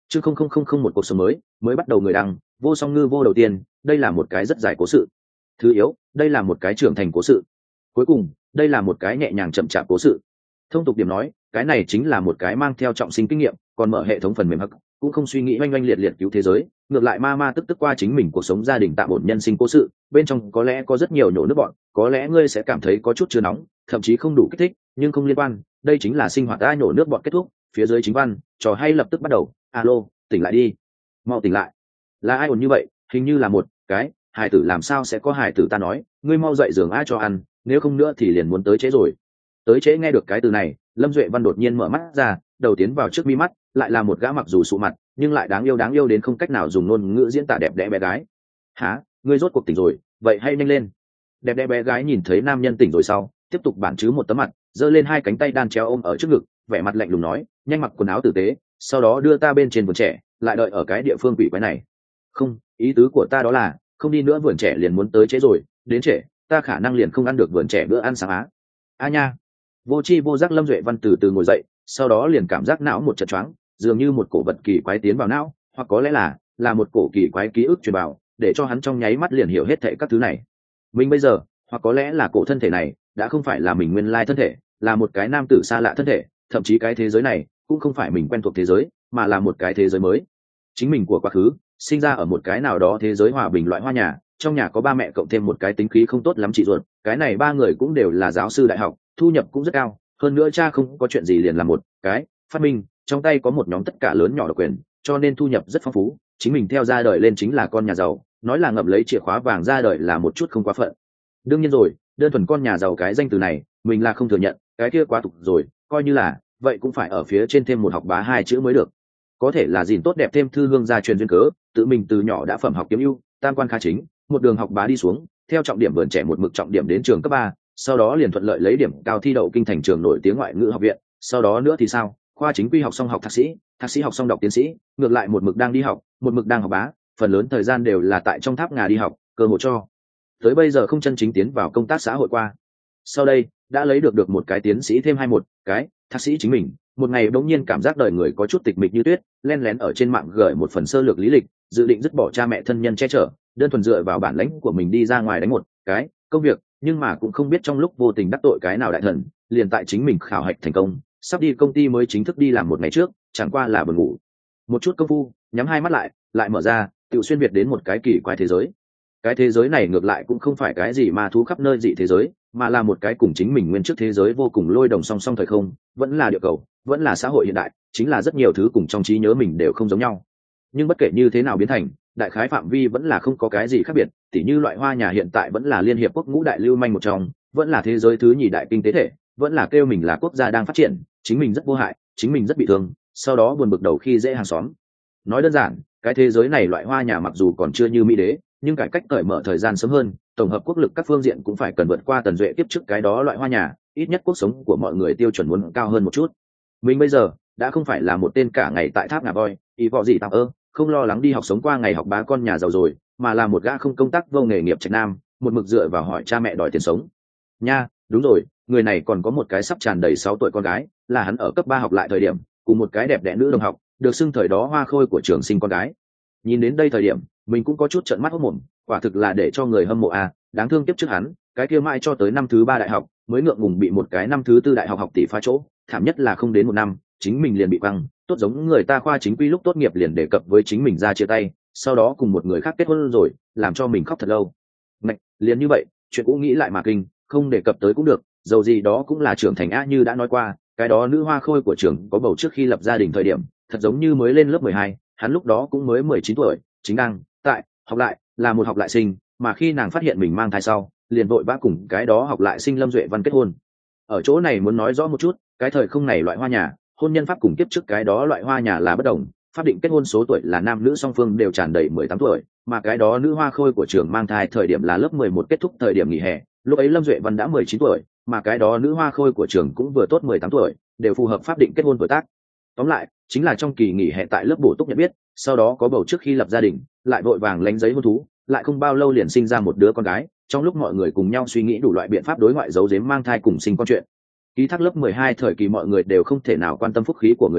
chứ không một cuộc sống mới bắt đầu người đăng vô song ngư vô đầu tiên, đây là một cái rất dài cố sự. Thứ yếu, đây là một cái trưởng thành cố sự. Cuối cùng, đây là một cái nhẹ nhàng chậm chạp cố sự. Thông tục điểm nói, cái này chính là một cái mang theo trọng sinh kinh nghiệm, còn mở hệ thống phần mềm hắc cũng không suy nghĩ oanh oanh liệt liệt cứu thế giới, ngược lại ma tức qua chính mình cuộc sống gia đình tạm ổn nhân sinh cố sự, bên trong có lẽ có rất nhiều nhổ nước bọn, có lẽ ngươi sẽ cảm thấy có chút chưa nóng, thậm chí không đủ kích thích, nhưng không liên quan, đây chính là sinh hoạt đã nhổ nước bọn kết thúc. Phía dưới chính văn, trò hay lập tức bắt đầu. Alo, tỉnh lại đi, mau tỉnh lại. Là ai ổn như vậy? Hình như là một cái hải tử. Làm sao sẽ có hải tử? Ta nói ngươi mau dậy giường ai cho ăn, nếu không nữa thì liền muốn tới trễ rồi. Tới trễ nghe được cái từ này, Lâm Duệ Văn đột nhiên mở mắt ra, đầu tiến vào trước mi mắt lại là một gã mặc dù sụ mặt nhưng lại đáng yêu đến không cách nào dùng ngôn ngữ diễn tả đẹp đẽ bé gái. Hả, ngươi rốt cuộc tỉnh rồi, vậy hay nhanh lên. Đẹp đẽ bé gái nhìn thấy nam nhân tỉnh rồi sau, tiếp tục bản chứ một tấm mặt, giơ lên hai cánh tay đan chéo ôm ở trước ngực, vẻ mặt lạnh lùng nói, nhanh mặc quần áo tử tế, sau đó đưa ta bên trên vườn trẻ, lại đợi ở cái địa phương quỷ quái này. Không, ý tứ của ta đó là không đi nữa, vườn trẻ liền muốn tới trễ rồi, đến trễ ta khả năng liền không ăn được vườn trẻ bữa ăn sáng á. A nha. Vô chi vô giác Lâm Duệ Văn từ từ ngồi dậy, sau đó liền cảm giác não một trận choáng, dường như một cổ vật kỳ quái tiến vào não, hoặc có lẽ là một cổ kỳ quái ký ức truyền vào, để cho hắn trong nháy mắt liền hiểu hết thảy các thứ này. Mình bây giờ, hoặc có lẽ là cổ thân thể này đã không phải là mình nguyên lai thân thể, là một cái nam tử xa lạ thân thể, thậm chí cái thế giới này cũng không phải mình quen thuộc thế giới, mà là một cái thế giới mới. Chính mình của quá khứ sinh ra ở một cái nào đó thế giới hòa bình loại hoa nhà, trong nhà có ba mẹ cộng thêm một cái tính khí không tốt lắm chị ruột, cái này ba người cũng đều là giáo sư đại học, thu nhập cũng rất cao, hơn nữa cha không có chuyện gì liền làm một cái phát minh, trong tay có một nhóm tất cả lớn nhỏ độc quyền, cho nên thu nhập rất phong phú. Chính mình theo ra đời lên chính là con nhà giàu, nói là ngậm lấy chìa khóa vàng ra đời là một chút không quá phận. Đương nhiên rồi, đơn thuần con nhà giàu cái danh từ này mình là không thừa nhận, cái kia quá tục rồi, coi như là vậy cũng phải ở phía trên thêm một học bá hai chữ mới được. Có thể là gìn tốt đẹp thêm thư hương gia truyền duyên cớ, tự mình từ nhỏ đã phẩm học kiếm ưu, tam quan khá chính, một đường học bá đi xuống, theo trọng điểm vườn trẻ một mực trọng điểm đến trường cấp 3, sau đó liền thuận lợi lấy điểm cao thi đậu kinh thành trường nổi tiếng ngoại ngữ học viện, sau đó nữa thì sao, khoa chính quy học xong học thạc sĩ học xong đọc tiến sĩ, ngược lại một mực đang đi học, một mực đang học bá, phần lớn thời gian đều là tại trong tháp ngà đi học, cơ hội cho tới bây giờ không chân chính tiến vào công tác xã hội qua. Sau đây đã lấy được một cái tiến sĩ thêm một cái thạc sĩ, chính mình một ngày bỗng nhiên cảm giác đời người có chút tịch mịch như tuyết, len lén ở trên mạng gửi một phần sơ lược lý lịch, dự định dứt bỏ cha mẹ thân nhân che chở, đơn thuần dựa vào bản lãnh của mình đi ra ngoài đánh một cái công việc, nhưng mà cũng không biết trong lúc vô tình đắc tội cái nào đại thần, liền tại chính mình khảo hạch thành công, sắp đi công ty mới chính thức đi làm một ngày trước, chẳng qua là buồn ngủ một chút công phu, nhắm hai mắt lại mở ra, tự xuyên việt đến một cái kỳ quái thế giới. Cái thế giới này ngược lại cũng không phải cái gì ma thú khắp nơi dị thế giới, mà là một cái cùng chính mình nguyên trước thế giới vô cùng lôi đồng song song thời không, vẫn là địa cầu, vẫn là xã hội hiện đại, chính là rất nhiều thứ cùng trong trí nhớ mình đều không giống nhau. Nhưng bất kể như thế nào biến thành, đại khái phạm vi vẫn là không có cái gì khác biệt, tỉ như loại hoa nhà hiện tại vẫn là liên hiệp quốc ngũ đại lưu manh một trong, vẫn là thế giới thứ nhì đại kinh tế thể, vẫn là kêu mình là quốc gia đang phát triển, chính mình rất vô hại, chính mình rất bị thương, sau đó buồn bực đầu khi dễ hàng xóm. Nói đơn giản, cái thế giới này loại hoa nhà mặc dù còn chưa như mỹ đế, nhưng cải cách cởi mở thời gian sớm hơn, tổng hợp quốc lực các phương diện cũng phải cần vượt qua Tần Duệ tiếp trước cái đó loại hoa nhà, ít nhất cuộc sống của mọi người tiêu chuẩn muốn cao hơn một chút. Mình bây giờ đã không phải là một tên cả ngày tại tháp ngà voi ý vọ gì tạm không lo lắng đi học sống qua ngày học bá con nhà giàu rồi, mà là một gã không công tác vô nghề nghiệp trạch nam, một mực dựa vào hỏi cha mẹ đòi tiền sống. Nha, đúng rồi, người này còn có một cái sắp tràn đầy 6 tuổi con gái, là hắn ở cấp 3 học lại thời điểm cùng một cái đẹp đẽ nữ đồng học, được xưng thời đó hoa khôi của trường sinh con gái. Nhìn đến đây thời điểm mình cũng có chút trợn mắt hốt mồm, quả thực là để cho người hâm mộ à, đáng thương kiếp trước hắn cái kia mãi cho tới năm thứ 3 đại học mới ngượng ngùng bị một cái năm thứ 4 đại học học tỷ phá chỗ, thảm nhất là không đến một năm chính mình liền bị quăng, tốt giống người ta khoa chính quy lúc tốt nghiệp liền đề cập với chính mình ra chia tay, sau đó cùng một người khác kết hôn rồi, làm cho mình khóc thật lâu. Mạch, liền như vậy, chuyện cũ nghĩ lại mà kinh, không đề cập tới cũng được, dầu gì đó cũng là trưởng thành á, như đã nói qua, cái đó nữ hoa khôi của trường có bầu trước khi lập gia đình thời điểm, thật giống như mới lên lớp 12, hắn lúc đó cũng mới 19 tuổi, chính đang tại học lại, là một học lại sinh, mà khi nàng phát hiện mình mang thai sau, liền vội vã cùng cái đó học lại sinh Lâm Duệ Văn kết hôn. Ở chỗ này muốn nói rõ một chút, cái thời không này loại hoa nhà, hôn nhân pháp cùng kiếp trước cái đó loại hoa nhà là bất đồng, pháp định kết hôn số tuổi là nam nữ song phương đều tràn đầy 18 tuổi, mà cái đó nữ hoa khôi của trường mang thai thời điểm là lớp 11 kết thúc thời điểm nghỉ hè, lúc ấy Lâm Duệ Văn đã 19 tuổi, mà cái đó nữ hoa khôi của trường cũng vừa tốt 18 tuổi, đều phù hợp pháp định kết hôn tuổi tác. Tóm lại, chính là trong kỳ nghỉ hè tại lớp bổ túc nhận biết, sau đó có bầu trước khi lập gia đình, lại vội vàng lánh giấy hôn thú, lại không bao lâu liền sinh ra một đứa con gái, trong lúc mọi người cùng nhau suy nghĩ đủ loại biện pháp đối ngoại giấu giếm mang thai cùng sinh con chuyện. Ký thác lớp 12 thời kỳ mọi người đều không thể nào quan tâm phúc khí của người khác,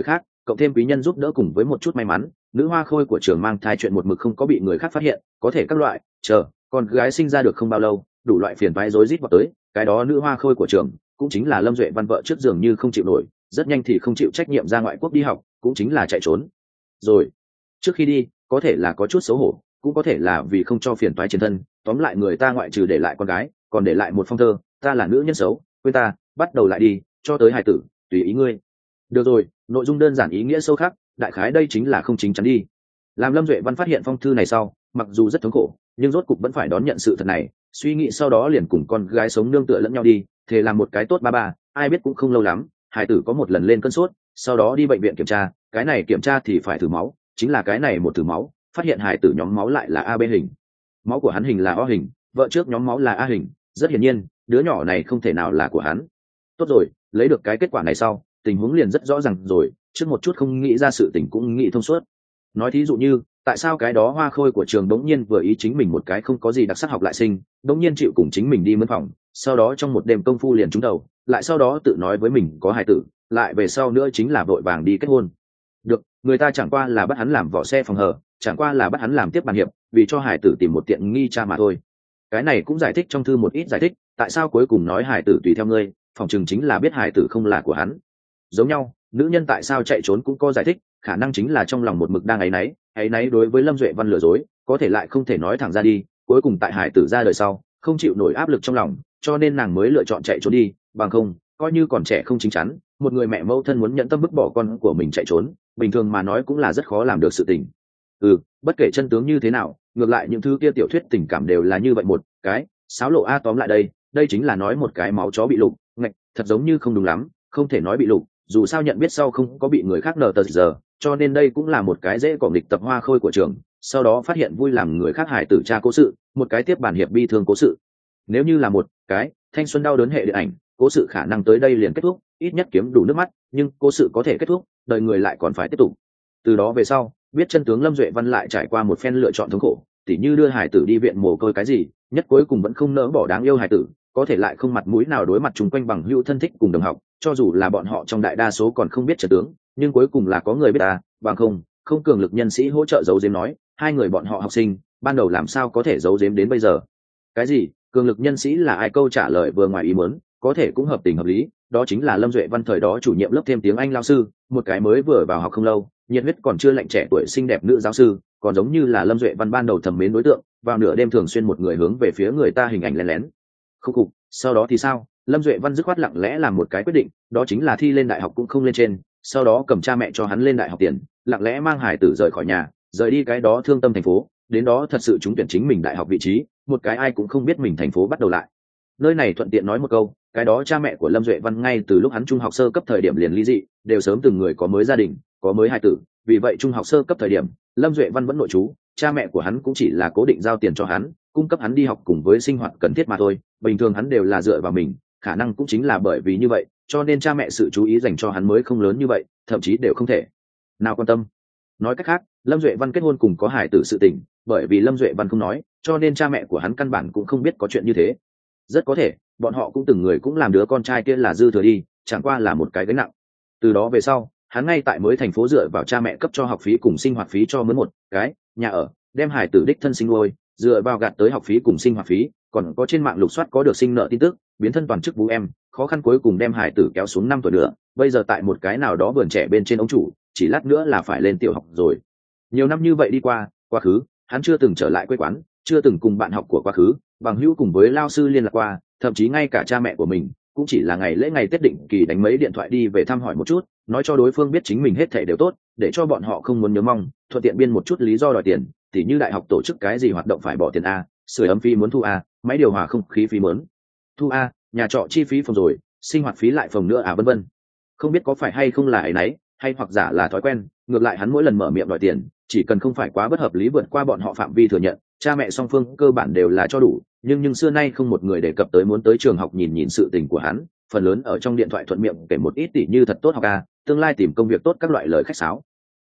cộng thêm quý nhân giúp đỡ cùng với một chút may mắn, nữ hoa khôi của trường mang thai chuyện một mực không có bị người khác phát hiện, có thể các loại con gái sinh ra được không bao lâu, đủ loại phiền toái rối rít vào tới, cái đó nữ hoa khôi của trường cũng chính là Lâm Duệ Văn vợ trước dường như không chịu nổi, rất nhanh thì không chịu trách nhiệm ra ngoại quốc đi học, cũng chính là chạy trốn. Rồi, trước khi đi, có thể là có chút xấu hổ, cũng có thể là vì không cho phiền toái trên thân, tóm lại người ta ngoại trừ để lại con gái, còn để lại một phong thơ, ta là nữ nhân xấu, quên ta, bắt đầu lại đi, cho tới hài tử, tùy ý ngươi. Được rồi, nội dung đơn giản ý nghĩa sâu khác, đại khái đây chính là không chính chắn đi. Làm Lâm Duệ Văn phát hiện phong thư này sau, mặc dù rất thống khổ, nhưng rốt cục vẫn phải đón nhận sự thật này, suy nghĩ sau đó liền cùng con gái sống nương tựa lẫn nhau đi, thề làm một cái tốt ba ba, ai biết cũng không lâu lắm, hải tử có một lần lên cơn sốt, sau đó đi bệnh viện kiểm tra, cái này kiểm tra thì phải thử máu, chính là cái này một thử máu, phát hiện hải tử nhóm máu lại là AB hình, máu của hắn hình là O hình, vợ trước nhóm máu là A hình, rất hiển nhiên, đứa nhỏ này không thể nào là của hắn. Tốt rồi, lấy được cái kết quả này sau, tình huống liền rất rõ ràng rồi, trước một chút không nghĩ ra sự tình cũng nghĩ thông suốt. Nói thí dụ như, tại sao cái đó hoa khôi của trường đống nhiên vừa ý chính mình một cái không có gì đặc sắc học lại sinh, đống nhiên chịu cùng chính mình đi mướn phòng, sau đó trong một đêm công phu liền trúng đầu, lại sau đó tự nói với mình có hài tử, lại về sau nữa chính là vội vàng đi kết hôn. Được, người ta chẳng qua là bắt hắn làm vỏ xe phòng hờ, chẳng qua là bắt hắn làm tiếp bàn hiệp, vì cho hài tử tìm một tiện nghi cha mà thôi. Cái này cũng giải thích trong thư một ít giải thích, tại sao cuối cùng nói hài tử tùy theo ngươi, phòng chừng chính là biết hài tử không là của hắn. Giống nhau, nữ nhân tại sao chạy trốn cũng có giải thích, khả năng chính là trong lòng một mực đang áy náy đối với Lâm Duệ Văn lừa dối, có thể lại không thể nói thẳng ra đi, cuối cùng tại hải tử ra đời sau, không chịu nổi áp lực trong lòng, cho nên nàng mới lựa chọn chạy trốn đi, bằng không, coi như còn trẻ không chính chắn, một người mẹ mẫu thân muốn nhận tâm bức bỏ con của mình chạy trốn, bình thường mà nói cũng là rất khó làm được sự tình. Bất kể chân tướng như thế nào, ngược lại những thứ kia tiểu thuyết tình cảm đều là như vậy một cái, xáo lộ a tóm lại đây chính là nói một cái máu chó bị lục, ngạch, thật giống như không đúng lắm, không thể nói bị lục, dù sao nhận biết sau không có bị người khác nờ tờ giờ, cho nên đây cũng là một cái dễ cỏ nghịch tập hoa khôi của trường, sau đó phát hiện vui làm người khác hài tử tra cố sự, một cái tiếp bản hiệp bi thương cố sự. Nếu như là một cái thanh xuân đau đớn hệ điện ảnh, cố sự khả năng tới đây liền kết thúc, ít nhất kiếm đủ nước mắt, nhưng cố sự có thể kết thúc, đời người lại còn phải tiếp tục. Từ đó về sau, biết chân tướng Lâm Duệ Văn lại trải qua một phen lựa chọn thống khổ, tỉ như đưa hài tử đi viện mồ côi cái gì, nhất cuối cùng vẫn không nỡ bỏ đáng yêu hài tử, có thể lại không mặt mũi nào đối mặt chung quanh bằng hữu thân thích cùng đồng học, cho dù là bọn họ trong đại đa số còn không biết chân tướng, nhưng cuối cùng là có người biết bằng không cường lực nhân sĩ hỗ trợ giấu giếm nói, hai người bọn họ học sinh ban đầu làm sao có thể giấu giếm đến bây giờ. Cái gì cường lực nhân sĩ là ai? Câu trả lời vừa ngoài ý muốn, có thể cũng hợp tình hợp lý, đó chính là Lâm Duệ Văn thời đó chủ nhiệm lớp thêm tiếng Anh lao sư, một cái mới vừa vào học không lâu, nhiệt huyết còn chưa lạnh trẻ tuổi xinh đẹp nữ giáo sư, còn giống như là Lâm Duệ Văn ban đầu thầm mến đối tượng, vào nửa đêm thường xuyên một người hướng về phía người ta hình ảnh lén lén. Không cục, sau đó thì sao? Lâm Duệ Văn dứt khoát lặng lẽ làm một cái quyết định, đó chính là thi lên đại học cũng không lên trên, sau đó cầm cha mẹ cho hắn lên đại học tiền, lặng lẽ mang hải tử rời khỏi nhà, rời đi cái đó thương tâm thành phố, đến đó thật sự trúng tuyển chính mình đại học vị trí, một cái ai cũng không biết mình thành phố bắt đầu lại. Nơi này thuận tiện nói một câu, cái đó cha mẹ của Lâm Duệ Văn ngay từ lúc hắn trung học sơ cấp thời điểm liền ly dị, đều sớm từng người có mới gia đình, có mới hài tử, vì vậy trung học sơ cấp thời điểm, Lâm Duệ Văn vẫn nội trú, cha mẹ của hắn cũng chỉ là cố định giao tiền cho hắn, cung cấp hắn đi học cùng với sinh hoạt cần thiết mà thôi, bình thường hắn đều là dựa vào mình, khả năng cũng chính là bởi vì như vậy, cho nên cha mẹ sự chú ý dành cho hắn mới không lớn như vậy, thậm chí đều không thể nào quan tâm. Nói cách khác, Lâm Duệ Văn kết hôn cùng có hài tử sự tình, bởi vì Lâm Duệ Văn không nói, cho nên cha mẹ của hắn căn bản cũng không biết có chuyện như thế. Rất có thể, bọn họ cũng từng người cũng làm đứa con trai kia là dư thừa đi, chẳng qua là một cái gánh nặng. Từ đó về sau, hắn ngay tại mới thành phố dựa vào cha mẹ cấp cho học phí cùng sinh hoạt phí cho mướn một cái nhà ở, đem hài tử đích thân sinh nuôi, dựa vào gạt tới học phí cùng sinh hoạt phí, còn có trên mạng lục soát có được sinh nợ tin tức, biến thân toàn chức bú em, khó khăn cuối cùng đem hài tử kéo xuống 5 tuổi nữa, bây giờ tại một cái nào đó vườn trẻ bên trên ông chủ, chỉ lát nữa là phải lên tiểu học rồi. Nhiều năm như vậy đi qua, quá khứ, hắn chưa từng trở lại quê quán, chưa từng cùng bạn học của quá khứ, bằng hữu cùng với lao sư liên lạc qua, thậm chí ngay cả cha mẹ của mình, cũng chỉ là ngày lễ ngày Tết định kỳ đánh mấy điện thoại đi về thăm hỏi một chút, nói cho đối phương biết chính mình hết thảy đều tốt, để cho bọn họ không muốn nhớ mong, thuận tiện biên một chút lý do đòi tiền, tỉ như đại học tổ chức cái gì hoạt động phải bỏ tiền a, sưởi ấm phí muốn thu a, máy điều hòa không khí phí muốn thu a, nhà trọ chi phí phòng rồi, sinh hoạt phí lại phòng nữa vân vân. Không biết có phải hay không là ấy nấy, hay hoặc giả là thói quen, ngược lại hắn mỗi lần mở miệng đòi tiền, chỉ cần không phải quá bất hợp lý vượt qua bọn họ phạm vi thừa nhận, cha mẹ song phương cơ bản đều là cho đủ, nhưng xưa nay không một người đề cập tới muốn tới trường học nhìn sự tình của hắn, phần lớn ở trong điện thoại thuận miệng kể một ít tỉ như thật tốt học tương lai tìm công việc tốt các loại lời khách sáo.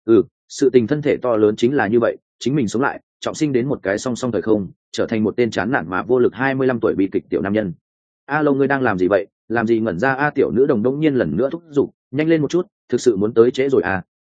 Sự tình thân thể to lớn chính là như vậy, chính mình sống lại, trọng sinh đến một cái song song thời không, trở thành một tên chán nản mà vô lực 25 tuổi bi kịch tiểu nam nhân. Alo, ngươi đang làm gì vậy? Làm gì ngẩn ra? Tiểu nữ đồng đông nhiên lần nữa thúc giục, nhanh lên một chút, thực sự muốn tới trễ rồi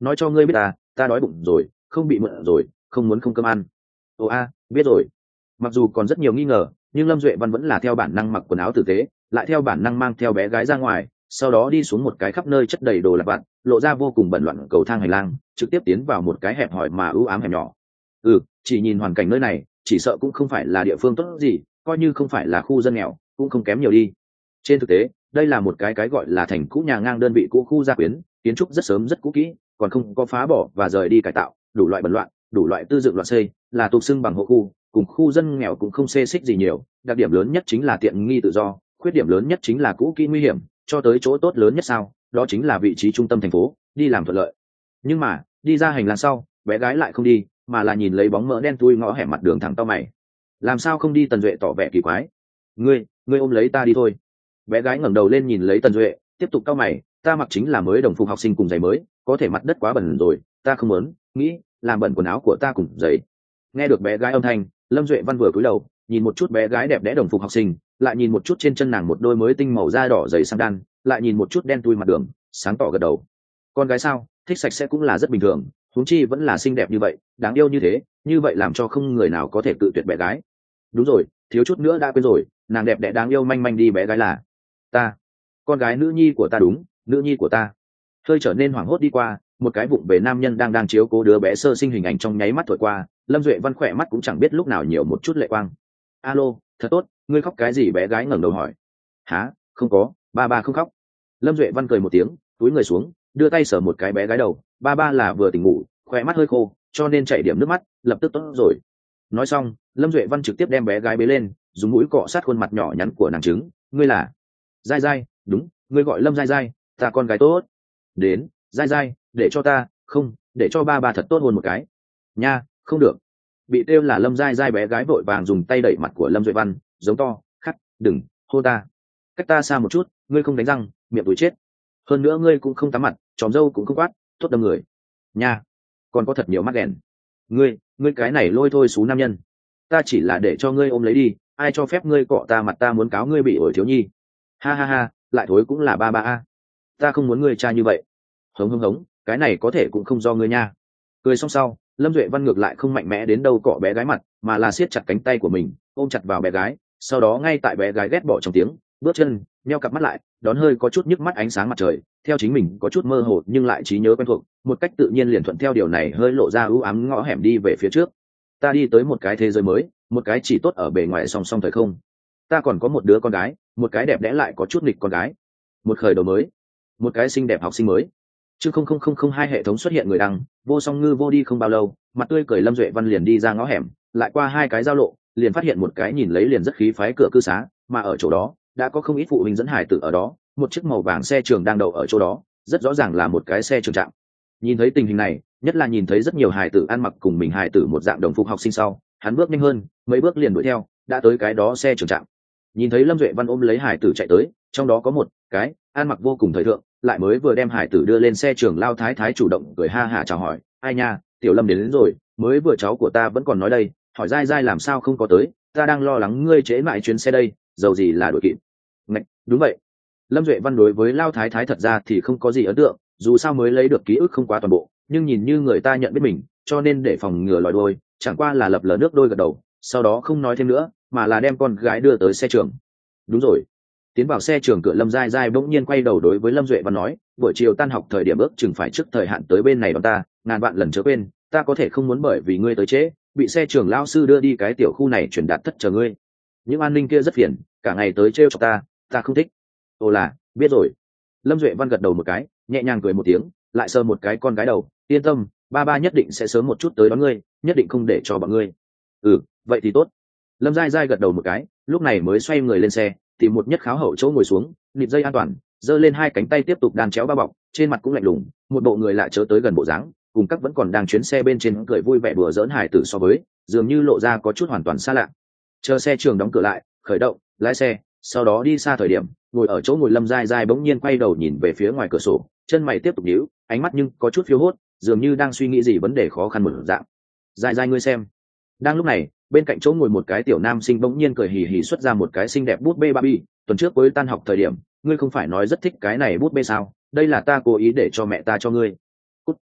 nói cho ngươi biết ta đói bụng rồi, không bị mượn rồi, không muốn không cơm ăn. Ồ biết rồi. Mặc dù còn rất nhiều nghi ngờ, nhưng Lâm Duệ Văn vẫn là theo bản năng mặc quần áo tử tế, lại theo bản năng mang theo bé gái ra ngoài, sau đó đi xuống một cái khắp nơi chất đầy đồ lặt vặt, lộ ra vô cùng bẩn loạn cầu thang hành lang, trực tiếp tiến vào một cái hẹp hòi mà ưu ám hẻm nhỏ. Chỉ nhìn hoàn cảnh nơi này, chỉ sợ cũng không phải là địa phương tốt gì, coi như không phải là khu dân nghèo, cũng không kém nhiều đi. Trên thực tế, đây là một cái gọi là thành cũ nhà ngang đơn vị cũ khu gia quyến, kiến trúc rất sớm rất cũ kỹ, còn không có phá bỏ và rời đi cải tạo, đủ loại bẩn loạn, đủ loại tư dựng loạn xây, là tục xưng bằng hộ khu, cùng khu dân nghèo cũng không xê xích gì nhiều. Đặc điểm lớn nhất chính là tiện nghi tự do, khuyết điểm lớn nhất chính là cũ kỹ nguy hiểm, cho tới chỗ tốt lớn nhất sao, đó chính là vị trí trung tâm thành phố, đi làm thuận lợi. Nhưng mà đi ra hành lang sau, bé gái lại không đi, mà là nhìn lấy bóng mỡ đen thui ngõ hẻm mặt đường thẳng to mày. Làm sao không đi? Tần Duệ tỏ vẻ kỳ quái. Ngươi ôm lấy ta đi thôi. Bé gái ngẩng đầu lên nhìn lấy Tần Duệ, tiếp tục cau mày. Ta mặc chính là mới đồng phục học sinh cùng giày mới, có thể mặt đất quá bẩn rồi, ta không muốn nghĩ làm bẩn quần áo của ta cùng giày. Nghe được bé gái âm thanh, Lâm Duệ Văn vừa cúi đầu nhìn một chút bé gái đẹp đẽ đồng phục học sinh, lại nhìn một chút trên chân nàng một đôi mới tinh màu da đỏ giày sandal, lại nhìn một chút đen thui mặt đường, sáng tỏ gật đầu. Con gái sao, thích sạch sẽ cũng là rất bình thường, huống chi vẫn là xinh đẹp như vậy, đáng yêu như thế, như vậy làm cho không người nào có thể tự tuyệt bé gái. Đúng rồi, thiếu chút nữa đã quên rồi, nàng đẹp đẽ đáng yêu manh manh đi bé gái là ta, con gái nữ nhi của ta. Đúng, nữ nhi của ta. Hơi trở nên hoảng hốt đi qua, một cái vụng về nam nhân đang chiếu cố đứa bé sơ sinh hình ảnh trong nháy mắt thổi qua, Lâm Duệ Văn khỏe mắt cũng chẳng biết lúc nào nhiều một chút lệ quang. Alo, thật tốt, ngươi khóc cái gì? Bé gái ngẩng đầu hỏi. Hả? Không có, ba không khóc. Lâm Duệ Văn cười một tiếng, túi người xuống, đưa tay sờ một cái bé gái đầu. Ba là vừa tỉnh ngủ, khỏe mắt hơi khô, cho nên chảy điểm nước mắt, lập tức tốt rồi. Nói xong, Lâm Duệ Văn trực tiếp đem bé gái bế lên, dùng mũi cọ sát khuôn mặt nhỏ nhắn của nàng trứng. Ngươi là Giai Giai? Đúng, ngươi gọi Lâm Giai Giai, ta con gái tốt. Đến, Giai Giai, để cho ta, không, để cho ba thật tốt hôn một cái. Nha, không được. Bị kêu là Lâm Giai Giai bé gái vội vàng dùng tay đẩy mặt của Lâm Duệ Văn, giống to, khắc, đừng hôn ta, cách ta xa một chút, ngươi không đánh răng, miệng túi chết. Hơn nữa ngươi cũng không tắm mặt, tròm râu cũng không quát, tốt đâm người. Nha, còn có thật nhiều mắt đèn. Ngươi cái này lôi thôi xú nam nhân, ta chỉ là để cho ngươi ôm lấy đi, ai cho phép ngươi cọ ta mặt? Ta muốn cáo ngươi bị ổi thiếu nhi. Ha, lại thối cũng là ba a. Ta không muốn ngươi cha như vậy. Hống, cái này có thể cũng không do ngươi nha. Cười xong sau, Lâm Duệ Văn ngược lại không mạnh mẽ đến đâu cọ bé gái mặt, mà là siết chặt cánh tay của mình, ôm chặt vào bé gái, sau đó ngay tại bé gái ghét bỏ trong tiếng bước chân, nheo cặp mắt lại, đón hơi có chút nhức mắt ánh sáng mặt trời, theo chính mình có chút mơ hồ nhưng lại trí nhớ quen thuộc, một cách tự nhiên liền thuận theo điều này hơi lộ ra ưu ám ngõ hẻm đi về phía trước. Ta đi tới một cái thế giới mới, một cái chỉ tốt ở bề ngoài song song thời không. Ta còn có một đứa con gái, một cái đẹp đẽ lại có chút nghịch con gái, một khởi đầu mới, một cái xinh đẹp học sinh mới. Chương 00002 hệ thống xuất hiện người đăng, Vô Song Ngư vô đi không bao lâu, mặt tươi cười Lâm Duệ Văn liền đi ra ngõ hẻm, lại qua hai cái giao lộ, liền phát hiện một cái nhìn lấy liền rất khí phái cửa cư xá, mà ở chỗ đó đã có không ít phụ huynh dẫn hải tử ở đó, một chiếc màu vàng xe trường đang đậu ở chỗ đó, rất rõ ràng là một cái xe trường trạm. Nhìn thấy tình hình này, nhất là nhìn thấy rất nhiều hải tử ăn mặc cùng mình hải tử một dạng đồng phục học sinh sau, hắn bước nhanh hơn, mấy bước liền đuổi theo, đã tới cái đó xe trường trạm. Nhìn thấy Lâm Duệ Văn ôm lấy hải tử chạy tới, trong đó có một cái ăn mặc vô cùng thời thượng, lại mới vừa đem hải tử đưa lên xe trường lao thái thái chủ động cười ha hả chào hỏi. Ai nha, tiểu Lâm đến rồi, mới vừa cháu của ta vẫn còn nói đây, hỏi Giai Giai làm sao không có tới, ta đang lo lắng ngươi trễ mãi chuyến xe đây, dầu gì là đuổi kịp. Ngạch, đúng vậy. Lâm Duệ Văn đối với lao thái thái thật ra thì không có gì ấn tượng, dù sao mới lấy được ký ức không quá toàn bộ, nhưng nhìn như người ta nhận biết mình, cho nên để phòng ngừa lòi đôi, chẳng qua là lập lờ nước đôi gật đầu, sau đó không nói thêm nữa, mà là đem con gái đưa tới xe trường. Đúng rồi. Tiến vào xe trường cửa, Lâm Giai Giai bỗng nhiên quay đầu đối với Lâm Duệ Văn nói, buổi chiều tan học thời điểm ước chừng phải trước thời hạn tới bên này đón ta, ngàn vạn lần chớ quên, ta có thể không muốn bởi vì ngươi tới trễ, bị xe trường lao sư đưa đi cái tiểu khu này truyền đạt thất chờ ngươi. Những an ninh kia rất phiền, cả ngày tới trêu chọc ta không thích. Ồ là, biết rồi. Lâm Duệ Văn gật đầu một cái, nhẹ nhàng cười một tiếng, lại sờ một cái con gái đầu, yên tâm, ba nhất định sẽ sớm một chút tới đón ngươi, nhất định không để cho bọn ngươi. Vậy thì tốt. Lâm Giai Giai gật đầu một cái, lúc này mới xoay người lên xe, tìm một nhất kháo hậu chỗ ngồi xuống, nịt dây an toàn, giơ lên hai cánh tay tiếp tục đan chéo bao bọc, trên mặt cũng lạnh lùng, một bộ người lạ chớ tới gần bộ dáng, cùng các vẫn còn đang chuyến xe bên trên cười vui vẻ đùa giỡn hài tử so với, dường như lộ ra có chút hoàn toàn xa lạ. Chờ xe trường đóng cửa lại, khởi động, lái xe, sau đó đi xa thời điểm, ngồi ở chỗ ngồi Lâm Giai Giai bỗng nhiên quay đầu nhìn về phía ngoài cửa sổ, chân mày tiếp tục nhíu, ánh mắt nhưng có chút phiêu hốt, dường như đang suy nghĩ gì vấn đề khó khăn một dạng. Giai Giai ngươi xem. Đang lúc này, bên cạnh chỗ ngồi một cái tiểu nam sinh bỗng nhiên cười hì hì xuất ra một cái xinh đẹp bút bê Barbie. Tuần trước cuối tan học thời điểm, ngươi không phải nói rất thích cái này bút bê sao? Đây là ta cố ý để cho mẹ ta cho ngươi. Cút.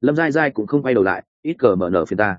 Lâm Giai Giai cũng không quay đầu lại, ít cờ mở nở phiền ta.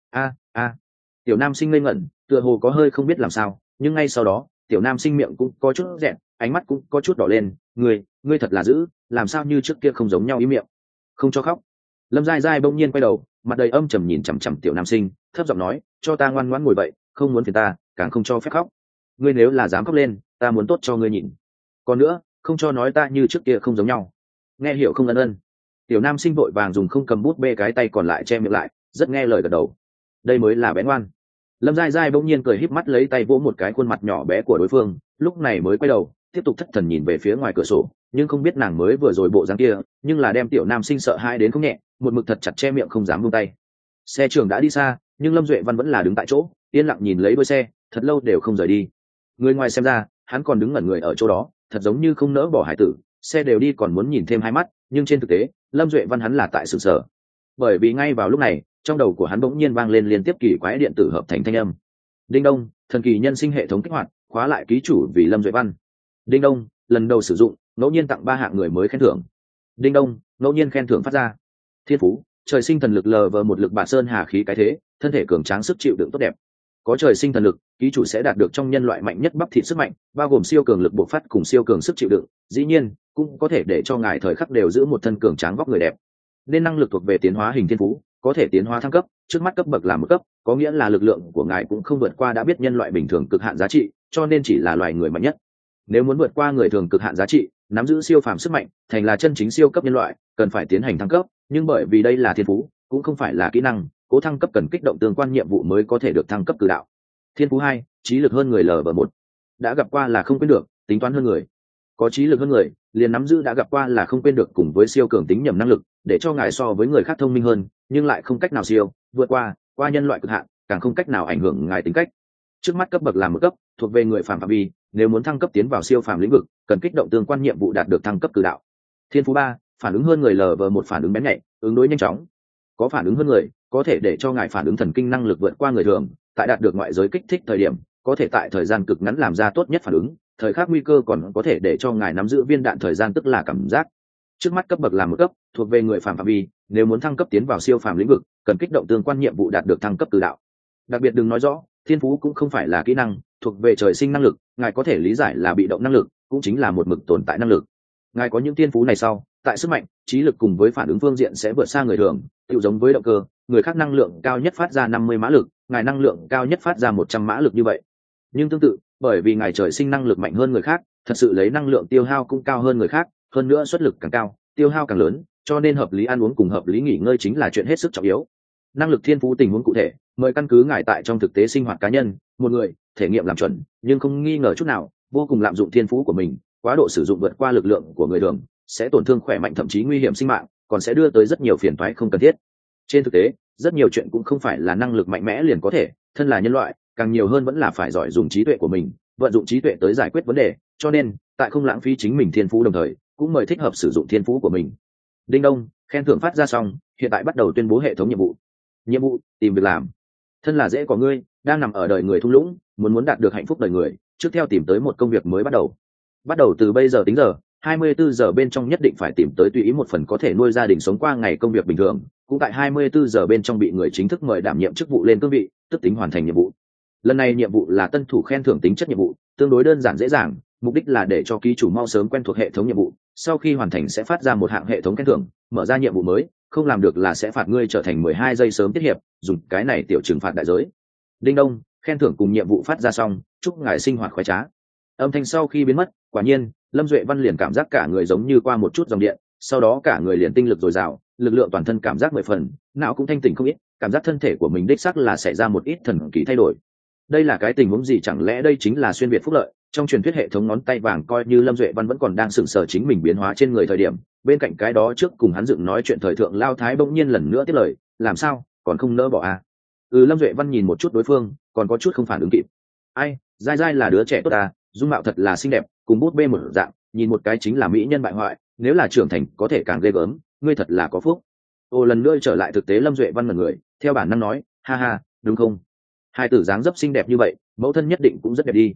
A. Tiểu nam sinh ngây ngẩn, tựa hồ có hơi không biết làm sao, nhưng ngay sau đó tiểu nam sinh miệng cũng có chút rẹn, ánh mắt cũng có chút đỏ lên. Ngươi thật là dữ, làm sao như trước kia không giống nhau ý miệng. Không cho khóc. Lâm Giai Giai bỗng nhiên quay đầu, mặt đầy âm trầm nhìn chằm chằm tiểu nam sinh, thấp giọng nói, cho ta ngoan ngoãn ngồi vậy, không muốn phiền ta, càng không cho phép khóc. Ngươi nếu là dám khóc lên, ta muốn tốt cho ngươi nhìn. Còn nữa, không cho nói ta như trước kia không giống nhau. Nghe hiểu không ân ân. Tiểu nam sinh vội vàng dùng không cầm bút bê cái tay còn lại che miệng lại, rất nghe lời gật đầu. Đây mới là bé ngoan. Lâm Giai Giai bỗng nhiên cười híp mắt lấy tay vỗ một cái khuôn mặt nhỏ bé của đối phương, lúc này mới quay đầu tiếp tục thất thần nhìn về phía ngoài cửa sổ, nhưng không biết nàng mới vừa rồi bộ dáng kia, nhưng là đem tiểu nam sinh sợ hãi đến không nhẹ, một mực thật chặt che miệng không dám buông tay. Xe trưởng đã đi xa, nhưng Lâm Duệ Văn vẫn là đứng tại chỗ, yên lặng nhìn lấy đuôi xe, thật lâu đều không rời đi. Người ngoài xem ra, hắn còn đứng ngẩn người ở chỗ đó, thật giống như không nỡ bỏ hải tử, xe đều đi còn muốn nhìn thêm hai mắt, nhưng trên thực tế, Lâm Duệ Văn hắn là tại sửng sở. Bởi vì ngay vào lúc này, trong đầu của hắn bỗng nhiên vang lên liên tiếp kỳ quái điện tử hợp thành thanh âm. Đinh đông, thần kỳ nhân sinh hệ thống kích hoạt, khóa lại ký chủ vì Lâm Duệ Văn. Đinh đông, lần đầu sử dụng, ngẫu nhiên tặng 3 hạng người mới khen thưởng. Đinh đông, ngẫu nhiên khen thưởng phát ra. Thiên phú, trời sinh thần lực LV1 lực bản sơn hà khí cái thế, thân thể cường tráng sức chịu đựng tốt đẹp. Có trời sinh thần lực, ký chủ sẽ đạt được trong nhân loại mạnh nhất bắp thịt sức mạnh, bao gồm siêu cường lực bộc phát cùng siêu cường sức chịu đựng, dĩ nhiên, cũng có thể để cho ngài thời khắc đều giữ một thân cường tráng vóc người đẹp. Nên năng lực thuộc về tiến hóa hình thiên phú, có thể tiến hóa thăng cấp, trước mắt cấp bậc là 1 cấp, có nghĩa là lực lượng của ngài cũng không vượt qua đã biết nhân loại bình thường cực hạn giá trị, cho nên chỉ là loài người mạnh nhất. Nếu muốn vượt qua người thường cực hạn giá trị, nắm giữ siêu phàm sức mạnh, thành là chân chính siêu cấp nhân loại, cần phải tiến hành thăng cấp, nhưng bởi vì đây là thiên phú, cũng không phải là kỹ năng, cố thăng cấp cần kích động tương quan nhiệm vụ mới có thể được thăng cấp từ đạo. Thiên phú 2, trí lực hơn người LV1. Đã gặp qua là không quên được, tính toán hơn người. Có trí lực hơn người, liền nắm giữ đã gặp qua là không quên được cùng với siêu cường tính nhầm năng lực, để cho ngài so với người khác thông minh hơn, nhưng lại không cách nào siêu vượt qua nhân loại cực hạn, càng không cách nào ảnh hưởng ngài tính cách. Trước mắt cấp bậc là 1 cấp, thuộc về người phàm phạm vi, nếu muốn thăng cấp tiến vào siêu phàm lĩnh vực, cần kích động tương quan nhiệm vụ đạt được thăng cấp từ đạo. Thiên phú 3, phản ứng hơn người LV1 phản ứng bén nhạy, ứng đối nhanh chóng. Có phản ứng hơn người, có thể để cho ngài phản ứng thần kinh năng lực vượt qua người thường, tại đạt được ngoại giới kích thích thời điểm, có thể tại thời gian cực ngắn làm ra tốt nhất phản ứng, thời khắc nguy cơ còn có thể để cho ngài nắm giữ viên đạn thời gian tức là cảm giác. Trước mắt cấp bậc là 1 cấp, thuộc về người phàm phạm vi, nếu muốn thăng cấp tiến vào siêu phàm lĩnh vực, cần kích động tương quan nhiệm vụ đạt được thăng cấp từ đạo. Đặc biệt đừng nói rõ, thiên phú cũng không phải là kỹ năng, thuộc về trời sinh năng lực, ngài có thể lý giải là bị động năng lực, cũng chính là một mực tồn tại năng lực. Ngài có những thiên phú này sau, tại sức mạnh, trí lực cùng với phản ứng phương diện sẽ vượt xa người thường, tương giống với động cơ, người khác năng lượng cao nhất phát ra 50 mã lực, ngài năng lượng cao nhất phát ra 100 mã lực như vậy. Nhưng tương tự, bởi vì ngài trời sinh năng lực mạnh hơn người khác, thật sự lấy năng lượng tiêu hao cũng cao hơn người khác, hơn nữa xuất lực càng cao, tiêu hao càng lớn, cho nên hợp lý ăn uống cùng hợp lý nghỉ ngơi chính là chuyện hết sức trọng yếu. Năng lực thiên phú tình huống cụ thể, mời căn cứ ngài tại trong thực tế sinh hoạt cá nhân, một người, thể nghiệm làm chuẩn, nhưng không nghi ngờ chút nào, vô cùng lạm dụng thiên phú của mình, quá độ sử dụng vượt qua lực lượng của người thường, sẽ tổn thương khỏe mạnh thậm chí nguy hiểm sinh mạng, còn sẽ đưa tới rất nhiều phiền toái không cần thiết. Trên thực tế, rất nhiều chuyện cũng không phải là năng lực mạnh mẽ liền có thể, thân là nhân loại, càng nhiều hơn vẫn là phải giỏi dùng trí tuệ của mình, vận dụng trí tuệ tới giải quyết vấn đề, cho nên, tại không lãng phí chính mình thiên phú đồng thời, cũng mời thích hợp sử dụng thiên phú của mình. Đinh đông, khen thưởng phát ra xong, hiện tại bắt đầu tuyên bố hệ thống nhiệm vụ. Nhiệm vụ, tìm việc làm. Thân là dễ của ngươi, đang nằm ở đời người thung lũng, muốn đạt được hạnh phúc đời người, trước theo tìm tới một công việc mới bắt đầu. Bắt đầu từ bây giờ tính giờ, 24 giờ bên trong nhất định phải tìm tới tùy ý một phần có thể nuôi gia đình sống qua ngày công việc bình thường, cũng tại 24 giờ bên trong bị người chính thức mời đảm nhiệm chức vụ lên cương vị, tức tính hoàn thành nhiệm vụ. Lần này nhiệm vụ là tân thủ khen thưởng tính chất nhiệm vụ, tương đối đơn giản dễ dàng, mục đích là để cho ký chủ mau sớm quen thuộc hệ thống nhiệm vụ, sau khi hoàn thành sẽ phát ra một hạng hệ thống khen thưởng, mở ra nhiệm vụ mới, không làm được là sẽ phạt ngươi trở thành 12 giây sớm tiết hiệp, dùng cái này tiểu trừng phạt đại giới. Đinh đông, khen thưởng cùng nhiệm vụ phát ra xong, chúc ngài sinh hoạt khoái trá. Âm thanh sau khi biến mất, quả nhiên, Lâm Duệ Văn liền cảm giác cả người giống như qua một chút dòng điện, sau đó cả người liền tinh lực dồi dào, lực lượng toàn thân cảm giác 10 phần, não cũng thanh tỉnh không ít, cảm giác thân thể của mình đích xác là xảy ra một ít thần kỳ thay đổi. Đây là cái tình huống gì, chẳng lẽ đây chính là xuyên việt phúc lợi? Trong truyền thuyết hệ thống ngón tay vàng coi như Lâm Duệ Văn vẫn còn đang sửng sở chính mình biến hóa trên người thời điểm, bên cạnh cái đó trước cùng hắn dựng nói chuyện thời thượng Lao Thái bỗng nhiên lần nữa tiếp lời, làm sao, còn không nỡ bỏ à? Lâm Duệ Văn nhìn một chút đối phương, còn có chút không phản ứng kịp. Ai, Giai Giai là đứa trẻ tốt à, dung mạo thật là xinh đẹp, cùng bút bê một dạng, nhìn một cái chính là mỹ nhân bại hoại, nếu là trưởng thành có thể càng ghê gớm, ngươi thật là có phúc. Lần nữa trở lại thực tế, Lâm Duệ Văn mật người, theo bản năng nói, ha ha, đúng không? Hai tử dáng dấp xinh đẹp như vậy, mẫu thân nhất định cũng rất đẹp đi.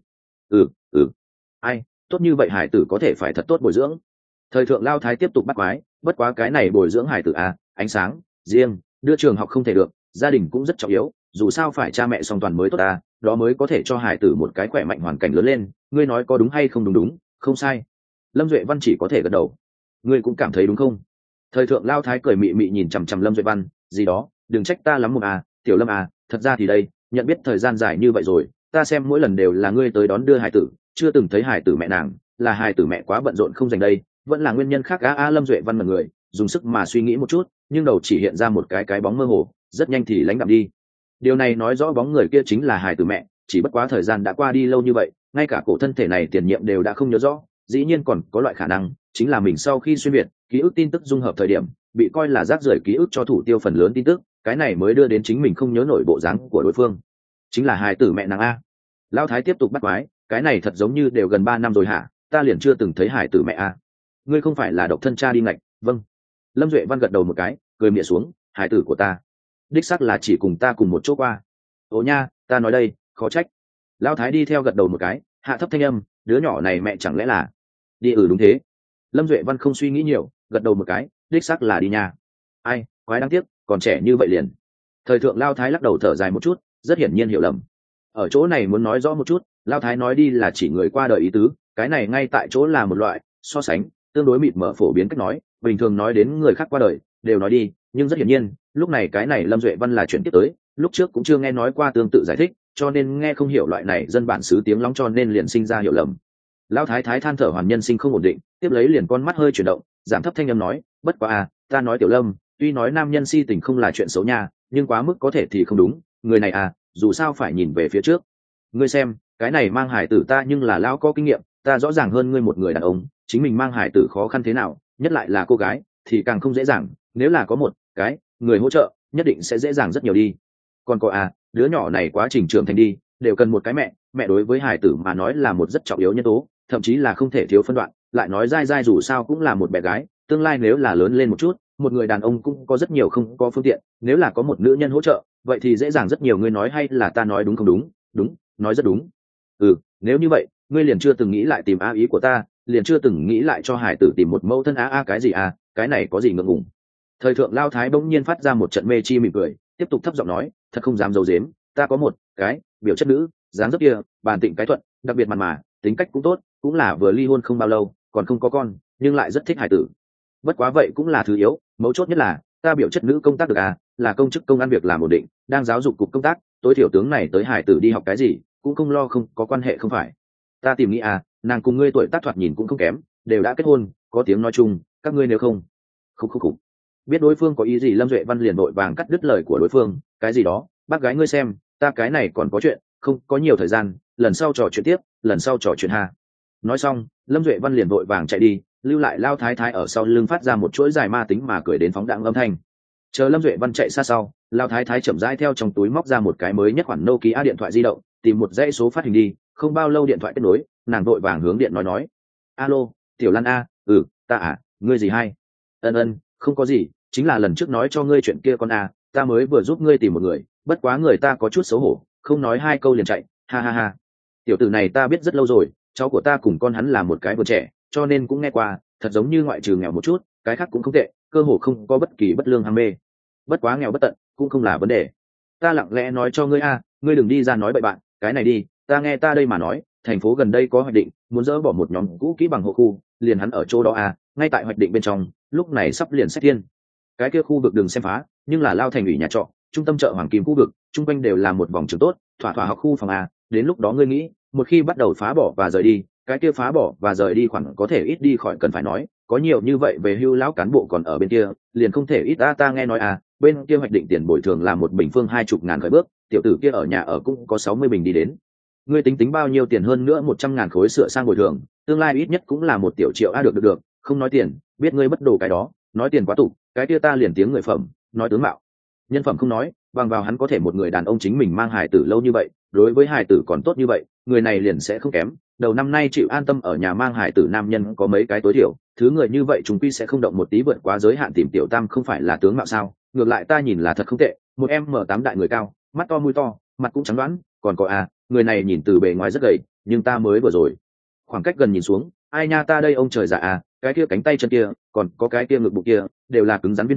Ai, tốt như vậy hải tử có thể phải thật tốt bồi dưỡng. Thời thượng Lao Thái tiếp tục bắt quái, bất quá cái này bồi dưỡng hải tử à, ánh sáng, riêng đưa trường học không thể được, gia đình cũng rất trọng yếu, dù sao phải cha mẹ song toàn mới tốt ta, đó mới có thể cho hải tử một cái khỏe mạnh hoàn cảnh lớn lên. Ngươi nói có đúng hay không? Đúng đúng, không sai. Lâm Duệ Văn chỉ có thể gật đầu. Ngươi cũng cảm thấy đúng không? Thời thượng lao thái cười mị mị nhìn chằm chằm Lâm Duệ Văn, gì đó, đừng trách ta lắm một à, tiểu Lâm à, thật ra thì đây, nhận biết thời gian dài như vậy rồi, ta xem mỗi lần đều là ngươi tới đón đưa hải tử, chưa từng thấy hải tử mẹ nàng, là hải tử mẹ quá bận rộn không dành đây, vẫn là nguyên nhân khác á. Lâm Duệ Văn là người dùng sức mà suy nghĩ một chút, nhưng đầu chỉ hiện ra một cái bóng mơ hồ, rất nhanh thì lãnh đạm đi. Điều này nói rõ bóng người kia chính là hải tử mẹ, chỉ bất quá thời gian đã qua đi lâu như vậy, ngay cả cổ thân thể này tiền nhiệm đều đã không nhớ rõ. Dĩ nhiên còn có loại khả năng chính là mình sau khi xuyên việt, ký ức tin tức dung hợp thời điểm bị coi là rác rưởi ký ức cho thủ tiêu phần lớn tin tức, cái này mới đưa đến chính mình không nhớ nổi bộ dáng của đối phương. Chính là hài tử mẹ nàng a. Lão thái tiếp tục bắt quái, cái này thật giống như đều gần 3 năm rồi hả, ta liền chưa từng thấy hài tử mẹ a. Ngươi không phải là độc thân cha đi ngạch? Vâng. Lâm Duệ Văn gật đầu một cái, cười mỉa xuống, hài tử của ta đích xác là chỉ cùng ta cùng một chỗ qua. Ồ nha, ta nói đây, khó trách. Lão thái đi theo gật đầu một cái, hạ thấp thanh âm, đứa nhỏ này mẹ chẳng lẽ là đi? Đúng thế. Lâm Duệ Văn không suy nghĩ nhiều, gật đầu một cái, đích xác là đi nha. Ai, quái đáng tiếc, còn trẻ như vậy liền. Thời thượng lao thái lắc đầu thở dài một chút, rất hiển nhiên hiểu lầm. Ở chỗ này muốn nói rõ một chút, lao thái nói đi là chỉ người qua đời ý tứ, cái này ngay tại chỗ là một loại so sánh tương đối mịt mở phổ biến cách nói, bình thường nói đến người khác qua đời đều nói đi, nhưng rất hiển nhiên lúc này cái này Lâm Duệ Văn là chuyển tiếp tới, lúc trước cũng chưa nghe nói qua tương tự giải thích, cho nên nghe không hiểu loại này dân bản xứ tiếng lóng, cho nên liền sinh ra hiểu lầm. Lão thái thái than thở hoàn nhân sinh không ổn định, tiếp lấy liền con mắt hơi chuyển động, giảm thấp thanh âm nói, bất quá à, ta nói tiểu Lâm, tuy nói nam nhân si tình không là chuyện xấu nha, nhưng quá mức có thể thì không đúng, người này à, dù sao phải nhìn về phía trước. Ngươi xem, cái này mang hải tử ta nhưng là lão có kinh nghiệm, ta rõ ràng hơn ngươi một người đàn ông, chính mình mang hải tử khó khăn thế nào, nhất lại là cô gái thì càng không dễ dàng, nếu là có một cái người hỗ trợ nhất định sẽ dễ dàng rất nhiều đi. Còn có à, đứa nhỏ này quá trình trưởng thành đi, đều cần một cái mẹ, mẹ đối với hải tử mà nói là một rất trọng yếu nhân tố, thậm chí là không thể thiếu phân đoạn. Lại nói dai dai dù sao cũng là một bé gái, tương lai nếu là lớn lên một chút, một người đàn ông cũng có rất nhiều không có phương tiện, nếu là có một nữ nhân hỗ trợ vậy thì dễ dàng rất nhiều. Ngươi nói hay là ta nói đúng không? Đúng, đúng, nói rất đúng. Nếu như vậy ngươi liền chưa từng nghĩ lại tìm ý của ta, liền chưa từng nghĩ lại cho hải tử tìm một mẫu thân cái gì cái này có gì ngượng ngùng. Thời thượng lao thái bỗng nhiên phát ra một trận mê chi mỉm cười, tiếp tục thấp giọng nói, thật không dám giấu giếm, ta có một cái biểu chất nữ, dáng dấp kia bản tịnh cái thuận, đặc biệt mà tính cách cũng tốt, cũng là vừa ly hôn không bao lâu, còn không có con, nhưng lại rất thích hải tử. Bất quá vậy cũng là thứ yếu, mấu chốt nhất là ta biểu chất nữ công tác được là công chức công ăn việc làm ổn định, đang giáo dục cục công tác, tối thiểu tướng này tới hải tử đi học cái gì cũng không lo, không có quan hệ. Không phải ta tìm nghĩ nàng cùng ngươi tuổi tác thoạt nhìn cũng không kém, đều đã kết hôn, có tiếng nói chung, các ngươi nếu không khúc biết đối phương có ý gì, Lâm Duệ Văn liền vội vàng cắt đứt lời của đối phương, cái gì đó bác gái ngươi xem, ta cái này còn có chuyện, không có nhiều thời gian, lần sau trò chuyện tiếp, lần sau trò chuyện ha. Nói xong Lâm Duệ Văn liền vội vàng chạy đi, lưu lại lao thái thái ở sau lưng phát ra một chuỗi dài ma tính mà cười đến phóng đãng âm thanh. Chờ Lâm Duệ Văn chạy xa sau, lao thái thái chậm rãi theo trong túi móc ra một cái mới nhất khoản Nokia điện thoại di động, tìm một dãy số phát hình đi, không bao lâu điện thoại kết nối, nàng vội vàng hướng điện nói, alo tiểu Lan ta ngươi gì hay? Ân, không có gì, chính là lần trước nói cho ngươi chuyện kia con ta mới vừa giúp ngươi tìm một người, bất quá người ta có chút xấu hổ, không nói 2 câu liền chạy, ha ha ha. Tiểu tử này ta biết rất lâu rồi, cháu của ta cùng con hắn là một cái vừa trẻ, cho nên cũng nghe qua, thật giống như ngoại trừ nghèo một chút, cái khác cũng không tệ, cơ hồ không có bất kỳ bất lương ham mê. Bất quá nghèo bất tận cũng không là vấn đề. Ta lặng lẽ nói cho ngươi ngươi đừng đi ra nói bậy bạn, cái này đi, ta nghe ta đây mà nói, thành phố gần đây có hoạch định, muốn dỡ bỏ một nhóm cũ kỹ bằng hộ khu, liền hắn ở chỗ đó ngay tại hoạch định bên trong, lúc này sắp liền xét thiên. Cái kia khu vực đừng xem phá, nhưng là lao thành ủy nhà trọ, trung tâm chợ Hoàng Kim khu vực, chung quanh đều là một vòng trường tốt, thỏa thỏa học khu phòng đến lúc đó ngươi nghĩ, một khi bắt đầu phá bỏ và rời đi, cái kia phá bỏ và rời đi khoảng có thể ít đi khỏi cần phải nói, có nhiều như vậy về hưu lão cán bộ còn ở bên kia, liền không thể ít ta nghe nói bên kia hoạch định tiền bồi thường là một bình phương 20.000 khởi bước, tiểu tử kia ở nhà ở cũng có 60 bình đi đến. Ngươi tính bao nhiêu tiền, hơn nữa 100.000 khối sửa sang bồi thường, tương lai ít nhất cũng là 1 triệu triệu được, không nói tiền, biết ngươi bất đồ cái đó, nói tiền quá tục, cái kia ta liền tiếng người phẩm, nói tướng mạo. Nhân phẩm không nói, bằng vào hắn có thể một người đàn ông chính mình mang hài tử lâu như vậy, đối với hài tử còn tốt như vậy, người này liền sẽ không kém. Đầu năm nay chịu an tâm ở nhà mang hài tử nam nhân có mấy cái tối thiểu, thứ người như vậy chúng quy sẽ không động một tí vượt quá giới hạn tìm tiểu tam, không phải là tướng mạo sao? Ngược lại ta nhìn là thật không tệ, một M8 đại người cao, mắt to mũi to, mặt cũng trắng đoán, còn có người này nhìn từ bề ngoài rất gầy, nhưng ta mới vừa rồi khoảng cách gần nhìn xuống, ai nha, ta đây ông trời già cái kia cánh tay chân kia, còn có cái kia ngực bụng kia, đều là cứng rắn viên thịt,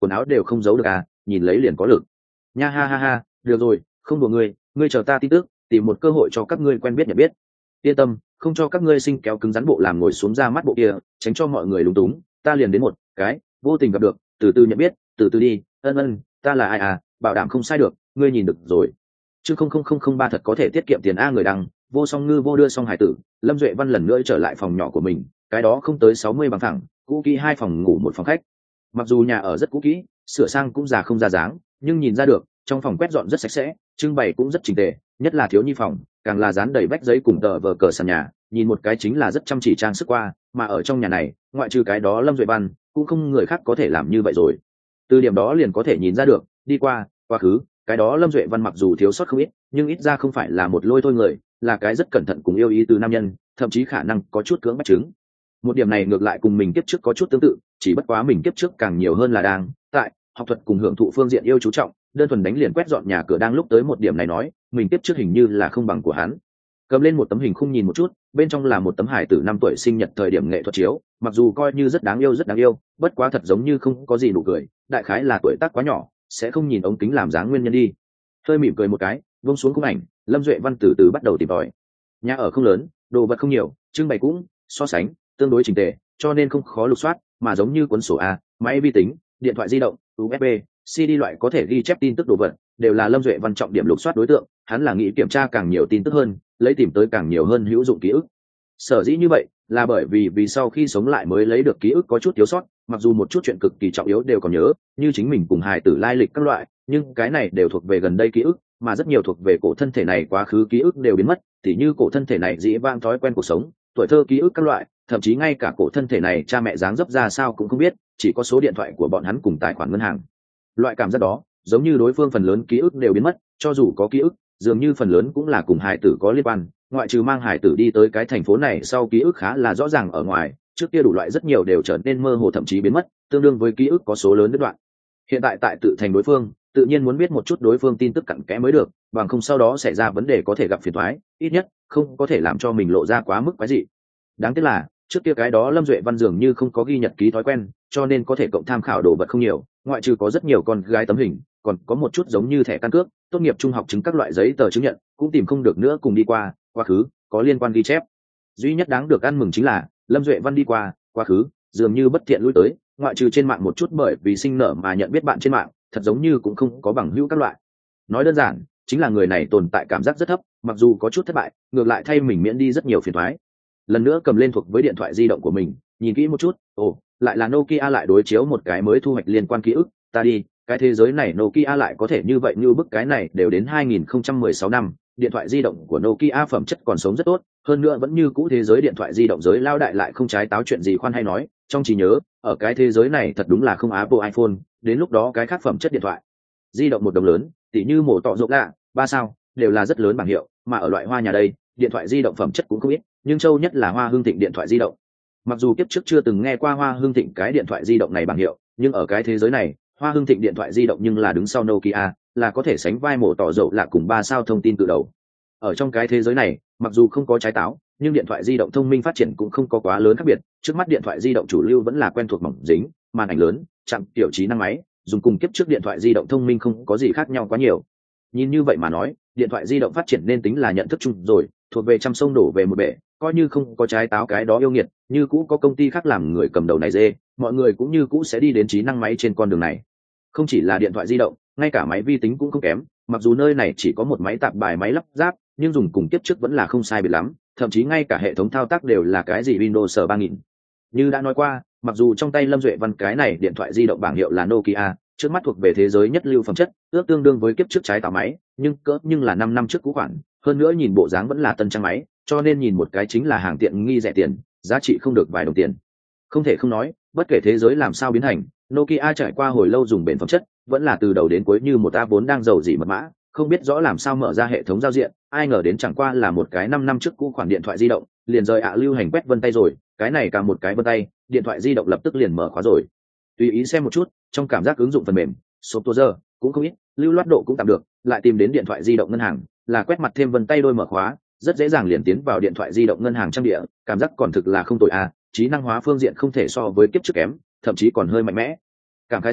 quần áo đều không giấu được à, nhìn lấy liền có lực. Nha ha ha ha, được rồi, không đùa ngươi chờ ta tin tức, tìm một cơ hội cho các ngươi quen biết nhận biết. Yên tâm, không cho các ngươi sinh kéo cứng rắn bộ làm ngồi xuống ra mắt bộ kia, tránh cho mọi người lúng túng, ta liền đến một cái, vô tình gặp được, từ từ nhận biết, từ từ đi, ta là ai à, bảo đảm không sai được, ngươi nhìn được rồi. Chứ 00003 thật có thể tiết kiệm tiền a người đăng, vô song ngư vô đưa xong hải tử, Lâm Duệ Văn lần nữa trở lại phòng nhỏ của mình, cái đó không tới 60 bằng thẳng, cũ kỹ 2 phòng ngủ 1 phòng khách. Mặc dù nhà ở rất cũ kỹ, sửa sang cũng già không ra dáng, nhưng nhìn ra được, trong phòng quét dọn rất sạch sẽ, trưng bày cũng rất chỉnh tề, nhất là thiếu nhi phòng, càng là dán đầy vách giấy cùng tờ vờ cờ sàn nhà, nhìn một cái chính là rất chăm chỉ trang sức qua, mà ở trong nhà này, ngoại trừ cái đó Lâm Duệ Văn, cũng không người khác có thể làm như vậy rồi. Từ điểm đó liền có thể nhìn ra được, đi qua, quá khứ, cái đó Lâm Duệ Văn mặc dù thiếu sót không ít, nhưng ít ra không phải là một lôi thôi người, là cái rất cẩn thận cùng yêu ý từ nam nhân, thậm chí khả năng có chút cưỡng bách chứng. Một điểm này ngược lại cùng mình kiếp trước có chút tương tự, chỉ bất quá mình kiếp trước càng nhiều hơn là đang tại học thuật cùng hưởng thụ phương diện yêu chú trọng, đơn thuần đánh liền quét dọn nhà cửa đang lúc tới một điểm này nói, mình kiếp trước hình như là không bằng của hắn. Cầm lên một tấm hình khung nhìn một chút, bên trong là một tấm hài tử 5 tuổi sinh nhật thời điểm nghệ thuật chiếu, mặc dù coi như rất đáng yêu, bất quá thật giống như không có gì nụ cười, đại khái là tuổi tác quá nhỏ, sẽ không nhìn ống kính làm dáng nguyên nhân đi. Hơi mỉm cười một cái, vung xuống khung ảnh, Lâm Duệ Văn từ từ bắt đầu tìm tòi. Nhà ở không lớn, đồ vật không nhiều, trưng bày cũng so sánh tương đối chỉnh tề, cho nên không khó lục soát, mà giống như cuốn sổ A, máy vi tính, điện thoại di động, USB, CD loại có thể ghi chép tin tức đồ vật, đều là Lâm Duệ Văn trọng điểm lục soát đối tượng, hắn là nghĩ kiểm tra càng nhiều tin tức hơn, lấy tìm tới càng nhiều hơn hữu dụng ký ức. Sở dĩ như vậy, là bởi vì sau khi sống lại mới lấy được ký ức có chút thiếu sót, mặc dù một chút chuyện cực kỳ trọng yếu đều còn nhớ, như chính mình cùng hài tử lai lịch các loại, nhưng cái này đều thuộc về gần đây ký ức, mà rất nhiều thuộc về cổ thân thể này quá khứ ký ức đều biến mất, tỉ như cổ thân thể này dĩ vãng thói quen cuộc sống, tuổi thơ ký ức các loại, thậm chí ngay cả cổ thân thể này cha mẹ dáng dấp ra sao cũng không biết, chỉ có số điện thoại của bọn hắn cùng tài khoản ngân hàng. Loại cảm giác đó, giống như đối phương phần lớn ký ức đều biến mất, cho dù có ký ức, dường như phần lớn cũng là cùng hài tử có liên quan, ngoại trừ mang hài tử đi tới cái thành phố này sau ký ức khá là rõ ràng ở ngoài, trước kia đủ loại rất nhiều đều trở nên mơ hồ thậm chí biến mất, tương đương với ký ức có số lớn đứt đoạn. Hiện tại tại tự thành đối phương, tự nhiên muốn biết một chút đối phương tin tức cặn kẽ mới được, bằng không sau đó xảy ra vấn đề có thể gặp phiền toái, ít nhất không có thể làm cho mình lộ ra quá mức quái dị. Đáng tiếc là trước kia cái đó Lâm Duệ Văn dường như không có ghi nhật ký thói quen, cho nên có thể cộng tham khảo đồ vật không nhiều, ngoại trừ có rất nhiều con gái tấm hình, còn có một chút giống như thẻ căn cước, tốt nghiệp trung học chứng các loại giấy tờ chứng nhận, cũng tìm không được nữa cùng đi qua, quá khứ, có liên quan ghi chép. Duy nhất đáng được ăn mừng chính là Lâm Duệ Văn đi qua, quá khứ, dường như bất thiện lui tới, ngoại trừ trên mạng một chút bởi vì sinh nở mà nhận biết bạn trên mạng, thật giống như cũng không có bằng hữu các loại. Nói đơn giản, chính là người này tồn tại cảm giác rất thấp, mặc dù có chút thất bại, ngược lại thay mình miễn đi rất nhiều phiền toái. Lần nữa cầm lên thuộc với điện thoại di động của mình, nhìn kỹ một chút, lại là Nokia lại đối chiếu một cái mới thu hoạch liên quan ký ức, ta đi, cái thế giới này Nokia lại có thể như vậy, như bức cái này đều đến 2016 năm, điện thoại di động của Nokia phẩm chất còn sống rất tốt, hơn nữa vẫn như cũ thế giới điện thoại di động giới lao đại lại không trái táo chuyện gì khoan hay nói, trong trí nhớ, ở cái thế giới này thật đúng là không Apple iPhone, đến lúc đó cái khác phẩm chất điện thoại di động một đồng lớn, tỉ như mổ tọ rộng lạ, 3 sao, đều là rất lớn bảng hiệu, mà ở loại Hoa nhà đây, điện thoại di động phẩm chất cũng không ít, nhưng châu nhất là Hoa Hương Thịnh điện thoại di động. Mặc dù kiếp trước chưa từng nghe qua Hoa Hương Thịnh cái điện thoại di động này bảng hiệu, nhưng ở cái thế giới này, Hoa Hương Thịnh điện thoại di động nhưng là đứng sau Nokia, là có thể sánh vai mổ tỏ dậu là cùng 3 sao thông tin từ đầu. Ở trong cái thế giới này, mặc dù không có trái táo, nhưng điện thoại di động thông minh phát triển cũng không có quá lớn khác biệt, trước mắt điện thoại di động chủ lưu vẫn là quen thuộc mỏng dính, màn ảnh lớn, chạm tiểu trí năng máy, dùng cùng kiếp trước điện thoại di động thông minh không có gì khác nhau quá nhiều. Nhìn như vậy mà nói, điện thoại di động phát triển nên tính là nhận thức chung rồi, thuộc về trăm sông đổ về một bể, coi như không có trái táo cái đó yêu nghiệt, như cũ có công ty khác làm người cầm đầu này dê, mọi người cũng như cũ sẽ đi đến trí năng máy trên con đường này. Không chỉ là điện thoại di động, ngay cả máy vi tính cũng không kém, mặc dù nơi này chỉ có một máy tạp bài máy lắp ráp, nhưng dùng cùng kiếp trước vẫn là không sai biệt lắm, thậm chí ngay cả hệ thống thao tác đều là cái gì Windows 3000. Như đã nói qua, mặc dù trong tay Lâm Duệ Văn cái này điện thoại di động bảng hiệu là Nokia, trước mắt thuộc về thế giới nhất lưu phẩm chất, ước tương đương với kiếp trước trái táo máy, nhưng là 5 năm trước cũ khoản, hơn nữa nhìn bộ dáng vẫn là tân trang máy, cho nên nhìn một cái chính là hàng tiện nghi rẻ tiền, giá trị không được vài đồng tiền. Không thể không nói, bất kể thế giới làm sao biến thành, Nokia trải qua hồi lâu dùng bền phẩm chất, vẫn là từ đầu đến cuối như một A4 đang giàu dỉ mật mã, không biết rõ làm sao mở ra hệ thống giao diện, ai ngờ đến chẳng qua là một cái 5 năm trước cũ khoản điện thoại di động, liền rời lưu hành quét vân tay rồi, cái này cả một cái vân tay, điện thoại di động lập tức liền mở khóa rồi. Tùy ý xem một chút, trong cảm giác ứng dụng phần mềm, software cũng không ít, lưu loát độ cũng tạm được, lại tìm đến điện thoại di động ngân hàng, là quét mặt thêm vân tay đôi mở khóa, rất dễ dàng liền tiến vào điện thoại di động ngân hàng trang địa, cảm giác còn thực là không tồi à, trí năng hóa phương diện không thể so với kiếp trước kém, thậm chí còn hơi mạnh mẽ. Cảm khái xong,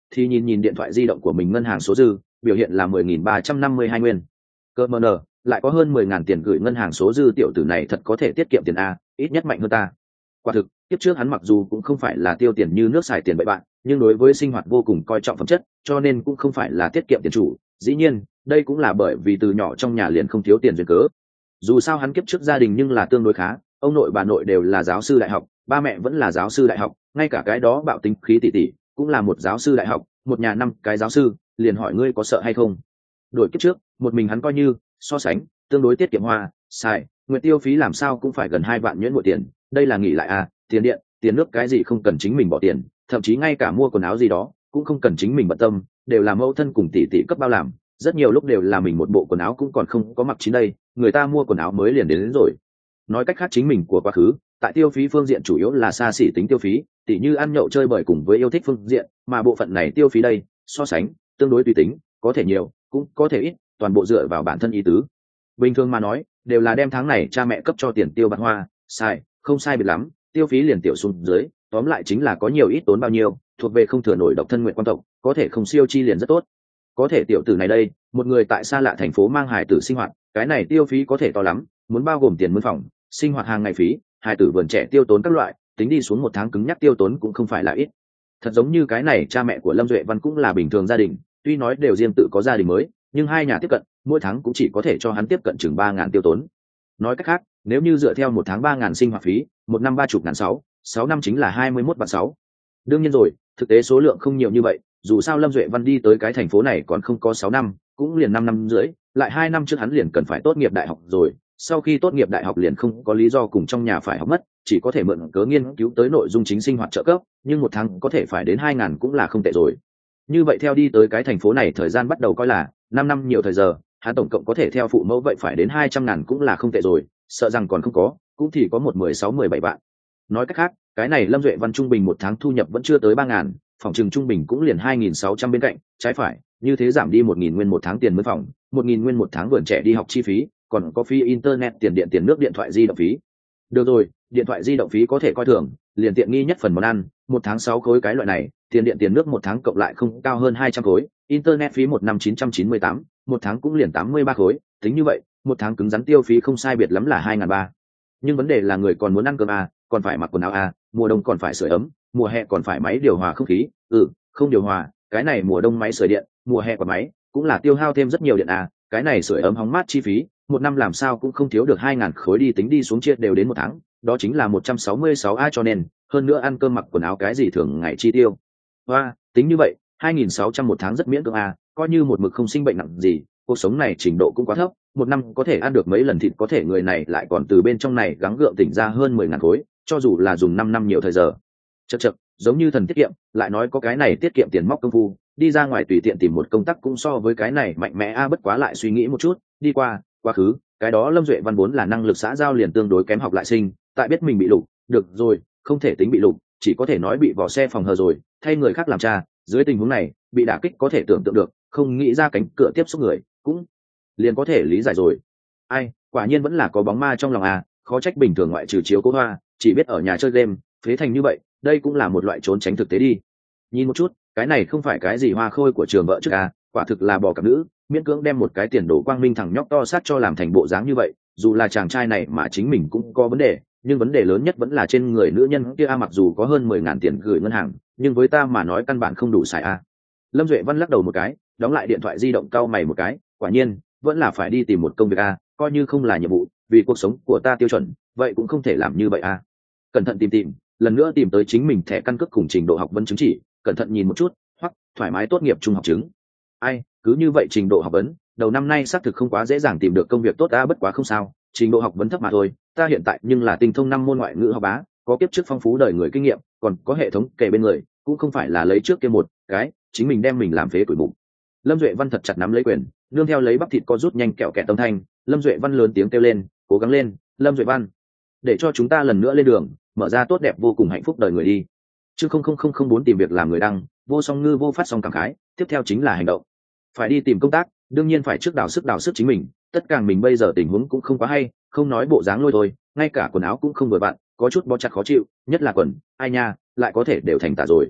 thì nhìn nhìn điện thoại di động của mình ngân hàng số dư, biểu hiện là 10.352 nguyên. Cơ mờ nờ, lại có hơn 10.000 tiền gửi ngân hàng số dư, tiểu tử này thật có thể tiết kiệm tiền a, ít nhất mạnh hơn ta. Quả thực, tiếp trước hắn mặc dù cũng không phải là tiêu tiền như nước xài tiền bậy bạn, nhưng đối với sinh hoạt vô cùng coi trọng phẩm chất, cho nên cũng không phải là tiết kiệm tiền chủ. Dĩ nhiên, đây cũng là bởi vì từ nhỏ trong nhà liền không thiếu tiền duyên cớ. Dù sao hắn kiếp trước gia đình nhưng là tương đối khá, ông nội bà nội đều là giáo sư đại học, ba mẹ vẫn là giáo sư đại học, ngay cả cái đó bạo tính khí tỷ tỷ cũng là một giáo sư đại học, một nhà 5 cái giáo sư, liền hỏi ngươi có sợ hay không. Đổi kiếp trước, một mình hắn coi như so sánh tương đối tiết kiệm hoa xài, nguyện tiêu phí làm sao cũng phải gần 2 vạn nhuyễn mỗi tiền, đây là nghỉ lại à, tiền điện tiền nước cái gì không cần chính mình bỏ tiền, thậm chí ngay cả mua quần áo gì đó cũng không cần chính mình bận tâm, đều là mẫu thân cùng tỷ tỷ cấp bao làm, rất nhiều lúc đều là mình một bộ quần áo cũng còn không có mặc chín đây, người ta mua quần áo mới liền đến rồi. Nói cách khác, chính mình của quá khứ tại tiêu phí phương diện chủ yếu là xa xỉ tính tiêu phí, tỉ như ăn nhậu chơi bời cùng với yêu thích phương diện, mà bộ phận này tiêu phí đây so sánh tương đối tùy tính, có thể nhiều cũng có thể ít, toàn bộ dựa vào bản thân ý tứ. Bình thường mà nói, đều là đem tháng này cha mẹ cấp cho tiền tiêu bạc hoa sai, không sai biệt lắm, tiêu phí liền tiểu xuống dưới, tóm lại chính là có nhiều ít tốn bao nhiêu, thuộc về không thừa nổi độc thân nguyện quan tộc, có thể không siêu chi liền rất tốt. Có thể tiểu tử này đây, một người tại xa lạ thành phố mang hài tử sinh hoạt, cái này tiêu phí có thể to lắm, muốn bao gồm tiền mướn phòng, sinh hoạt hàng ngày phí, hài tử vườn trẻ tiêu tốn các loại, tính đi xuống một tháng cứng nhắc tiêu tốn cũng không phải là ít. Thật giống như cái này cha mẹ của Lâm Duệ Văn cũng là bình thường gia đình, tuy nói đều riêng tự có gia đình mới, nhưng hai nhà tiếp cận, mỗi tháng cũng chỉ có thể cho hắn tiếp cận chừng 3.000 tiêu tốn. Nói cách khác, nếu như dựa theo một tháng 3.000 sinh hoạt phí, một năm 30.600, 6 năm chính là 21.600. Đương nhiên rồi, thực tế số lượng không nhiều như vậy, dù sao Lâm Duệ Văn đi tới cái thành phố này còn không có 6 năm, cũng liền 5 năm rưỡi, lại 2 năm trước hắn liền cần phải tốt nghiệp đại học rồi, sau khi tốt nghiệp đại học liền không có lý do cùng trong nhà phải học mất, chỉ có thể mượn cớ nghiên cứu tới nội dung chính sinh hoạt trợ cấp, nhưng một tháng có thể phải đến 2.000 cũng là không tệ rồi. Như vậy theo đi tới cái thành phố này thời gian bắt đầu coi là 5 năm nhiều thời giờ, hắn tổng cộng có thể theo phụ mẫu vậy phải đến 200.000 cũng là không tệ rồi, sợ rằng còn không có, cũng thì có một 16-17 vạn. Nói cách khác, cái này Lâm Duệ Văn trung bình một tháng thu nhập vẫn chưa tới 3.000, phòng trừng trung bình cũng liền 2.600 bên cạnh, trái phải, như thế giảm đi 1.000 nguyên một tháng tiền mướn phòng, 1.000 nguyên một tháng vườn trẻ đi học chi phí, còn có phí internet, tiền điện, tiền nước, điện thoại di động phí. Được rồi, điện thoại di động phí có thể coi thường, liền tiện nghi nhất phần món ăn, một tháng 6 khối cái loại này, tiền điện tiền nước một tháng cộng lại không cao hơn 200 khối, internet phí một năm 998, một tháng cũng liền 83 khối, tính như vậy, một tháng cứng rắn tiêu phí không sai biệt lắm là 2.300. Nhưng vấn đề là người còn muốn ăn cơm à, còn phải mặc quần áo à, mùa đông còn phải sưởi ấm, mùa hè còn phải máy điều hòa không khí, không điều hòa, cái này mùa đông máy sưởi điện, mùa hè còn máy, cũng là tiêu hao thêm rất nhiều điện à, cái này sưởi ấm hóng mát chi phí, một năm làm sao cũng không thiếu được 2.000 khối, đi tính đi xuống chia đều đến một tháng, đó chính là 166 a, cho nên hơn nữa ăn cơm mặc quần áo cái gì thường ngày chi tiêu. Và tính như vậy, 2.600 một tháng rất miễn cưỡng à, coi như một mực không sinh bệnh nặng gì, cuộc sống này trình độ cũng quá thấp, một năm có thể ăn được mấy lần thịt, có thể người này lại còn từ bên trong này gắng gượng tỉnh ra hơn 10.000 khối, cho dù là dùng 5 năm nhiều thời giờ. Chậc, giống như thần tiết kiệm, lại nói có cái này tiết kiệm tiền móc công phu, đi ra ngoài tùy tiện tìm một công tác cũng so với cái này mạnh mẽ a. Bất quá lại suy nghĩ một chút, đi qua quá khứ, cái đó Lâm Duệ Văn vốn là năng lực xã giao liền tương đối kém, học lại sinh, tại biết mình bị lục, được rồi, không thể tính bị lục, chỉ có thể nói bị vò xe phòng hờ rồi, thay người khác làm cha, dưới tình huống này, bị đả kích có thể tưởng tượng được, không nghĩ ra cánh cửa tiếp xúc người, cũng liền có thể lý giải rồi. Ai, quả nhiên vẫn là có bóng ma trong lòng à, khó trách bình thường ngoại trừ chiếu cố hoa, chỉ biết ở nhà chơi game, phế thành như vậy, đây cũng là một loại trốn tránh thực tế đi. Nhìn một chút, cái này không phải cái gì hoa khôi của trường vợ trước à, quả thực là bò cặp nữ, miễn cưỡng đem một cái tiền đồ quang minh thằng nhóc to sát cho làm thành bộ dáng như vậy. Dù là chàng trai này mà chính mình cũng có vấn đề, nhưng vấn đề lớn nhất vẫn là trên người nữ nhân kia a. Mặc dù có hơn 10.000 tiền gửi ngân hàng, nhưng với ta mà nói căn bản không đủ xài a. Lâm Duệ Văn lắc đầu một cái, đóng lại điện thoại di động, cau mày một cái, quả nhiên vẫn là phải đi tìm một công việc a, coi như không là nhiệm vụ, vì cuộc sống của ta tiêu chuẩn, vậy cũng không thể làm như vậy a. Cẩn thận tìm, lần nữa tìm tới chính mình thẻ căn cước cùng trình độ học vấn chứng chỉ, cẩn thận nhìn một chút, hoặc thoải mái tốt nghiệp trung học chứng. Ai, cứ như vậy trình độ học vấn, đầu năm nay xác thực không quá dễ dàng tìm được công việc tốt a. Bất quá không sao, trình độ học vấn thấp mà thôi, ta hiện tại nhưng là tinh thông 5 môn ngoại ngữ học bá, có kiếp trước phong phú đời người kinh nghiệm, còn có hệ thống kề bên người, cũng không phải là lấy trước kia một cái chính mình đem mình làm phế tuổi mục. Lâm Duệ Văn thật chặt nắm lấy quyền, nương theo lấy bắp thịt có rút nhanh kẹo kẹt tâm thanh, Lâm Duệ Văn lớn tiếng kêu lên, cố gắng lên, Lâm Duệ Văn, để cho chúng ta lần nữa lên đường, mở ra tốt đẹp vô cùng hạnh phúc đời người đi. Chương 00004 tìm việc làm người đăng, vô song ngư vô phát song cảm khái, tiếp theo chính là hành động. Phải đi tìm công tác, đương nhiên phải trước đào sức chính mình, tất cả mình bây giờ tình huống cũng không quá hay, không nói bộ dáng lôi thôi, ngay cả quần áo cũng không vừa vặn, có chút bó chặt khó chịu, nhất là quần, ai nha, lại có thể đều thành tả rồi.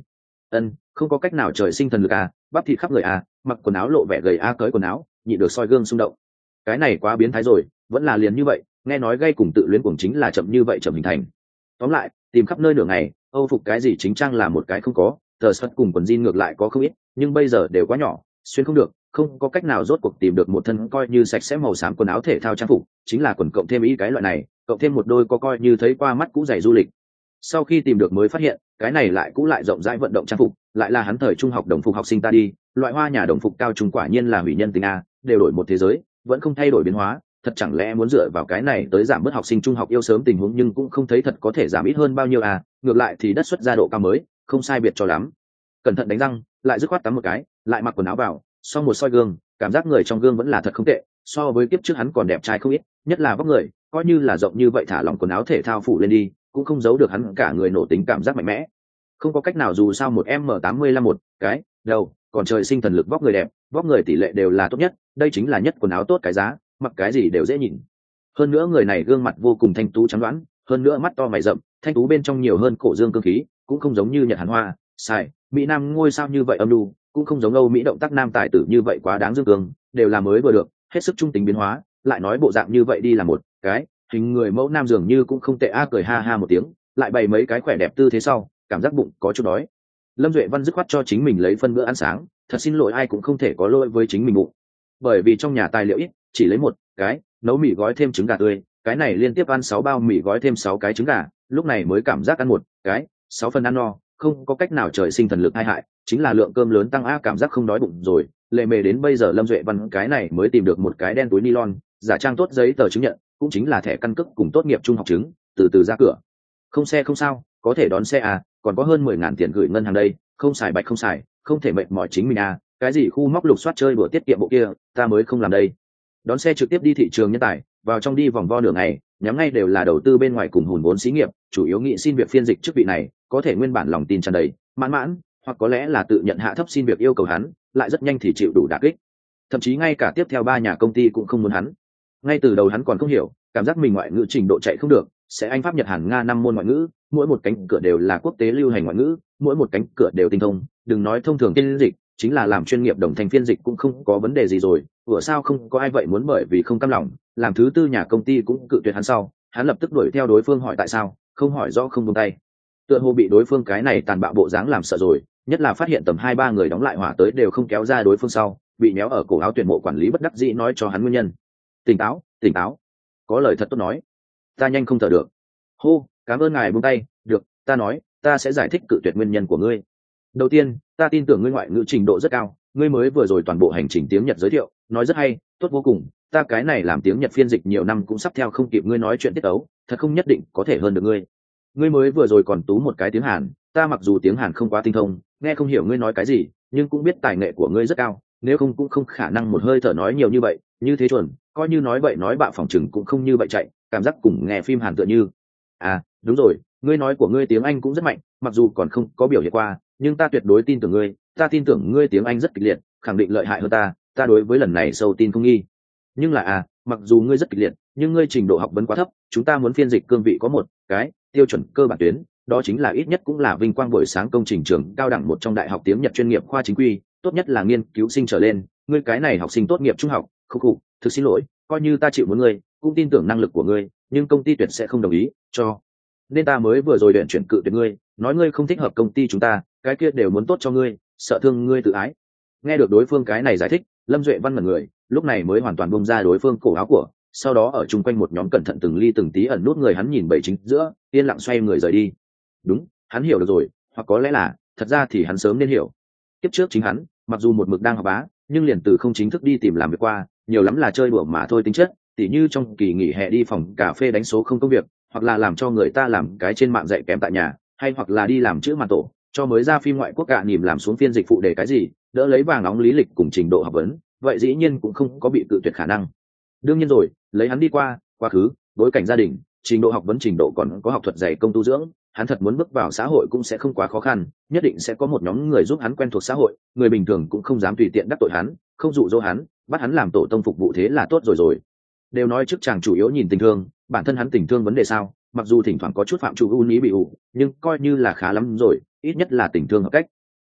Không có cách nào, trời sinh thần lực à, bắp thịt khắp người à, mặc quần áo lộ vẻ gầy a, cởi quần áo nhị được soi gương xung động. Cái này quá biến thái rồi, vẫn là liền như vậy, nghe nói gây cùng tự luyến cuồng chính là chậm như vậy chậm hình thành. Tóm lại, tìm khắp nơi nửa ngày, âu phục cái gì chính trang là một cái không có, tờ sợt cùng quần jean ngược lại có không ít, nhưng bây giờ đều quá nhỏ, xuyên không được, không có cách nào rốt cuộc tìm được một thân coi như sạch sẽ màu xám quần áo thể thao trang phục, chính là quần cộng thêm ý cái loại này, cộng thêm một đôi có coi như thấy qua mắt cũ giày du lịch. Sau khi tìm được mới phát hiện, cái này lại cũ lại rộng rãi vận động trang phục, lại là hắn thời trung học đồng phục học sinh ta đi, loại hoa nhà đồng phục cao trung quả nhiên là hủy nhân tính a, đều đổi một thế giới, vẫn không thay đổi biến hóa, thật chẳng lẽ muốn dựa vào cái này tới giảm bớt học sinh trung học yêu sớm tình huống, nhưng cũng không thấy thật có thể giảm ít hơn bao nhiêu à, ngược lại thì đất xuất ra độ cao mới, không sai biệt cho lắm. Cẩn thận đánh răng, lại dứt khoát tắm một cái, lại mặc quần áo vào, xong một soi gương, cảm giác người trong gương vẫn là thật không tệ, so với kiếp trước hắn còn đẹp trai không ít, nhất là vóc người, coi như là rộng như vậy thả lỏng quần áo thể thao phủ lên đi, cũng không giấu được hắn cả người nổ tính cảm giác mạnh mẽ. Không có cách nào, dù sao một M85 một cái đầu, còn trời sinh thần lực, vóc người đẹp, vóc người tỷ lệ đều là tốt nhất, đây chính là nhất quần áo tốt cái giá, mặc cái gì đều dễ nhìn. Hơn nữa người này gương mặt vô cùng thanh tú trắng đoán, hơn nữa mắt to mày rậm, thanh tú bên trong nhiều hơn cổ dương cương khí, cũng không giống như Nhật Hàn Hoa, sai, Mỹ Nam ngôi sao như vậy âm lưu, cũng không giống Âu Mỹ động tác nam tài tử như vậy quá đáng dương cương, đều là mới vừa được, hết sức trung tính biến hóa, lại nói bộ dạng như vậy đi là một cái hình người mẫu nam dường như cũng không tệ a, cười ha ha một tiếng, lại bày mấy cái khỏe đẹp tư thế sau, cảm giác bụng có chút đói. Lâm Duệ Văn dứt khoát cho chính mình lấy phân bữa ăn sáng, thật xin lỗi, ai cũng không thể có lỗi với chính mình bụng, bởi vì trong nhà tài liệu ít, chỉ lấy một cái nấu mì gói thêm trứng gà tươi, cái này liên tiếp ăn 6 bao mì gói thêm 6 cái trứng gà, lúc này mới cảm giác ăn một cái 6 phần ăn no, không có cách nào, trời sinh thần lực hai hại, chính là lượng cơm lớn tăng a, cảm giác không đói bụng rồi. Lệ mề đến bây giờ Lâm Duệ Văn cái này mới tìm được một cái đen túi nylon, giả trang tốt giấy tờ chứng nhận, cũng chính là thẻ căn cước cùng tốt nghiệp trung học chứng, từ từ ra cửa. Không xe không sao, có thể đón xe à, còn có hơn 10.000 tiền gửi ngân hàng đây, không xài bạch không xài, không thể mệt mỏi chính mình à, cái gì khu móc lục soát chơi đùa tiết kiệm bộ kia, ta mới không làm đây. Đón xe trực tiếp đi thị trường nhân tài, vào trong đi vòng vo nửa ngày, nhắm ngay đều là đầu tư bên ngoài cùng hùn vốn xí nghiệp, chủ yếu nghĩ xin việc phiên dịch chức vị này, có thể nguyên bản lòng tin tràn đầy, mãn mãn, hoặc có lẽ là tự nhận hạ thấp xin việc yêu cầu hắn, lại rất nhanh thì chịu đủ đả kích. Thậm chí ngay cả tiếp theo 3 nhà công ty cũng không muốn hắn. Ngay từ đầu hắn còn không hiểu, cảm giác mình ngoại ngữ trình độ chạy không được, sẽ Anh Pháp Nhật Hàn Nga 5 môn ngoại ngữ, mỗi một cánh cửa đều là quốc tế lưu hành ngoại ngữ, mỗi một cánh cửa đều tinh thông, đừng nói thông thường phiên dịch, chính là làm chuyên nghiệp đồng thành phiên dịch cũng không có vấn đề gì rồi. Vừa sao không có ai vậy muốn bởi vì không cam lòng, làm thứ tư nhà công ty cũng cự tuyệt hắn sau, hắn lập tức đuổi theo đối phương hỏi tại sao, không hỏi rõ không buông tay. Tựa hồ bị đối phương cái này tàn bạo bộ dáng làm sợ rồi, nhất là phát hiện tầm 2-3 người đóng lại hỏa tới đều không kéo ra đối phương sau, bị méo ở cổ áo tuyển mộ quản lý bất đắc dĩ nói cho hắn nguyên nhân. Tỉnh táo, tỉnh táo, có lời thật tốt nói, ta nhanh không thở được. Hô, cảm ơn ngài buông tay, được, ta nói, ta sẽ giải thích cự tuyệt nguyên nhân của ngươi. Đầu tiên, ta tin tưởng ngươi ngoại ngữ trình độ rất cao, ngươi mới vừa rồi toàn bộ hành trình tiếng Nhật giới thiệu, nói rất hay, tốt vô cùng, ta cái này làm tiếng Nhật phiên dịch nhiều năm cũng sắp theo không kịp ngươi nói chuyện tiết ấu, thật không nhất định có thể hơn được ngươi. Ngươi mới vừa rồi còn tú một cái tiếng Hàn, ta mặc dù tiếng Hàn không quá tinh thông, nghe không hiểu ngươi nói cái gì, nhưng cũng biết tài nghệ của ngươi rất cao, nếu không cũng không khả năng một hơi thở nói nhiều như vậy, như thế chuẩn, coi như nói vậy nói bạ phòng chừng cũng không như vậy chạy, cảm giác cùng nghe phim Hàn tựa như. À, đúng rồi, ngươi nói của ngươi tiếng Anh cũng rất mạnh, mặc dù còn không có biểu hiện qua, nhưng ta tuyệt đối tin tưởng ngươi, ta tin tưởng ngươi tiếng Anh rất kịch liệt, khẳng định lợi hại hơn ta đối với lần này sâu tin không nghi. Nhưng là mặc dù ngươi rất kịch liệt, nhưng ngươi trình độ học vấn quá thấp, chúng ta muốn phiên dịch cương vị có một cái tiêu chuẩn cơ bản tuyến, đó chính là ít nhất cũng là vinh quang buổi sáng công trình trường cao đẳng một trong đại học tiếng Nhật chuyên nghiệp khoa chính quy, tốt nhất là nghiên cứu sinh trở lên, ngươi cái này học sinh tốt nghiệp trung học, không, thực xin lỗi, coi như ta chịu muốn ngươi, cũng tin tưởng năng lực của ngươi, nhưng công ty tuyệt sẽ không đồng ý cho, nên ta mới vừa rồi luyện chuyển cự tuyệt ngươi, nói ngươi không thích hợp công ty chúng ta, cái kia đều muốn tốt cho ngươi, sợ thương ngươi tự ái. Nghe được đối phương cái này giải thích, Lâm Duệ Văn ngẩn người, lúc này mới hoàn toàn bông ra đối phương cổ áo của, sau đó ở chung quanh một nhóm cẩn thận từng ly từng tí ẩn nút người hắn nhìn bảy chính giữa, yên lặng xoay người rời đi. Đúng, hắn hiểu được rồi, hoặc có lẽ là, thật ra thì hắn sớm nên hiểu. Tiếp trước chính hắn, mặc dù một mực đang học bá, nhưng liền từ không chính thức đi tìm làm việc qua, nhiều lắm là chơi đùa mà thôi tính chất, tỉ như trong kỳ nghỉ hè đi phòng cà phê đánh số không công việc, hoặc là làm cho người ta làm cái trên mạng dạy kém tại nhà, hay hoặc là đi làm chữ màn tổ, cho mới ra phim ngoại quốc gạ nỉm làm xuống phiên dịch phụ đề cái gì, đỡ lấy vàng nóng lý lịch cùng trình độ học vấn, vậy dĩ nhiên cũng không có bị cự tuyệt khả năng. Đương nhiên rồi, lấy hắn đi qua quá khứ, bối cảnh gia đình, trình độ học vấn, trình độ còn có học thuật dày công tu dưỡng, hắn thật muốn bước vào xã hội cũng sẽ không quá khó khăn, nhất định sẽ có một nhóm người giúp hắn quen thuộc xã hội, người bình thường cũng không dám tùy tiện đắc tội hắn, không dụ dỗ hắn, bắt hắn làm tổ tông phục vụ thế là tốt rồi. Đều nói chức chàng chủ yếu nhìn tình thương, bản thân hắn tình thương vấn đề sao, mặc dù thỉnh thoảng có chút phạm chủ ưu ý bị ủ, nhưng coi như là khá lắm rồi, ít nhất là tình thương hợp cách.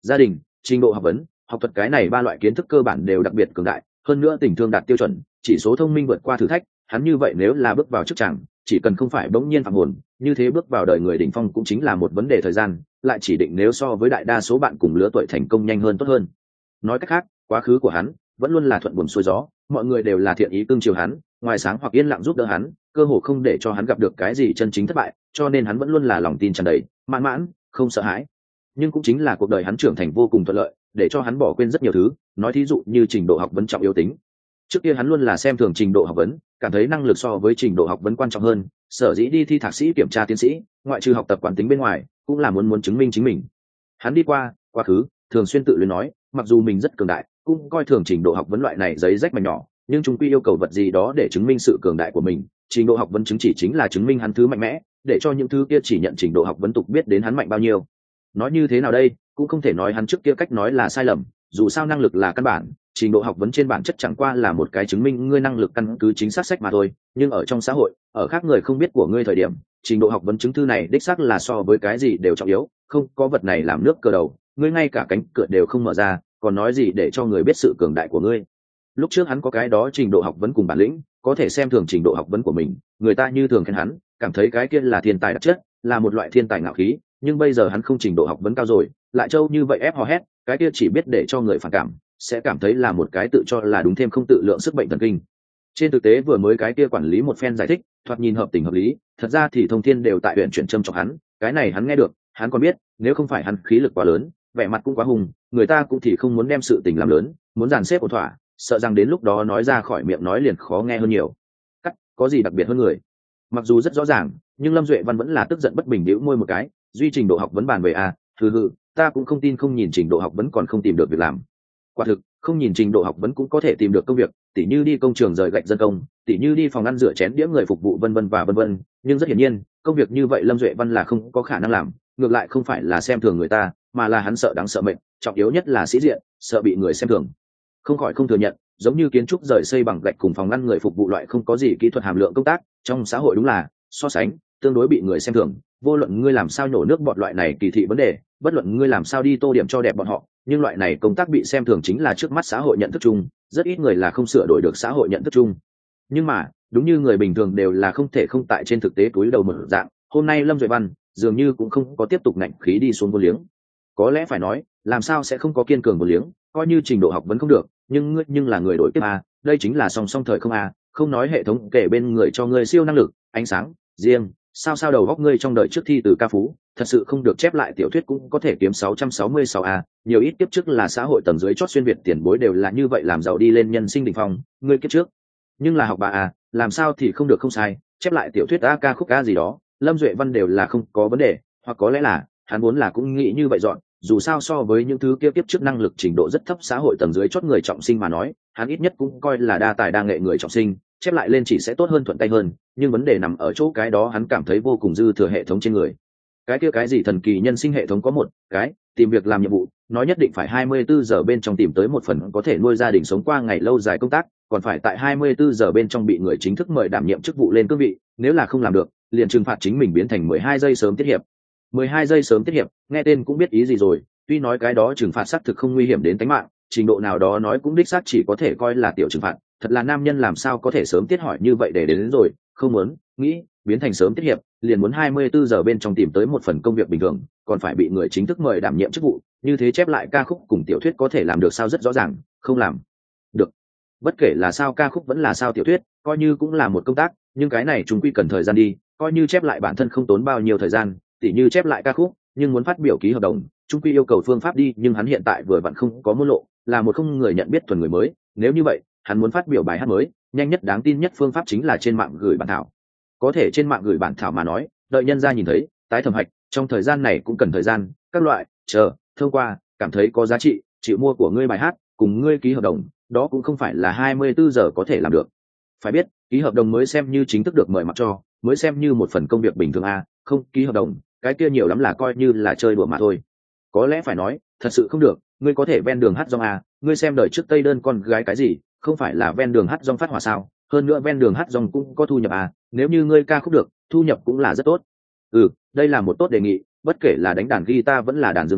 gia đình, trình độ học vấn, học thuật, cái này ba loại kiến thức cơ bản đều đặc biệt cường đại, hơn nữa tình thương đạt tiêu chuẩn, chỉ số thông minh vượt qua thử thách. Hắn như vậy nếu là bước vào chức tràng, chỉ cần không phải bỗng nhiên phạm hồn, như thế bước vào đời người đỉnh phong cũng chính là một vấn đề thời gian, lại chỉ định nếu so với đại đa số bạn cùng lứa tuổi thành công nhanh hơn tốt hơn. Nói cách khác, quá khứ của hắn vẫn luôn là thuận buồm xuôi gió, mọi người đều là thiện ý cưng chiều hắn, ngoài sáng hoặc yên lặng giúp đỡ hắn, cơ hồ không để cho hắn gặp được cái gì chân chính thất bại, cho nên hắn vẫn luôn là lòng tin tràn đầy, mãn mãn, không sợ hãi. Nhưng cũng chính là cuộc đời hắn trưởng thành vô cùng thuận lợi, để cho hắn bỏ quên rất nhiều thứ, nói thí dụ như trình độ học vấn trọng yếu tính. Trước kia hắn luôn là xem thường trình độ học vấn, cảm thấy năng lực so với trình độ học vấn quan trọng hơn, sở dĩ đi thi thạc sĩ kiểm tra tiến sĩ, ngoại trừ học tập quán tính bên ngoài, cũng là muốn chứng minh chính mình. Hắn đi qua quá khứ thường xuyên tự luyến nói, mặc dù mình rất cường đại, cũng coi thường trình độ học vấn loại này giấy rách mảnh nhỏ, nhưng chúng quy yêu cầu vật gì đó để chứng minh sự cường đại của mình. Trình độ học vấn chứng chỉ chính là chứng minh hắn thứ mạnh mẽ, để cho những thứ kia chỉ nhận trình độ học vấn tục biết đến hắn mạnh bao nhiêu. Nói như thế nào đây, cũng không thể nói hắn trước kia cách nói là sai lầm, dù sao năng lực là căn bản, trình độ học vấn trên bản chất chẳng qua là một cái chứng minh ngươi năng lực căn cứ chính xác sách mà thôi. Nhưng ở trong xã hội, ở khác người không biết của ngươi thời điểm, trình độ học vấn chứng thư này đích xác là so với cái gì đều trọng yếu, không có vật này làm nước cờ đầu, ngươi ngay cả cánh cửa đều không mở ra, còn nói gì để cho người biết sự cường đại của ngươi. Lúc trước hắn có cái đó trình độ học vấn cùng bản lĩnh, có thể xem thường trình độ học vấn của mình, người ta như thường khen hắn, cảm thấy cái kia là thiên tài đặc chất, là một loại thiên tài ngạo khí. Nhưng bây giờ hắn không trình độ học vấn cao rồi, lại trâu như vậy ép hò hét, cái kia chỉ biết để cho người phản cảm, sẽ cảm thấy là một cái tự cho là đúng thêm không tự lượng sức bệnh thần kinh. Trên thực tế vừa mới cái kia quản lý một phen giải thích, thoạt nhìn hợp tình hợp lý, thật ra thì thông thiên đều tại huyện chuyển châm chọc hắn, cái này hắn nghe được, hắn còn biết, nếu không phải hắn khí lực quá lớn, vẻ mặt cũng quá hùng, người ta cũng thì không muốn đem sự tình làm lớn, muốn dàn xếp ổn thỏa, sợ rằng đến lúc đó nói ra khỏi miệng nói liền khó nghe hơn nhiều. Cắt, có gì đặc biệt hơn người? Mặc dù rất rõ ràng, nhưng Lâm Duệ Văn vẫn là tức giận bất bình, bĩu môi một cái, duy trình độ học vấn bàn về à, hừ, ta cũng không tin không nhìn trình độ học vấn còn không tìm được việc làm. Quả thực, không nhìn trình độ học vấn cũng có thể tìm được công việc, tỉ như đi công trường rời gạch dân công, tỉ như đi phòng ăn rửa chén đĩa người phục vụ vân vân và vân vân. Nhưng rất hiển nhiên, công việc như vậy Lâm Duệ Văn là không có khả năng làm, ngược lại không phải là xem thường người ta, mà là hắn sợ đáng sợ mệnh, trọng yếu nhất là sĩ diện, sợ bị người xem thường. Không khỏi không thừa nhận, giống như kiến trúc rời xây bằng gạch cùng phòng ngăn người phục vụ loại không có gì kỹ thuật hàm lượng công tác, trong xã hội đúng là so sánh tương đối bị người xem thường. Vô luận ngươi làm sao nhổ nước bọt loại này kỳ thị vấn đề, bất luận ngươi làm sao đi tô điểm cho đẹp bọn họ, nhưng loại này công tác bị xem thường chính là trước mắt xã hội nhận thức chung, rất ít người là không sửa đổi được xã hội nhận thức chung. Nhưng mà đúng như người bình thường đều là không thể không tại trên thực tế túi đầu một dạng, hôm nay Lâm Duệ Văn dường như cũng không có tiếp tục ngạnh khí đi xuống vô liếng. Có lẽ phải nói, làm sao sẽ không có kiên cường vô liếng, coi như trình độ học vẫn không được, nhưng là người đổi tiếp a, đây chính là song song thời không a, không nói hệ thống kể bên người cho ngươi siêu năng lực, ánh sáng riêng, sao đầu góc ngươi trong đời trước thi từ ca phú, thật sự không được chép lại tiểu thuyết cũng có thể kiếm 666 a, nhiều ít kiếp trước là xã hội tầng dưới chót xuyên việt tiền bối đều là như vậy làm giàu đi lên nhân sinh đỉnh phong, ngươi kiếp trước. Nhưng là học bà a, làm sao thì không được không sai, chép lại tiểu thuyết a, ca khúc a gì đó, Lâm Duệ Văn đều là không có vấn đề, hoặc có lẽ là hắn muốn là cũng nghĩ như vậy dọn, dù sao so với những thứ kia kiếp trước năng lực trình độ rất thấp xã hội tầng dưới chót người trọng sinh mà nói, hắn ít nhất cũng coi là đa tài đa nghệ người trọng sinh, chép lại lên chỉ sẽ tốt hơn thuận tay hơn, nhưng vấn đề nằm ở chỗ cái đó hắn cảm thấy vô cùng dư thừa hệ thống trên người. Cái kia cái gì thần kỳ nhân sinh hệ thống có một cái, tìm việc làm nhiệm vụ, nói nhất định phải 24 giờ bên trong tìm tới một phần có thể nuôi gia đình sống qua ngày lâu dài công tác, còn phải tại 24 giờ bên trong bị người chính thức mời đảm nhiệm chức vụ lên cương vị, nếu là không làm được, liền trừng phạt chính mình biến thành 12 giây sớm tiết hiệp. 12 giây sớm tiết hiệp, nghe tên cũng biết ý gì rồi, tuy nói cái đó trừng phạt xác thực không nguy hiểm đến tính mạng, trình độ nào đó nói cũng đích xác chỉ có thể coi là tiểu trừng phạt, thật là nam nhân làm sao có thể sớm tiết hỏi như vậy để đến rồi, không muốn, nghĩ, biến thành sớm tiết hiệp, liền muốn 24 giờ bên trong tìm tới một phần công việc bình thường, còn phải bị người chính thức mời đảm nhiệm chức vụ, như thế chép lại ca khúc cùng tiểu thuyết có thể làm được sao, rất rõ ràng, không làm được. Bất kể là sao ca khúc vẫn là sao tiểu thuyết, coi như cũng là một công tác, nhưng cái này chúng quy cần thời gian đi, coi như chép lại bản thân không tốn bao nhiêu thời gian, tỉ như chép lại ca khúc, nhưng muốn phát biểu ký hợp đồng, chúng quy yêu cầu phương pháp đi, nhưng hắn hiện tại vừa vặn không có môn lộ, là một không người nhận biết thuần người mới, nếu như vậy, hắn muốn phát biểu bài hát mới, nhanh nhất đáng tin nhất phương pháp chính là trên mạng gửi bản thảo. Có thể trên mạng gửi bản thảo mà nói, đợi nhân ra nhìn thấy, tái thẩm hạch, trong thời gian này cũng cần thời gian, các loại, chờ, thông qua, cảm thấy có giá trị, chịu mua của ngươi bài hát, cùng ngươi ký hợp đồng, đó cũng không phải là 24 giờ có thể làm được. Phải biết, ký hợp đồng mới xem như chính thức được mời mặc cho, mới xem như một phần công việc bình thường a, không ký hợp đồng, cái kia nhiều lắm là coi như là chơi đùa mà thôi. Có lẽ phải nói, thật sự không được, ngươi có thể ven đường hát rong a, ngươi xem đời trước Tây Đơn con gái cái gì, không phải là ven đường hát rong phát hỏa sao, hơn nữa ven đường hát rong cũng có thu nhập à, nếu như ngươi ca khúc được, thu nhập cũng là rất tốt. Đây là một tốt đề nghị, bất kể là đánh đàn guitar vẫn là đàn dương cầm,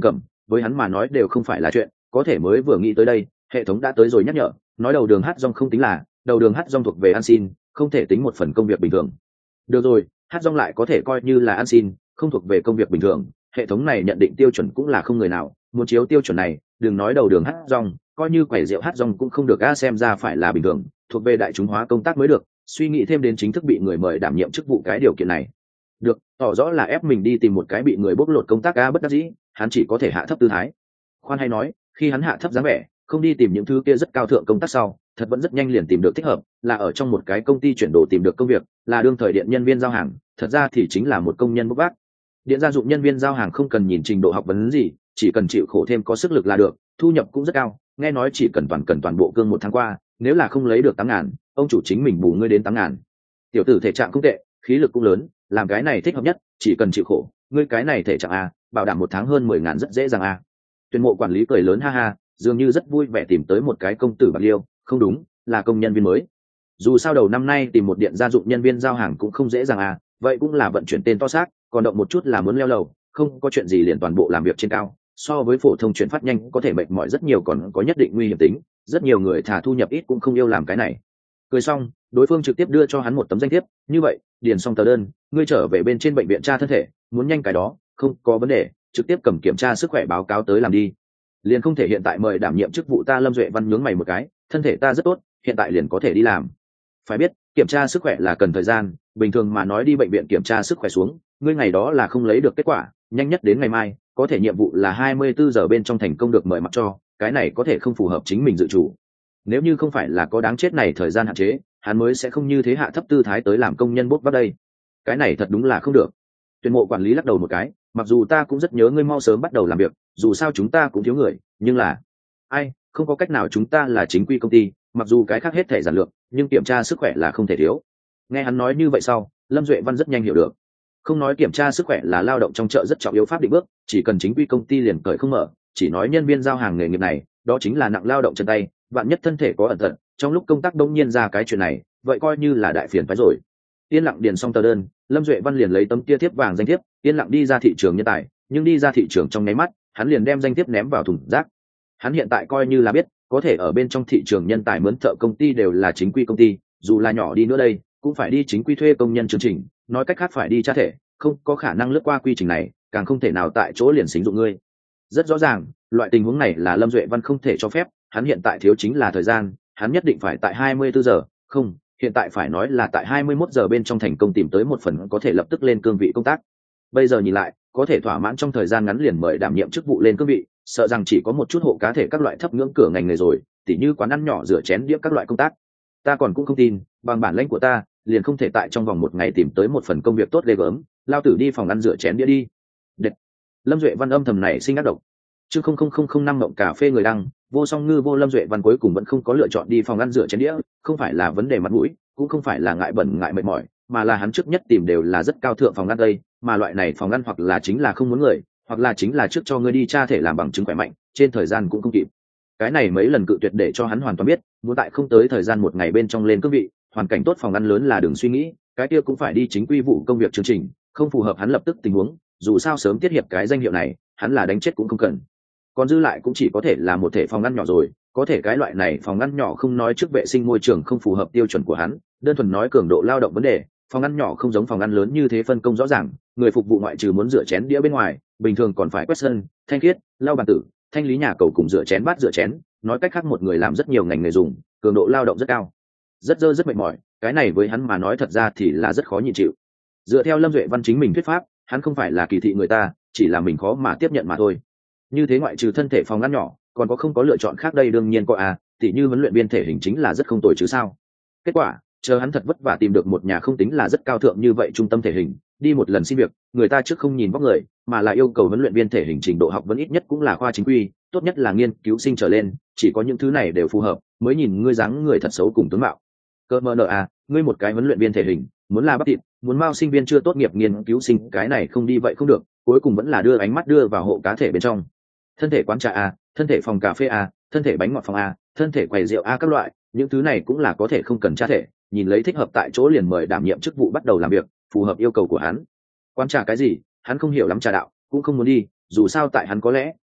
với hắn mà nói đều không phải là chuyện, có thể mới vừa nghĩ tới đây hệ thống đã tới rồi nhắc nhở, nói đầu đường hát rong không tính là đầu đường hát rong thuộc về ăn xin, không thể tính một phần công việc bình thường. Được rồi, hát rong lại có thể coi như là ăn xin, không thuộc về công việc bình thường, hệ thống này nhận định tiêu chuẩn cũng là không người nào muốn chiếu tiêu chuẩn này, đừng nói đầu đường hát rong, coi như quẩy rượu hát rong cũng không được a, xem ra phải là bình thường, thuộc về đại chúng hóa công tác mới được. Suy nghĩ thêm đến chính thức bị người mời đảm nhiệm chức vụ cái điều kiện này, được tỏ rõ là ép mình đi tìm một cái bị người bóc lột công tác a, bất đắc dĩ hắn chỉ có thể hạ thấp tư thái. Khoan hay nói, khi hắn hạ thấp dáng vẻ, không đi tìm những thứ kia rất cao thượng công tác sau, thật vẫn rất nhanh liền tìm được thích hợp, là ở trong một cái công ty chuyển đồ tìm được công việc, là đương thời điện nhân viên giao hàng, thật ra thì chính là một công nhân bốc vác. Điện gia dụng nhân viên giao hàng không cần nhìn trình độ học vấn gì, chỉ cần chịu khổ thêm có sức lực là được, thu nhập cũng rất cao, nghe nói chỉ cần toàn bộ cương một tháng qua, nếu là không lấy được 8.000, ông chủ chính mình bù ngươi đến 8.000. Tiểu tử thể trạng không tệ, khí lực cũng lớn, làm cái này thích hợp nhất, chỉ cần chịu khổ, ngươi cái này thể trạng a, bảo đảm một tháng hơn 10.000 rất dễ dàng a. Tuyển mộ quản lý cười lớn ha ha, dường như rất vui vẻ tìm tới một cái công tử bạc liêu, không đúng, là công nhân viên mới. Dù sao đầu năm nay tìm một điện gia dụng nhân viên giao hàng cũng không dễ dàng à, vậy cũng là vận chuyển tên to xác, còn động một chút là muốn leo lầu, không có chuyện gì liền toàn bộ làm việc trên cao, so với phổ thông chuyển phát nhanh có thể mệt mỏi rất nhiều, còn có nhất định nguy hiểm tính, rất nhiều người thả thu nhập ít cũng không yêu làm cái này. Cười xong, đối phương trực tiếp đưa cho hắn một tấm danh thiếp, như vậy, điền xong tờ đơn, ngươi trở về bên trên bệnh viện tra thân thể, muốn nhanh cái đó, không có vấn đề, trực tiếp cầm kiểm tra sức khỏe báo cáo tới làm đi. Liền không thể hiện tại mời đảm nhiệm chức vụ ta. Lâm Duệ Văn nhướng mày một cái, thân thể ta rất tốt, hiện tại liền có thể đi làm. Phải biết, kiểm tra sức khỏe là cần thời gian, bình thường mà nói đi bệnh viện kiểm tra sức khỏe xuống, ngươi ngày đó là không lấy được kết quả, nhanh nhất đến ngày mai, có thể nhiệm vụ là 24 giờ bên trong thành công được mời mặc cho, cái này có thể không phù hợp chính mình dự chủ. Nếu như không phải là có đáng chết này thời gian hạn chế, hắn mới sẽ không như thế hạ thấp tư thái tới làm công nhân bốt vác đây. Cái này thật đúng là không được. Tuyển mộ quản lý lắc đầu một cái, mặc dù ta cũng rất nhớ ngươi mau sớm bắt đầu làm việc, dù sao chúng ta cũng thiếu người, nhưng là ai, không có cách nào, chúng ta là chính quy công ty, mặc dù cái khác hết thể giản lược, nhưng kiểm tra sức khỏe là không thể thiếu. Nghe hắn nói như vậy sau, Lâm Duệ Văn rất nhanh hiểu được. Không nói kiểm tra sức khỏe là lao động trong chợ rất trọng yếu pháp định bước, chỉ cần chính quy công ty liền cởi không mở, chỉ nói nhân viên giao hàng nghề nghiệp này, đó chính là nặng lao động chân tay, vạn nhất thân thể có ẩn tật, trong lúc công tác đông nhiên ra cái chuyện này, vậy coi như là đại phiền phái rồi. Yên lặng điền xong tờ đơn, Lâm Duệ Văn liền lấy tấm kia thiếp vàng danh thiếp, yên lặng đi ra thị trường nhân tài, nhưng đi ra thị trường trong nháy mắt, hắn liền đem danh thiếp ném vào thùng rác. Hắn hiện tại coi như là biết, có thể ở bên trong thị trường nhân tài mướn thợ công ty đều là chính quy công ty, dù là nhỏ đi nữa đây, cũng phải đi chính quy thuê công nhân chương trình, nói cách khác phải đi tra thể, không có khả năng lướt qua quy trình này, càng không thể nào tại chỗ liền xính dụng ngươi. Rất rõ ràng, loại tình huống này là Lâm Duệ Văn không thể cho phép, hắn hiện tại thiếu chính là thời gian, hắn nhất định phải tại 24 giờ, không, hiện tại phải nói là tại 21 giờ bên trong thành công tìm tới một phần có thể lập tức lên cương vị công tác. Bây giờ nhìn lại, có thể thỏa mãn trong thời gian ngắn liền mời đảm nhiệm chức vụ lên cương vị, sợ rằng chỉ có một chút hộ cá thể các loại thấp ngưỡng cửa ngành nghề rồi, tỉ như quán ăn nhỏ rửa chén đĩa các loại công tác. Ta còn cũng không tin, bằng bản lĩnh của ta, liền không thể tại trong vòng một ngày tìm tới một phần công việc tốt ghê gớm, lao tử đi phòng ăn rửa chén đĩa đi. Đệt. Lâm Duệ Văn âm thầm này sinh ác độc. Chương 00005 mộng cà phê người đăng, vô song ngư vô. Lâm Duệ Văn cuối cùng vẫn không có lựa chọn đi phòng ăn rửa chén đĩa, không phải là vấn đề mặt mũi, cũng không phải là ngại bẩn ngại mệt mỏi, mà là hắn trước nhất tìm đều là rất cao thượng phòng ăn đây, mà loại này phòng ăn hoặc là chính là không muốn người, hoặc là chính là trước cho ngươi đi tra thể làm bằng chứng khỏe mạnh, trên thời gian cũng không kịp. Cái này mấy lần cự tuyệt để cho hắn hoàn toàn biết, muốn tại không tới thời gian một ngày bên trong lên cương vị, hoàn cảnh tốt phòng ăn lớn là đừng suy nghĩ, cái kia cũng phải đi chính quy vụ công việc chương trình, không phù hợp hắn lập tức tình huống, dù sao sớm tiết hiệp cái danh hiệu này, hắn là đánh chết cũng không cần. Còn dư lại cũng chỉ có thể là một thể phòng ăn nhỏ rồi, có thể cái loại này phòng ăn nhỏ không nói trước vệ sinh môi trường không phù hợp tiêu chuẩn của hắn, đơn thuần nói cường độ lao động vấn đề, phòng ăn nhỏ không giống phòng ăn lớn như thế phân công rõ ràng, người phục vụ ngoại trừ muốn rửa chén đĩa bên ngoài, bình thường còn phải quét sân, thanh khiết, lau bàn tử, thanh lý nhà cầu cùng rửa chén bát rửa chén, nói cách khác một người làm rất nhiều ngành nghề dùng, cường độ lao động rất cao, rất dơ rất mệt mỏi, cái này với hắn mà nói thật ra thì là rất khó nhịn chịu. Dựa theo Lâm Duệ Văn chính mình thuyết pháp, hắn không phải là kỳ thị người ta, chỉ là mình khó mà tiếp nhận mà thôi. Như thế ngoại trừ thân thể phòng ăn nhỏ, còn có không có lựa chọn khác đây? Đương nhiên có à, tỉ như huấn luyện viên thể hình chính là rất không tồi chứ sao. Kết quả, chờ hắn thật vất vả tìm được một nhà không tính là rất cao thượng như vậy trung tâm thể hình, đi một lần xin việc, người ta trước không nhìn vóc người, mà là yêu cầu huấn luyện viên thể hình trình độ học vấn ít nhất cũng là khoa chính quy, tốt nhất là nghiên cứu sinh trở lên, chỉ có những thứ này đều phù hợp, mới nhìn ngươi dáng người thật xấu cùng tướng mạo. Cơ mờ nợ à, ngươi một cái huấn luyện viên thể hình, muốn là bắp thịt, muốn mao sinh viên chưa tốt nghiệp nghiên cứu sinh, cái này không đi vậy không được, cuối cùng vẫn là đưa ánh mắt đưa vào hộ cá thể bên trong. Thân thể quán trà a, thân thể phòng cà phê a, thân thể bánh ngọt phòng a, thân thể quầy rượu a, các loại, những thứ này cũng là có thể không cần tra thể, nhìn lấy thích hợp tại chỗ liền mời đảm nhiệm chức vụ bắt đầu làm việc, phù hợp yêu cầu của hắn. Quán trà cái gì, hắn không hiểu lắm trà đạo, cũng không muốn đi, dù sao tại hắn có lẽ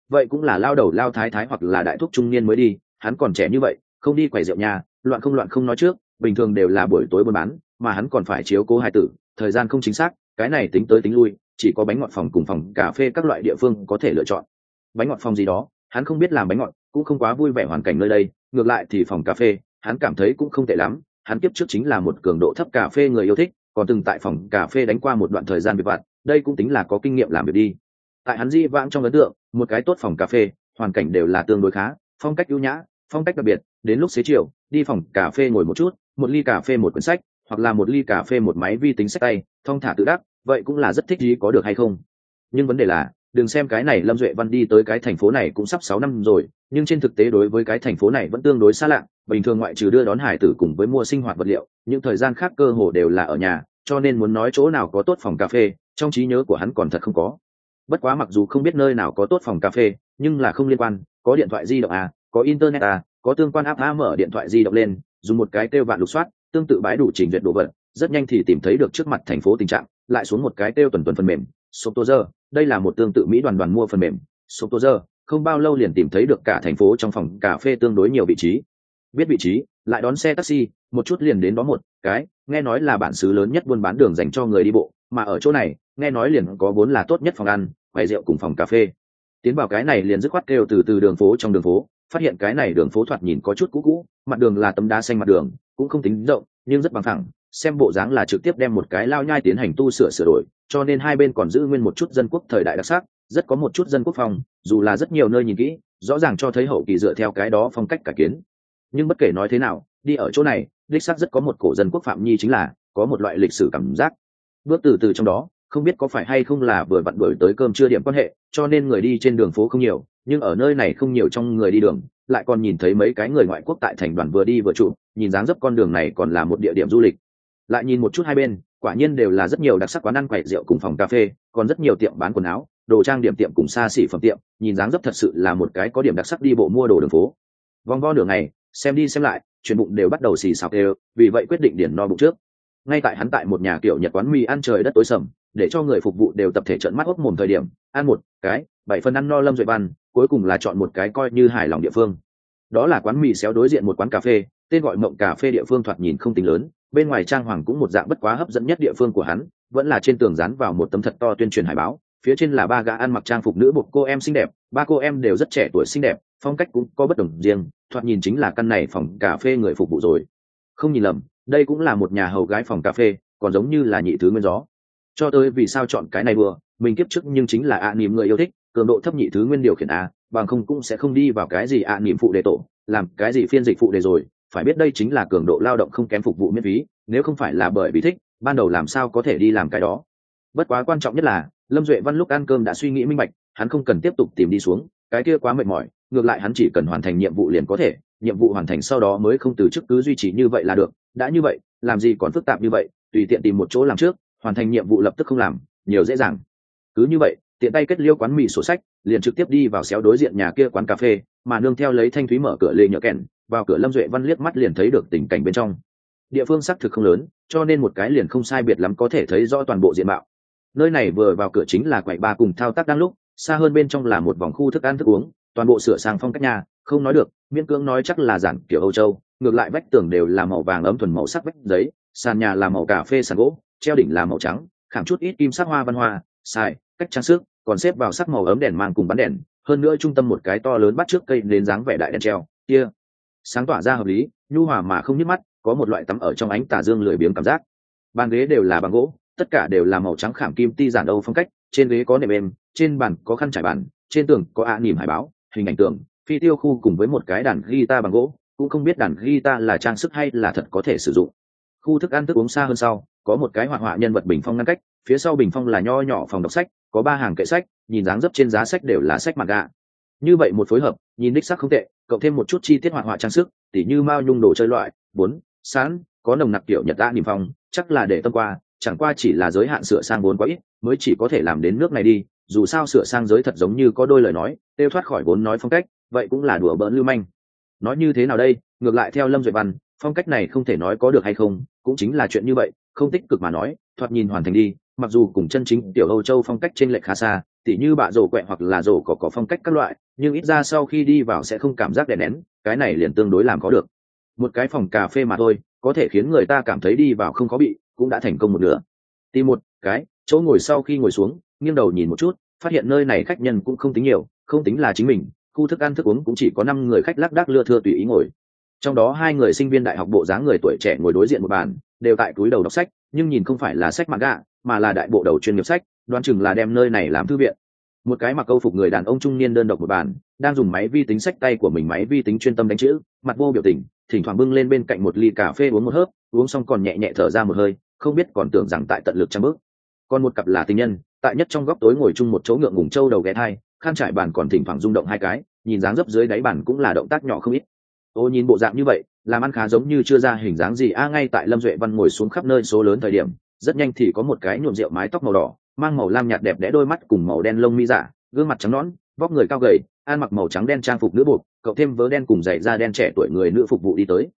vậy cũng là lao đầu lao thái thái hoặc là đại thúc trung niên mới đi, hắn còn trẻ như vậy, không đi quầy rượu nhà, loạn không nói trước, bình thường đều là buổi tối buôn bán, mà hắn còn phải chiếu cố hài tử, thời gian không chính xác, cái này tính tới tính lui, chỉ có bánh ngọt phòng cùng phòng cà phê các loại địa phương có thể lựa chọn. Bánh ngọt phòng gì đó, hắn không biết làm bánh ngọt, cũng không quá vui vẻ hoàn cảnh nơi đây, ngược lại thì phòng cà phê, hắn cảm thấy cũng không tệ lắm, hắn kiếp trước chính là một cường độ thấp cà phê người yêu thích, còn từng tại phòng cà phê đánh qua một đoạn thời gian việc vặt, đây cũng tính là có kinh nghiệm làm việc đi. Tại hắn di vãng trong ấn tượng, một cái tốt phòng cà phê, hoàn cảnh đều là tương đối khá, phong cách ưu nhã, phong cách đặc biệt, đến lúc xế chiều, đi phòng cà phê ngồi một chút, một ly cà phê một quyển sách, hoặc là một ly cà phê một máy vi tính sách tay, thong thả tự đắc, vậy cũng là rất thích gì có được hay không. Nhưng vấn đề là, đừng xem cái này Lâm Duệ Văn đi tới cái thành phố này cũng sắp 6 năm rồi, nhưng trên thực tế đối với cái thành phố này vẫn tương đối xa lạ, bình thường ngoại trừ đưa đón hải tử cùng với mua sinh hoạt vật liệu, những thời gian khác cơ hồ đều là ở nhà, cho nên muốn nói chỗ nào có tốt phòng cà phê, trong trí nhớ của hắn còn thật không có. Bất quá mặc dù không biết nơi nào có tốt phòng cà phê, nhưng là không liên quan, có điện thoại di động à, có internet à, có tương quan app mở điện thoại di động lên, dùng một cái kêu vạn lục soát, tương tự bãi đủ trình duyệt đồ vật, rất nhanh thì tìm thấy được trước mặt thành phố tình trạng, lại xuống một cái kêu tuần phần mềm, Sotozer, đây là một tương tự Mỹ đoàn mua phần mềm, Sotozer, không bao lâu liền tìm thấy được cả thành phố trong phòng cà phê tương đối nhiều vị trí. Biết vị trí, lại đón xe taxi, một chút liền đến đó một cái, nghe nói là bản xứ lớn nhất buôn bán đường dành cho người đi bộ, mà ở chỗ này, nghe nói liền có vốn là tốt nhất phòng ăn, quầy rượu cùng phòng cà phê. Tiến vào cái này liền dứt khoát kêu từ đường phố trong đường phố, phát hiện cái này đường phố thoạt nhìn có chút cũ, mặt đường là tấm đá xanh mặt đường, cũng không tính rộng, nhưng rất bằng phẳng, xem bộ dáng là trực tiếp đem một cái lao nhai tiến hành tu sửa đổi, cho nên hai bên còn giữ nguyên một chút dân quốc thời đại đặc sắc, rất có một chút dân quốc phong, dù là rất nhiều nơi nhìn kỹ, rõ ràng cho thấy hậu kỳ dựa theo cái đó phong cách cải kiến. Nhưng bất kể nói thế nào, đi ở chỗ này, đích xác rất có một cổ dân quốc phạm nhi, chính là có một loại lịch sử cảm giác. Bước từ trong đó, không biết có phải hay không là vừa vặn đổi tới cơm trưa điểm quan hệ, cho nên người đi trên đường phố không nhiều, nhưng ở nơi này không nhiều trong người đi đường, lại còn nhìn thấy mấy cái người ngoại quốc tại thành đoàn vừa đi vừa chụp, nhìn dáng dấp con đường này còn là một địa điểm du lịch. Lại nhìn một chút hai bên, quả nhiên đều là rất nhiều đặc sắc quán ăn quẩy rượu cùng phòng cà phê, còn rất nhiều tiệm bán quần áo, đồ trang điểm tiệm cùng xa xỉ phẩm tiệm, nhìn dáng dấp thật sự là một cái có điểm đặc sắc đi bộ mua đồ đường phố. Vòng vo nửa ngày, xem đi xem lại, chuyện bụng đều bắt đầu xì xào kêu, vì vậy quyết định điển no bụng trước. Ngay tại hắn tại một nhà kiểu Nhật quán mì ăn trời đất tối sầm, để cho người phục vụ đều tập thể trợn mắt hốc mồm thời điểm, ăn một cái 7 phần ăn no Lâm Duệ Văn, cuối cùng là chọn một cái coi như hài lòng địa phương. Đó là quán mì xéo đối diện một quán cà phê, tên gọi Mộng Cà Phê, địa phương thoạt nhìn không tính lớn, bên ngoài trang hoàng cũng một dạng bất quá hấp dẫn nhất địa phương của hắn, vẫn là trên tường dán vào một tấm thật to tuyên truyền hải báo, phía trên là 3 gã ăn mặc trang phục nữ một cô em xinh đẹp, 3 cô em đều rất trẻ tuổi xinh đẹp, phong cách cũng có bất đồng riêng, thoạt nhìn chính là căn này phòng cà phê người phục vụ rồi. Không nhìn lầm, đây cũng là một nhà hầu gái phòng cà phê, còn giống như là nhị thứ nguyên gió. Cho tới vì sao chọn cái này vừa, mình kiếp trước nhưng chính là niềm người yêu thích, cường độ thấp nhị thứ nguyên điều khiển bằng không cũng sẽ không đi vào cái gì niềm phụ đề tổ, làm cái gì phiên dịch phụ đề rồi, phải biết đây chính là cường độ lao động không kém phục vụ miễn phí, nếu không phải là bởi vì thích, ban đầu làm sao có thể đi làm cái đó. Bất quá quan trọng nhất là, Lâm Duệ Văn lúc ăn cơm đã suy nghĩ minh bạch, hắn không cần tiếp tục tìm đi xuống, cái kia quá mệt mỏi, ngược lại hắn chỉ cần hoàn thành nhiệm vụ liền có thể, nhiệm vụ hoàn thành sau đó mới không từ chức, cứ duy trì như vậy là được, đã như vậy, làm gì còn phức tạp như vậy, tùy tiện tìm một chỗ làm trước, hoàn thành nhiệm vụ lập tức không làm, nhiều dễ dàng. Cứ như vậy, tiện tay kết liêu quán mì sổ sách, liền trực tiếp đi vào xéo đối diện nhà kia quán cà phê, mà nương theo lấy Thanh Thúy mở cửa lê nhỡ kèn, vào cửa Lâm Duệ Văn liếc mắt liền thấy được tình cảnh bên trong. Địa phương xác thực không lớn, cho nên một cái liền không sai biệt lắm có thể thấy rõ toàn bộ diện mạo. Nơi này vừa vào cửa chính là quầy bar cùng thao tác đang lúc, xa hơn bên trong là một vòng khu thức ăn thức uống, toàn bộ sửa sang phong cách nhà, không nói được, miễn cưỡng nói chắc là giản kiểu Âu Châu, ngược lại vách tường đều là màu vàng ấm thuần màu sắc vách giấy, sàn nhà là màu cà phê sàn gỗ, treo đỉnh là màu trắng, khảm chút ít kim sắc hoa văn hoa, xài, cách trang sức, còn xếp vào sắc màu ấm đèn mang cùng bắn đèn, hơn nữa trung tâm một cái to lớn bắt trước cây nến dáng vẻ đại đèn treo, kia sáng tỏa ra hợp lý, nhu hòa mà không nhức mắt, có một loại tắm ở trong ánh tà dương lười biếng cảm giác. Bàn ghế đều là bằng gỗ, tất cả đều là màu trắng khảm kim ti giản Âu phong cách, trên ghế có nệm êm, trên bàn có khăn trải bàn, trên tường có nỉm hải báo, hình ảnh tường, phi tiêu khu cùng với một cái đàn guitar bằng gỗ, cũng không biết đàn guitar là trang sức hay là thật có thể sử dụng. Khu thức ăn thức uống xa hơn sau, có một cái hoạt họa nhân vật bình phong ngăn cách, phía sau bình phong là nho nhỏ phòng đọc sách, có 3 hàng kệ sách, nhìn dáng dấp trên giá sách đều là sách manga. Như vậy một phối hợp, nhìn đích sắc không tệ, cộng thêm một chút chi tiết hoạt họa trang sức, tỉ như mao nhung đồ chơi loại, 4, sán, có nồng nặc kiểu Nhật niềm phong, chắc là để tâm qua, chẳng qua chỉ là giới hạn sửa sang 4 quá ít, mới chỉ có thể làm đến nước này đi, dù sao sửa sang giới thật giống như có đôi lời nói, tiêu thoát khỏi 4 nói phong cách, vậy cũng là đùa bỡn lưu manh. Nói như thế nào đây, ngược lại theo Lâm Duệ Văn, phong cách này không thể nói có được hay không, cũng chính là chuyện như vậy, không tích cực mà nói, thoạt nhìn hoàn thành đi, mặc dù cùng chân chính tiểu Âu Châu phong cách trên lệch khá xa, tỉ như bạ rổ quẹ hoặc là rổ có phong cách các loại, nhưng ít ra sau khi đi vào sẽ không cảm giác đè nén, cái này liền tương đối làm có được. Một cái phòng cà phê mà thôi, có thể khiến người ta cảm thấy đi vào không có bị, cũng đã thành công một nửa. Tìm một cái chỗ ngồi, sau khi ngồi xuống, nghiêng đầu nhìn một chút, phát hiện nơi này khách nhân cũng không tính nhiều, không tính là chính mình, khu thức ăn thức uống cũng chỉ có 5 người khách lác đác lưa thưa tùy ý ngồi. Trong đó 2 người sinh viên đại học bộ dáng người tuổi trẻ ngồi đối diện một bàn, đều tại túi đầu đọc sách, nhưng nhìn không phải là sách manga, mà là đại bộ đầu chuyên nghiệp sách, đoán chừng là đem nơi này làm thư viện. Một cái mặc câu phục người đàn ông trung niên đơn độc một bàn, đang dùng máy vi tính sách tay của mình, máy vi tính chuyên tâm đánh chữ, mặt vô biểu tình, thỉnh thoảng bưng lên bên cạnh một ly cà phê uống một hớp, uống xong còn nhẹ nhẹ thở ra một hơi, không biết còn tưởng rằng tại tận lực trăm bước. Còn một cặp là tình nhân, tại nhất trong góc tối ngồi chung một chỗ, ngượng ngùng trâu đầu ghé thai, khăn trải bàn còn thỉnh thoảng rung động 2 cái, nhìn dáng dấp dưới đáy bàn cũng là động tác nhỏ không ít. Ô, nhìn bộ dạng như vậy, làm ăn khá giống như chưa ra hình dáng gì a. Ngay tại Lâm Duệ Văn ngồi xuống khắp nơi số lớn thời điểm, rất nhanh thì có một cái nhuộm rượu mái tóc màu đỏ, mang màu lam nhạt đẹp đẽ đôi mắt cùng màu đen lông mi giả, gương mặt trắng nõn, vóc người cao gầy, ăn mặc màu trắng đen trang phục nữ buộc, cậu thêm vớ đen cùng giày da đen trẻ tuổi người nữ phục vụ đi tới.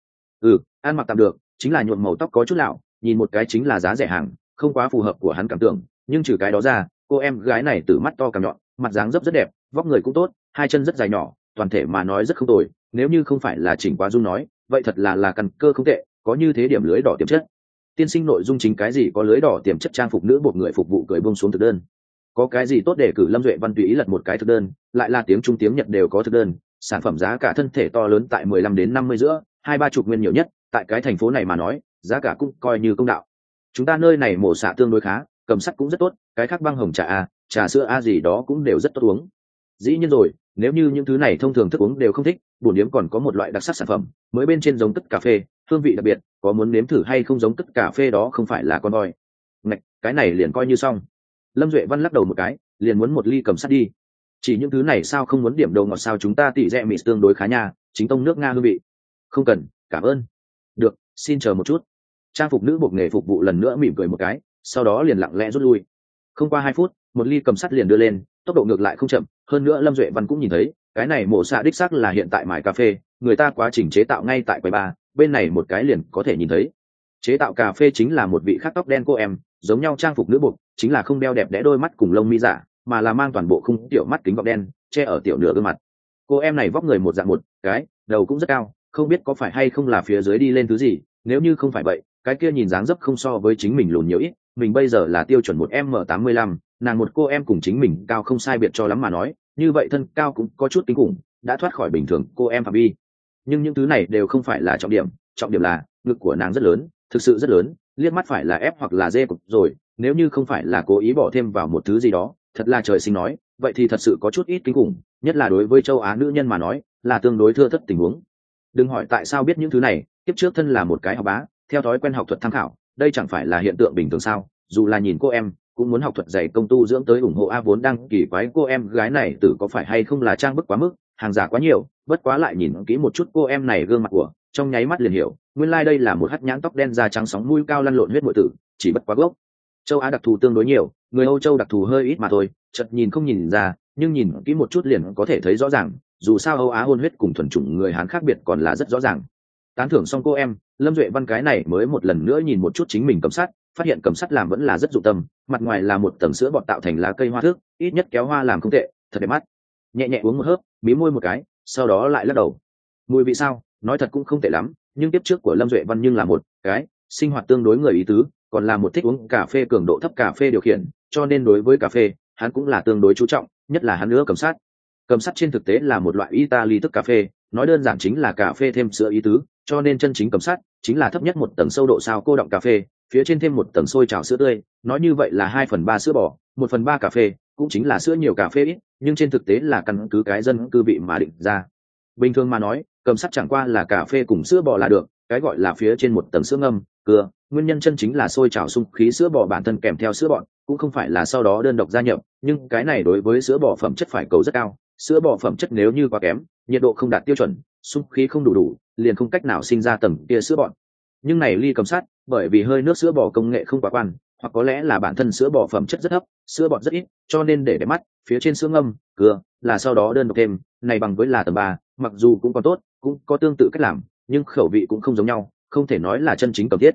Ăn mặc tạm được, chính là nhuộm màu tóc có chút lạo, nhìn một cái chính là giá rẻ hàng, không quá phù hợp của hắn cảm tưởng, nhưng trừ cái đó ra, cô em gái này từ mắt to cằm nhọn, mặt dáng dấp rất đẹp, vóc người cũng tốt, 2 chân rất dài nhỏ, toàn thể mà nói rất không tồi, nếu như không phải là chỉnh quá dung nói, vậy thật là căn cơ không tệ, có như thế điểm lưới đỏ tiềm chất. Tiên sinh, nội dung chính cái gì có lưới đỏ tiềm chất trang phục nữ buộc người phục vụ cười buông xuống thực đơn. Có cái gì tốt để cử? Lâm Duệ Văn tùy ý lật một cái thực đơn, lại là tiếng Trung tiếng Nhật đều có thực đơn, sản phẩm giá cả thân thể to lớn tại 15 đến 50 giữa, 2-30 nguyên nhiều nhất, tại cái thành phố này mà nói, giá cả cũng coi như công đạo. Chúng ta nơi này mổ xạ tương đối khá, cầm sắt cũng rất tốt, cái khác băng hồng trà a, trà sữa a gì đó cũng đều rất tốt uống. Dĩ nhiên rồi, nếu như những thứ này thông thường thức uống đều không thích, bổn điếm còn có một loại đặc sắc sản phẩm mới bên trên giống tức cà phê, hương vị đặc biệt, có muốn nếm thử hay không? Giống tức cà phê đó không phải là con voi. Ngạch, cái này liền coi như xong. Lâm Duệ Văn lắc đầu một cái, liền muốn một ly cầm sắt đi. Chỉ những thứ này sao không muốn điểm đầu ngọt sao? Chúng ta tỉ rẻ mịt tương đối khá nha, chính tông nước Nga hương vị. Không cần, cảm ơn. Được, xin chờ một chút. Trang phục nữ buộc nghề phục vụ lần nữa mỉm cười một cái, sau đó liền lặng lẽ rút lui. Không qua 2 phút, một ly cầm sắt liền đưa lên, tốc độ ngược lại không chậm, hơn nữa Lâm Duệ Văn cũng nhìn thấy, cái này mổ xạ đích xác là hiện tại mải cà phê, người ta quá trình chế tạo ngay tại quầy bar, bên này một cái liền có thể nhìn thấy. Chế tạo cà phê chính là một vị khắc tóc đen cô em, giống nhau trang phục nữ buộc, chính là không đeo đẹp đẽ đôi mắt cùng lông mi giả, mà là mang toàn bộ khung tiểu mắt kính gọng đen, che ở tiểu nửa gương mặt. Cô em này vóc người một dạng một cái, đầu cũng rất cao, không biết có phải hay không là phía dưới đi lên thứ gì, nếu như không phải vậy, cái kia nhìn dáng dấp không so với chính mình lùn nhiều ít, mình bây giờ là tiêu chuẩn 1m85, nàng một cô em cùng chính mình cao không sai biệt cho lắm mà nói, như vậy thân cao cũng có chút kinh khủng, đã thoát khỏi bình thường cô em phạm vi. Nhưng những thứ này đều không phải là trọng điểm là ngực của nàng rất lớn, thực sự rất lớn, liếc mắt phải là F hoặc là D cục rồi, nếu như không phải là cố ý bỏ thêm vào một thứ gì đó, thật là trời sinh nói, vậy thì thật sự có chút ít kinh khủng, nhất là đối với châu Á nữ nhân mà nói, là tương đối thưa thất tình huống. Đừng hỏi tại sao biết những thứ này, kiếp trước thân là một cái học bá, theo thói quen học thuật tham khảo, đây chẳng phải là hiện tượng bình thường sao? Dù là nhìn cô em, cũng muốn học thuật dày công tu dưỡng tới ủng hộ a. Vốn đang kỳ quái cô em gái này tử có phải hay không là trang bức quá mức, hàng giả quá nhiều, bất quá lại nhìn kỹ một chút cô em này gương mặt của, trong nháy mắt liền hiểu, nguyên lai đây là một hắc nhãn tóc đen da trắng sóng mũi cao lăn lộn huyết muội tử, chỉ bất quá gốc. Châu Á đặc thù tương đối nhiều, người Âu Châu đặc thù hơi ít mà thôi, chợt nhìn không nhìn ra, nhưng nhìn kỹ một chút liền có thể thấy rõ ràng, dù sao Âu Á hôn huyết cùng thuần chủng người Hán khác biệt còn là rất rõ ràng. Tán thưởng xong cô em, Lâm Duệ Văn cái này mới một lần nữa nhìn một chút chính mình cầm sắt, phát hiện cầm sắt làm vẫn là rất dụng tâm, mặt ngoài là một tầng sữa bọt tạo thành lá cây hoa thước, ít nhất kéo hoa làm không tệ, thật đẹp mắt. Nhẹ nhẹ uống một hớp, mí môi một cái, sau đó lại lắc đầu. Mùi vị sao? Nói thật cũng không tệ lắm, nhưng tiếp trước của Lâm Duệ Văn nhưng là một cái sinh hoạt tương đối người ý tứ, còn là một thích uống cà phê cường độ thấp cà phê điều khiển, cho nên đối với cà phê, hắn cũng là tương đối chú trọng, nhất là hắn nữa cầm sắt. Cầm sắt trên thực tế là một loại Italy thức cà phê, nói đơn giản chính là cà phê thêm sữa ý tứ, cho nên chân chính cầm sắt chính là thấp nhất một tầng sâu độ sao cô đọng cà phê, phía trên thêm một tầng sôi trào sữa tươi, nói như vậy là 2/3 sữa bò, 1/3 cà phê, cũng chính là sữa nhiều cà phê ít, nhưng trên thực tế là căn cứ cái dân cư vị mà định ra. Bình thường mà nói, cầm sắt chẳng qua là cà phê cùng sữa bò là được, cái gọi là phía trên một tầng sữa ngâm, cưa, nguyên nhân chân chính là sôi trào xung khí sữa bò bản thân kèm theo sữa bọt, cũng không phải là sau đó đơn độc gia nhập, nhưng cái này đối với sữa bò phẩm chất phải cầu rất cao, sữa bò phẩm chất nếu như quá kém, nhiệt độ không đạt tiêu chuẩn, xung khí không đủ, liền không cách nào sinh ra tầng kia sữa bọt. Nhưng này ly cầm sắt, bởi vì hơi nước sữa bò công nghệ không quá quan, hoặc có lẽ là bản thân sữa bò phẩm chất rất thấp, sữa bọt rất ít, cho nên để đẹp mắt, phía trên sữa ngâm, cưa, là sau đó đơn độc thêm, này bằng với là tầng 3, mặc dù cũng còn tốt, cũng có tương tự cách làm, nhưng khẩu vị cũng không giống nhau, không thể nói là chân chính cầm thiết.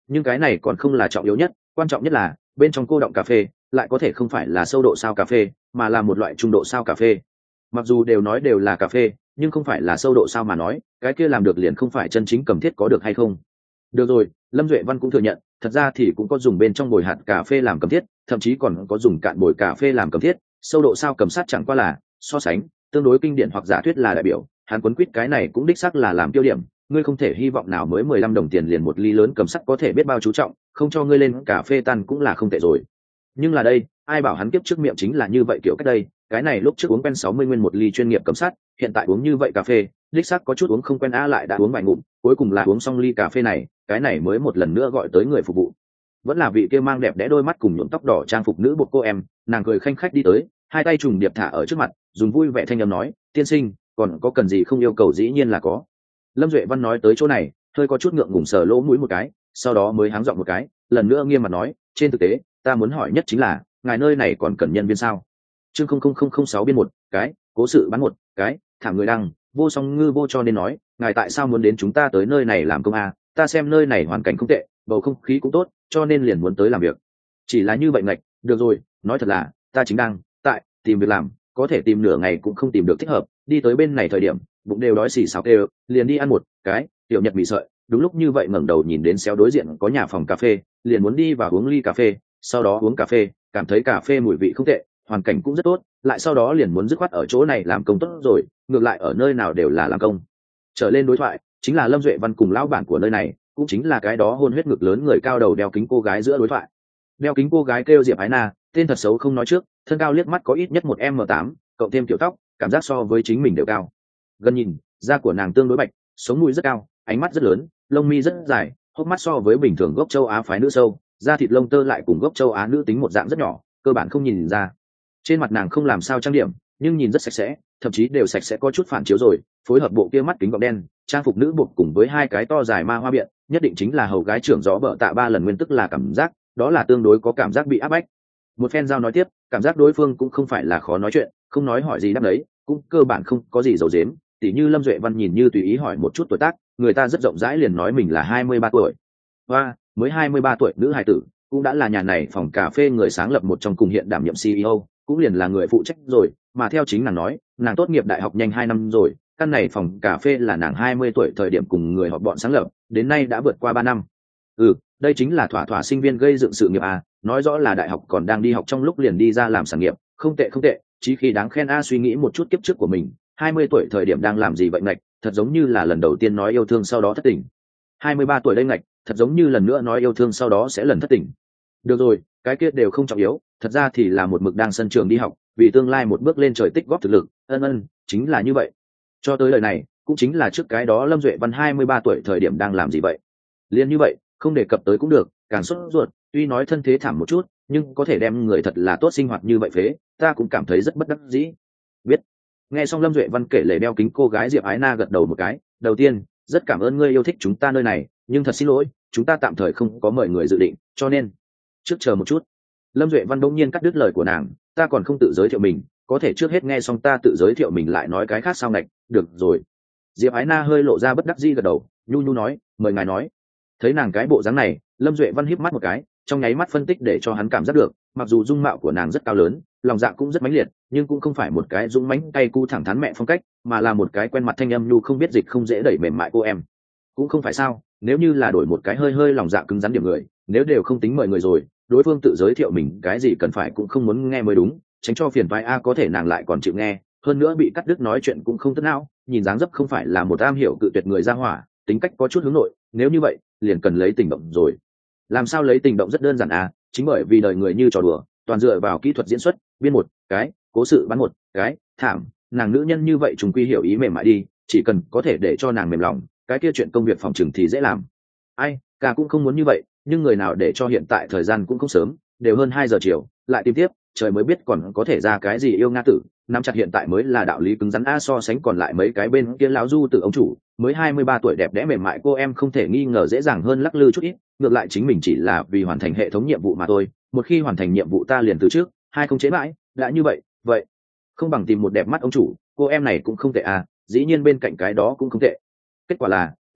nhưng cái này còn không là trọng yếu nhất, quan trọng nhất là bên trong cô đọng cà phê lại có thể không phải là sâu độ sao cà phê mà là một loại trung độ sao cà phê. Mặc dù đều nói đều là cà phê nhưng không phải là sâu độ sao mà nói, cái kia làm được liền không phải chân chính cầm thiết có được hay không. Được rồi, Lâm Duệ Văn cũng thừa nhận thật ra thì cũng có dùng bên trong bồi hạt cà phê làm cầm thiết, thậm chí còn có dùng cạn bồi cà phê làm cầm thiết. Sâu độ sao cầm sát chẳng qua là so sánh tương đối kinh điển hoặc giả thuyết là đại biểu, hắn quấn quýt cái này cũng đích xác là làm tiêu điểm. Ngươi không thể hy vọng nào mới 15 đồng tiền liền một ly lớn cầm sắt có thể biết bao chú trọng, không cho ngươi lên cà phê tan cũng là không tệ rồi. Nhưng là đây, ai bảo hắn kiếp trước miệng chính là như vậy kiểu cách đây, cái này lúc trước uống quen 60 nguyên một ly chuyên nghiệp cầm sắt, hiện tại uống như vậy cà phê, đích xác có chút uống không quen lại đã uống vài ngụm, cuối cùng là uống xong ly cà phê này, cái này mới một lần nữa gọi tới người phục vụ. Vẫn là vị kia mang đẹp đẽ đôi mắt cùng nhuộm tóc đỏ trang phục nữ bộ cô em, nàng cười khanh khách đi tới, hai tay trùng điệp thả ở trước mặt, dùng vui vẻ thanh âm nói, tiên sinh, còn có cần gì không yêu cầu dĩ nhiên là có. Lâm Duệ Văn nói tới chỗ này hơi có chút ngượng ngùng sờ lỗ mũi một cái, sau đó mới háng giọng một cái, lần nữa nghiêm mặt nói, trên thực tế ta muốn hỏi nhất chính là ngài nơi này còn cần nhân viên sao? Chương 00006 biên một cái cố sự bán một cái thảm người đăng vô song ngư vô, cho nên nói ngài tại sao muốn đến chúng ta tới nơi này làm công a? Ta xem nơi này hoàn cảnh không tệ, bầu không khí cũng tốt, cho nên liền muốn tới làm việc. Chỉ là như vậy ngạch, được rồi, nói thật là ta chính đang tại tìm việc làm, có thể tìm nửa ngày cũng không tìm được thích hợp, đi tới bên này thời điểm bụng đều đói xì xào kêu, liền đi ăn một cái tiểu nhật mì sợi. Đúng lúc như vậy ngẩng đầu nhìn đến xéo đối diện có nhà phòng cà phê, liền muốn đi và uống ly cà phê, sau đó uống cà phê cảm thấy cà phê mùi vị không tệ, hoàn cảnh cũng rất tốt, lại sau đó liền muốn dứt khoát ở chỗ này làm công tốt rồi, ngược lại ở nơi nào đều là làm công. Trở lên đối thoại chính là Lâm Duệ Văn cùng lão bản của nơi này, cũng chính là cái đó hôn huyết ngực lớn người cao đầu đeo kính cô gái giữa đối thoại. Đeo kính cô gái kêu Diệp Ái Na, tên thật xấu không nói trước, thân cao liếc mắt có ít nhất một m8, cộng thêm kiểu tóc, cảm giác so với chính mình đều cao. Gần nhìn, da của nàng tương đối bạch, sống mũi rất cao, ánh mắt rất lớn, lông mi rất dài, hốc mắt so với bình thường gốc châu Á phái nữ sâu, da thịt lông tơ lại cùng gốc châu Á nữ tính một dạng rất nhỏ, cơ bản không nhìn ra. Trên mặt nàng không làm sao trang điểm, nhưng nhìn rất sạch sẽ, thậm chí đều sạch sẽ có chút phản chiếu rồi, phối hợp bộ kia mắt kính gọng đen, trang phục nữ buộc cùng với hai cái to dài ma hoa biện, nhất định chính là hầu gái trưởng gió bợ tạ 3 lần nguyên, tức là cảm giác đó là tương đối có cảm giác bị áp bách. Một phen giao nói tiếp, cảm giác đối phương cũng không phải là khó nói chuyện, không nói hỏi gì đáp đấy, cũng cơ bản không có gì giấu giếm. Tỉ như Lâm Duệ Văn nhìn như tùy ý hỏi một chút tuổi tác, người ta rất rộng rãi liền nói mình là 23 tuổi. Và mới 23 tuổi nữ hài tử, cũng đã là nhà này phòng cà phê người sáng lập một trong cùng hiện đảm nhiệm CEO, cũng liền là người phụ trách rồi, mà theo chính nàng nói, nàng tốt nghiệp đại học nhanh 2 năm rồi, căn này phòng cà phê là nàng 20 tuổi thời điểm cùng người họp bọn sáng lập, đến nay đã vượt qua 3 năm. Đây chính là thỏa thỏa sinh viên gây dựng sự nghiệp à, nói rõ là đại học còn đang đi học trong lúc liền đi ra làm sản nghiệp, không tệ không tệ, chí khi đáng khen a. Suy nghĩ một chút kiếp trước của mình, 20 tuổi thời điểm đang làm gì vậy ngạch, thật giống như là lần đầu tiên nói yêu thương sau đó thất tình. 23 tuổi đây ngạch, thật giống như lần nữa nói yêu thương sau đó sẽ lần thất tình. Được rồi, cái kia đều không trọng yếu, thật ra thì là một mực đang sân trường đi học, vì tương lai một bước lên trời tích góp thực lực, chính là như vậy. Cho tới lời này, cũng chính là trước cái đó Lâm Duệ Văn 23 tuổi thời điểm đang làm gì vậy. Liên như vậy, không đề cập tới cũng được, càng sốt ruột, tuy nói thân thế thảm một chút, nhưng có thể đem người thật là tốt sinh hoạt như vậy phế, ta cũng cảm thấy rất bất đắc dĩ. Biết. Nghe xong Lâm Duệ Văn kể lể đeo kính cô gái Diệp Ái Na gật đầu một cái, đầu tiên, rất cảm ơn ngươi yêu thích chúng ta nơi này, nhưng thật xin lỗi, chúng ta tạm thời không có mời người dự định, cho nên trước chờ một chút. Lâm Duệ Văn bỗng nhiên cắt đứt lời của nàng, ta còn không tự giới thiệu mình, có thể trước hết nghe xong ta tự giới thiệu mình lại nói cái khác sao ngạch, được rồi. Diệp Ái Na hơi lộ ra bất đắc dĩ gật đầu, nhu nhu nói, mời ngài nói. Thấy nàng cái bộ dáng này, Lâm Duệ Văn híp mắt một cái, trong nháy mắt phân tích để cho hắn cảm giác được, mặc dù dung mạo của nàng rất cao lớn, lòng dạ cũng rất mãnh liệt, nhưng cũng không phải một cái dũng mãnh cay cu thẳng thắn mẹ phong cách, mà là một cái quen mặt thanh âm nhu không biết dịch không dễ đẩy mềm mại cô em. Cũng không phải sao, nếu như là đổi một cái hơi hơi lòng dạ cứng rắn điểm người, nếu đều không tính mời người rồi, đối phương tự giới thiệu mình cái gì cần phải cũng không muốn nghe mới đúng, tránh cho phiền toái a. Có thể nàng lại còn chịu nghe, hơn nữa bị cắt đứt nói chuyện cũng không tức não, nhìn dáng dấp không phải là một am hiểu cự tuyệt người ra hỏa, tính cách có chút hướng nội, nếu như vậy liền cần lấy tình động rồi. Làm sao lấy tình động? Rất đơn giản à, chính bởi vì đời người như trò đùa, toàn dựa vào kỹ thuật diễn xuất, biên một cái cố sự bán một cái thảm, nàng nữ nhân như vậy trùng quy hiểu ý mềm mại đi, chỉ cần có thể để cho nàng mềm lòng, cái kia chuyện công việc phòng trừng thì dễ làm. Ai cả cũng không muốn như vậy, nhưng người nào để cho hiện tại thời gian cũng không sớm, đều hơn 2 giờ chiều, lại tìm tiếp, trời mới biết còn có thể ra cái gì yêu nga tử, nắm chặt hiện tại mới là đạo lý cứng rắn a. So sánh còn lại mấy cái bên kia lão du từ ông chủ, mới 23 tuổi đẹp đẽ mềm mại cô em không thể nghi ngờ dễ dàng hơn lắc lư chút ít, ngược lại chính mình chỉ là vì hoàn thành hệ thống nhiệm vụ mà thôi, một khi hoàn thành nhiệm vụ ta liền từ trước, hai không chế mãi, đã như vậy không bằng tìm một đẹp mắt ông chủ, cô em này cũng không tệ à, dĩ nhiên bên cạnh cái đó cũng không tệ. Kết quả là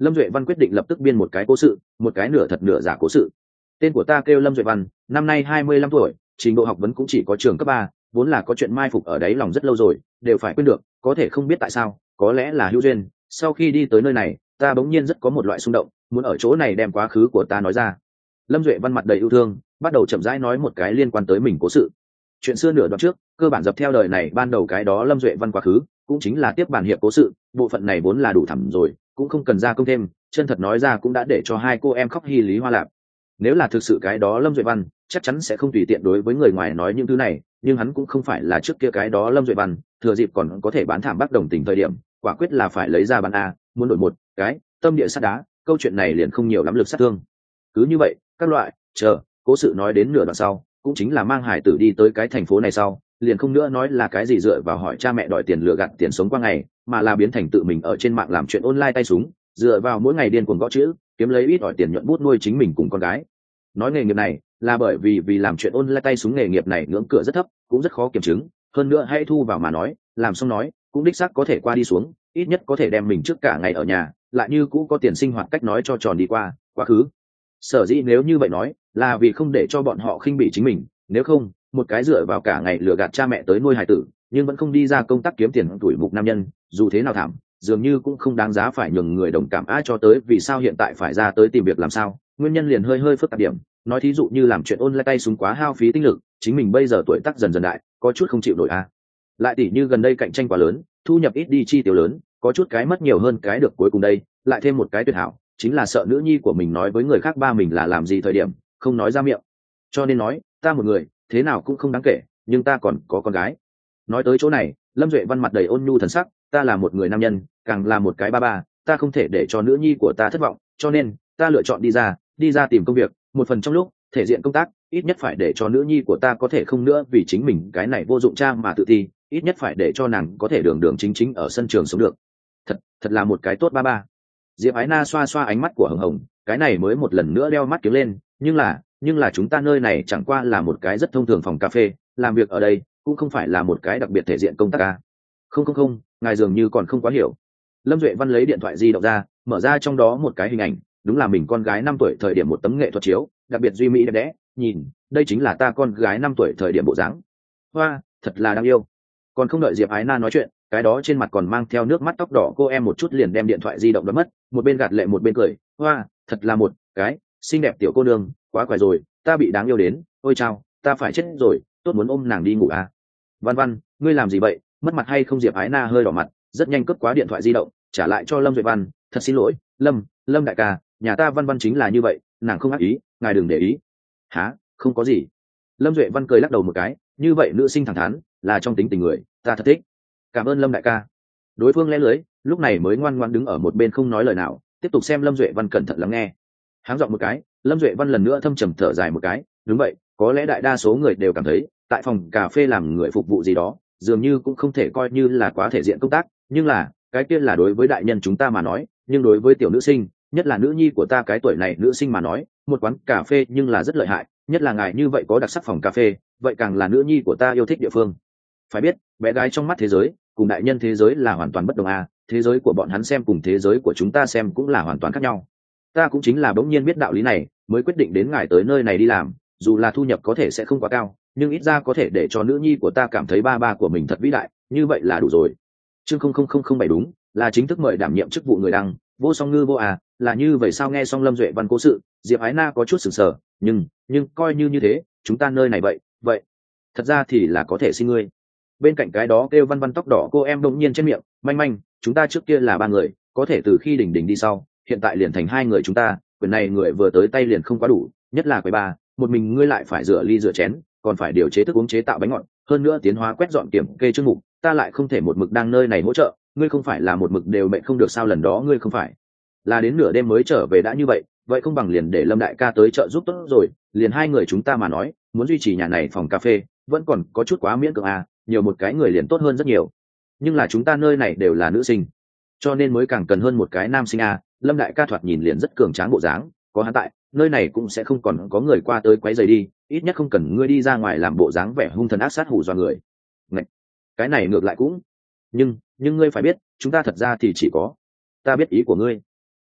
Lâm Duệ Văn quyết định lập tức biên một cái cố sự, một cái nửa thật nửa giả cố sự. Tên của ta kêu Lâm Duệ Văn, năm nay 25 tuổi, trình độ học vấn cũng chỉ có trường cấp 3, vốn là có chuyện mai phục ở đấy lòng rất lâu rồi, đều phải quên được, có thể không biết tại sao, có lẽ là hữu duyên, sau khi đi tới nơi này, ta bỗng nhiên rất có một loại xung động, muốn ở chỗ này đem quá khứ của ta nói ra. Lâm Duệ Văn mặt đầy yêu thương, bắt đầu chậm rãi nói một cái liên quan tới mình cố sự. Chuyện xưa nửa đoạn trước, cơ bản dập theo đời này ban đầu cái đó Lâm Duệ Văn quá khứ, cũng chính là tiếp bản hiệp cố sự, bộ phận này vốn là đủ thẳm rồi, cũng không cần ra công thêm, chân thật nói ra cũng đã để cho hai cô em khóc hi lý hoa lạc. Nếu là thực sự cái đó Lâm Duệ Văn, chắc chắn sẽ không tùy tiện đối với người ngoài nói những thứ này, nhưng hắn cũng không phải là trước kia cái đó Lâm Duệ Văn, thừa dịp còn có thể bán thảm bác đồng tình thời điểm, quả quyết là phải lấy ra bán a, muốn đổi một cái tâm địa sắt đá, câu chuyện này liền không nhiều lắm lực sát thương. Cứ như vậy, các loại cố sự nói đến nửa đoạn sau, cũng chính là mang hải tử đi tới cái thành phố này sau, liền không nữa nói là cái gì dựa vào hỏi cha mẹ đòi tiền lừa gạt tiền sống qua ngày, mà là biến thành tự mình ở trên mạng làm chuyện online tay súng, dựa vào mỗi ngày điên cuồng gõ chữ, kiếm lấy ít ỏi tiền nhuận bút nuôi chính mình cùng con gái. Nói nghề nghiệp này là bởi vì làm chuyện online tay súng nghề nghiệp này ngưỡng cửa rất thấp, cũng rất khó kiểm chứng, hơn nữa hãy thu vào mà nói, làm xong nói, cũng đích xác có thể qua đi xuống, ít nhất có thể đem mình trước cả ngày ở nhà, lại như cũ có tiền sinh hoạt cách nói cho tròn đi qua quá khứ. Sở dĩ nếu như vậy nói, là vì không để cho bọn họ khinh bỉ chính mình, nếu không, một cái dựa vào cả ngày lừa gạt cha mẹ tới nuôi hài tử, nhưng vẫn không đi ra công tác kiếm tiền tuổi mục nam nhân, dù thế nào thảm, dường như cũng không đáng giá phải nhường người đồng cảm ai cho tới vì sao hiện tại phải ra tới tìm việc làm sao, nguyên nhân liền hơi phức tạp điểm, nói thí dụ như làm chuyện online tay súng quá hao phí tinh lực, chính mình bây giờ tuổi tác dần dần đại, có chút không chịu nổi a. Lại tỉ như gần đây cạnh tranh quá lớn, thu nhập ít đi chi tiêu lớn, có chút cái mất nhiều hơn cái được cuối cùng đây, lại thêm một cái tuyệt hảo, chính là sợ nữ nhi của mình nói với người khác ba mình là làm gì thời điểm, không nói ra miệng. Cho nên nói, ta một người, thế nào cũng không đáng kể, nhưng ta còn có con gái. Nói tới chỗ này, Lâm Duệ Văn mặt đầy ôn nhu thần sắc, ta là một người nam nhân, càng là một cái ba, ta không thể để cho nữ nhi của ta thất vọng, cho nên ta lựa chọn đi ra tìm công việc, một phần trong lúc thể diện công tác, ít nhất phải để cho nữ nhi của ta có thể không nữa vì chính mình cái này vô dụng cha mà tự ti, ít nhất phải để cho nàng có thể đường đường chính chính ở sân trường sống được. Thật là một cái tốt ba. Diệp Ái Na xoa xoa ánh mắt của Hồng Hồng, cái này mới một lần nữa đeo mắt kiếm lên, nhưng là chúng ta nơi này chẳng qua là một cái rất thông thường phòng cà phê, làm việc ở đây cũng không phải là một cái đặc biệt thể diện công tác ca. Không, ngài dường như còn không quá hiểu. Lâm Duệ Văn lấy điện thoại di động ra, mở ra trong đó một cái hình ảnh, đúng là mình con gái 5 tuổi thời điểm một tấm nghệ thuật chiếu, đặc biệt duy mỹ đẹp đẽ, nhìn, đây chính là ta con gái 5 tuổi thời điểm bộ dáng. Hoa, thật là đáng yêu. Còn không đợi Diệp Ái Na nói chuyện, cái đó trên mặt còn mang theo nước mắt tóc đỏ cô em một chút liền đem điện thoại di động đập mất, một bên gạt lệ một bên cười, hoa, thật là một cái xinh đẹp tiểu cô nương, quá quái rồi, ta bị đáng yêu đến, ôi chao, ta phải chết rồi, tốt muốn ôm nàng đi ngủ à. Văn, ngươi làm gì vậy, mất mặt hay không? Diệp Ái Na hơi đỏ mặt, rất nhanh cướp quá điện thoại di động, trả lại cho Lâm Duệ Văn, thật xin lỗi, Lâm đại ca, nhà ta Văn chính là như vậy, nàng không ác ý, ngài đừng để ý. Hả, không có gì. Lâm Duệ Văn cười lắc đầu một cái, như vậy nữ sinh thẳng thắn, là trong tính tình người, ta thật thích. Cảm ơn Lâm đại ca. Đối phương lẽ lưới, lúc này mới ngoan ngoãn đứng ở một bên không nói lời nào, tiếp tục xem Lâm Duệ Văn cẩn thận lắng nghe. Háng giọng một cái, Lâm Duệ Văn lần nữa thâm trầm thở dài một cái, đúng vậy, có lẽ đại đa số người đều cảm thấy, tại phòng cà phê làm người phục vụ gì đó, dường như cũng không thể coi như là quá thể diện công tác, nhưng là, cái kia là đối với đại nhân chúng ta mà nói, nhưng đối với tiểu nữ sinh, nhất là nữ nhi của ta cái tuổi này nữ sinh mà nói, một quán cà phê nhưng là rất lợi hại, nhất là ngài như vậy có đặc sắc phòng cà phê, vậy càng là nữ nhi của ta yêu thích địa phương. Phải biết, bé gái trong mắt thế giới, cùng đại nhân thế giới là hoàn toàn bất đồng a, thế giới của bọn hắn xem cùng thế giới của chúng ta xem cũng là hoàn toàn khác nhau. Ta cũng chính là bỗng nhiên biết đạo lý này, mới quyết định đến ngài tới nơi này đi làm, dù là thu nhập có thể sẽ không quá cao, nhưng ít ra có thể để cho nữ nhi của ta cảm thấy ba của mình thật vĩ đại, như vậy là đủ rồi. Chương 00007 đúng là chính thức mời đảm nhiệm chức vụ người đăng, vô song ngư vô à, là như vậy sao? Nghe xong Lâm Duệ Văn cố sự, Diệp Ái Na có chút sửng sờ, nhưng coi như thế, chúng ta nơi này vậy, thật ra thì là có thể xin ngươi. Bên cạnh cái đó kêu Văn tóc đỏ cô em đột nhiên trên miệng, manh, chúng ta trước kia là 3 người, có thể từ khi đỉnh đi sau, hiện tại liền thành 2 người chúng ta, quyền này người vừa tới tay liền không quá đủ, nhất là quầy ba, một mình ngươi lại phải rửa ly rửa chén, còn phải điều chế thức uống chế tạo bánh ngọt, hơn nữa tiến hóa quét dọn kiểm kê chương mục, ta lại không thể một mực đang nơi này hỗ trợ, ngươi không phải là một mực đều mệnh không được sao? Lần đó ngươi không phải là đến nửa đêm mới trở về đã như vậy không bằng liền để Lâm đại ca tới trợ giúp tốt rồi, liền 2 người chúng ta mà nói, muốn duy trì nhà này phòng cà phê vẫn còn có chút quá miễn cưỡng à, nhiều một cái người liền tốt hơn rất nhiều, nhưng là chúng ta nơi này đều là nữ sinh, cho nên mới càng cần hơn một cái nam sinh à. Lâm đại ca thoạt nhìn liền rất cường tráng bộ dáng, có hắn tại nơi này cũng sẽ không còn có người qua tới quấy rầy đi, ít nhất không cần ngươi đi ra ngoài làm bộ dáng vẻ hung thần ác sát hù dọa người. Ngậy, cái này ngược lại cũng, nhưng ngươi phải biết, chúng ta thật ra thì chỉ có, ta biết ý của ngươi.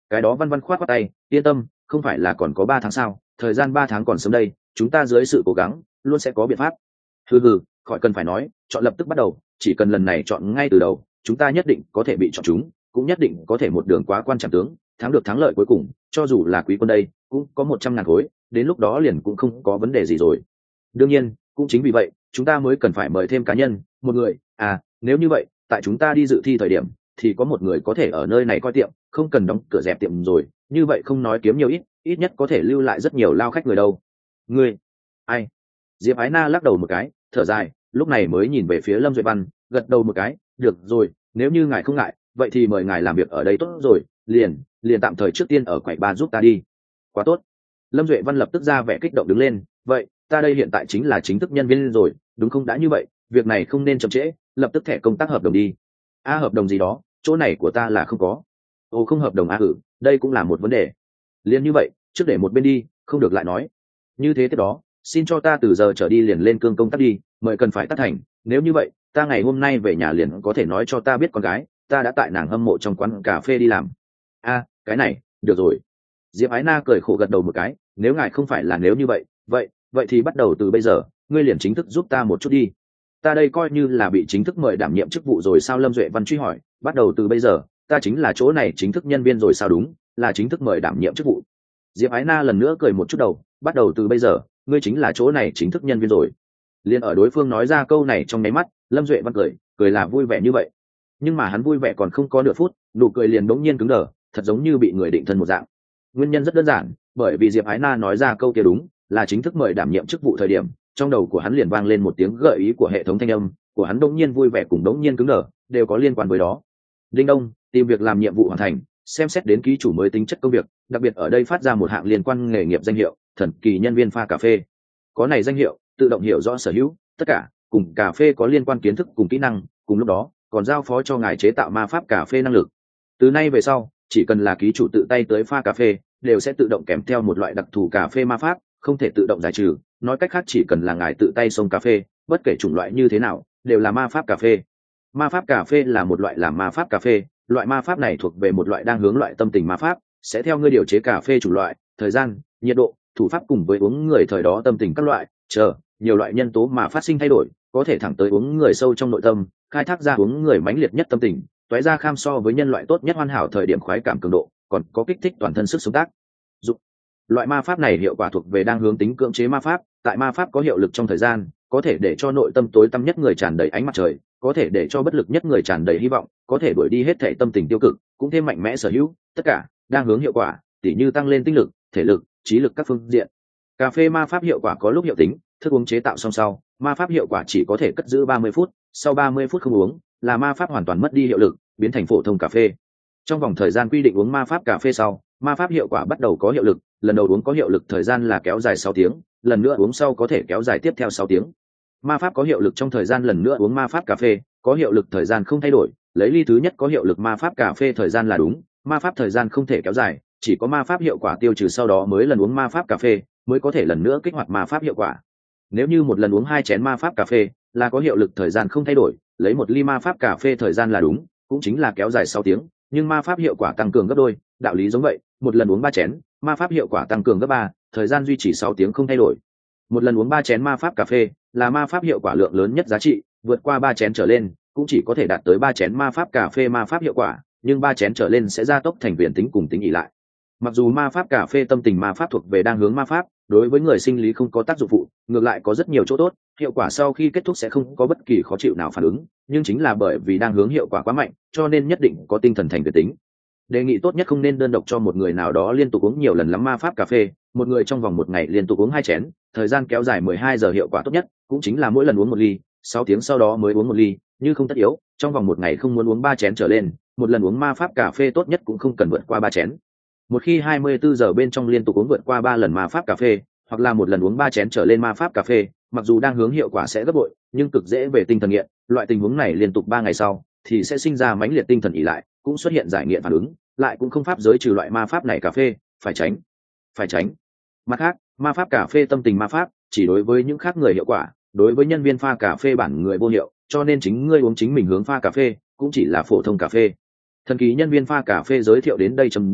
Cái đó văn văn khoát khoát tay, yên tâm, không phải là còn có 3 tháng sao, thời gian 3 tháng còn sớm đây, chúng ta dưới sự cố gắng luôn sẽ có biện pháp. Hừ, khỏi cần phải nói, chọn lập tức bắt đầu, chỉ cần lần này chọn ngay từ đầu, chúng ta nhất định có thể bị chọn chúng, cũng nhất định có thể một đường quá quan trọng tướng, thắng được thắng lợi cuối cùng, cho dù là quý quân đây cũng có 100.000 khối, đến lúc đó liền cũng không có vấn đề gì rồi. Đương nhiên, cũng chính vì vậy chúng ta mới cần phải mời thêm cá nhân, một người. Nếu như vậy, tại chúng ta đi dự thi thời điểm thì có một người có thể ở nơi này coi tiệm, không cần đóng cửa dẹp tiệm rồi, như vậy không nói kiếm nhiều ít nhất có thể lưu lại rất nhiều lao khách người đâu. Ngươi ai? Diệp Ái Na lắc đầu một cái, thở dài, lúc này mới nhìn về phía Lâm Duệ Văn, gật đầu một cái, được rồi, nếu như ngài không ngại, vậy thì mời ngài làm việc ở đây tốt rồi, liền tạm thời trước tiên ở quầy ba giúp ta đi. Quá tốt. Lâm Duệ Văn lập tức ra vẻ kích động đứng lên, vậy ta đây hiện tại chính là chính thức nhân viên rồi, đúng không? Đã như vậy, việc này không nên chậm trễ, lập tức thẻ công tác hợp đồng đi. Hợp đồng gì đó, chỗ này của ta là không có. Ồ, không hợp đồng đây cũng là một vấn đề. Liền như vậy, trước để một bên đi, không được lại nói. Như thế đó, xin cho ta từ giờ trở đi liền lên cương công tác đi, mời cần phải tác thành. Nếu như vậy, ta ngày hôm nay về nhà liền có thể nói cho ta biết con gái ta đã tại nàng hâm mộ trong quán cà phê đi làm. Cái này được rồi. Diệp Ái Na cười khổ gật đầu một cái, nếu ngài không phải là nếu như vậy, vậy thì bắt đầu từ bây giờ ngươi liền chính thức giúp ta một chút đi. Ta đây coi như là bị chính thức mời đảm nhiệm chức vụ rồi sao? Lâm Duệ Văn truy hỏi, bắt đầu từ bây giờ ta chính là chỗ này chính thức nhân viên rồi sao? Đúng, là chính thức mời đảm nhiệm chức vụ. Diệp Ái Na lần nữa cười một chút đầu, bắt đầu từ bây giờ ngươi chính là chỗ này chính thức nhân viên rồi. Liên ở đối phương nói ra câu này trong nháy mắt, Lâm Duệ Văn cười là vui vẻ như vậy. Nhưng mà hắn vui vẻ còn không có nửa phút, nụ cười liền đống nhiên cứng đờ, thật giống như bị người định thân một dạng. Nguyên nhân rất đơn giản, bởi vì Diệp Ái Na nói ra câu kia đúng là chính thức mời đảm nhiệm chức vụ thời điểm, trong đầu của hắn liền vang lên một tiếng gợi ý của hệ thống thanh âm của hắn, đống nhiên vui vẻ cùng đống nhiên cứng đờ đều có liên quan với đó. Đinh đông, tìm việc làm nhiệm vụ hoàn thành, xem xét đến ký chủ mới tính chất công việc, đặc biệt ở đây phát ra một hạng liên quan nghề nghiệp danh hiệu thần kỳ nhân viên pha cà phê. Có này danh hiệu tự động hiểu rõ sở hữu tất cả cùng cà phê có liên quan kiến thức cùng kỹ năng, cùng lúc đó còn giao phó cho ngài chế tạo ma pháp cà phê năng lực. Từ nay về sau, chỉ cần là ký chủ tự tay tới pha cà phê đều sẽ tự động kèm theo một loại đặc thù cà phê ma pháp, không thể tự động giải trừ. Nói cách khác, chỉ cần là ngài tự tay xông cà phê, bất kể chủng loại như thế nào đều là ma pháp cà phê. Ma pháp cà phê là một loại làm ma pháp cà phê, loại ma pháp này thuộc về một loại đang hướng loại tâm tình ma pháp, sẽ theo ngươi điều chế cà phê chủng loại, thời gian, nhiệt độ, thủ pháp cùng với uống người thời đó tâm tình các loại nhiều loại nhân tố mà phát sinh thay đổi, có thể thẳng tới uống người sâu trong nội tâm, khai thác ra uống người mãnh liệt nhất tâm tình, toé ra kham so với nhân loại tốt nhất hoàn hảo thời điểm khoái cảm cường độ, còn có kích thích toàn thân sức sống tác dụng. Loại ma pháp này hiệu quả thuộc về đang hướng tính cưỡng chế ma pháp, tại ma pháp có hiệu lực trong thời gian, có thể để cho nội tâm tối tăm nhất người tràn đầy ánh mặt trời, có thể để cho bất lực nhất người tràn đầy hy vọng, có thể đuổi đi hết thảy tâm tình tiêu cực, cũng thêm mạnh mẽ sở hữu tất cả đang hướng hiệu quả, tỉ như tăng lên tinh lực, thể lực, trí lực các phương diện. Cà phê ma pháp hiệu quả có lúc hiệu tính, thức uống chế tạo xong sau, ma pháp hiệu quả chỉ có thể cất giữ 30 phút, sau 30 phút không uống, là ma pháp hoàn toàn mất đi hiệu lực, biến thành phổ thông cà phê. Trong vòng thời gian quy định uống ma pháp cà phê sau, ma pháp hiệu quả bắt đầu có hiệu lực, lần đầu uống có hiệu lực thời gian là kéo dài 6 tiếng, lần nữa uống sau có thể kéo dài tiếp theo 6 tiếng. Ma pháp có hiệu lực trong thời gian lần nữa uống ma pháp cà phê, có hiệu lực thời gian không thay đổi, lấy ly thứ nhất có hiệu lực ma pháp cà phê thời gian là đúng, ma pháp thời gian không thể kéo dài, chỉ có ma pháp hiệu quả tiêu trừ sau đó mới lần uống ma pháp cà phê mới có thể lần nữa kích hoạt ma pháp hiệu quả. Nếu như một lần uống 2 chén ma pháp cà phê là có hiệu lực thời gian không thay đổi, lấy một ly ma pháp cà phê thời gian là đúng, cũng chính là kéo dài 6 tiếng, nhưng ma pháp hiệu quả tăng cường gấp đôi, đạo lý giống vậy, một lần uống 3 chén, ma pháp hiệu quả tăng cường gấp 3, thời gian duy trì 6 tiếng không thay đổi. Một lần uống 3 chén ma pháp cà phê là ma pháp hiệu quả lượng lớn nhất giá trị, vượt qua 3 chén trở lên cũng chỉ có thể đạt tới 3 chén ma pháp cà phê ma pháp hiệu quả, nhưng 3 chén trở lên sẽ gia tốc thành viễn tính cùng tính ỷ lại. Mặc dù ma pháp cà phê tâm tình ma pháp thuộc về đang hướng ma pháp, đối với người sinh lý không có tác dụng phụ, ngược lại có rất nhiều chỗ tốt, hiệu quả sau khi kết thúc sẽ không có bất kỳ khó chịu nào phản ứng, nhưng chính là bởi vì đang hướng hiệu quả quá mạnh, cho nên nhất định có tinh thần thành viễn tính. Đề nghị tốt nhất không nên đơn độc cho một người nào đó liên tục uống nhiều lần lắm ma pháp cà phê, một người trong vòng 1 ngày liên tục uống 2 chén, thời gian kéo dài 12 giờ hiệu quả tốt nhất, cũng chính là mỗi lần uống 1 ly, 6 tiếng sau đó mới uống 1 ly, như không tất yếu, trong vòng 1 ngày không muốn uống 3 chén trở lên, một lần uống ma pháp cà phê tốt nhất cũng không cần vượt qua 3 chén. Một khi 24 giờ bên trong liên tục uống vượt qua 3 lần ma pháp cà phê, hoặc là một lần uống 3 chén trở lên ma pháp cà phê, mặc dù đang hướng hiệu quả sẽ gấp bội, nhưng cực dễ về tinh thần nghiện, loại tình huống này liên tục 3 ngày sau thì sẽ sinh ra mãnh liệt tinh thần ỷ lại, cũng xuất hiện giải nghiện phản ứng, lại cũng không pháp giới trừ loại ma pháp này cà phê, phải tránh. Mặt khác, ma pháp cà phê tâm tình ma pháp chỉ đối với những khác người hiệu quả, đối với nhân viên pha cà phê bản người vô hiệu, cho nên chính ngươi uống chính mình hướng pha cà phê cũng chỉ là phổ thông cà phê. Thần kỳ nhân viên pha cà phê giới thiệu đến đây chấm dứt,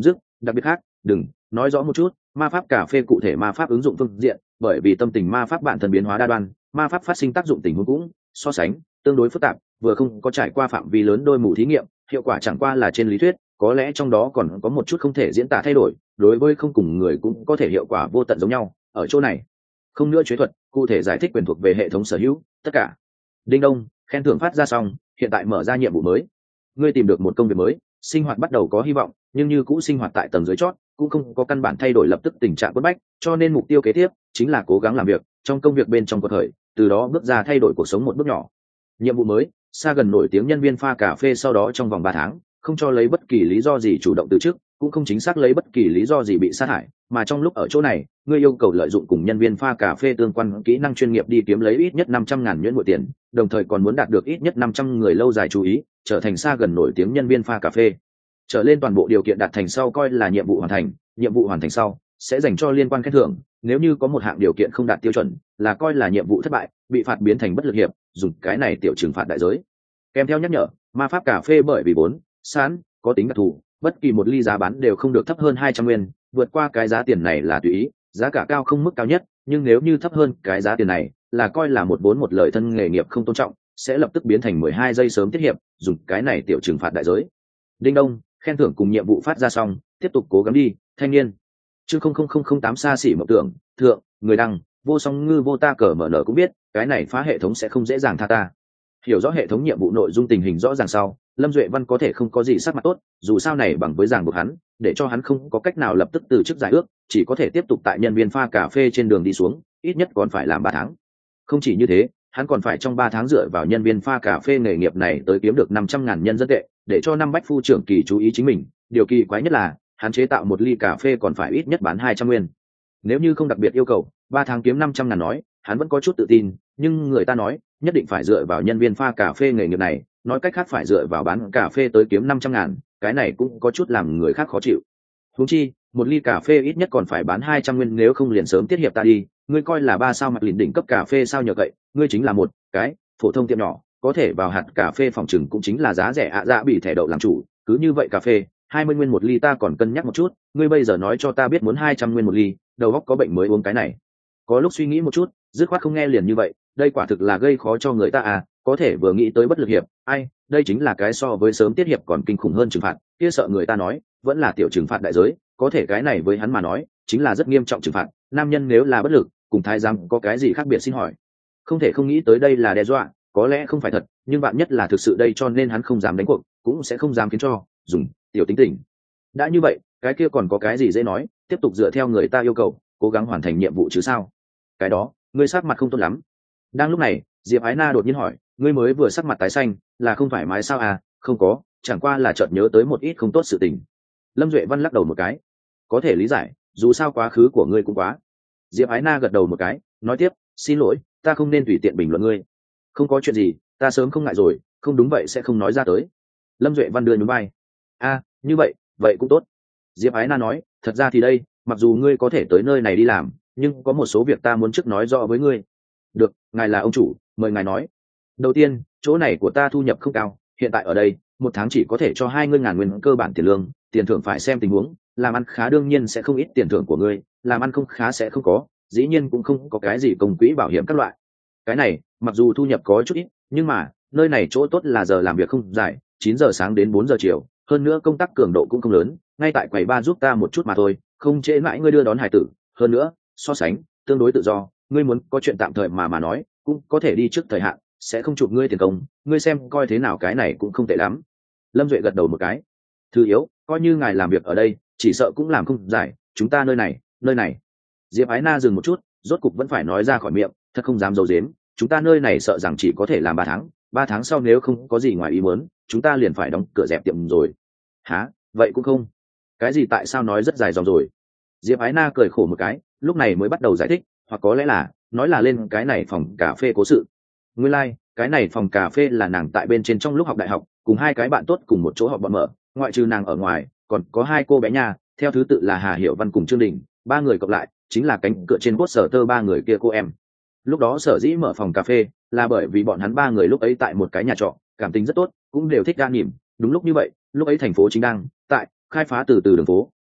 đặc biệt khác đừng nói rõ một chút ma pháp cà phê cụ thể ma pháp ứng dụng phương diện, bởi vì tâm tình ma pháp bản thân biến hóa đa đoan, ma pháp phát sinh tác dụng tình huống cũng so sánh tương đối phức tạp, vừa không có trải qua phạm vi lớn đôi mù thí nghiệm, hiệu quả chẳng qua là trên lý thuyết, có lẽ trong đó còn có một chút không thể diễn tả thay đổi, đối với không cùng người cũng có thể hiệu quả vô tận giống nhau. Ở chỗ này không nữa chế thuật cụ thể giải thích quyền thuộc về hệ thống sở hữu tất cả. Đinh đông, khen thưởng phát ra xong, hiện tại mở ra nhiệm vụ mới. Ngươi tìm được một công việc mới, sinh hoạt bắt đầu có hy vọng, nhưng như cũ sinh hoạt tại tầng dưới chót cũng không có căn bản thay đổi lập tức tình trạng bức bách, cho nên mục tiêu kế tiếp chính là cố gắng làm việc trong công việc bên trong cuộc khởi, từ đó bước ra thay đổi cuộc sống một bước nhỏ. Nhiệm vụ mới, xa gần nổi tiếng nhân viên pha cà phê sau đó trong vòng 3 tháng không cho lấy bất kỳ lý do gì chủ động từ chức, cũng không chính xác lấy bất kỳ lý do gì bị sa thải, mà trong lúc ở chỗ này ngươi yêu cầu lợi dụng cùng nhân viên pha cà phê tương quan kỹ năng chuyên nghiệp đi kiếm lấy ít nhất 500.000 nhuyễn mỗi tiền, đồng thời còn muốn đạt được ít nhất 500 người lâu dài chú ý, trở thành xa gần nổi tiếng nhân viên pha cà phê. Trở lên toàn bộ điều kiện đạt thành sau coi là nhiệm vụ hoàn thành, nhiệm vụ hoàn thành sau sẽ dành cho liên quan khen thưởng, nếu như có một hạng điều kiện không đạt tiêu chuẩn là coi là nhiệm vụ thất bại, bị phạt biến thành bất lực hiệp, dùng cái này tiểu trừng phạt đại giới. Kèm theo nhắc nhở, ma pháp cà phê bởi vì vốn sẵn có tính đặc thù, bất kỳ một ly giá bán đều không được thấp hơn 200 nguyên, vượt qua cái giá tiền này là tùy ý, giá cả cao không mức cao nhất, nhưng nếu như thấp hơn cái giá tiền này là coi là một vốn một lời thân nghề nghiệp không tôn trọng, sẽ lập tức biến thành 12 giây sớm tiết hiệp, dùng cái này tiểu trừng phạt đại giới. Đinh đông, khen thưởng cùng nhiệm vụ phát ra xong, tiếp tục cố gắng đi, thanh niên. Chương 00008 xa xỉ mộng tưởng, thượng, người đăng, vô song ngư vô ta cờ mở nở cũng biết, cái này phá hệ thống sẽ không dễ dàng tha ta. Hiểu rõ hệ thống nhiệm vụ nội dung tình hình rõ ràng sau, Lâm Duệ Văn có thể không có gì sắc mặt tốt, dù sao này bằng với ràng buộc hắn, để cho hắn không có cách nào lập tức từ chức giải ước, chỉ có thể tiếp tục tại nhân viên pha cà phê trên đường đi xuống, ít nhất còn phải làm 3 tháng. Không chỉ như thế, hắn còn phải trong 3 tháng dựa vào nhân viên pha cà phê nghề nghiệp này tới kiếm được 500.000 nhân dân tệ, để cho năm bách phu trưởng kỳ chú ý chính mình. Điều kỳ quái nhất là, hắn chế tạo một ly cà phê còn phải ít nhất bán 200 nguyên. Nếu như không đặc biệt yêu cầu, 3 tháng kiếm 500.000 nói, hắn vẫn có chút tự tin, nhưng người ta nói, nhất định phải dựa vào nhân viên pha cà phê nghề nghiệp này, nói cách khác phải dựa vào bán cà phê tới kiếm 500.000, cái này cũng có chút làm người khác khó chịu. Huống chi, một ly cà phê ít nhất còn phải bán 200 nguyên, nếu không liền sớm tiết hiệp ta đi, ngươi coi là 3 sao mặt lìn đỉnh cấp cà phê sao nhờ vậy, ngươi chính là một cái phổ thông tiệm nhỏ, có thể vào hạt cà phê phòng trừng cũng chính là giá rẻ dạ bị thẻ đậu làm chủ, cứ như vậy cà phê 20 nguyên một ly ta còn cân nhắc một chút, ngươi bây giờ nói cho ta biết muốn 200 nguyên một ly, đầu óc có bệnh mới uống cái này. Có lúc suy nghĩ một chút, dứt khoát không nghe liền như vậy, đây quả thực là gây khó cho người ta à, có thể vừa nghĩ tới bất lực hiệp, ai, đây chính là cái so với sớm tiết hiệp còn kinh khủng hơn trừng phạt, kia sợ người ta nói, vẫn là tiểu trừng phạt đại giới, có thể cái này với hắn mà nói, chính là rất nghiêm trọng trừng phạt, nam nhân nếu là bất lực, cùng thái giám có cái gì khác biệt xin hỏi. Không thể không nghĩ tới đây là đe dọa, có lẽ không phải thật, nhưng bạn nhất là thực sự đây, cho nên hắn không dám đánh cuộc, cũng sẽ không dám khiến cho dùng tiểu tính tình. Đã như vậy, cái kia còn có cái gì dễ nói, tiếp tục dựa theo người ta yêu cầu, cố gắng hoàn thành nhiệm vụ chứ sao. Cái đó, ngươi sắc mặt không tốt lắm. Đang lúc này, Diệp Ái Na đột nhiên hỏi, ngươi mới vừa sắc mặt tái xanh, là không thoải mái sao à? Không có, chẳng qua là chợt nhớ tới một ít không tốt sự tình. Lâm Duệ Văn lắc đầu một cái, có thể lý giải, dù sao quá khứ của ngươi cũng quá. Diệp Ái Na gật đầu một cái, nói tiếp, xin lỗi, ta không nên tùy tiện bình luận ngươi. Không có chuyện gì, ta sớm không ngại rồi, không đúng vậy sẽ không nói ra tới. Lâm Duệ Văn đưa nhún vai, a, như vậy, vậy cũng tốt. Diệp Ái Na nói, thật ra thì đây, mặc dù ngươi có thể tới nơi này đi làm, nhưng có một số việc ta muốn trước nói rõ với ngươi. Được, ngài là ông chủ, mời ngài nói. Đầu tiên, chỗ này của ta thu nhập không cao, hiện tại ở đây, một tháng chỉ có thể cho 20.000 nguyên cơ bản tiền lương, tiền thưởng phải xem tình huống, làm ăn khá đương nhiên sẽ không ít tiền thưởng của ngươi, làm ăn không khá sẽ không có, dĩ nhiên cũng không có cái gì công quỹ bảo hiểm các loại. Cái này, mặc dù thu nhập có chút ít, nhưng mà, nơi này chỗ tốt là giờ làm việc không dài, 9 giờ sáng đến 4 giờ chiều, hơn nữa công tác cường độ cũng không lớn, ngay tại quầy ba giúp ta một chút mà thôi, không trễ mãi ngươi đưa đón hải tử, hơn nữa, so sánh, tương đối tự do, ngươi muốn có chuyện tạm thời mà nói, cũng có thể đi trước thời hạn, sẽ không chụp ngươi tiền công, ngươi xem coi thế nào, cái này cũng không tệ lắm. Lâm Duệ gật đầu một cái. Thứ yếu, coi như ngài làm việc ở đây, chỉ sợ cũng làm không dài, chúng ta nơi này. Diệp Ái Na dừng một chút, rốt cục vẫn phải nói ra khỏi miệng, thật không dám giấu giếm, chúng ta nơi này sợ rằng chỉ có thể làm 3 tháng sau nếu không có gì ngoài ý muốn, chúng ta liền phải đóng cửa dẹp tiệm rồi. Hả? Vậy cũng không. Cái gì, tại sao nói rất dài dòng rồi? Diệp Ái Na cười khổ một cái, lúc này mới bắt đầu giải thích, hoặc có lẽ là nói là lên cái này phòng cà phê cố sự. Nguyên lai, cái này phòng cà phê là nàng tại bên trên trong lúc học đại học, cùng 2 cái bạn tốt cùng một chỗ học bọn mở, ngoại trừ nàng ở ngoài, còn có 2 cô bé nha, theo thứ tự là Hà Hiểu Văn cùng Trương Đình, 3 người cộng lại chính là cánh cửa trên poster 3 người kia cô em. Lúc đó sở dĩ mở phòng cà phê là bởi vì bọn hắn 3 người lúc ấy tại một cái nhà trọ, cảm tình rất tốt, cũng đều thích đa nhỉm. Đúng lúc như vậy, lúc ấy thành phố chính đang tại khai phá từ từ đường phố,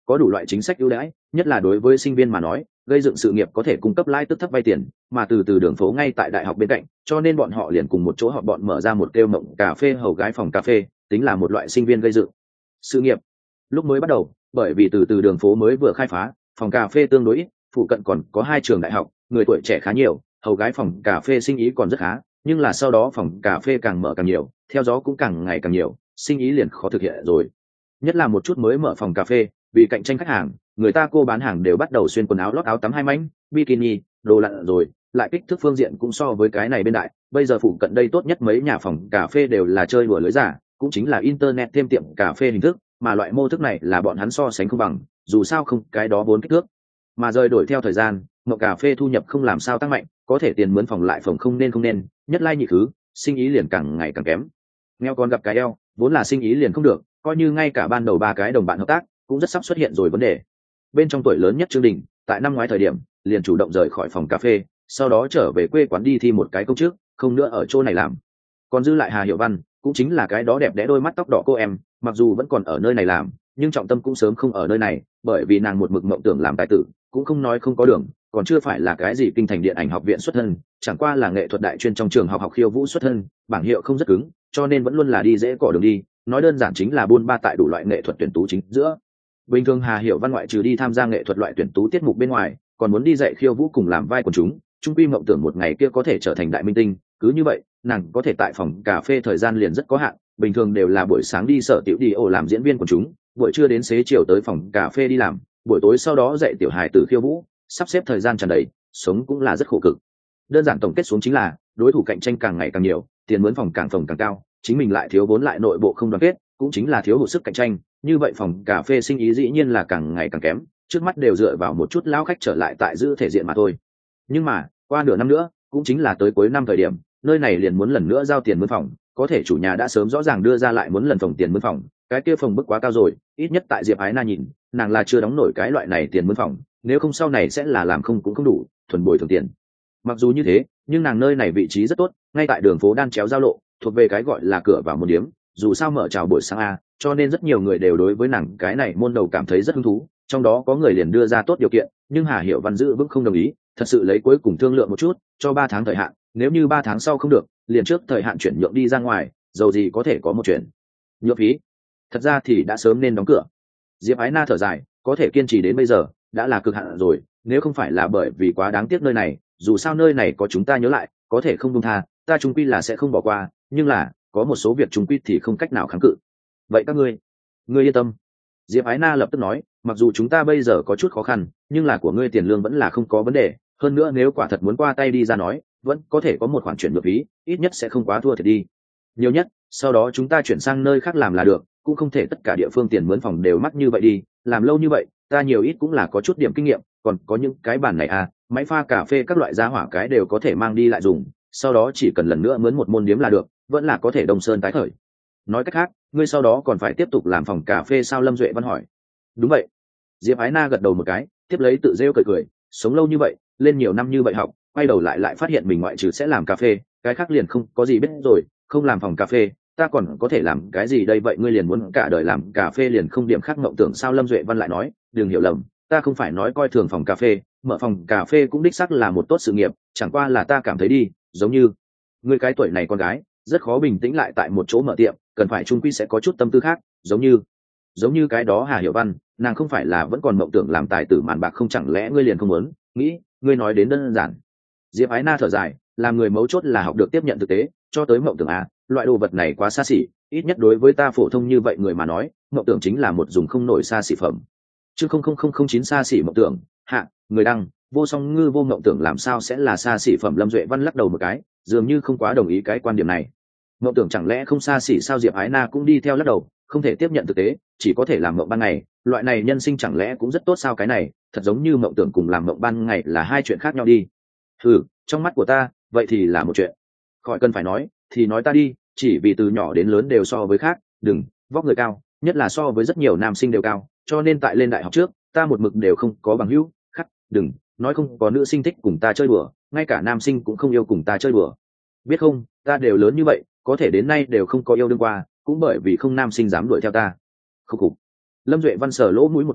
có đủ loại chính sách ưu đãi, nhất là đối với sinh viên mà nói, gây dựng sự nghiệp có thể cung cấp lãi tức thấp vay tiền, mà từ đường phố ngay tại đại học bên cạnh, cho nên bọn họ liền cùng một chỗ họp bọn mở ra một kêu mộng cà phê hầu gái phòng cà phê, tính là một loại sinh viên gây dựng sự nghiệp. Lúc mới bắt đầu, bởi vì từ đường phố mới vừa khai phá, phòng cà phê tương đối ít, phụ cận còn có 2 trường đại học, người tuổi trẻ khá nhiều, hầu gái phòng cà phê sinh ý còn rất khá, nhưng là sau đó phòng cà phê càng mở càng nhiều, theo gió cũng càng ngày càng nhiều, sinh ý liền khó thực hiện rồi. Nhất là một chút mới mở phòng cà phê, vì cạnh tranh khách hàng, người ta cô bán hàng đều bắt đầu xuyên quần áo lót áo tắm hai mảnh, bikini, đồ lặn rồi, lại kích thước phương diện cũng so với cái này bên đại, bây giờ phụ cận đây tốt nhất mấy nhà phòng cà phê đều là chơi đùa lưới giả, cũng chính là internet thêm tiệm cà phê hình thức, mà loại mô thức này là bọn hắn so sánh không bằng, dù sao không cái đó vốn kích thước. Mà rời đổi theo thời gian, mộng cà phê thu nhập không làm sao tăng mạnh, có thể tiền mướn phòng lại phòng không nên, nhất lai nhị thứ, sinh ý liền càng ngày càng kém. Nghèo còn gặp cái eo, vốn là sinh ý liền không được, coi như ngay cả ban đầu 3 cái đồng bạn hợp tác, cũng rất sắp xuất hiện rồi vấn đề. Bên trong tuổi lớn nhất Trương Đình, tại năm ngoái thời điểm, liền chủ động rời khỏi phòng cà phê, sau đó trở về quê quán đi thi một cái công chức, không nữa ở chỗ này làm. Còn dư lại Hà Hiểu Văn, cũng chính là cái đó đẹp đẽ đôi mắt tóc đỏ cô em, mặc dù vẫn còn ở nơi này làm, nhưng trọng tâm cũng sớm không ở nơi này, bởi vì nàng một mực mộng tưởng làm tài tử, cũng không nói không có đường, còn chưa phải là cái gì kinh thành điện ảnh học viện xuất thân, chẳng qua là nghệ thuật đại chuyên trong trường học khiêu vũ xuất thân, bảng hiệu không rất cứng, cho nên vẫn luôn là đi dễ cỏ đường đi, nói đơn giản chính là buôn ba tại đủ loại nghệ thuật tuyển tú chính giữa. Bình thường Hà Hiểu Văn ngoại trừ đi tham gia nghệ thuật loại tuyển tú tiết mục bên ngoài, còn muốn đi dạy khiêu vũ cùng làm vai quần chúng, trung quy mộng tưởng một ngày kia có thể trở thành đại minh tinh, cứ như vậy, nàng có thể tại phòng cà phê thời gian liền rất có hạn, bình thường đều là buổi sáng đi sở tiểu đi ổ làm diễn viên quần chúng, buổi trưa đến xế chiều tới phòng cà phê đi làm, buổi tối sau đó dạy tiểu hài tử khiêu vũ, sắp xếp thời gian tràn đầy, sống cũng là rất khổ cực. Đơn giản tổng kết xuống chính là, đối thủ cạnh tranh càng ngày càng nhiều, tiền mướn phòng càng cao, chính mình lại thiếu vốn lại nội bộ không đoàn kết, cũng chính là thiếu hụt sức cạnh tranh, như vậy phòng cà phê sinh ý dĩ nhiên là càng ngày càng kém, trước mắt đều dựa vào một chút lão khách trở lại tại giữ thể diện mà thôi. Nhưng mà, qua nửa năm nữa, cũng chính là tới cuối năm thời điểm, nơi này liền muốn lần nữa giao tiền mướn phòng, có thể chủ nhà đã sớm rõ ràng đưa ra lại muốn lần phòng tiền mướn phòng, cái kia phòng bức quá cao rồi, ít nhất tại Diệp Ái Na nhìn, nàng là chưa đóng nổi cái loại này tiền mướn phòng, nếu không sau này sẽ là làm không cũng không đủ, thuần bồi thường tiền. Mặc dù như thế, nhưng nàng nơi này vị trí rất tốt, ngay tại đường phố đan chéo giao lộ, thuộc về cái gọi là cửa vào môn điếm, dù sao mở chào buổi sáng a, cho nên rất nhiều người đều đối với nàng cái này môn đầu cảm thấy rất hứng thú, trong đó có người liền đưa ra tốt điều kiện, nhưng Hà Hiểu Văn giữ vững không đồng ý, thật sự lấy cuối cùng thương lượng một chút, cho 3 tháng thời hạn, nếu như 3 tháng sau không được, liền trước thời hạn chuyển nhượng đi ra ngoài, dầu gì có thể có một chuyện nhượng phí. Thật ra thì đã sớm nên đóng cửa. Diệp Ái Na thở dài, có thể kiên trì đến bây giờ đã là cực hạn rồi, nếu không phải là bởi vì quá đáng tiếc nơi này, dù sao nơi này có chúng ta nhớ lại, có thể không buông tha, ta trung quy là sẽ không bỏ qua, nhưng là có một số việc trung quy thì không cách nào kháng cự. Vậy các ngươi yên tâm. Diệp Ái Na lập tức nói, mặc dù chúng ta bây giờ có chút khó khăn, nhưng là của ngươi tiền lương vẫn là không có vấn đề, hơn nữa nếu quả thật muốn qua tay đi ra nói, vẫn có thể có một khoản chuyển nhượng phí, ít nhất sẽ không quá thua thiệt đi. Nhiều nhất, sau đó chúng ta chuyển sang nơi khác làm là được, cũng không thể tất cả địa phương tiền mướn phòng đều mắc như vậy đi, làm lâu như vậy, ta nhiều ít cũng là có chút điểm kinh nghiệm, còn có những cái bàn này à, máy pha cà phê các loại giá hỏa cái đều có thể mang đi lại dùng, sau đó chỉ cần lần nữa mướn một môn điếm là được, vẫn là có thể Đông Sơn tái khởi. Nói cách khác, ngươi sau đó còn phải tiếp tục làm phòng cà phê sao? Lâm Duệ Văn hỏi. Đúng vậy. Diệp Ái Na gật đầu một cái, tiếp lấy tự rêu cười, sống lâu như vậy, lên nhiều năm như vậy học, quay đầu lại phát hiện mình ngoại trừ sẽ làm cà phê, cái khác liền không có gì biết rồi, không làm phòng cà phê, ta còn có thể làm cái gì đây? Vậy ngươi liền muốn cả đời làm cà phê liền không điểm khác mộng tưởng sao? Lâm Duệ Văn lại nói, đừng hiểu lầm, ta không phải nói coi thường phòng cà phê, mở phòng cà phê cũng đích xác là một tốt sự nghiệp, chẳng qua là ta cảm thấy đi, giống như ngươi cái tuổi này con gái, rất khó bình tĩnh lại tại một chỗ mở tiệm, cần phải trung quy sẽ có chút tâm tư khác, giống như cái đó Hà Hiểu Văn, nàng không phải là vẫn còn mộng tưởng làm tài tử màn bạc không, chẳng lẽ ngươi liền không muốn nghĩ? Ngươi nói đến đơn giản. Diệp Ái Na thở dài, làm người mấu chốt là học được tiếp nhận thực tế, cho tới mộng tưởng à, loại đồ vật này quá xa xỉ, ít nhất đối với ta phổ thông như vậy người mà nói, mộng tưởng chính là một dùng không nổi xa xỉ phẩm. Chứ 00009 xa xỉ mộng tưởng, hạ, người đăng, vô song ngư vô mộng tưởng làm sao sẽ là xa xỉ phẩm? Lâm Duệ Văn lắc đầu một cái, dường như không quá đồng ý cái quan điểm này. Mộng tưởng chẳng lẽ không xa xỉ sao? Diệp Ái Na cũng đi theo lắc đầu, không thể tiếp nhận thực tế, chỉ có thể làm mộng ban ngày, loại này nhân sinh chẳng lẽ cũng rất tốt sao? Cái này thật giống như mộng tưởng cùng làm mộng ban ngày là hai chuyện khác nhau đi. Trong mắt của ta, vậy thì là một chuyện. Khỏi cần phải nói, thì nói ta đi, chỉ vì từ nhỏ đến lớn đều so với khác, đừng, vóc người cao, nhất là so với rất nhiều nam sinh đều cao, cho nên tại lên đại học trước, ta một mực đều không có bằng hữu, khắc, đừng, nói không có nữ sinh thích cùng ta chơi đùa, ngay cả nam sinh cũng không yêu cùng ta chơi đùa. Biết không, ta đều lớn như vậy, có thể đến nay đều không có yêu đương qua, cũng bởi vì không nam sinh dám đuổi theo ta. Khúc khục. Lâm Duệ Văn sờ lỗ mũi một cái,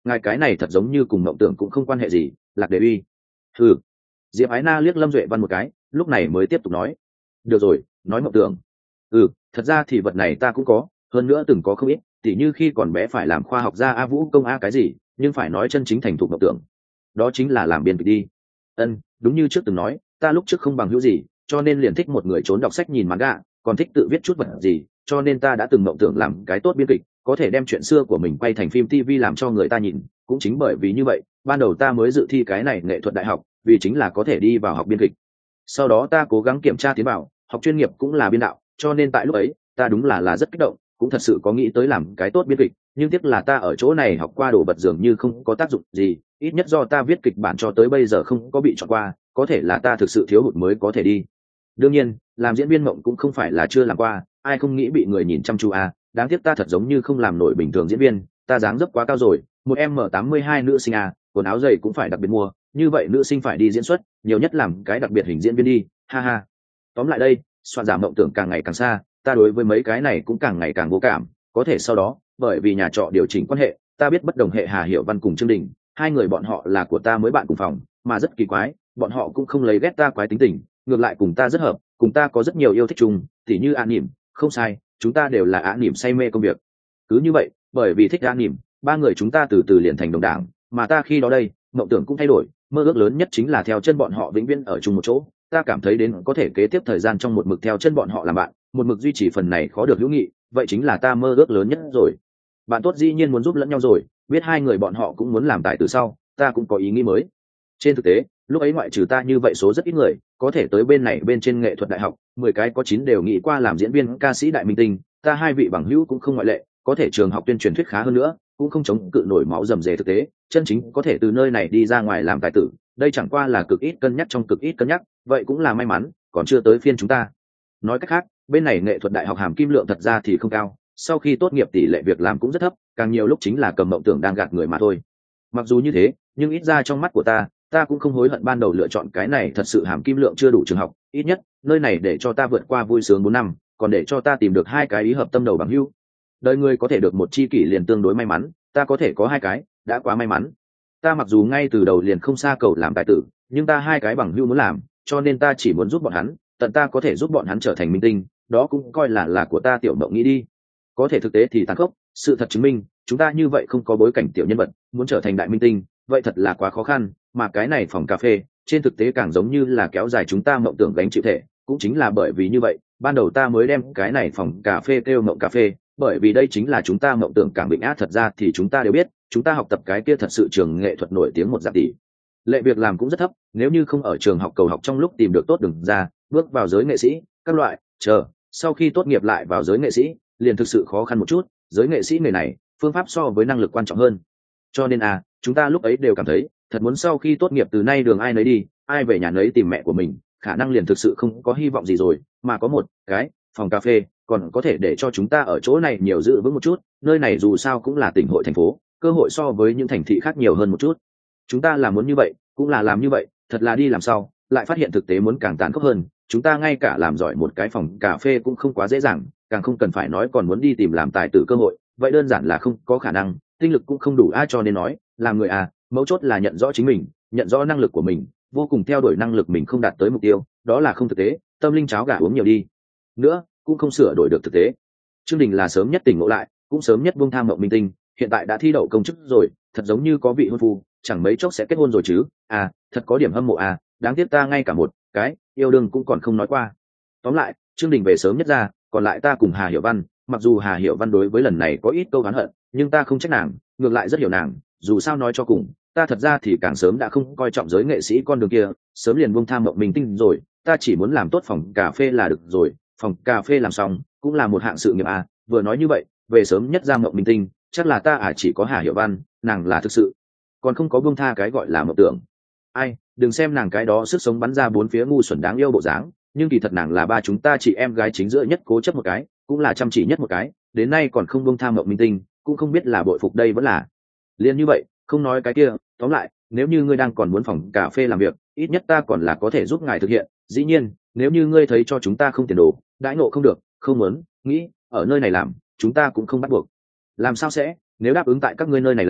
ngài cái này thật giống như cùng mộng tưởng cũng không quan hệ gì. Lạc Đề Uy. Ừ. Diệp Ái Na liếc Lâm Duệ Văn một cái, lúc này mới tiếp tục nói. Được rồi, nói mộng tưởng. Thật ra thì vật này ta cũng có, hơn nữa từng có không ít, tỉ như khi còn bé phải làm khoa học gia a vũ công a cái gì, nhưng phải nói chân chính thành thục mộng tưởng, đó chính là làm biên kịch đi. Đúng như trước từng nói, ta lúc trước không bằng hữu gì, cho nên liền thích một người trốn đọc sách nhìn manga, còn thích tự viết chút vật gì, cho nên ta đã từng mộng tưởng làm cái tốt biên kịch, có thể đem chuyện xưa của mình quay thành phim TV làm cho người ta nhìn. Cũng chính bởi vì như vậy, ban đầu ta mới dự thi cái này nghệ thuật đại học, vì chính là có thể đi vào học biên kịch. Sau đó ta cố gắng kiểm tra tiến vào, học chuyên nghiệp cũng là biên đạo, cho nên tại lúc ấy, ta đúng là rất kích động, cũng thật sự có nghĩ tới làm cái tốt biên kịch, nhưng tiếc là ta ở chỗ này học qua đồ vật dường như không có tác dụng gì, ít nhất do ta viết kịch bản cho tới bây giờ không có bị chọn qua, có thể là ta thực sự thiếu hụt mới có thể đi. Đương nhiên, làm diễn viên mộng cũng không phải là chưa làm qua, ai không nghĩ bị người nhìn chăm chú à, đáng tiếc ta thật giống như không làm nổi bình thường diễn viên, ta dáng dấp quá cao rồi, một M82 nữ sinh à, quần áo dày cũng phải đặc biệt mua, như vậy nữ sinh phải đi diễn xuất, nhiều nhất làm cái đặc biệt hình diễn viên đi, ha ha. Tóm lại đây, soạn giả mộng tưởng càng ngày càng xa, ta đối với mấy cái này cũng càng ngày càng vô cảm, có thể sau đó, bởi vì nhà trọ điều chỉnh quan hệ, ta biết bất đồng hệ Hà Hiểu Văn cùng Trương Đình, hai người bọn họ là của ta mới bạn cùng phòng, mà rất kỳ quái, bọn họ cũng không lấy ghét ta quái tính tình, ngược lại cùng ta rất hợp, cùng ta có rất nhiều yêu thích chung, tỉ như An Nỉm, không sai, chúng ta đều là An Nỉm say mê công việc. Cứ như vậy, bởi vì thích An Nỉm, ba người chúng ta từ từ liền thành đồng đảng, mà ta khi đó đây, mộng tưởng cũng thay đổi, mơ ước lớn nhất chính là theo chân bọn họ vĩnh viễn ở chung một chỗ. Ta cảm thấy đến có thể kế tiếp thời gian trong một mực theo chân bọn họ làm bạn, một mực duy trì phần này khó được hữu nghị, vậy chính là ta mơ ước lớn nhất rồi. Bạn tốt dĩ nhiên muốn giúp lẫn nhau rồi, biết hai người bọn họ cũng muốn làm tài từ sau, ta cũng có ý nghĩ mới. Trên thực tế, lúc ấy ngoại trừ ta như vậy số rất ít người, có thể tới bên này bên trên nghệ thuật đại học, 10 cái có 9 đều nghĩ qua làm diễn viên, ca sĩ đại minh tinh, ta hai vị bằng hữu cũng không ngoại lệ, có thể trường học tuyên truyền thuyết khá hơn nữa, cũng không chống cự nổi máu rầm rề thực tế, chân chính có thể từ nơi này đi ra ngoài làm tài tử, đây chẳng qua là cực ít cân nhắc trong cực ít cân nhắc, vậy cũng là may mắn, còn chưa tới phiên chúng ta. Nói cách khác, bên này nghệ thuật đại học hàm kim lượng thật ra thì không cao, sau khi tốt nghiệp tỷ lệ việc làm cũng rất thấp, càng nhiều lúc chính là cầm mộng tưởng đang gạt người mà thôi. Mặc dù như thế, nhưng ít ra trong mắt của ta cũng không hối hận ban đầu lựa chọn cái này, thật sự hàm kim lượng chưa đủ trường học, ít nhất nơi này để cho ta vượt qua vui sướng 4 năm, còn để cho ta tìm được hai cái ý hợp tâm đầu bằng hữu. Đời người có thể được một chi kỷ liền tương đối may mắn, ta có thể có hai cái, đã quá may mắn. Ta mặc dù ngay từ đầu liền không xa cầu làm tài tử, nhưng ta hai cái bằng hữu muốn làm, cho nên ta chỉ muốn giúp bọn hắn, tận ta có thể giúp bọn hắn trở thành minh tinh, đó cũng coi là của ta tiểu mộng nghĩ đi. Có thể thực tế thì tàn khốc, sự thật chứng minh, chúng ta như vậy không có bối cảnh tiểu nhân vật, muốn trở thành đại minh tinh, vậy thật là quá khó khăn, mà cái này phòng cà phê, trên thực tế càng giống như là kéo dài chúng ta mộng tưởng gánh chịu thể, cũng chính là bởi vì như vậy, ban đầu ta mới đem cái này phòng cà phê kêu mộng cà phê, bởi vì đây chính là chúng ta mộng tưởng Cảng Vĩnh Á. Thật ra thì chúng ta đều biết, chúng ta học tập cái kia thật sự trường nghệ thuật nổi tiếng một dạng tỷ lệ việc làm cũng rất thấp, nếu như không ở trường học cầu học trong lúc tìm được tốt đường ra, bước vào giới nghệ sĩ, các loại, sau khi tốt nghiệp lại vào giới nghệ sĩ, liền thực sự khó khăn một chút, giới nghệ sĩ người này, phương pháp so với năng lực quan trọng hơn. Cho nên chúng ta lúc ấy đều cảm thấy, thật muốn sau khi tốt nghiệp từ nay đường ai nấy đi, ai về nhà nấy tìm mẹ của mình, khả năng liền thực sự không có hy vọng gì rồi, mà có một cái phòng cà phê còn có thể để cho chúng ta ở chỗ này nhiều giữ vững một chút, nơi này dù sao cũng là tỉnh hội thành phố, cơ hội so với những thành thị khác nhiều hơn một chút. Chúng ta là muốn như vậy, cũng là làm như vậy, thật là đi làm sao, lại phát hiện thực tế muốn càng tàn khốc hơn, chúng ta ngay cả làm giỏi một cái phòng cà phê cũng không quá dễ dàng, càng không cần phải nói còn muốn đi tìm làm tài tử cơ hội, vậy đơn giản là không có khả năng, tinh lực cũng không đủ cho nên nói, làm người mấu chốt là nhận rõ chính mình, nhận rõ năng lực của mình, vô cùng theo đuổi năng lực mình không đạt tới mục tiêu, đó là không thực tế, tâm linh cháo gà uống nhiều đi nữa cũng không sửa đổi được thực tế. Trương Đình là sớm nhất tỉnh ngộ lại, cũng sớm nhất buông tham mộng minh tinh, hiện tại đã thi đậu công chức rồi, thật giống như có vị hôn phu, chẳng mấy chốc sẽ kết hôn rồi chứ. Thật có điểm hâm mộ đáng tiếc ta ngay cả một cái yêu đương cũng còn không nói qua. Tóm lại, Trương Đình về sớm nhất ra, còn lại ta cùng Hà Hiểu Văn, mặc dù Hà Hiểu Văn đối với lần này có ít câu oán hận, nhưng ta không trách nàng, ngược lại rất hiểu nàng, dù sao nói cho cùng, ta thật ra thì càng sớm đã không coi trọng giới nghệ sĩ con đường kia, sớm liền buông tham mộng minh tinh rồi, ta chỉ muốn làm tốt phòng cà phê là được rồi, phòng cà phê làm xong cũng là một hạng sự nghiệp vừa nói như vậy, về sớm nhất ra mộng minh tinh, chắc là ta chỉ có Hà Hiểu Văn, nàng là thực sự còn không có buông tha cái gọi là mộng tưởng. Đừng xem nàng cái đó sức sống bắn ra bốn phía ngu xuẩn đáng yêu bộ dáng, nhưng kỳ thật nàng là ba chúng ta chị em gái chính giữa nhất cố chấp một cái, cũng là chăm chỉ nhất một cái, đến nay còn không buông tha mộng minh tinh, cũng không biết là bội phục đây vẫn là liên như vậy, không nói cái kia. Tóm lại, nếu như ngươi đang còn muốn phòng cà phê làm việc, ít nhất ta còn là có thể giúp ngài thực hiện. Dĩ nhiên, nếu như ngươi thấy cho chúng ta không tiền đồ, đãi ngộ không được, không muốn nghĩ ở nơi này làm, chúng ta cũng không bắt buộc. Làm sao sẽ, nếu đáp ứng tại các ngươi nơi này làm,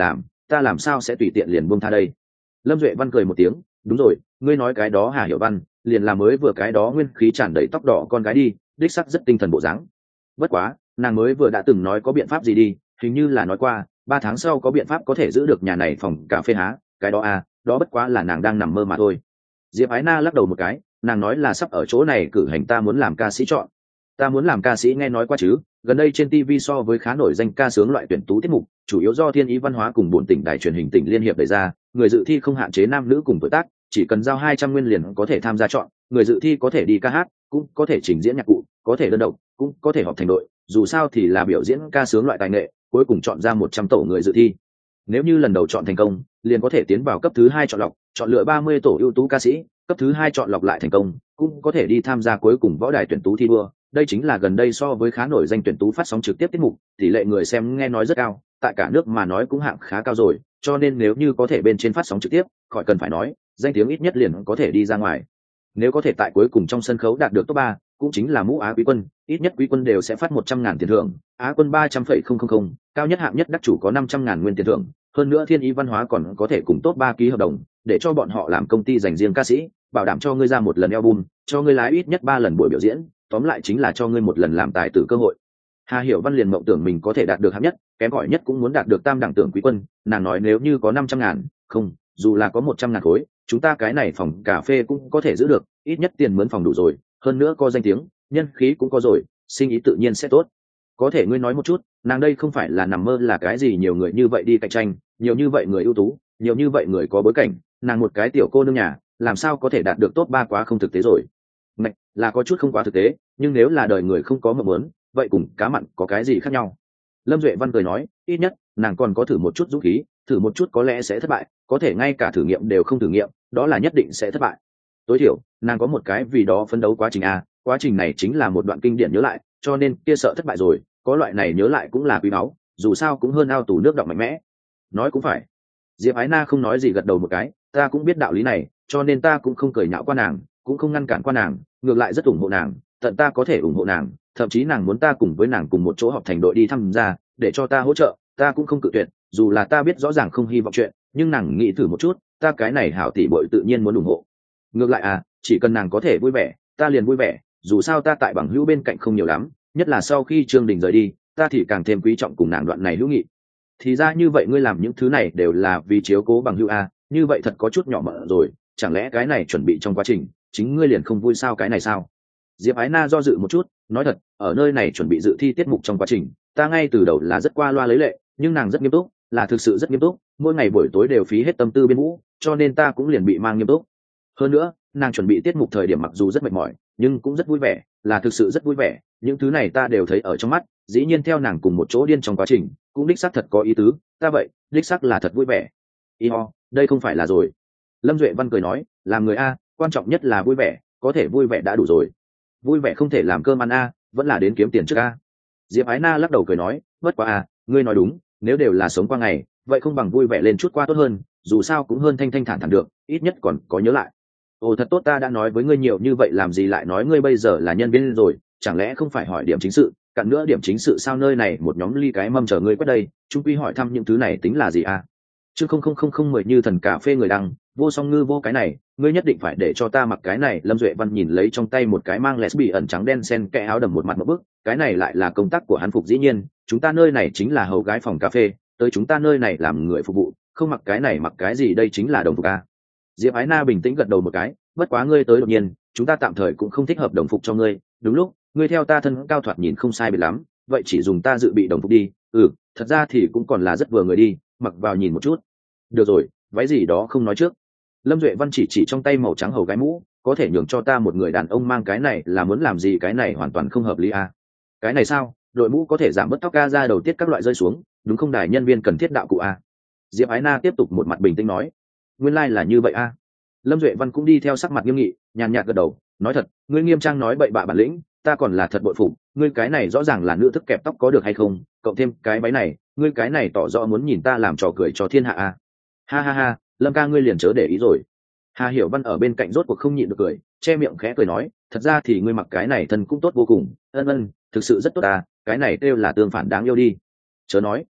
ta làm sao sẽ tùy tiện liền buông tha đây. Lâm Duệ Văn cười một tiếng, đúng rồi, ngươi nói cái đó Hà Hiểu Văn liền là mới vừa cái đó nguyên khí tràn đầy tóc đỏ con gái đi, đích sắc rất tinh thần bộ dáng. Bất quá nàng mới vừa đã từng nói có biện pháp gì đi, hình như là nói qua 3 tháng sau có biện pháp có thể giữ được nhà này phòng cà phê há, cái đó à, đó bất quá là nàng đang nằm mơ mà thôi. Diệp Ái Na lắc đầu một cái, nàng nói là sắp ở chỗ này cử hành ta muốn làm ca sĩ chọn. Ta muốn làm ca sĩ nghe nói qua chứ, gần đây trên TV so với khá nổi danh ca sướng loại tuyển tú tiết mục, chủ yếu do Thiên Ý Văn hóa cùng 4 tỉnh đài truyền hình tỉnh liên hiệp đề ra, người dự thi không hạn chế nam nữ cùng tuổi tác, chỉ cần giao 200 nguyên liền có thể tham gia chọn, người dự thi có thể đi ca hát, cũng có thể trình diễn nhạc cụ, có thể đơn độc, cũng có thể họp thành đội, dù sao thì là biểu diễn ca sướng loại tài nghệ, cuối cùng chọn ra 100 tổ người dự thi. Nếu như lần đầu chọn thành công, liền có thể tiến vào cấp thứ 2 chọn lọc, chọn lựa 30 tổ ưu tú ca sĩ, cấp thứ 2 chọn lọc lại thành công, cũng có thể đi tham gia cuối cùng võ đài tuyển tú thi đua. Đây chính là gần đây so với khá nổi danh tuyển tú phát sóng trực tiếp tiết mục, tỷ lệ người xem nghe nói rất cao, tại cả nước mà nói cũng hạng khá cao rồi, cho nên nếu như có thể bên trên phát sóng trực tiếp, khỏi cần phải nói, danh tiếng ít nhất liền có thể đi ra ngoài. Nếu có thể tại cuối cùng trong sân khấu đạt được top 3, cũng chính là mũ Á quý quân, ít nhất quý quân đều sẽ phát 100.000 tiền thưởng, Á quân 300.000, cao nhất hạng nhất đắc chủ có 500.000 nguyên tiền thưởng. Hơn nữa Thiên Ý Văn hóa còn có thể cùng top 3 ký hợp đồng, để cho bọn họ làm công ty dành riêng ca sĩ, bảo đảm cho ngươi ra một lần album, cho ngươi lái ít nhất 3 lần buổi biểu diễn, tóm lại chính là cho ngươi một lần làm tài tử cơ hội. Hà Hiểu Văn liền mộng tưởng mình có thể đạt được hạng nhất, kém cỏi nhất cũng muốn đạt được tam đẳng tưởng quý quân, nàng nói nếu như có 500.000, không, dù là có 100.000 khối, chúng ta cái này phòng cà phê cũng có thể giữ được, ít nhất tiền mướn phòng đủ rồi, hơn nữa có danh tiếng, nhân khí cũng có rồi, sinh ý tự nhiên sẽ tốt. Có thể ngươi nói một chút, nàng đây không phải là nằm mơ là cái gì nhiều người như vậy đi cạnh tranh, nhiều như vậy người ưu tú, nhiều như vậy người có bối cảnh, nàng một cái tiểu cô nương nhà, làm sao có thể đạt được top 3 quá không thực tế rồi. Này, là có chút không quá thực tế, nhưng nếu là đời người không có mộng muốn, vậy cùng cá mặn có cái gì khác nhau. Lâm Duệ Văn cười nói, ít nhất nàng còn có thử một chút dũng khí, thử một chút có lẽ sẽ thất bại, có thể ngay cả thử nghiệm đều không thử nghiệm, đó là nhất định sẽ thất bại. Tối thiểu nàng có một cái vì đó phấn đấu quá trình a, quá trình này chính là một đoạn kinh điển nhớ lại, cho nên kia sợ thất bại rồi, có loại này nhớ lại cũng là quý báu, dù sao cũng hơn ao tù nước đọng mạnh mẽ. Nói cũng phải. Diệp Ái Na không nói gì gật đầu một cái, ta cũng biết đạo lý này, cho nên ta cũng không cười nhạo qua nàng, cũng không ngăn cản qua nàng, ngược lại rất ủng hộ nàng, tận ta có thể ủng hộ nàng, thậm chí nàng muốn ta cùng với nàng cùng một chỗ họp thành đội đi tham gia, để cho ta hỗ trợ, ta cũng không cự tuyệt, dù là ta biết rõ ràng không hy vọng chuyện, nhưng nàng nghĩ thử một chút, ta cái này hảo tỷ bội tự nhiên muốn ủng hộ. Ngược lại à, chỉ cần nàng có thể vui vẻ, ta liền vui vẻ, dù sao ta tại bằng hữu bên cạnh không nhiều lắm, nhất là sau khi Trương Đình rời đi, ta thì càng thêm quý trọng cùng nàng đoạn này hữu nghị. Thì ra như vậy ngươi làm những thứ này đều là vì chiếu cố bằng hữu a, như vậy thật có chút nhỏ mọn rồi, chẳng lẽ cái này chuẩn bị trong quá trình, chính ngươi liền không vui sao cái này sao? Diệp Ái Na do dự một chút, nói thật, ở nơi này chuẩn bị dự thi tiết mục trong quá trình, ta ngay từ đầu là rất qua loa lấy lệ, nhưng nàng rất nghiêm túc, là thực sự rất nghiêm túc, mỗi ngày buổi tối đều phí hết tâm tư biên vũ, cho nên ta cũng liền bị mang nghiêm túc. Hơn nữa, nàng chuẩn bị tiết mục thời điểm mặc dù rất mệt mỏi, nhưng cũng rất vui vẻ, là thực sự rất vui vẻ, những thứ này ta đều thấy ở trong mắt, dĩ nhiên theo nàng cùng một chỗ điên trong quá trình, cũng đích xác thật có ý tứ, ta vậy, đích xác là thật vui vẻ. Đây không phải là rồi. Lâm Duệ Văn cười nói, làm người a, quan trọng nhất là vui vẻ, có thể vui vẻ đã đủ rồi. Vui vẻ không thể làm cơm ăn a, vẫn là đến kiếm tiền trước a. Diệp Ái Na lắc đầu cười nói, bất quá a, ngươi nói đúng, nếu đều là sống qua ngày, vậy không bằng vui vẻ lên chút qua tốt hơn, dù sao cũng hơn thanh thanh thản thản được, ít nhất còn có nhớ lại. Ồ thật tốt, ta đã nói với ngươi nhiều như vậy làm gì lại nói ngươi bây giờ là nhân viên rồi, chẳng lẽ không phải hỏi điểm chính sự, cặn nữa điểm chính sự sao, nơi này một nhóm ly cái mâm chờ ngươi quét đây, chúng quy hỏi thăm những thứ này tính là gì à? Chứ không mười như thần cà phê người đăng, vô song ngư vô cái này, ngươi nhất định phải để cho ta mặc cái này. Lâm Duệ Văn nhìn lấy trong tay một cái mang lesbi ẩn trắng đen xen kẽ áo đầm một mặt một bức, cái này lại là công tác của hắn phục, dĩ nhiên, chúng ta nơi này chính là hầu gái phòng cà phê, tới chúng ta nơi này làm người phục vụ, không mặc cái này mặc cái gì, đây chính là đồng phục a. Diệp Ái Na bình tĩnh gật đầu một cái, bất quá ngươi tới đột nhiên, chúng ta tạm thời cũng không thích hợp đồng phục cho ngươi, đúng lúc, ngươi theo ta thân cao thoạt nhìn không sai biệt lắm, vậy chỉ dùng ta dự bị đồng phục đi. Thật ra thì cũng còn là rất vừa người đi, mặc vào nhìn một chút. Được rồi, váy gì đó không nói trước. Lâm Duệ Văn chỉ trong tay màu trắng hầu gái mũ, có thể nhường cho ta một người đàn ông mang cái này là muốn làm gì, cái này hoàn toàn không hợp lý a. Cái này sao, đội mũ có thể giảm bớt tóc ca ra đầu tiết các loại rơi xuống, đúng không đài nhân viên cần thiết đạo cụ a. Diệp Ái Na tiếp tục một mặt bình tĩnh nói, nguyên lai là như vậy a. Lâm Duệ Văn cũng đi theo sắc mặt nghiêm nghị, nhàn nhạt gật đầu, nói thật, ngươi nghiêm trang nói bậy bạ bản lĩnh, ta còn là thật bội phục, ngươi cái này rõ ràng là nữ thức kẹp tóc có được hay không, cộng thêm cái váy này, ngươi cái này tỏ rõ muốn nhìn ta làm trò cười cho thiên hạ a. Ha ha ha, Lâm ca ngươi liền chớ để ý rồi. Hà Hiểu Văn ở bên cạnh rốt cuộc không nhịn được cười, che miệng khẽ cười nói, thật ra thì ngươi mặc cái này thân cũng tốt vô cùng, thực sự rất tốt ta, cái này kêu là tương phản đáng yêu đi. Chớ nói.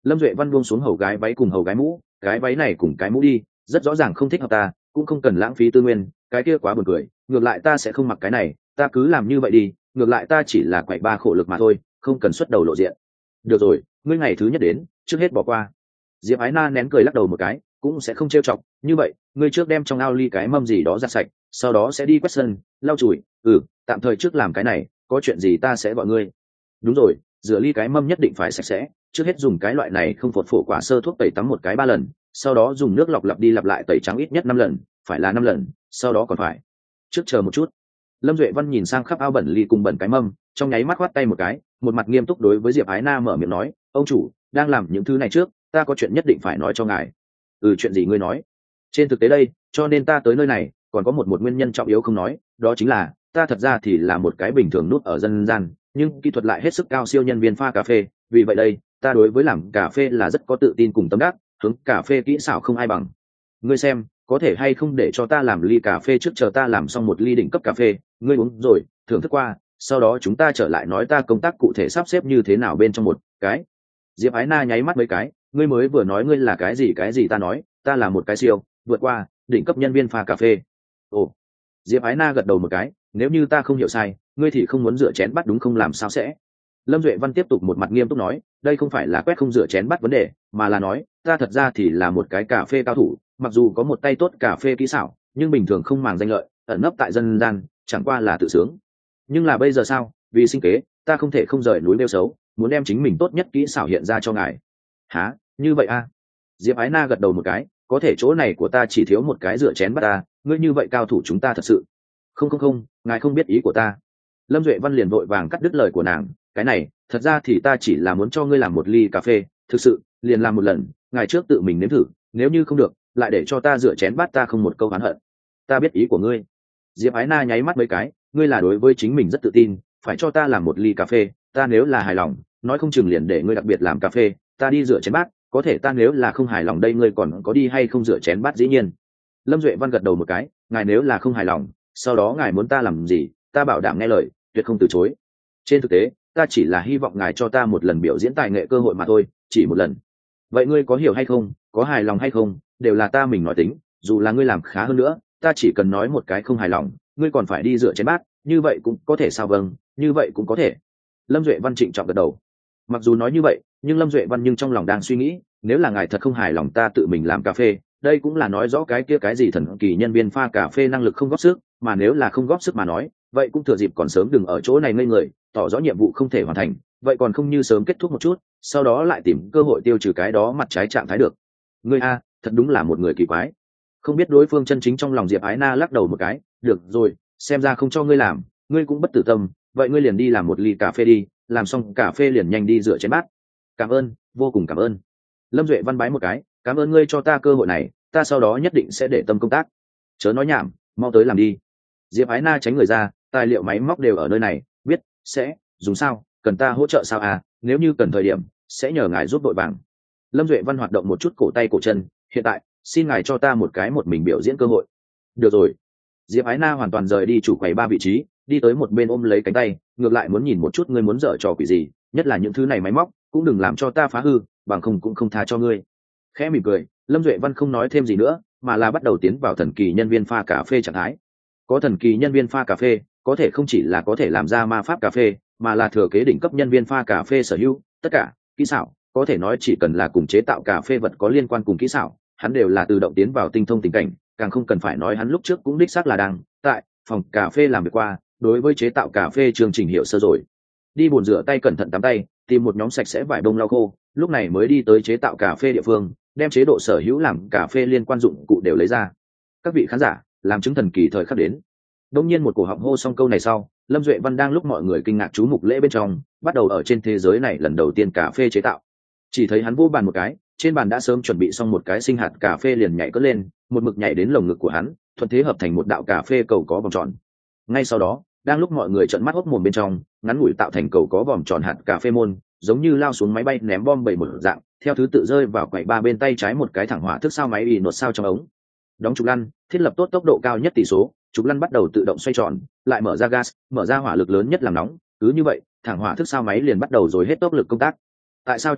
Lâm Duệ Văn buông xuống hầu gái váy cùng hầu gái mũ, cái váy này cùng cái mũ đi rất rõ ràng không thích hợp ta, cũng không cần lãng phí tư nguyên, cái kia quá buồn cười, ngược lại ta sẽ không mặc cái này, ta cứ làm như vậy đi, ngược lại ta chỉ là quậy ba khổ lực mà thôi, không cần xuất đầu lộ diện. Được rồi, ngươi ngày thứ nhất đến, trước hết bỏ qua. Diệp Ái Na nén cười lắc đầu một cái, cũng sẽ không trêu chọc, như vậy ngươi trước đem trong ao ly cái mâm gì đó giặt sạch, sau đó sẽ đi quét sân lau chùi. Tạm thời trước làm cái này, có chuyện gì ta sẽ gọi ngươi. Đúng rồi, rửa ly cái mâm nhất định phải sạch sẽ, trước hết dùng cái loại này không phột phổ quả sơ thuốc tẩy tắm một cái 3 lần, sau đó dùng nước lọc lặp đi lặp lại tẩy trắng ít nhất 5 lần, phải là 5 lần, sau đó còn phải trước chờ một chút. Lâm Duệ Văn nhìn sang khắp ao bẩn ly cùng bẩn cái mâm, trong nháy mắt khoát tay một cái, một mặt nghiêm túc đối với Diệp Ái Na mở miệng nói, ông chủ đang làm những thứ này trước, ta có chuyện nhất định phải nói cho ngài. Chuyện gì ngươi nói? Trên thực tế đây, cho nên ta tới nơi này còn có một nguyên nhân trọng yếu không nói, đó chính là ta thật ra thì là một cái bình thường nút ở dân gian, nhưng kỹ thuật lại hết sức cao siêu nhân viên pha cà phê, vì vậy đây ta đối với làm cà phê là rất có tự tin cùng tâm đắc, hướng cà phê kỹ xảo không ai bằng. Ngươi xem có thể hay không để cho ta làm ly cà phê trước, chờ ta làm xong một ly đỉnh cấp cà phê, ngươi uống rồi thưởng thức qua, sau đó chúng ta trở lại nói ta công tác cụ thể sắp xếp như thế nào bên trong một cái. Diệp Ái Na nháy mắt mấy cái, ngươi mới vừa nói ngươi là cái gì ta nói ta là một cái siêu vượt qua đỉnh cấp nhân viên pha cà phê. Ồ. Diệp Ái Na gật đầu một cái, nếu như ta không hiểu sai, ngươi thì không muốn rửa chén bát đúng không, làm sao sẽ. Lâm Duệ Văn tiếp tục một mặt nghiêm túc nói, đây không phải là quét không rửa chén bát vấn đề, mà là nói ta thật ra thì là một cái cà phê cao thủ, mặc dù có một tay tốt cà phê kỹ xảo, nhưng bình thường không màng danh lợi, ẩn nấp tại dân gian, chẳng qua là tự sướng. Nhưng là bây giờ sao, vì sinh kế ta không thể không rời núi nêu xấu, muốn đem chính mình tốt nhất kỹ xảo hiện ra cho ngài. Hả, như vậy a? Diệp Ái Na gật đầu một cái, có thể chỗ này của ta chỉ thiếu một cái rửa chén bát ta, ngươi như vậy cao thủ chúng ta thật sự. Không, ngài không biết ý của ta. Lâm Duệ Văn liền vội vàng cắt đứt lời của nàng, cái này thật ra thì ta chỉ là muốn cho ngươi làm một ly cà phê, thực sự liền làm một lần, ngài trước tự mình nếm thử, nếu như không được lại để cho ta rửa chén bát, ta không một câu oán hận. Ta biết ý của ngươi. Diệp Ái Na nháy mắt mấy cái, ngươi là đối với chính mình rất tự tin, phải cho ta làm một ly cà phê, ta nếu là hài lòng nói không chừng liền để ngươi đặc biệt làm cà phê, ta đi rửa chén bát, có thể ta nếu là không hài lòng đây ngươi còn có đi hay không rửa chén bát. Dĩ nhiên. Lâm Duệ Văn gật đầu một cái, ngài nếu là không hài lòng, sau đó ngài muốn ta làm gì, ta bảo đảm nghe lời, tuyệt không từ chối. Trên thực tế ta chỉ là hy vọng ngài cho ta một lần biểu diễn tài nghệ cơ hội mà thôi, chỉ một lần. Vậy ngươi có hiểu hay không, có hài lòng hay không, đều là ta mình nói tính, dù là ngươi làm khá hơn nữa, ta chỉ cần nói một cái không hài lòng, ngươi còn phải đi rửa chén bát, như vậy cũng có thể sao? Vâng, như vậy cũng có thể. Lâm Duệ Văn trịnh trọng gật đầu. Mặc dù nói như vậy, nhưng Lâm Duệ Văn nhưng trong lòng đang suy nghĩ, nếu là ngài thật không hài lòng ta tự mình làm cà phê, đây cũng là nói rõ cái kia cái gì thần kỳ nhân viên pha cà phê năng lực không góp sức, mà nếu là không góp sức mà nói, vậy cũng thừa dịp còn sớm đừng ở chỗ này ngây người, tỏ rõ nhiệm vụ không thể hoàn thành, vậy còn không như sớm kết thúc một chút, sau đó lại tìm cơ hội tiêu trừ cái đó mặt trái trạng thái được. Ngươi a, thật đúng là một người kỳ quái. Không biết đối phương chân chính trong lòng. Diệp Ái Na lắc đầu một cái, được rồi, xem ra không cho ngươi làm, ngươi cũng bất tử tâm, vậy ngươi liền đi làm một ly cà phê đi, làm xong cà phê liền nhanh đi rửa chén bát. Cảm ơn, vô cùng cảm ơn. Lâm Duệ Văn bái một cái, cảm ơn ngươi cho ta cơ hội này, ta sau đó nhất định sẽ để tâm công tác. Chớ nói nhảm, mau tới làm đi. Diệp Ái Na tránh người ra, tài liệu máy móc đều ở nơi này, biết sẽ dùng sao, cần ta hỗ trợ sao à, nếu như cần thời điểm sẽ nhờ ngài giúp đội vàng. Lâm Duệ Văn hoạt động một chút cổ tay cổ chân, hiện tại xin ngài cho ta một mình biểu diễn cơ hội. Được rồi. Diệp Ái Na hoàn toàn rời đi chủ quầy ba vị trí, đi tới một bên ôm lấy cánh tay, ngược lại muốn nhìn một chút ngươi muốn dở trò quỷ gì, nhất là những thứ này máy móc cũng đừng làm cho ta phá hư, bằng không cũng không tha cho ngươi. Khẽ mỉm cười, Lâm Duệ Văn không nói thêm gì nữa, mà là bắt đầu tiến vào thần kỳ nhân viên pha cà phê trạng thái. Có thần kỳ nhân viên pha cà phê, có thể không chỉ là có thể làm ra ma pháp cà phê, mà là thừa kế đỉnh cấp nhân viên pha cà phê sở hữu tất cả kỹ xảo, có thể nói chỉ cần là cùng chế tạo cà phê vật có liên quan cùng kỹ xảo, hắn đều là tự động tiến vào tinh thông tình cảnh, càng không cần phải nói hắn lúc trước cũng đích xác là đang tại phòng cà phê làm việc qua, đối với chế tạo cà phê chương trình hiểu sơ rồi. Đi bồn rửa tay cẩn thận tắm tay, tìm một nhóm sạch sẽ vải bông lau khô, lúc này mới đi tới chế tạo cà phê địa phương, đem chế độ sở hữu làm cà phê liên quan dụng cụ đều lấy ra. Các vị khán giả, làm chứng thần kỳ thời khắc đến. Đông nhiên một cổ họng hô xong câu này sau, Lâm Duệ Văn đang lúc mọi người kinh ngạc chú mục lễ bên trong, bắt đầu ở trên thế giới này lần đầu tiên cà phê chế tạo. Chỉ thấy hắn vô bàn một cái, trên bàn đã sớm chuẩn bị xong một cái sinh hạt cà phê liền nhảy cất lên, một mực nhảy đến lồng ngực của hắn, thuận thế hợp thành một đạo cà phê cầu có vòng tròn. Ngay sau đó, đang lúc mọi người trợn mắt hốt mồm bên trong, ngắn ngủi tạo thành cầu có vòng tròn hạt cà phê môn, giống như lao xuống máy bay ném bom bảy một dạng, theo thứ tự rơi vào quầy ba bên tay trái một cái thẳng hỏa thức sao máy y nột sao trong ống. Đóng trục lăn, thiết lập tốt tốc độ cao nhất tỷ số, trục lăn bắt đầu tự động xoay tròn, lại mở ra gas, mở ra hỏa lực lớn nhất làm nóng, cứ như vậy, thẳng hỏa thức sao máy liền bắt đầu rồi hết tốc lực công tác. Tại sao trong lúc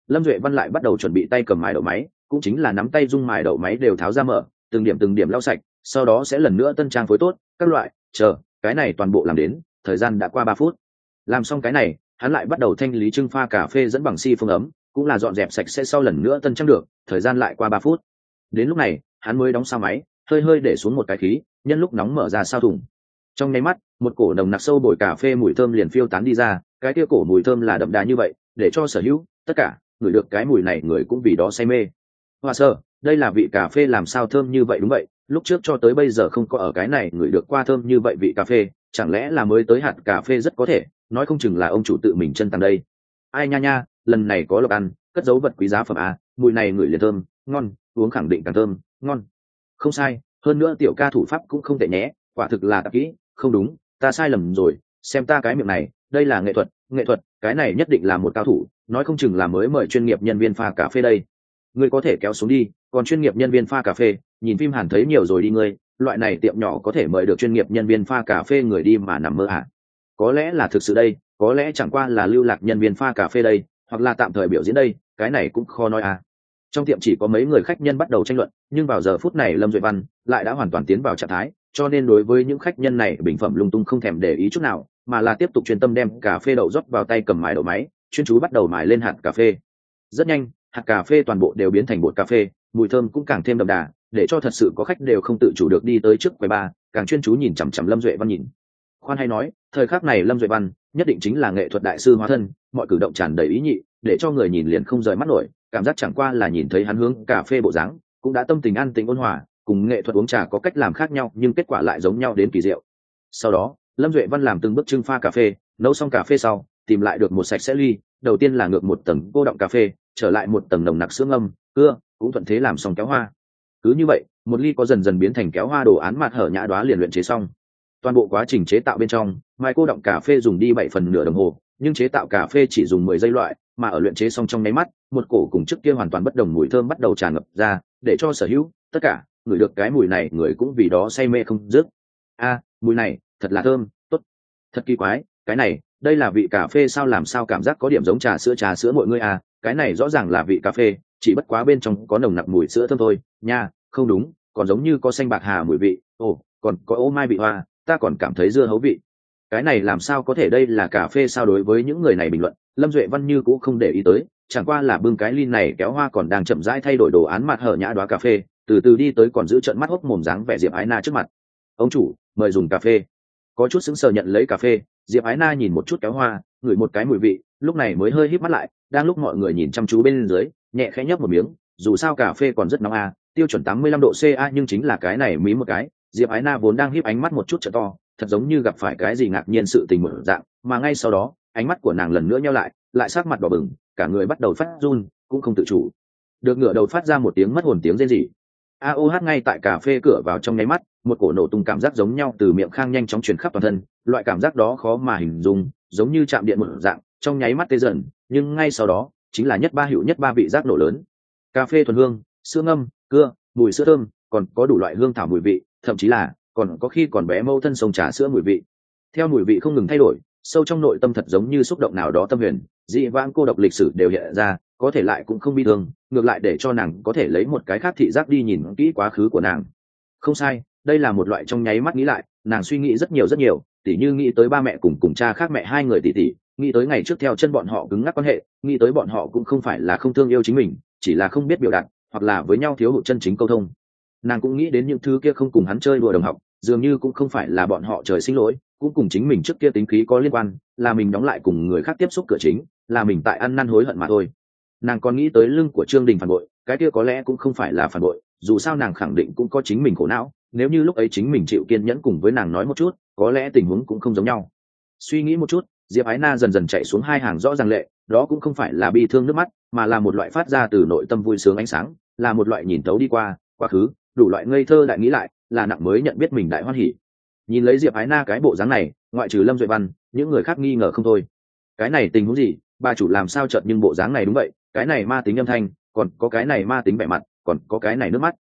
Lâm Duệ Văn lại bắt đầu chuẩn bị tay cầm mài đậu máy, cũng chính là nắm tay dung mài đậu máy đều tháo ra mở, từng điểm lau sạch, sau đó sẽ lần nữa tân trang phối tốt các loại, chờ cái này toàn bộ làm đến, thời gian đã qua 3 phút. Làm xong cái này, hắn lại bắt đầu thanh lý trưng pha cà phê dẫn bằng xi phương ấm, cũng là dọn dẹp sạch sẽ sau lần nữa tân trang được, thời gian lại qua 3 phút. Đến lúc này, hắn mới đóng sao máy, hơi để xuống một cái khí, nhân lúc nóng mở ra sao thùng. Trong nháy mắt, một cổ nồng nặc sâu bồi cà phê mùi thơm liền phiêu tán đi ra, cái kia cổ mùi thơm là đậm đà như vậy, để cho sở hữu tất cả người được cái mùi này người cũng vì đó say mê. Hoa sơ, đây là vị cà phê làm sao thơm như vậy? Đúng vậy, lúc trước cho tới bây giờ không có ở cái này người được qua thơm như vậy vị cà phê, chẳng lẽ là mới tới hạt cà phê? Rất có thể, nói không chừng là ông chủ tự mình chân tàng đây. Ai nha, lần này có lộc ăn, cất dấu vật quý giá phẩm à, mùi này ngửi liền thơm, ngon, uống khẳng định càng thơm, ngon. Không sai, hơn nữa tiểu ca thủ pháp cũng không tệ nhé, quả thực là tạp kỹ. Không đúng, ta sai lầm rồi, xem ta cái miệng này, đây là nghệ thuật, cái này nhất định là một cao thủ, nói không chừng là mới mời chuyên nghiệp nhân viên pha cà phê đây. Ngươi có thể kéo xuống đi, còn chuyên nghiệp nhân viên pha cà phê, nhìn phim Hàn thấy nhiều rồi đi ngươi, loại này tiệm nhỏ có thể mời được chuyên nghiệp nhân viên pha cà phê người đi mà nằm mơ à? Có lẽ là thực sự đây, có lẽ chẳng qua là lưu lạc nhân viên pha cà phê đây, hoặc là tạm thời biểu diễn đây, cái này cũng khó nói à. Trong tiệm chỉ có mấy người khách nhân bắt đầu tranh luận, nhưng vào giờ phút này Lâm Duệ Văn lại đã hoàn toàn tiến vào trạng thái, cho nên đối với những khách nhân này bình phẩm lung tung không thèm để ý chút nào, mà là tiếp tục chuyên tâm đem cà phê đậu rót vào tay cầm mài đậu máy, chuyên chú bắt đầu mài lên hạt cà phê. Rất nhanh, hạt cà phê toàn bộ đều biến thành bột cà phê, mùi thơm cũng càng thêm đậm đà, để cho thật sự có khách đều không tự chủ được đi tới trước quầy bar, càng chuyên chú nhìn chằm chằm Lâm Duệ Văn nhìn. Khoan hay nói, thời khắc này Lâm Duệ Văn nhất định chính là nghệ thuật đại sư hóa thân, mọi cử động tràn đầy ý nhị, để cho người nhìn liền không rời mắt nổi, cảm giác chẳng qua là nhìn thấy hắn hướng cà phê bộ dáng, cũng đã tâm tình an tĩnh ôn hòa, cùng nghệ thuật uống trà có cách làm khác nhau nhưng kết quả lại giống nhau đến kỳ diệu. Sau đó, Lâm Duệ Văn làm từng bước trưng pha cà phê, nấu xong cà phê sau, tìm lại được một sạch sẽ ly, đầu tiên là ngược một tầng cô đọng cà phê, trở lại một tầng nồng nặc sữa ngâm, cưa, cũng thuận thế làm xong kéo hoa. Cứ như vậy, một ly có dần dần biến thành kéo hoa đồ án mặt hở nhã đóa liền luyện chế xong. Toàn bộ quá trình chế tạo bên trong, mai cô đọng cà phê dùng đi 7 phần nửa đồng hồ, nhưng chế tạo cà phê chỉ dùng 10 giây loại, mà ở luyện chế xong trong nháy mắt, một cổ cùng trước kia hoàn toàn bất đồng mùi thơm bắt đầu tràn ngập ra, để cho sở hữu tất cả người được cái mùi này người cũng vì đó say mê không dứt. Mùi này thật là thơm, tốt, thật kỳ quái, cái này, đây là vị cà phê sao? Làm sao cảm giác có điểm giống trà sữa mọi người à? Cái này rõ ràng là vị cà phê, chỉ bất quá bên trong có nồng nặc mùi sữa thơm thôi nha. Không đúng, còn giống như có xanh bạc hà mùi vị, còn có ô mai vị hoa, ta còn cảm thấy dưa hấu vị. Cái này làm sao có thể? Đây là cà phê sao? Đối với những người này bình luận, Lâm Duệ Văn như cũng không để ý tới, chẳng qua là bưng cái ly này kéo hoa còn đang chậm rãi thay đổi đồ án mặt hở nhã đóa cà phê, từ từ đi tới còn giữ trợn mắt hốc mồm dáng vẻ Diệp Ái Na trước mặt. Ông chủ, mời dùng cà phê. Có chút sững sờ nhận lấy cà phê, Diệp Ái Na nhìn một chút kéo hoa, ngửi một cái mùi vị, lúc này mới hơi híp mắt lại, đang lúc mọi người nhìn chăm chú bên dưới, nhẹ khẽ nhấp một miếng, dù sao cà phê còn rất nóng tiêu chuẩn 85 độ C nhưng chính là cái này mí một cái, Diệp Ái Na vốn đang híp ánh mắt một chút trợ to, thật giống như gặp phải cái gì ngạc nhiên sự tình mở dạng, mà ngay sau đó, ánh mắt của nàng lần nữa nheo lại sắc mặt đỏ bừng, cả người bắt đầu phát run, cũng không tự chủ được ngửa đầu phát ra một tiếng mất hồn tiếng rên rỉ. Ngay tại cà phê cửa vào trong nháy mắt, một cổ nổ tung cảm giác giống nhau từ miệng Khang nhanh chóng truyền khắp toàn thân, loại cảm giác đó khó mà hình dung, giống như chạm điện một dạng, trong nháy mắt tê dần, nhưng ngay sau đó chính là nhất ba vị giác nổ lớn. Cà phê thuần hương, sữa ngâm, cưa, mùi sữa thơm, còn có đủ loại hương thảo mùi vị, thậm chí là còn có khi còn bé mâu thân sông trà sữa mùi vị. Theo mùi vị không ngừng thay đổi, sâu trong nội tâm thật giống như xúc động nào đó tâm huyền, dị vãng cô độc lịch sử đều hiện ra, có thể lại cũng không bi thương, ngược lại để cho nàng có thể lấy một cái khác thị giác đi nhìn kỹ quá khứ của nàng. Không sai, đây là một loại trong nháy mắt nghĩ lại, nàng suy nghĩ rất nhiều, tỉ như nghĩ tới ba mẹ cùng cha khác mẹ hai người tỷ, nghĩ tới ngày trước theo chân bọn họ cứng ngắc quan hệ, nghĩ tới bọn họ cũng không phải là không thương yêu chính mình, chỉ là không biết biểu đạt, hoặc là với nhau thiếu hụt chân chính câu thông. Nàng cũng nghĩ đến những thứ kia không cùng hắn chơi đùa đồng học, dường như cũng không phải là bọn họ trời sinh lỗi, cũng cùng chính mình trước kia tính khí có liên quan, là mình đóng lại cùng người khác tiếp xúc cửa chính, là mình tại ăn năn hối hận mà thôi. Nàng còn nghĩ tới lưng của Trương Đình phản bội, cái kia có lẽ cũng không phải là phản bội, dù sao nàng khẳng định cũng có chính mình khổ não, nếu như lúc ấy chính mình chịu kiên nhẫn cùng với nàng nói một chút, có lẽ tình huống cũng không giống nhau. Suy nghĩ một chút, Diệp Ái Na dần dần chạy xuống hai hàng rõ ràng lệ, đó cũng không phải là bi thương nước mắt, mà là một loại phát ra từ nội tâm vui sướng ánh sáng, là một loại nhìn thấu đi qua quá khứ, đủ loại ngây thơ lại nghĩ lại, là nặng mới nhận biết mình đại hoan hỉ. Nhìn lấy Diệp Ái Na cái bộ dáng này, ngoại trừ Lâm Duệ Văn, những người khác nghi ngờ không thôi. Cái này tình huống gì, bà chủ làm sao chợt nhưng bộ dáng này? Đúng vậy, cái này ma tính âm thanh, còn có cái này ma tính vẻ mặt, còn có cái này nước mắt.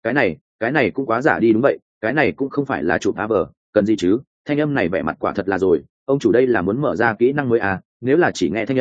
Cái này cũng quá giả đi. Đúng vậy, cái này cũng không phải là chụp vờ, cần gì chứ, thanh âm này vẻ mặt quả thật là rồi, ông chủ đây là muốn mở ra kỹ năng mới nếu là chỉ nghe thanh âm,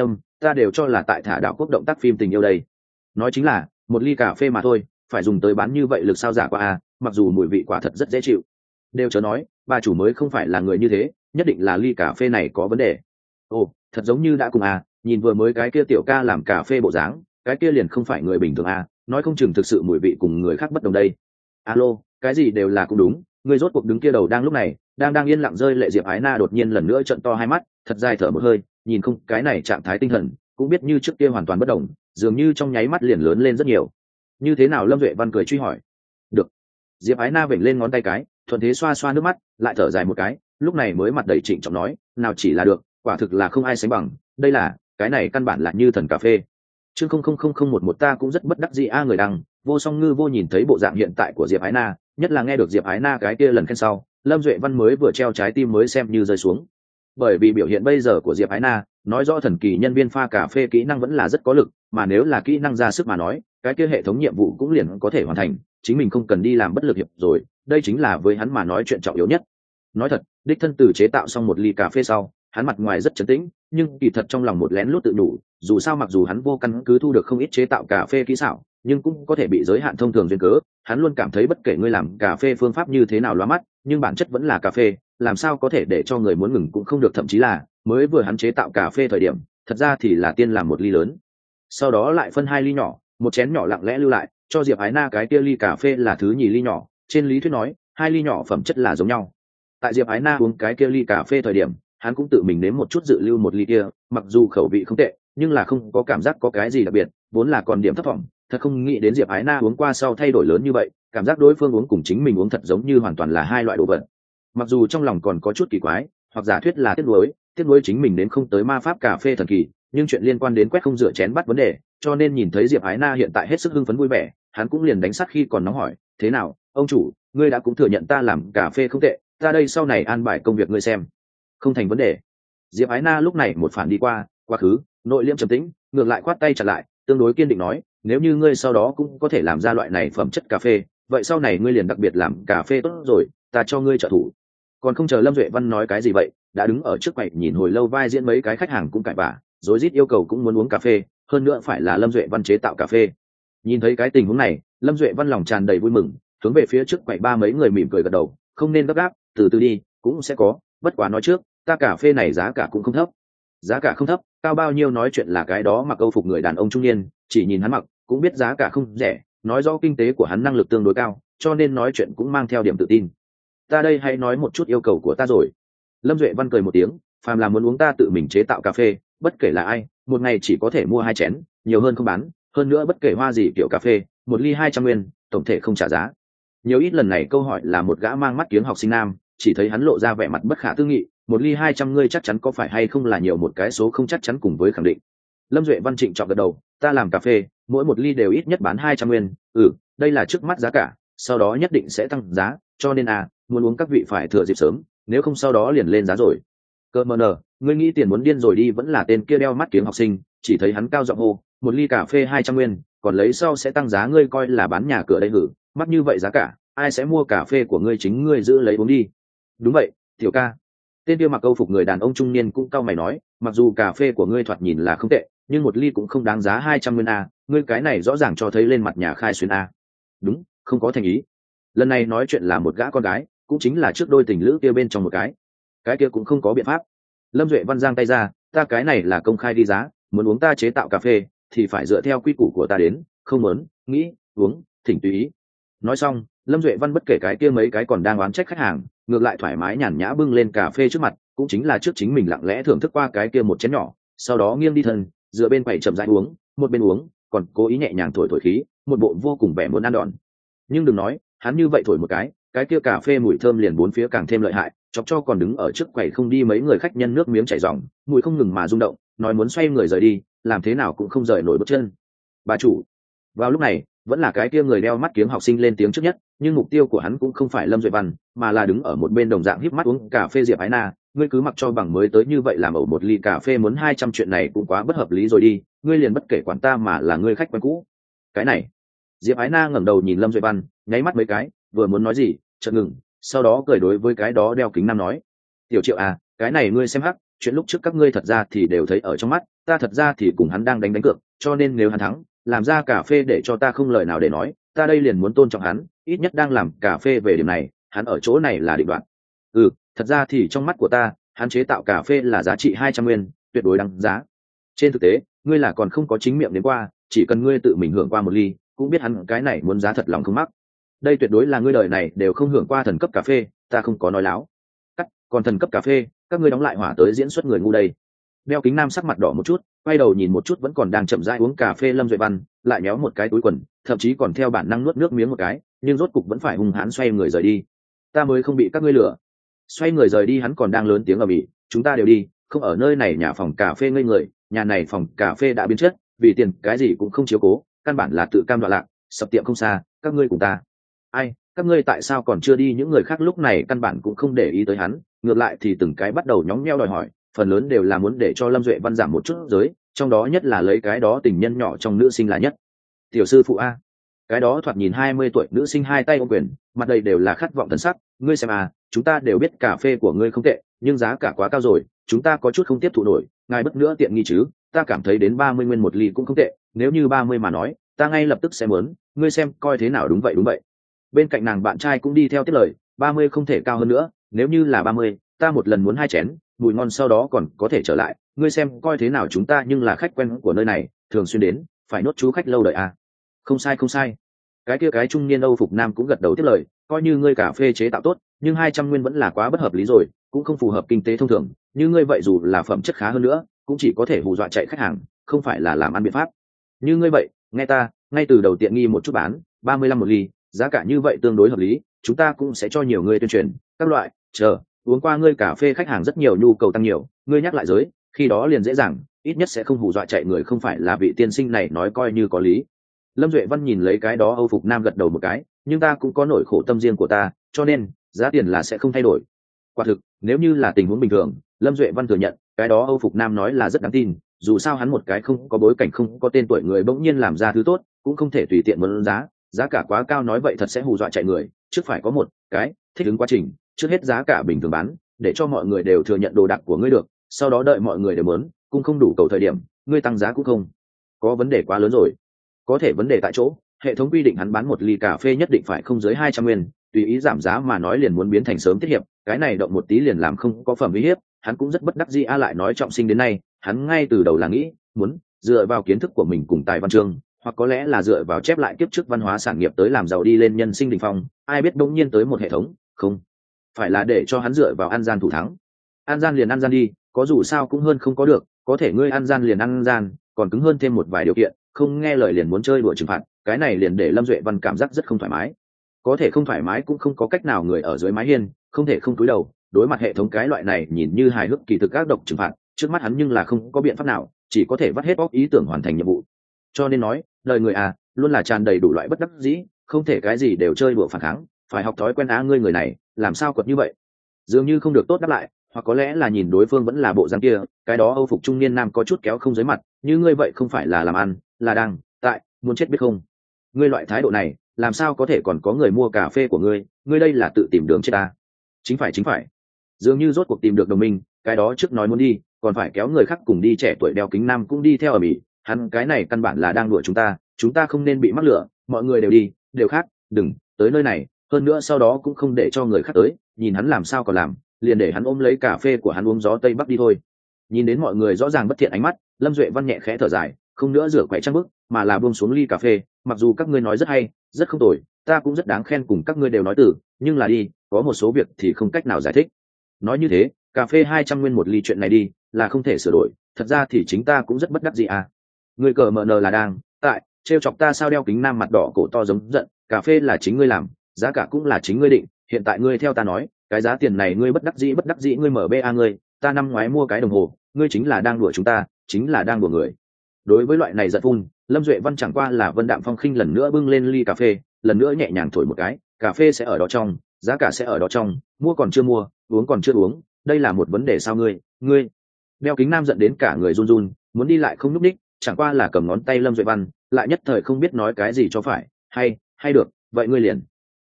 ta đều cho là tại thả đảo quốc động tác phim tình yêu đây. Nói chính là một ly cà phê mà thôi, phải dùng tới bán như vậy lực sao giả qua à, mặc dù mùi vị quả thật rất dễ chịu. Đều chớ nói, bà chủ mới không phải là người như thế, nhất định là ly cà phê này có vấn đề. Ồ, thật giống như đã cùng à, nhìn vừa mới cái kia tiểu ca làm cà phê bộ dáng, cái kia liền không phải người bình thường à, nói không chừng thực sự mùi vị cùng người khác bất đồng đây. Alo, cái gì đều là cũng đúng, người rốt cuộc đứng kia đầu đang lúc này, đang yên lặng rơi lệ Diệp Ái Na đột nhiên lần nữa trợn to hai mắt, thật dài thở một hơi, nhìn không cái này trạng thái tinh thần, cũng biết như trước kia hoàn toàn bất đồng, dường như trong nháy mắt liền lớn lên rất nhiều. Như thế nào? Lâm Duệ Văn cười truy hỏi. Được. Diệp Ái Na vểnh lên ngón tay cái, thuận thế xoa xoa nước mắt, lại thở dài một cái, lúc này mới mặt đầy trịnh trọng nói, nào chỉ là được, quả thực là không ai sánh bằng, đây là, cái này căn bản là như thần cà phê. Chương 000011 ta cũng rất bất đắc dĩ a người đăng, Vô Song Ngư Vô nhìn thấy bộ dạng hiện tại của Diệp Ái Na, nhất là nghe được Diệp Ái Na cái kia lần khen sau, Lâm Duệ Văn mới vừa treo trái tim mới xem như rơi xuống. Bởi vì biểu hiện bây giờ của Diệp Ái Na, nói rõ thần kỳ nhân viên pha cà phê kỹ năng vẫn là rất có lực, mà nếu là kỹ năng ra sức mà nói, cái kia hệ thống nhiệm vụ cũng liền có thể hoàn thành, chính mình không cần đi làm bất lực hiệp rồi, đây chính là với hắn mà nói chuyện trọng yếu nhất. Nói thật, đích thân từ chế tạo xong một ly cà phê sau, hắn mặt ngoài rất trấn tĩnh, nhưng kỳ thật trong lòng một lén lút tự nhủ, dù sao mặc dù hắn vô căn cứ thu được không ít chế tạo cà phê kỹ xảo, nhưng cũng có thể bị giới hạn thông thường duyên cớ, hắn luôn cảm thấy bất kể ngươi làm cà phê phương pháp như thế nào lóa mắt, nhưng bản chất vẫn là cà phê, làm sao có thể để cho người muốn ngừng cũng không được, thậm chí là mới vừa hắn chế tạo cà phê thời điểm, thật ra thì là tiên làm một ly lớn, sau đó lại phân hai ly nhỏ, một chén nhỏ lặng lẽ lưu lại, cho Diệp Ái Na cái kia ly cà phê là thứ nhì ly nhỏ, trên lý thuyết nói, hai ly nhỏ phẩm chất là giống nhau. Tại Diệp Ái Na uống cái kia ly cà phê thời điểm, hắn cũng tự mình nếm một chút dự lưu một ly kia, mặc dù khẩu vị không tệ, nhưng là không có cảm giác có cái gì đặc biệt, vốn là còn điểm thấp vọng, thật không nghĩ đến Diệp Ái Na uống qua sau thay đổi lớn như vậy, cảm giác đối phương uống cùng chính mình uống thật giống như hoàn toàn là hai loại đồ vật. Mặc dù trong lòng còn có chút kỳ quái, hoặc giả thuyết là tiếc nuối chính mình đến không tới ma pháp cà phê thần kỳ, nhưng chuyện liên quan đến quét không rửa chén bắt vấn đề, cho nên nhìn thấy Diệp Ái Na hiện tại hết sức hưng phấn vui vẻ, hắn cũng liền đánh sát khi còn nóng hỏi, thế nào, ông chủ, ngươi đã cũng thừa nhận ta làm cà phê không tệ, ta đây sau này an bài công việc ngươi xem, không thành vấn đề. Diệp Ái Na lúc này một phản đi qua, quá khứ, nội liêm trầm tĩnh, ngược lại khoát tay chặt lại, tương đối kiên định nói, nếu như ngươi sau đó cũng có thể làm ra loại này phẩm chất cà phê, vậy sau này ngươi liền đặc biệt làm cà phê tốt rồi, ta cho ngươi trợ thủ. Còn không chờ Lâm Duệ Văn nói cái gì vậy, đã đứng ở trước quầy nhìn hồi lâu vai diễn mấy cái khách hàng cũng cãi vã, rối rít yêu cầu cũng muốn uống cà phê, hơn nữa phải là Lâm Duệ Văn chế tạo cà phê. Nhìn thấy cái tình huống này, Lâm Duệ Văn lòng tràn đầy vui mừng, hướng về phía trước quầy ba mấy người mỉm cười gật đầu, không nên gấp gáp, từ từ đi, cũng sẽ có, bất quá nói trước, ta cà phê này giá cả cũng không thấp. Giá cả không thấp, cao bao nhiêu nói chuyện là cái đó mặc Âu phục người đàn ông trung niên, chỉ nhìn hắn mặc, cũng biết giá cả không rẻ, nói rõ kinh tế của hắn năng lực tương đối cao, cho nên nói chuyện cũng mang theo điểm tự tin. Ta đây hãy nói một chút yêu cầu của ta rồi. Lâm Duệ Văn cười một tiếng, phàm là muốn uống ta tự mình chế tạo cà phê, bất kể là ai, một ngày chỉ có thể mua 2 chén, nhiều hơn không bán, hơn nữa bất kể hoa gì kiểu cà phê, một ly 200 nguyên, tổng thể không trả giá. Nhiều ít lần này câu hỏi là một gã mang mắt kiếng học sinh nam, chỉ thấy hắn lộ ra vẻ mặt bất khả tư nghị, một ly 200 ngươi chắc chắn có phải hay không là nhiều một cái số không chắc chắn cùng với khẳng định. Lâm Duệ Văn trịnh trọng gật đầu, ta làm cà phê, mỗi một ly đều ít nhất bán 200 nguyên, đây là trước mắt giá cả, sau đó nhất định sẽ tăng giá, cho nên muốn uống các vị phải thừa dịp sớm, nếu không sau đó liền lên giá rồi. Cơ mờ nờ, ngươi nghĩ tiền muốn điên rồi đi, vẫn là tên kia đeo mắt kiếng học sinh, chỉ thấy hắn cao giọng hô, một ly cà phê 200 nguyên, còn lấy sau sẽ tăng giá, ngươi coi là bán nhà cửa đây hử, mắc như vậy giá cả, ai sẽ mua cà phê của ngươi, chính ngươi giữ lấy uống đi. Đúng vậy, tiểu ca. Tên kia mặc Âu phục người đàn ông trung niên cũng cau mày nói, mặc dù cà phê của ngươi thoạt nhìn là không tệ, nhưng một ly cũng không đáng giá 200 nguyên ngươi cái này rõ ràng cho thấy lên mặt nhà khai xuyên Đúng, không có thành ý. Lần này nói chuyện là một gã con gái, cũng chính là trước đôi tình lữ kia bên trong một cái kia cũng không có biện pháp. Lâm Duệ Văn giang tay ra, ta cái này là công khai đi giá, muốn uống ta chế tạo cà phê thì phải dựa theo quy củ của ta đến, không muốn nghĩ uống thỉnh tùy ý. Nói xong, Lâm Duệ Văn bất kể cái kia mấy cái còn đang oán trách khách hàng, ngược lại thoải mái nhàn nhã bưng lên cà phê trước mặt, cũng chính là trước chính mình lặng lẽ thưởng thức qua cái kia một chén nhỏ, sau đó nghiêng đi thân, dựa bên quầy chậm rãi uống, một bên uống còn cố ý nhẹ nhàng thổi khí, một bộ vô cùng vẻ muốn ăn đòn. Nhưng đừng nói, hắn như vậy thổi một cái kia cà phê mùi thơm liền bốn phía càng thêm lợi hại, chọc cho còn đứng ở trước quầy không đi mấy người khách nhân nước miếng chảy ròng, mùi không ngừng mà rung động, nói muốn xoay người rời đi, làm thế nào cũng không rời nổi bước chân. Bà chủ. Vào lúc này, vẫn là cái kia người đeo mắt kiếng học sinh lên tiếng trước nhất, nhưng mục tiêu của hắn cũng không phải Lâm Duệ Văn, mà là đứng ở một bên đồng dạng híp mắt uống cà phê Diệp Ái Na. Ngươi cứ mặc cho bằng mới tới như vậy làm ẩu một ly cà phê muốn 200 chuyện này cũng quá bất hợp lý rồi đi, ngươi liền bất kể quản ta mà là ngươi khách quen cũ. Cái này. Diệp Ái Na ngẩng đầu nhìn Lâm Duệ Văn, nháy mắt mấy cái, vừa muốn nói gì, chợt ngừng, sau đó cười đối với cái đó đeo kính nam nói, tiểu Triệu cái này ngươi xem hắc, chuyện lúc trước các ngươi thật ra thì đều thấy ở trong mắt, ta thật ra thì cùng hắn đang đánh cược, cho nên nếu hắn thắng làm ra cà phê để cho ta không lời nào để nói, ta đây liền muốn tôn trọng hắn, ít nhất đang làm cà phê về điểm này hắn ở chỗ này là định đoạn. Thật ra thì trong mắt của ta hắn chế tạo cà phê là giá trị 200 nguyên, tuyệt đối đáng giá. Trên thực tế ngươi là còn không có chính miệng đến qua, chỉ cần ngươi tự mình hưởng qua một ly cũng biết hắn cái này muốn giá thật lòng không mắc. Đây tuyệt đối là ngươi đời này đều không hưởng qua thần cấp cà phê, ta không có nói láo. Còn thần cấp cà phê các ngươi đóng lại hỏa tới diễn xuất người ngu đây. Đeo kính nam sắc mặt đỏ một chút, quay đầu nhìn một chút vẫn còn đang chậm rãi uống cà phê Lâm Duệ Văn, lại méo một cái túi quần, thậm chí còn theo bản năng nuốt nước miếng một cái, nhưng rốt cục vẫn phải hung hãn xoay người rời đi. Ta mới không bị các ngươi lừa. Xoay người rời đi hắn còn đang lớn tiếng ầm ĩ, chúng ta đều đi, không ở nơi này nhà phòng cà phê ngây người, nhà này phòng cà phê đã biến chất, vì tiền cái gì cũng không chiếu cố, căn bản là tự cam đoạn lạc, sập tiệm không xa, các ngươi cùng ta. Ai, các ngươi tại sao còn chưa đi? Những người khác lúc này căn bản cũng không để ý tới hắn, ngược lại thì từng cái bắt đầu nhóng nheo đòi hỏi, phần lớn đều là muốn để cho Lâm Duệ Văn giảm một chút giới, trong đó nhất là lấy cái đó tình nhân nhỏ trong nữ sinh là nhất. Tiểu sư phụ a. Cái đó thoạt nhìn 20 tuổi nữ sinh hai tay ôm quyền, mặt đầy đều là khát vọng thần sắc, ngươi xem à, chúng ta đều biết cà phê của ngươi không tệ, nhưng giá cả quá cao rồi, chúng ta có chút không tiếp thụ nổi, ngài bất nữa tiện nghi chứ, ta cảm thấy đến 30 nguyên một ly cũng không tệ, nếu như 30 mà nói, ta ngay lập tức sẽ muốn, ngươi xem coi thế nào. Đúng vậy. Bên cạnh nàng bạn trai cũng đi theo tiếp lời, 30 không thể cao hơn nữa, nếu như là 30, ta một lần muốn 2 chén, mùi ngon sau đó còn có thể trở lại, ngươi xem coi thế nào, chúng ta nhưng là khách quen của nơi này, thường xuyên đến, phải nốt chú khách lâu đợi à. Không sai. Cái kia cái trung niên Âu phục nam cũng gật đầu tiếp lời, coi như ngươi cà phê chế tạo tốt, nhưng 200 nguyên vẫn là quá bất hợp lý rồi, cũng không phù hợp kinh tế thông thường, như ngươi vậy dù là phẩm chất khá hơn nữa, cũng chỉ có thể hù dọa chạy khách hàng, không phải là làm ăn biện pháp. Như ngươi vậy, nghe ta, ngay từ đầu tiện nghi một chút bán, 35 một ly, giá cả như vậy tương đối hợp lý, chúng ta cũng sẽ cho nhiều người tuyên truyền, các loại, uống qua ngươi cà phê khách hàng rất nhiều, nhu cầu tăng nhiều, ngươi nhắc lại giới, khi đó liền dễ dàng, ít nhất sẽ không hù dọa chạy người. Không phải là vị tiên sinh này nói coi như có lý. Lâm Duệ Văn nhìn lấy cái đó Âu phục nam gật đầu một cái, nhưng ta cũng có nỗi khổ tâm riêng của ta, cho nên giá tiền là sẽ không thay đổi. Quả thực, nếu như là tình huống bình thường, Lâm Duệ Văn thừa nhận cái đó Âu phục nam nói là rất đáng tin, dù sao hắn một cái không có bối cảnh, không có tên tuổi người bỗng nhiên làm ra thứ tốt, cũng không thể tùy tiện muốn giá cả quá cao nói vậy thật sẽ hù dọa chạy người, trước phải có một cái thích ứng quá trình, trước hết giá cả bình thường bán, để cho mọi người đều thừa nhận đồ đạc của ngươi được, sau đó đợi mọi người đều muốn, cũng không đủ cầu thời điểm, ngươi tăng giá cũng không có vấn đề quá lớn rồi. Có thể vấn đề tại chỗ, hệ thống quy định hắn bán một ly cà phê nhất định phải không dưới 200 nguyên, tùy ý giảm giá mà nói liền muốn biến thành sớm tiết hiệp, cái này động một tí liền làm không có phẩm uy hiếp, hắn cũng rất bất đắc dĩ. Lại nói trọng sinh đến nay, hắn ngay từ đầu là nghĩ muốn dựa vào kiến thức của mình cùng tài văn chương, hoặc có lẽ là dựa vào chép lại kiếp trước văn hóa sản nghiệp tới làm giàu đi lên nhân sinh đỉnh phong, ai biết đột nhiên tới một hệ thống, không phải là để cho hắn dựa vào ăn gian thủ thắng. Ăn gian liền ăn gian đi, có dù sao cũng hơn không có được, có thể ngươi ăn gian liền ăn gian, còn cứng hơn thêm một vài điều kiện, không nghe lời liền muốn chơi đùa trừng phạt, cái này liền để Lâm Duệ Văn cảm giác rất không thoải mái. Có thể không thoải mái cũng không có cách nào, người ở dưới mái hiên không thể không cúi đầu đối mặt hệ thống cái loại này nhìn như hài hước kỳ thực ác độc trừng phạt, trước mắt hắn nhưng là không có biện pháp nào, chỉ có thể vắt hết óc ý tưởng hoàn thành nhiệm vụ. Cho nên nói đời người à, luôn là tràn đầy đủ loại bất đắc dĩ, không thể cái gì đều chơi đùa phản kháng, phải học thói quen ngươi người này làm sao quật như vậy. Dường như không được tốt đáp lại, hoặc có lẽ là nhìn đối phương vẫn là bộ dáng kia, cái đó Âu phục trung niên nam có chút kéo không dưới mặt, như ngươi vậy không phải là làm ăn, là đang tại muốn chết biết không. Ngươi loại thái độ này làm sao có thể còn có người mua cà phê của ngươi, ngươi đây là tự tìm đường chết ta. Chính phải, dường như rốt cuộc tìm được đồng minh, cái đó trước nói muốn đi còn phải kéo người khác cùng đi, trẻ tuổi đeo kính nam cũng đi theo ở mỹ, hắn cái này căn bản là đang đùa chúng ta không nên bị mắc lửa, mọi người đều đi đều khác, đừng tới nơi này, hơn nữa sau đó cũng không để cho người khác tới, nhìn hắn làm sao còn làm, liền để hắn ôm lấy cà phê của hắn uống gió tây bắc đi thôi. Nhìn đến mọi người rõ ràng bất thiện ánh mắt, Lâm Duệ Văn nhẹ khẽ thở dài, không nữa rửa quậy trang bức, mà là buông xuống ly cà phê, mặc dù các ngươi nói rất hay, rất không tồi, ta cũng rất đáng khen cùng các ngươi đều nói từ, nhưng là đi, có một số việc thì không cách nào giải thích. Nói như thế, cà phê 200 nguyên một ly chuyện này đi, là không thể sửa đổi, thật ra thì chính ta cũng rất bất đắc dĩ à. Người cờ mờ nờ là đang tại trêu chọc ta sao? Đeo kính nam mặt đỏ cổ to giống giận, cà phê là chính ngươi làm, giá cả cũng là chính ngươi định, hiện tại ngươi theo ta nói cái giá tiền này ngươi bất đắc dĩ, ngươi mở ba ngươi, ta năm ngoái mua cái đồng hồ, ngươi chính là đang đùa chúng ta, chính là đang đùa người. Đối với loại này giận phun, Lâm Duệ Văn chẳng qua là vân đạm phong khinh, lần nữa bưng lên ly cà phê, lần nữa nhẹ nhàng thổi một cái, cà phê sẽ ở đó trong, giá cả sẽ ở đó trong, mua còn chưa mua, uống còn chưa uống, đây là một vấn đề sao? Ngươi đeo kính nam giận đến cả người run run, muốn đi lại không nhúc ních, chẳng qua là cầm ngón tay Lâm Duệ Văn, lại nhất thời không biết nói cái gì cho phải, hay được, vậy ngươi liền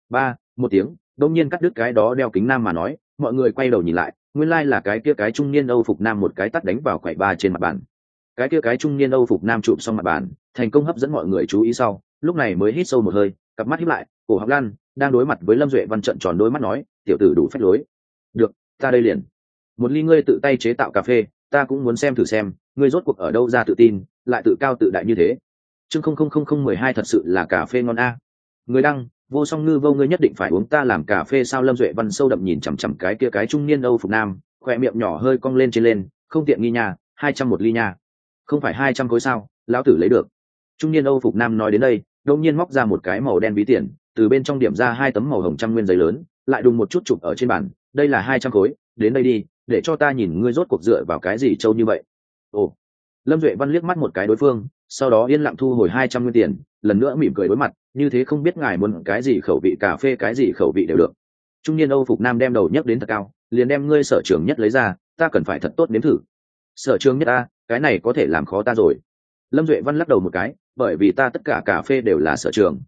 một tiếng đông nhiên cắt đứt cái đó đeo kính nam mà nói. Mọi người quay đầu nhìn lại, nguyên lai là cái kia cái trung niên Âu phục nam một cái tắt đánh vào quầy ba trên mặt bàn. Cái kia cái trung niên Âu phục nam chụp xong mặt bàn, thành công hấp dẫn mọi người chú ý sau, lúc này mới hít sâu một hơi, cặp mắt híp lại, cổ họng lăn, đang đối mặt với Lâm Duệ Văn trợn tròn đôi mắt nói, tiểu tử đủ phách lối. Được, ta đây liền. Một ly ngươi tự tay chế tạo cà phê, ta cũng muốn xem thử xem, ngươi rốt cuộc ở đâu ra tự tin, lại tự cao tự đại như thế. Chương 000012 thật sự là cà phê ngon a. Người đăng, vô song ngư vô ngươi nhất định phải uống ta làm cà phê sao? Lâm Duệ Văn sâu đậm nhìn chằm chằm cái kia cái trung niên Âu phục nam, khỏe miệng nhỏ hơi cong lên trên lên, không tiện nghi nha, 200 một ly nha. Không phải 200 khối sao, lão tử lấy được. Trung niên Âu phục nam nói đến đây, đột nhiên móc ra một cái màu đen ví tiền, từ bên trong điểm ra 2 tấm màu hồng trăm nguyên giấy lớn, lại đùng một chút chụp ở trên bàn, đây là 200 khối, đến đây đi, để cho ta nhìn ngươi rốt cuộc dựa vào cái gì trâu như vậy. Ồ. Lâm Duệ Văn liếc mắt một cái đối phương, sau đó yên lặng thu hồi 200 nguyên tiền, lần nữa mỉm cười đối mặt, như thế không biết ngài muốn cái gì khẩu vị cà phê cái gì khẩu vị đều được. Trung niên Âu phục nam đem đầu nhấc đến thật cao, liền đem ngươi sở trường nhất lấy ra, ta cần phải thật tốt nếm thử. Sở trường nhất ta, cái này có thể làm khó ta rồi. Lâm Duệ Văn lắc đầu một cái, bởi vì ta tất cả cà phê đều là sở trường.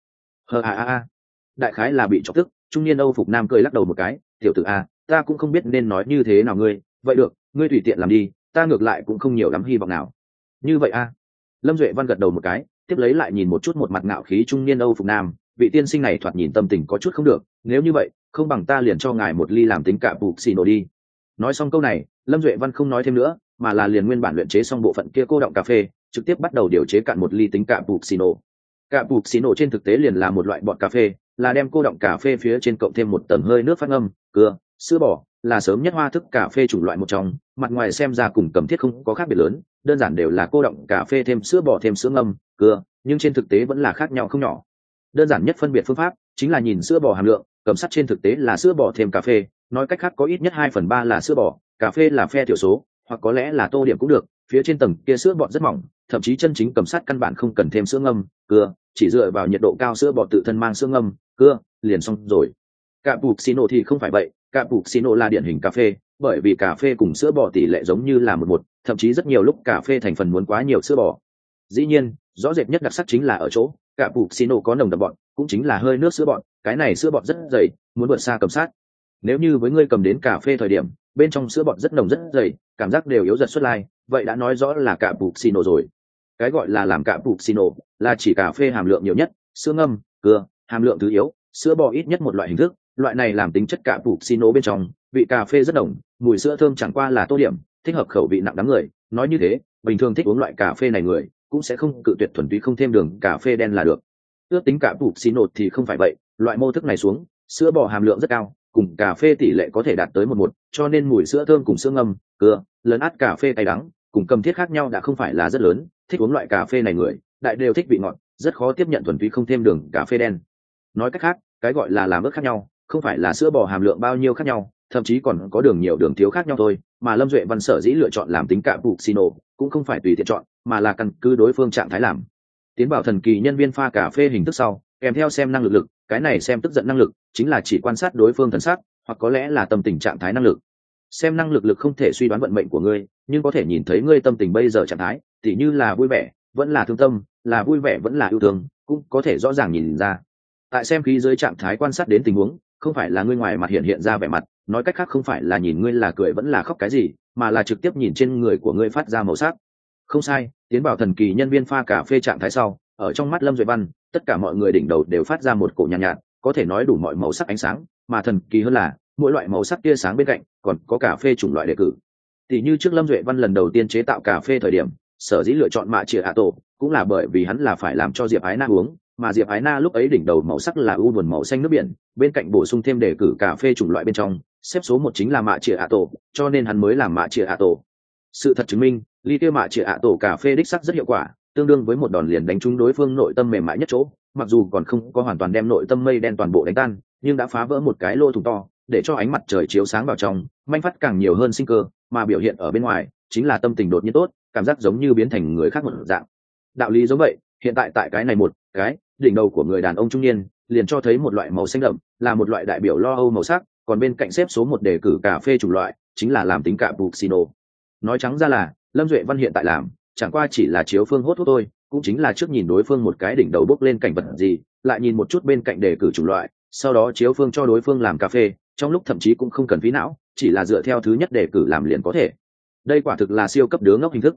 Đại khái là bị chọc tức, trung niên Âu phục nam cười lắc đầu một cái, tiểu tử a, ta cũng không biết nên nói như thế nào ngươi, vậy được, ngươi tùy tiện làm đi, ta ngược lại cũng không nhiều lắm hy vọng nào. Như vậy a. Lâm Duệ Văn gật đầu một cái, tiếp lấy lại nhìn một chút một mặt ngạo khí trung niên Âu phục nam, vị tiên sinh này thoạt nhìn tâm tình có chút không được, nếu như vậy, không bằng ta liền cho ngài một ly làm tính cạ bục xì nổ đi. Nói xong câu này, Lâm Duệ Văn không nói thêm nữa, mà là liền nguyên bản luyện chế xong bộ phận kia cô đọng cà phê, trực tiếp bắt đầu điều chế cạn một ly tính cạ bục xì nổ. Cạ bục xì nổ trên thực tế liền là một loại bọt cà phê, là đem cô đọng cà phê phía trên cộng thêm một tầng hơi nước phát ngâm, cưa, sữa bò, là sớm nhất hoa thức cà phê chủng loại một trong, mặt ngoài xem ra cùng cầm thiết không có khác biệt lớn, đơn giản đều là cô đọng cà phê thêm sữa bò thêm sữa ngâm, cưa, nhưng trên thực tế vẫn là khác nhau không nhỏ. Đơn giản nhất phân biệt phương pháp chính là nhìn sữa bò hàm lượng, cầm sắt trên thực tế là sữa bò thêm cà phê, nói cách khác có ít nhất 2/3 là sữa bò, cà phê là phe thiểu số, hoặc có lẽ là tô điểm cũng được, phía trên tầng kia sữa bọt rất mỏng, thậm chí chân chính cầm sắt căn bản không cần thêm sữa ngâm, cưa, chỉ dựa vào nhiệt độ cao sữa bọt tự thân mang sữa ngâm, cưa, liền xong rồi. Cappuccino thì không phải vậy, cappuccino là điển hình cà phê, bởi vì cà phê cùng sữa bò tỷ lệ giống như là một, thậm chí rất nhiều lúc cà phê thành phần muốn quá nhiều sữa bò. Dĩ nhiên, rõ rệt nhất đặc sắc chính là ở chỗ, cappuccino có nồng đậm bọt, cũng chính là hơi nước sữa bọt, cái này sữa bọt rất dày, muốn vượt xa cầm sát. Nếu như với ngươi cầm đến cà phê thời điểm, bên trong sữa bọt rất nồng rất dày, cảm giác đều yếu dần xuất lai, vậy đã nói rõ là cappuccino rồi. Cái gọi là làm cappuccino là chỉ cà phê hàm lượng nhiều nhất, sữa ngâm, cưa, hàm lượng thứ yếu, sữa bò ít nhất một loại hình thức, loại này làm tính chất cappuccino bên trong, vị cà phê rất nồng, mùi sữa thơm chẳng qua là tô điểm, thích hợp khẩu vị nặng đám người, nói như thế, bình thường thích uống loại cà phê này người, cũng sẽ không cự tuyệt thuần túy không thêm đường cà phê đen là được. Ước tính cappuccino thì không phải vậy, loại mô thức này xuống, sữa bò hàm lượng rất cao, cùng cà phê tỷ lệ có thể đạt tới 1:1, cho nên mùi sữa thơm cùng sữa ngâm, cưa, lấn át cà phê cay đắng, cùng cầm thiết khác nhau đã không phải là rất lớn, thích uống loại cà phê này người, đại đều thích vị ngọt, rất khó tiếp nhận thuần túy không thêm đường cà phê đen. Nói cách khác, cái gọi là làm ước khác nhau, không phải là sữa bò hàm lượng bao nhiêu khác nhau, thậm chí còn có đường nhiều đường thiếu khác nhau thôi, mà Lâm Duệ Văn sở dĩ lựa chọn làm tính cappuccino, cũng không phải tùy tiện chọn, mà là căn cứ đối phương trạng thái làm. Tiến bảo thần kỳ nhân viên pha cà phê hình thức sau, kèm theo xem năng lực, cái này xem tức giận năng lực, chính là chỉ quan sát đối phương thần sắc, hoặc có lẽ là tâm tình trạng thái năng lực. Xem năng lực không thể suy đoán vận mệnh của ngươi, nhưng có thể nhìn thấy ngươi tâm tình bây giờ trạng thái, tỉ như là vui vẻ, vẫn là thương tâm, là vui vẻ vẫn là yêu thương, cũng có thể rõ ràng nhìn ra. Tại xem khí dưới trạng thái quan sát đến tình huống, không phải là ngươi ngoài mặt hiện ra vẻ mặt, nói cách khác không phải là nhìn ngươi là cười vẫn là khóc cái gì, mà là trực tiếp nhìn trên người của ngươi phát ra màu sắc. Không sai, tiến bảo thần kỳ nhân viên pha cà phê trạng thái sau, ở trong mắt Lâm Duệ Văn, tất cả mọi người đỉnh đầu đều phát ra một cổ nhàn nhạt, có thể nói đủ mọi màu sắc ánh sáng, mà thần kỳ hơn là mỗi loại màu sắc tia sáng bên cạnh còn có cà phê chủng loại đề cử. Tỷ như trước Lâm Duệ Văn lần đầu tiên chế tạo cà phê thời điểm, sở dĩ lựa chọn mạ chìa ạ tổ, cũng là bởi vì hắn là phải làm cho Diệp Ái Na uống, mà Diệp Ái Na lúc ấy đỉnh đầu màu sắc là u buồn màu xanh nước biển, bên cạnh bổ sung thêm đề cử cà phê chủng loại bên trong, xếp số 1 chính là mạ chìa ạ tổ, cho nên hắn mới làm mạ chìa ạ tổ. Sự thật chứng minh, ly kia mạ chìa ạ tổ cà phê đích sắc rất hiệu quả, tương đương với một đòn liền đánh trúng đối phương nội tâm mềm mại nhất chỗ, mặc dù còn không có hoàn toàn đem nội tâm mây đen toàn bộ đánh tan, nhưng đã phá vỡ một cái lỗ thủng to, để cho ánh mặt trời chiếu sáng vào trong, manh phát càng nhiều hơn sinh cơ, mà biểu hiện ở bên ngoài chính là tâm tình đột nhiên tốt, cảm giác giống như biến thành người khác một dạng. Đạo lý giống vậy, hiện tại tại cái này một cái đỉnh đầu của người đàn ông trung niên liền cho thấy một loại màu xanh đậm, là một loại đại biểu lo âu màu sắc, còn bên cạnh xếp số 1 đề cử cà phê chủng loại chính là làm tính cappuccino. Nói trắng ra là Lâm Duệ Văn hiện tại làm chẳng qua chỉ là chiếu phương hốt thuốc thôi, cũng chính là trước nhìn đối phương một cái đỉnh đầu bốc lên cảnh vật gì, lại nhìn một chút bên cạnh đề cử chủng loại, sau đó chiếu phương cho đối phương làm cà phê, trong lúc thậm chí cũng không cần phí não, chỉ là dựa theo thứ nhất đề cử làm liền có thể. Đây quả thực là siêu cấp đứa ngốc hình thức.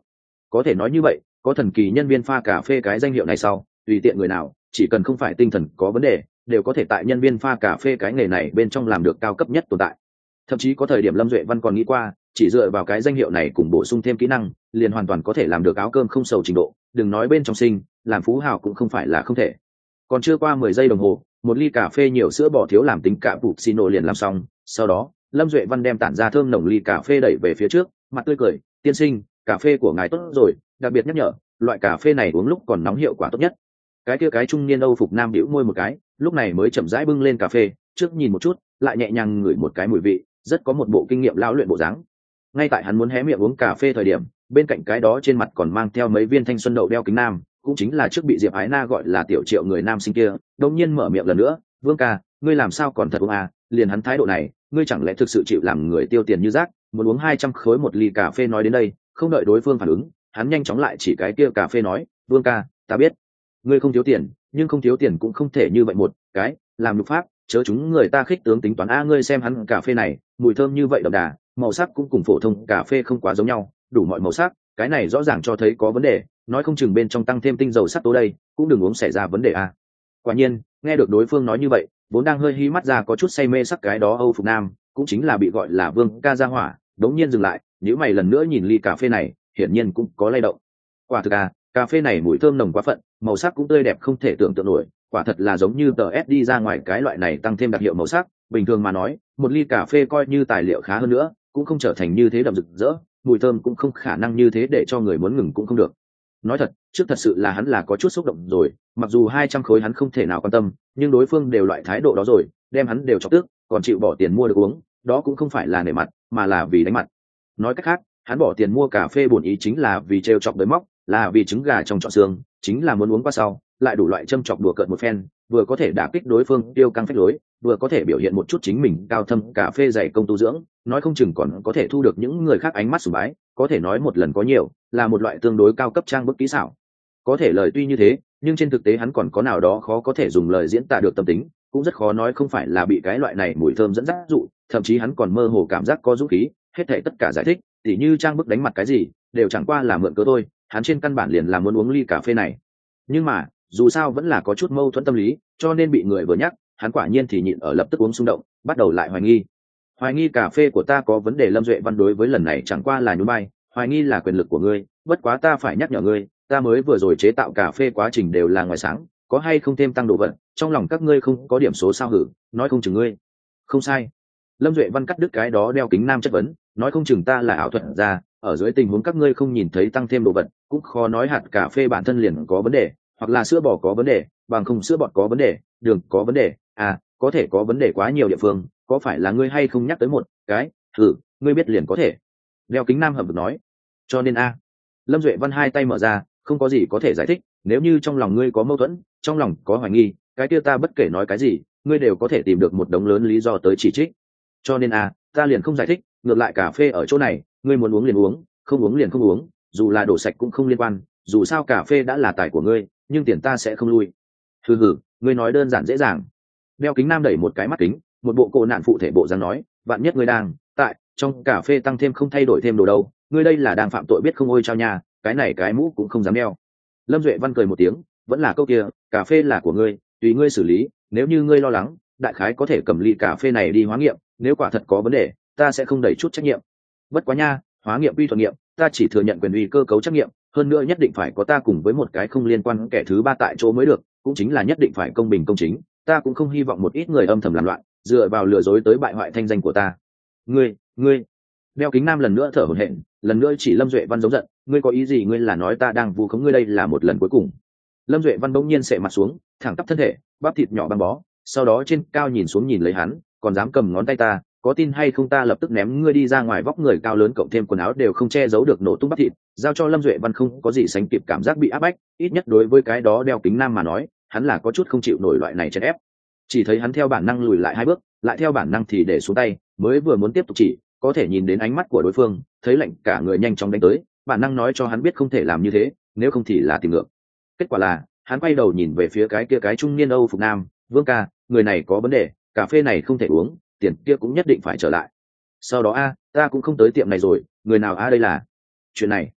Có thể nói như vậy, có thần kỳ nhân viên pha cà phê cái danh hiệu này sau, tùy tiện người nào, chỉ cần không phải tinh thần có vấn đề, đều có thể tại nhân viên pha cà phê cái nghề này bên trong làm được cao cấp nhất tồn tại. Thậm chí có thời điểm Lâm Duệ Văn còn nghĩ qua, chỉ dựa vào cái danh hiệu này cùng bổ sung thêm kỹ năng, liền hoàn toàn có thể làm được áo cơm không sầu trình độ, đừng nói bên trong sinh, làm phú hào cũng không phải là không thể. Còn chưa qua 10 giây đồng hồ, một ly cà phê nhiều sữa bò thiếu làm tính cạ cappuccino liền làm xong, sau đó, Lâm Duệ Văn đem tản ra thơm nồng ly cà phê đẩy về phía trước, mặt tươi cười, "Tiên sinh, cà phê của ngài tốt rồi, đặc biệt nhắc nhở, loại cà phê này uống lúc còn nóng hiệu quả tốt nhất." Cái kia cái trung niên Âu phục nam bĩu môi một cái, lúc này mới chậm rãi bưng lên cà phê, trước nhìn một chút, lại nhẹ nhàng ngửi một cái mùi vị, rất có một bộ kinh nghiệm lão luyện bộ dáng. Ngay tại hắn muốn hé miệng uống cà phê thời điểm, bên cạnh cái đó trên mặt còn mang theo mấy viên thanh xuân đậu đeo kính nam, cũng chính là trước bị Diệp Ái Na gọi là tiểu Triệu người nam sinh kia, đột nhiên mở miệng lần nữa, "Vương ca, ngươi làm sao còn thật uống à, liền hắn thái độ này, ngươi chẳng lẽ thực sự chịu làm người tiêu tiền như rác, muốn uống 200 khối một ly cà phê?" Nói đến đây, không đợi đối phương phản ứng, hắn nhanh chóng lại chỉ cái kia cà phê nói, "Vương ca, ta biết, ngươi không thiếu tiền, nhưng không thiếu tiền cũng không thể như vậy một cái, làm nhục pháp, chớ chúng người ta khích tướng tính toán a, ngươi xem hắn cà phê này, mùi thơm như vậy đậm đà, màu sắc cũng cùng phổ thông cà phê không quá giống nhau, đủ mọi màu sắc, cái này rõ ràng cho thấy có vấn đề, nói không chừng bên trong tăng thêm tinh dầu sắc tố đây, cũng đừng uống xảy ra vấn đề a." Quả nhiên, nghe được đối phương nói như vậy, vốn đang hơi hí mắt ra có chút say mê sắc cái đó Âu phục nam, cũng chính là bị gọi là Vương ca gia hỏa, đống nhiên dừng lại, nếu mày lần nữa nhìn ly cà phê này, hiển nhiên cũng có lay động. Quả thực à, cà phê này mùi thơm nồng quá phận, màu sắc cũng tươi đẹp không thể tưởng tượng nổi, quả thật là giống như tờ S đi ra ngoài cái loại này tăng thêm đặc hiệu màu sắc, bình thường mà nói, một ly cà phê coi như tài liệu khá hơn nữa, cũng không trở thành như thế đậm rực rỡ, mùi thơm cũng không khả năng như thế để cho người muốn ngừng cũng không được. Nói thật, trước thật sự là hắn là có chút xúc động rồi, mặc dù 200 khối hắn không thể nào quan tâm, nhưng đối phương đều loại thái độ đó rồi, đem hắn đều chọc tức, còn chịu bỏ tiền mua được uống, đó cũng không phải là nể mặt, mà là vì đánh mặt. Nói cách khác, hắn bỏ tiền mua cà phê bổn ý chính là vì trêu chọc đới móc, là vì trứng gà trong trọn xương, chính là muốn uống qua sau, lại đủ loại châm chọc đùa cợt một phen, vừa có thể đả kích đối phương tiêu căng phách lối, vừa có thể biểu hiện một chút chính mình cao thâm cà phê dày công tu dưỡng, nói không chừng còn có thể thu được những người khác ánh mắt sùng bái, có thể nói một lần có nhiều, là một loại tương đối cao cấp trang bức kỹ xảo. Có thể lời tuy như thế, nhưng trên thực tế hắn còn có nào đó khó có thể dùng lời diễn tả được tâm tính, cũng rất khó nói không phải là bị cái loại này mùi thơm dẫn dắt dụ, thậm chí hắn còn mơ hồ cảm giác có dũng khí, hết thảy tất cả giải thích, tỉ như trang bức đánh mặt cái gì, đều chẳng qua là mượn cớ thôi, hắn trên căn bản liền là muốn uống ly cà phê này. Nhưng mà, dù sao vẫn là có chút mâu thuẫn tâm lý, cho nên bị người vừa nhắc, hắn quả nhiên thì nhịn ở lập tức uống xung động, bắt đầu lại hoài nghi. Hoài nghi cà phê của ta có vấn đề. Lâm Duệ Văn đối với lần này chẳng qua là nhún vai, hoài nghi là quyền lực của ngươi, bất quá ta phải nhắc nhở ngươi, ta mới vừa rồi chế tạo cà phê quá trình đều là ngoài sáng, có hay không thêm tăng độ vận, trong lòng các ngươi không có điểm số sao hử, nói không chừng ngươi. Không sai. Lâm Duệ Văn cắt đứt cái đó đeo kính nam chất vấn, nói không chừng ta là ảo thuật ra, ở dưới tình huống các ngươi không nhìn thấy tăng thêm đồ vật, cũng khó nói hạt cà phê bản thân liền có vấn đề, hoặc là sữa bò có vấn đề, bằng không sữa bọt có vấn đề, đường có vấn đề, à, có thể có vấn đề quá nhiều địa phương, có phải là ngươi hay không nhắc tới một cái, ngươi biết liền có thể. Đeo kính nam hầm vực nói. Cho nên a. Lâm Duệ Văn hai tay mở ra, không có gì có thể giải thích, nếu như trong lòng ngươi có mâu thuẫn, trong lòng có hoài nghi, cái kia ta bất kể nói cái gì, ngươi đều có thể tìm được một đống lớn lý do tới chỉ trích. Cho nên a, ta liền không giải thích, ngược lại cà phê ở chỗ này, ngươi muốn uống liền uống, không uống liền không uống, dù là đổ sạch cũng không liên quan, dù sao cà phê đã là tài của ngươi, nhưng tiền ta sẽ không lui. Ngươi nói đơn giản dễ dàng. Đeo kính nam đẩy một cái mắt kính, một bộ cổ nạn phụ thể bộ dáng nói, vạn nhất ngươi đang tại trong cà phê tăng thêm không thay đổi thêm đồ đâu, ngươi đây là đang phạm tội biết không ôi trao nhà, cái này cái mũ cũng không dám đeo. Lâm Duệ Văn cười một tiếng, vẫn là câu kia, cà phê là của ngươi, tùy ngươi xử lý, nếu như ngươi lo lắng, đại khái có thể cầm ly cà phê này đi hóa nghiệm, nếu quả thật có vấn đề, ta sẽ không đẩy chút trách nhiệm. Bất quá nha, hóa nghiệm uy thuận nghiệm, ta chỉ thừa nhận quyền uy cơ cấu trách nhiệm, hơn nữa nhất định phải có ta cùng với một cái không liên quan kẻ thứ ba tại chỗ mới được, cũng chính là nhất định phải công bình công chính, ta cũng không hy vọng một ít người âm thầm làm loạn, dựa vào lừa dối tới bại hoại thanh danh của ta. Ngươi. Đeo kính nam lần nữa thở hổn hển, lần nữa chỉ Lâm Duệ Văn giống giận, ngươi có ý gì? Ngươi là nói ta đang vu khống ngươi, đây là một lần cuối cùng. Lâm Duệ Văn bỗng nhiên sệ mặt xuống, thẳng tắp thân thể, bắp thịt nhỏ băng bó, sau đó trên cao nhìn xuống nhìn lấy hắn, còn dám cầm ngón tay ta, có tin hay không ta lập tức ném ngươi đi ra ngoài. Vóc người cao lớn cộng thêm quần áo đều không che giấu được nổ tung bắp thịt, giao cho Lâm Duệ Văn không có gì sánh kịp cảm giác bị áp bách, ít nhất đối với cái đó đeo kính nam mà nói, hắn là có chút không chịu nổi loại này chèn ép. Chỉ thấy hắn theo bản năng lùi lại hai bước, lại theo bản năng thì để xuống tay, mới vừa muốn tiếp tục chỉ, có thể nhìn đến ánh mắt của đối phương, thấy lạnh cả người nhanh chóng đánh tới, bản năng nói cho hắn biết không thể làm như thế, nếu không thì là tìm ngược. Kết quả là, hắn quay đầu nhìn về phía cái kia cái trung niên Âu phục nam, Vương ca, người này có vấn đề, cà phê này không thể uống, tiền kia cũng nhất định phải trở lại. Sau đó ta cũng không tới tiệm này rồi, người nào đây là? Chuyện này,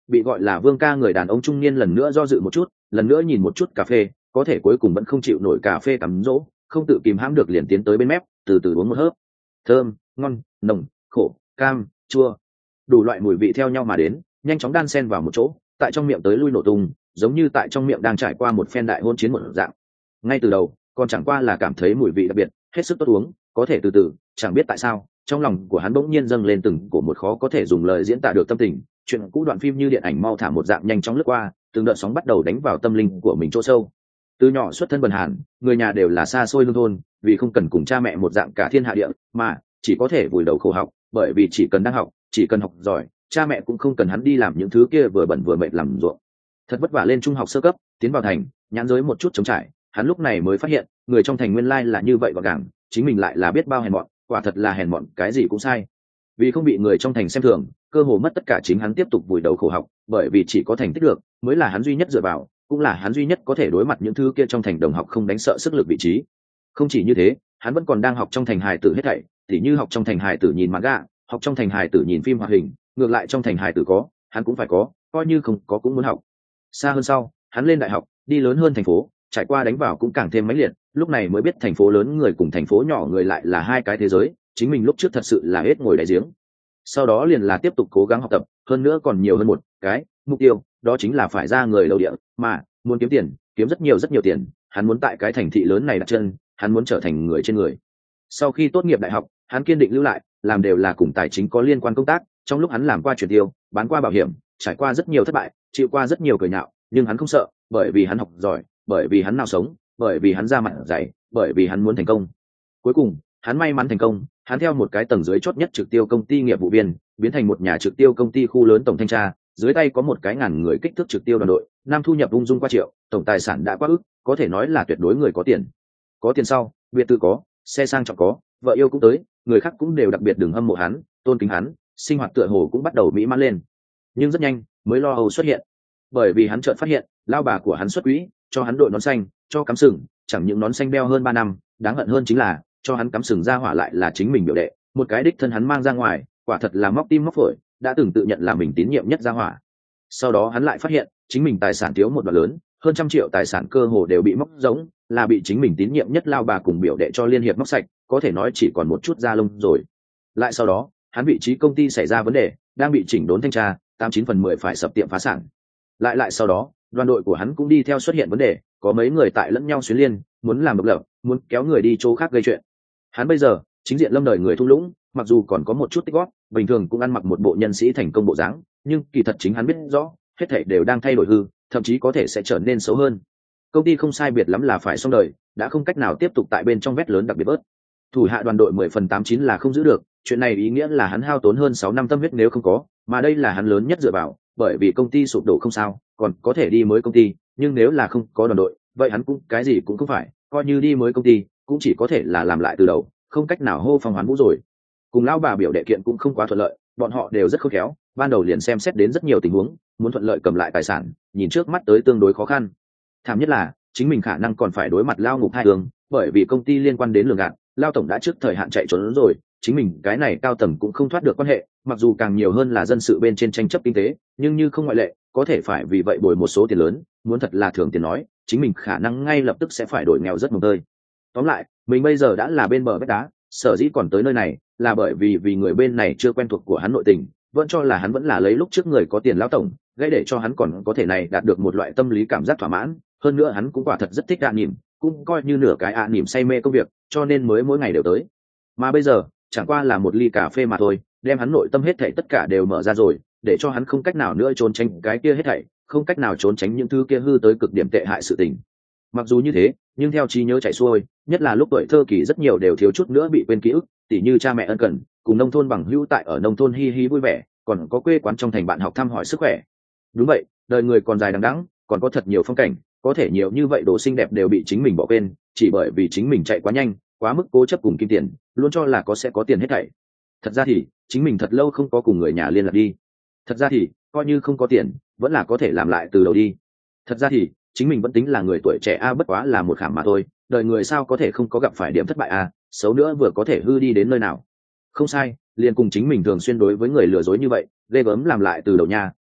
Bị gọi là Vương ca người đàn ông trung niên lần nữa do dự một chút, lần nữa nhìn một chút cà phê, có thể cuối cùng vẫn không chịu nổi cà phê cắm dỗ, không tự kìm hãm được liền tiến tới bên mép, từ từ uống một hớp. Thơm, ngon, nồng, khổ, cam, chua, đủ loại mùi vị theo nhau mà đến, nhanh chóng đan xen vào một chỗ, tại trong miệng tới lui nổ tung, giống như tại trong miệng đang trải qua một phen đại hôn chiến một dạng. Ngay từ đầu, còn chẳng qua là cảm thấy mùi vị đặc biệt, hết sức tốt uống, có thể từ từ, chẳng biết tại sao, trong lòng của hắn bỗng nhiên dâng lên từng cổ một khó có thể dùng lời diễn tả được tâm tình, chuyện cũ đoạn phim như điện ảnh mau thả một dạng nhanh chóng lướt qua, từng đợt sóng bắt đầu đánh vào tâm linh của mình chỗ sâu. Từ nhỏ xuất thân bần hàn, người nhà đều là xa xôi nông thôn, vì không cần cùng cha mẹ một dạng cả thiên hạ địa, mà chỉ có thể vùi đầu khổ học, bởi vì chỉ cần đang học, chỉ cần học giỏi, cha mẹ cũng không cần hắn đi làm những thứ kia vừa bẩn vừa mệt làm ruộng. Thật vất vả lên trung học sơ cấp, tiến vào thành, nhãn giới một chút trống trải, hắn lúc này mới phát hiện, người trong thành nguyên lai là như vậy gọn gàng, chính mình lại là biết bao hèn mọn, quả thật là hèn mọn, cái gì cũng sai. Vì không bị người trong thành xem thường, cơ hồ mất tất cả chính hắn tiếp tục vùi đầu khổ học, bởi vì chỉ có thành tích được mới là hắn duy nhất dựa vào, cũng là hắn duy nhất có thể đối mặt những thứ kia trong thành đồng học không đánh sợ sức lực vị trí. Không chỉ như thế, hắn vẫn còn đang học trong thành hài tử hết thảy, tỉ như học trong thành hài tử nhìn manga, học trong thành hài tử nhìn phim hoạt hình, ngược lại trong thành hài tử có, hắn cũng phải có, coi như không có cũng muốn học. Xa hơn sau, hắn lên đại học, đi lớn hơn thành phố, trải qua đánh vào cũng càng thêm mãnh liệt, lúc này mới biết thành phố lớn người cùng thành phố nhỏ người lại là hai cái thế giới, chính mình lúc trước thật sự là hết ngồi đáy giếng. Sau đó liền là tiếp tục cố gắng học tập, hơn nữa còn nhiều hơn một cái mục tiêu, đó chính là phải ra người đầu địa, mà muốn kiếm tiền, kiếm rất nhiều tiền, hắn muốn tại cái thành thị lớn này đặt chân, hắn muốn trở thành người trên người. Sau khi tốt nghiệp đại học, hắn kiên định lưu lại, làm đều là cùng tài chính có liên quan công tác, trong lúc hắn làm qua chuyển tiêu, bán qua bảo hiểm, trải qua rất nhiều thất bại, chịu qua rất nhiều cười nhạo, nhưng hắn không sợ, bởi vì hắn học giỏi, bởi vì hắn nào sống, bởi vì hắn ra mặt dày, bởi vì hắn muốn thành công. Cuối cùng, hắn may mắn thành công, hắn theo một cái tầng dưới chót nhất trực tiêu công ty nghiệp vụ viên, biến thành một nhà trực tiêu công ty khu lớn tổng thanh tra, dưới tay có một cái ngàn người kích thước trực tiêu đoàn đội, năm thu nhập ung dung qua triệu, tổng tài sản đã quá ức, có thể nói là tuyệt đối người có tiền. Có tiền sau, biệt thự có, xe sang trọng có, vợ yêu cũng tới, người khác cũng đều đặc biệt đừng hâm mộ hắn, tôn kính hắn, sinh hoạt tựa hồ cũng bắt đầu mỹ mãn lên. Nhưng rất nhanh, mới lo âu xuất hiện, bởi vì hắn chợt phát hiện, lao bà của hắn xuất quỹ, cho hắn đội nón xanh, cho cắm sừng, chẳng những nón xanh đeo hơn 3 năm, đáng hận hơn chính là cho hắn cắm sừng ra hỏa lại là chính mình biểu đệ, một cái đích thân hắn mang ra ngoài, quả thật là móc tim móc phổi, đã từng tự nhận là mình tín nhiệm nhất ra hỏa. Sau đó hắn lại phát hiện, chính mình tài sản thiếu một đoạn lớn, hơn 100 triệu tài sản cơ hồ đều bị móc giống, là bị chính mình tín nhiệm nhất lao bà cùng biểu đệ cho liên hiệp móc sạch, có thể nói chỉ còn một chút da lông rồi. Lại sau đó, hắn vị trí công ty xảy ra vấn đề, đang bị chỉnh đốn thanh tra, 89/10 phải sập tiệm phá sản. Lại sau đó, đoàn đội của hắn cũng đi theo xuất hiện vấn đề, có mấy người tại lẫn nhau xuyến liên, muốn làm độc lập, muốn kéo người đi chỗ khác gây chuyện. Hắn bây giờ chính diện lâm đời người thung lũng, mặc dù còn có một chút tích góp, bình thường cũng ăn mặc một bộ nhân sĩ thành công bộ dáng, nhưng kỳ thật chính hắn biết rõ, hết thảy đều đang thay đổi hư, thậm chí có thể sẽ trở nên xấu hơn. Công ty không sai biệt lắm là phải xong đời, đã không cách nào tiếp tục tại bên trong vét lớn đặc biệt bớt. Thủ hạ đoàn đội 10/89 là không giữ được, chuyện này ý nghĩa là hắn hao tốn hơn 6 năm tâm huyết nếu không có, mà đây là hắn lớn nhất dựa vào, bởi vì công ty sụp đổ không sao, còn có thể đi mới công ty, nhưng nếu là không có đoàn đội, vậy hắn cũng cái gì cũng không phải, coi như đi mới công ty, cũng chỉ có thể là làm lại từ đầu, không cách nào hô phong hoán vũ rồi. Cùng lão bà biểu đệ kiện cũng không quá thuận lợi, bọn họ đều rất khôn khéo, ban đầu liền xem xét đến rất nhiều tình huống, muốn thuận lợi cầm lại tài sản, nhìn trước mắt tới tương đối khó khăn. Thảm nhất là, chính mình khả năng còn phải đối mặt lao ngục hai hướng, bởi vì công ty liên quan đến lường gạt, lao tổng đã trước thời hạn chạy trốn rồi, chính mình cái này cao tầng cũng không thoát được quan hệ, mặc dù càng nhiều hơn là dân sự bên trên tranh chấp kinh tế, nhưng như không ngoại lệ, có thể phải vì vậy bồi một số tiền lớn, muốn thật là thường tiền nói, chính mình khả năng ngay lập tức sẽ phải đổi nghèo rất mồng tơi. Tóm lại, mình bây giờ đã là bên bờ vách đá, sở dĩ còn tới nơi này, là bởi vì người bên này chưa quen thuộc của hắn nội tình, vẫn cho là hắn vẫn là lấy lúc trước người có tiền lão tổng, gây để cho hắn còn có thể này đạt được một loại tâm lý cảm giác thỏa mãn, hơn nữa hắn cũng quả thật rất thích niệm, cũng coi như nửa cái niệm say mê công việc, cho nên mới mỗi ngày đều tới. Mà bây giờ, chẳng qua là một ly cà phê mà thôi, đem hắn nội tâm hết thảy tất cả đều mở ra rồi, để cho hắn không cách nào nữa trốn tránh cái kia hết thảy, không cách nào trốn tránh những thứ kia hư tới cực điểm tệ hại sự tình. Mặc dù như thế, nhưng theo trí nhớ chạy xuôi, nhất là lúc tuổi thơ kỳ rất nhiều đều thiếu chút nữa bị quên ký ức, tỉ như cha mẹ ân cần, cùng nông thôn bằng hữu tại ở nông thôn hi hi vui vẻ, còn có quê quán trong thành bạn học thăm hỏi sức khỏe. Đúng vậy, đời người còn dài đằng đẵng, còn có thật nhiều phong cảnh, có thể nhiều như vậy đồ xinh đẹp đều bị chính mình bỏ quên, chỉ bởi vì chính mình chạy quá nhanh, quá mức cố chấp cùng kim tiền, luôn cho là sẽ có tiền hết thảy. Thật ra thì, chính mình thật lâu không có cùng người nhà liên lạc đi. Thật ra thì, coi như không có tiền, vẫn là có thể làm lại từ đầu đi. Thật ra thì, chính mình vẫn tính là người tuổi trẻ bất quá là một khảm mà thôi, đời người sao có thể không có gặp phải điểm thất bại xấu nữa vừa có thể hư đi đến nơi nào. Không sai, liền cùng chính mình thường xuyên đối với người lừa dối như vậy, ghê gớm làm lại từ đầu nha,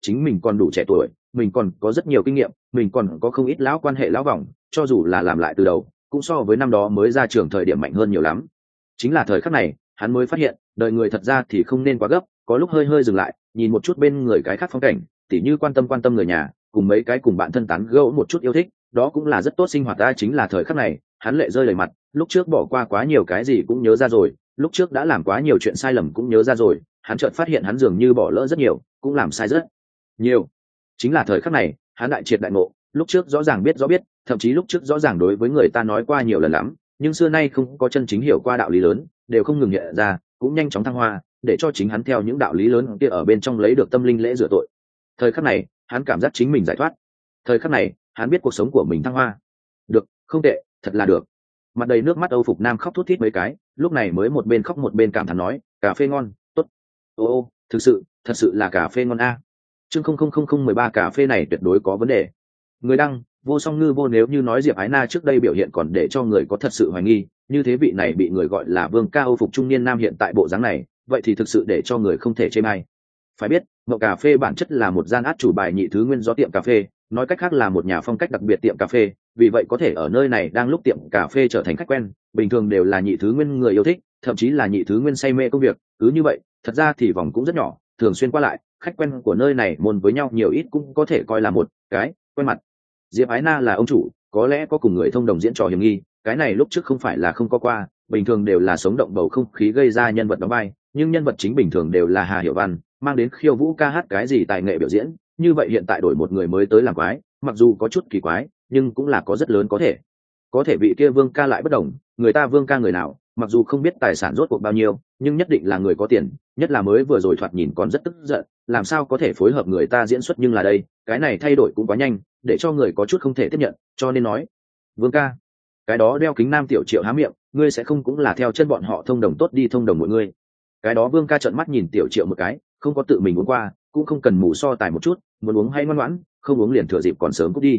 chính mình còn đủ trẻ tuổi, mình còn có rất nhiều kinh nghiệm, mình còn có không ít lão quan hệ lão vòng, cho dù là làm lại từ đầu cũng so với năm đó mới ra trường thời điểm mạnh hơn nhiều lắm. Chính là thời khắc này hắn mới phát hiện đời người thật ra thì không nên quá gấp, có lúc hơi hơi dừng lại nhìn một chút bên người cái khác phong cảnh, tỉ như quan tâm người nhà, cùng mấy cái cùng bạn thân tán gẫu một chút yêu thích, đó cũng là rất tốt sinh hoạt. Ta chính là thời khắc này hắn lệ rơi đầy mặt, lúc trước bỏ qua quá nhiều cái gì cũng nhớ ra rồi, lúc trước đã làm quá nhiều chuyện sai lầm cũng nhớ ra rồi, hắn chợt phát hiện hắn dường như bỏ lỡ rất nhiều, cũng làm sai rất nhiều. Chính là thời khắc này hắn đại triệt đại ngộ, lúc trước rõ ràng biết rõ biết, thậm chí lúc trước rõ ràng đối với người ta nói qua nhiều lần lắm, nhưng xưa nay không có chân chính hiểu qua đạo lý lớn, đều không ngừng hiện ra, cũng nhanh chóng thăng hoa, để cho chính hắn theo những đạo lý lớn kia ở bên trong lấy được tâm linh lễ rửa tội. Thời khắc này hắn cảm giác chính mình giải thoát, thời khắc này hắn biết cuộc sống của mình thăng hoa. Được, không tệ, thật là được. Mặt đầy nước mắt Âu Phục Nam khóc thút thít mấy cái, lúc này mới một bên khóc một bên cảm thán nói, cà phê ngon, tốt. Ô, thực sự, thật sự là cà phê ngon a. Chương 000013 cà phê này tuyệt đối có vấn đề. Người đăng, Vô Song Ngư Vô, nếu như nói Diệp Ái Na trước đây biểu hiện còn để cho người có thật sự hoài nghi, như thế vị này bị người gọi là Vương ca Âu Phục trung niên nam hiện tại bộ dáng này, vậy thì thực sự để cho người không thể chê bai. Phải biết, Mậu Cà Phê bản chất là một gian át chủ bài nhị thứ nguyên do tiệm cà phê, nói cách khác là một nhà phong cách đặc biệt tiệm cà phê, vì vậy có thể ở nơi này đang lúc tiệm cà phê trở thành khách quen, bình thường đều là nhị thứ nguyên người yêu thích, thậm chí là nhị thứ nguyên say mê công việc. Cứ như vậy, thật ra thì vòng cũng rất nhỏ, thường xuyên qua lại, khách quen của nơi này môn với nhau nhiều ít cũng có thể coi là một cái quen mặt. Diệp Ái Na là ông chủ, có lẽ có cùng người thông đồng diễn trò hiểm nghi, cái này lúc trước không phải là không có qua, bình thường đều là sống động bầu không khí gây ra nhân vật đóng vai, nhưng nhân vật chính bình thường đều là Hà Hiểu Văn, mang đến khiêu vũ ca hát cái gì tài nghệ biểu diễn, như vậy hiện tại đổi một người mới tới làm quái, mặc dù có chút kỳ quái, nhưng cũng là có rất lớn có thể vị kia Vương ca lại bất đồng, người ta Vương ca người nào, mặc dù không biết tài sản rốt cuộc bao nhiêu, nhưng nhất định là người có tiền, nhất là mới vừa rồi thoạt nhìn còn rất tức giận, làm sao có thể phối hợp người ta diễn xuất, nhưng là đây, cái này thay đổi cũng quá nhanh, để cho người có chút không thể tiếp nhận, cho nên nói, Vương ca, cái đó đeo kính nam Tiểu Triệu há miệng, ngươi sẽ không cũng là theo chân bọn họ thông đồng tốt đi thông đồng mọi ngươi. Cái đó Vương ca trợn mắt nhìn Tiểu Triệu một cái, không có tự mình uống qua, cũng không cần mù so tài một chút, muốn uống hay ngoan ngoãn, không uống liền thừa dịp còn sớm cút đi.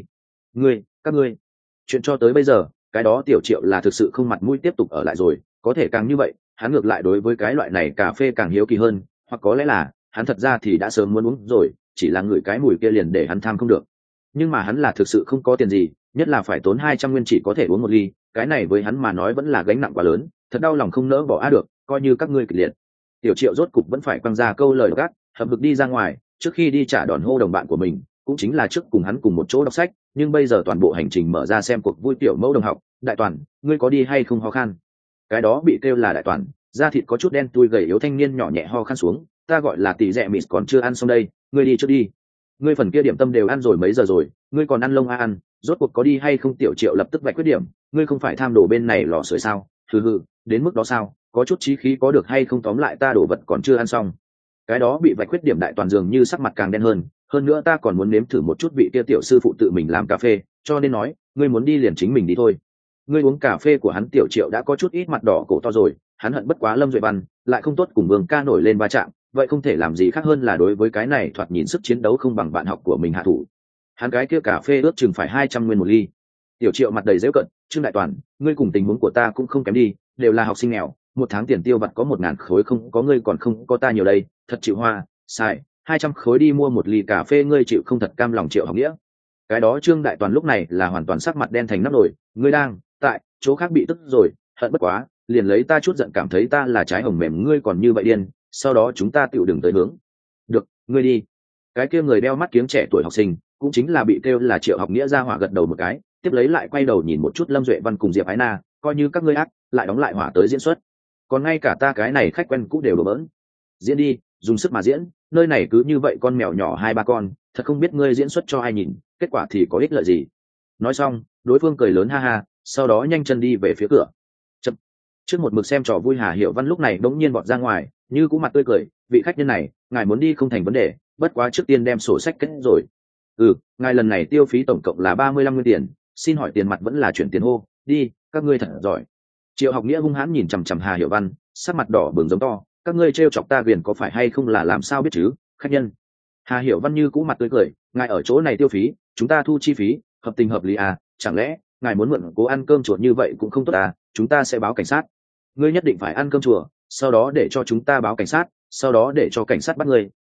Các ngươi, chuyện cho tới bây giờ, cái đó Tiểu Triệu là thực sự không mặt mũi tiếp tục ở lại rồi, có thể càng như vậy, hắn ngược lại đối với cái loại này cà phê càng hiếu kỳ hơn, hoặc có lẽ là hắn thật ra thì đã sớm muốn uống rồi, chỉ là ngửi cái mùi kia liền để hắn tham không được. Nhưng mà hắn là thực sự không có tiền gì, nhất là phải tốn 200 nguyên chỉ có thể uống một ly, cái này với hắn mà nói vẫn là gánh nặng quá lớn, thật đau lòng không nỡ bỏ được, coi như các ngươi kịch liệt. Tiểu Triệu rốt cục vẫn phải quăng ra câu lời gắt, hậm hực đi ra ngoài, trước khi đi trả đòn hô đồng bạn của mình, cũng chính là trước cùng hắn cùng một chỗ đọc sách, nhưng bây giờ toàn bộ hành trình mở ra xem cuộc vui tiểu mẫu đồng học, Đại Toàn, ngươi có đi hay không ho khan? Cái đó bị kêu là Đại Toàn, da thịt có chút đen tui gầy yếu thanh niên nhỏ nhẹ ho khan xuống, ta gọi là tỷ rẻ mịt còn chưa ăn xong đây, ngươi đi trước đi. Ngươi phần kia điểm tâm đều ăn rồi mấy giờ rồi, ngươi còn ăn lông ăn, rốt cuộc có đi hay không? Tiểu Triệu lập tức vạch khuyết điểm, ngươi không phải tham đồ bên này lò sưởi sao? Hừ, đến mức đó sao? Có chút chí khí có được hay không, tóm lại ta đổ vật còn chưa ăn xong. Cái đó bị vạch khuyết điểm Đại Toàn dường như sắc mặt càng đen hơn nữa ta còn muốn nếm thử một chút vị kia tiểu sư phụ tự mình làm cà phê, cho nên nói, ngươi muốn đi liền chính mình đi thôi. Ngươi uống cà phê của hắn. Tiểu Triệu đã có chút ít mặt đỏ cổ to rồi, hắn hận bất quá Lâm Duệ Văn, lại không tốt cùng Vương ca nổi lên va chạm, vậy không thể làm gì khác hơn là đối với cái này thoạt nhìn sức chiến đấu không bằng bạn học của mình hạ thủ. Hắn cái kia cà phê ước chừng phải 200 nguyên một ly. Tiểu Triệu mặt đầy giễu cận, Trương Đại Toàn, ngươi cùng tình huống của ta cũng không kém đi, đều là học sinh nghèo, một tháng tiền tiêu vặt có 1000 khối không có ngươi còn không có ta nhiều đây, thật chịu hoa, xài 200 khối đi mua một ly cà phê, ngươi chịu không? Thật cam lòng Triệu học nghĩa. Cái đó Trương Đại Toàn lúc này là hoàn toàn sắc mặt đen thành nắp nồi, ngươi đang tại chỗ khác bị tức rồi, hận bất quá, liền lấy ta chút giận cảm thấy ta là trái hồng mềm, ngươi còn như vậy điên, sau đó chúng ta tựu đừng tới hướng. Được, ngươi đi. Cái kia người đeo mắt kiếng trẻ tuổi học sinh, cũng chính là bị kêu là Triệu học nghĩa ra hỏa gật đầu một cái, tiếp lấy lại quay đầu nhìn một chút Lâm Duệ Văn cùng Diệp Ái Na, coi như các ngươi ác, lại đóng lại hỏa tới diễn xuất. Còn ngay cả ta cái này khách quen cũng đều đổ bỡn. Diễn đi, dùng sức mà diễn, nơi này cứ như vậy con mèo nhỏ 2-3 con, thật không biết ngươi diễn xuất cho ai nhìn, kết quả thì có ích lợi gì. Nói xong, đối phương cười lớn ha ha, sau đó nhanh chân đi về phía cửa. Chậm. Trước một mực xem trò vui Hà Hiểu Văn lúc này bỗng nhiên vọt ra ngoài, như cũng mặt tươi cười, vị khách nhân này, ngài muốn đi không thành vấn đề, bất quá trước tiên đem sổ sách kết rồi. Ngài lần này tiêu phí tổng cộng là 35 nguyên tiền, xin hỏi tiền mặt vẫn là chuyển tiền hô, đi, các ngươi thật giỏi. Triệu học nghĩa hung hãn nhìn chằm chằm Hà Hiểu Văn, sắc mặt đỏ bừng giống to, các ngươi trêu chọc ta viền có phải hay không là làm sao biết chứ, khách nhân. Hà Hiểu Văn như cũ mặt tươi cười, ngài ở chỗ này tiêu phí, chúng ta thu chi phí, hợp tình hợp lý à, chẳng lẽ ngài muốn mượn cố ăn cơm chùa như vậy cũng không tốt à, chúng ta sẽ báo cảnh sát. Ngươi nhất định phải ăn cơm chùa, sau đó để cho chúng ta báo cảnh sát, sau đó để cho cảnh sát bắt ngươi,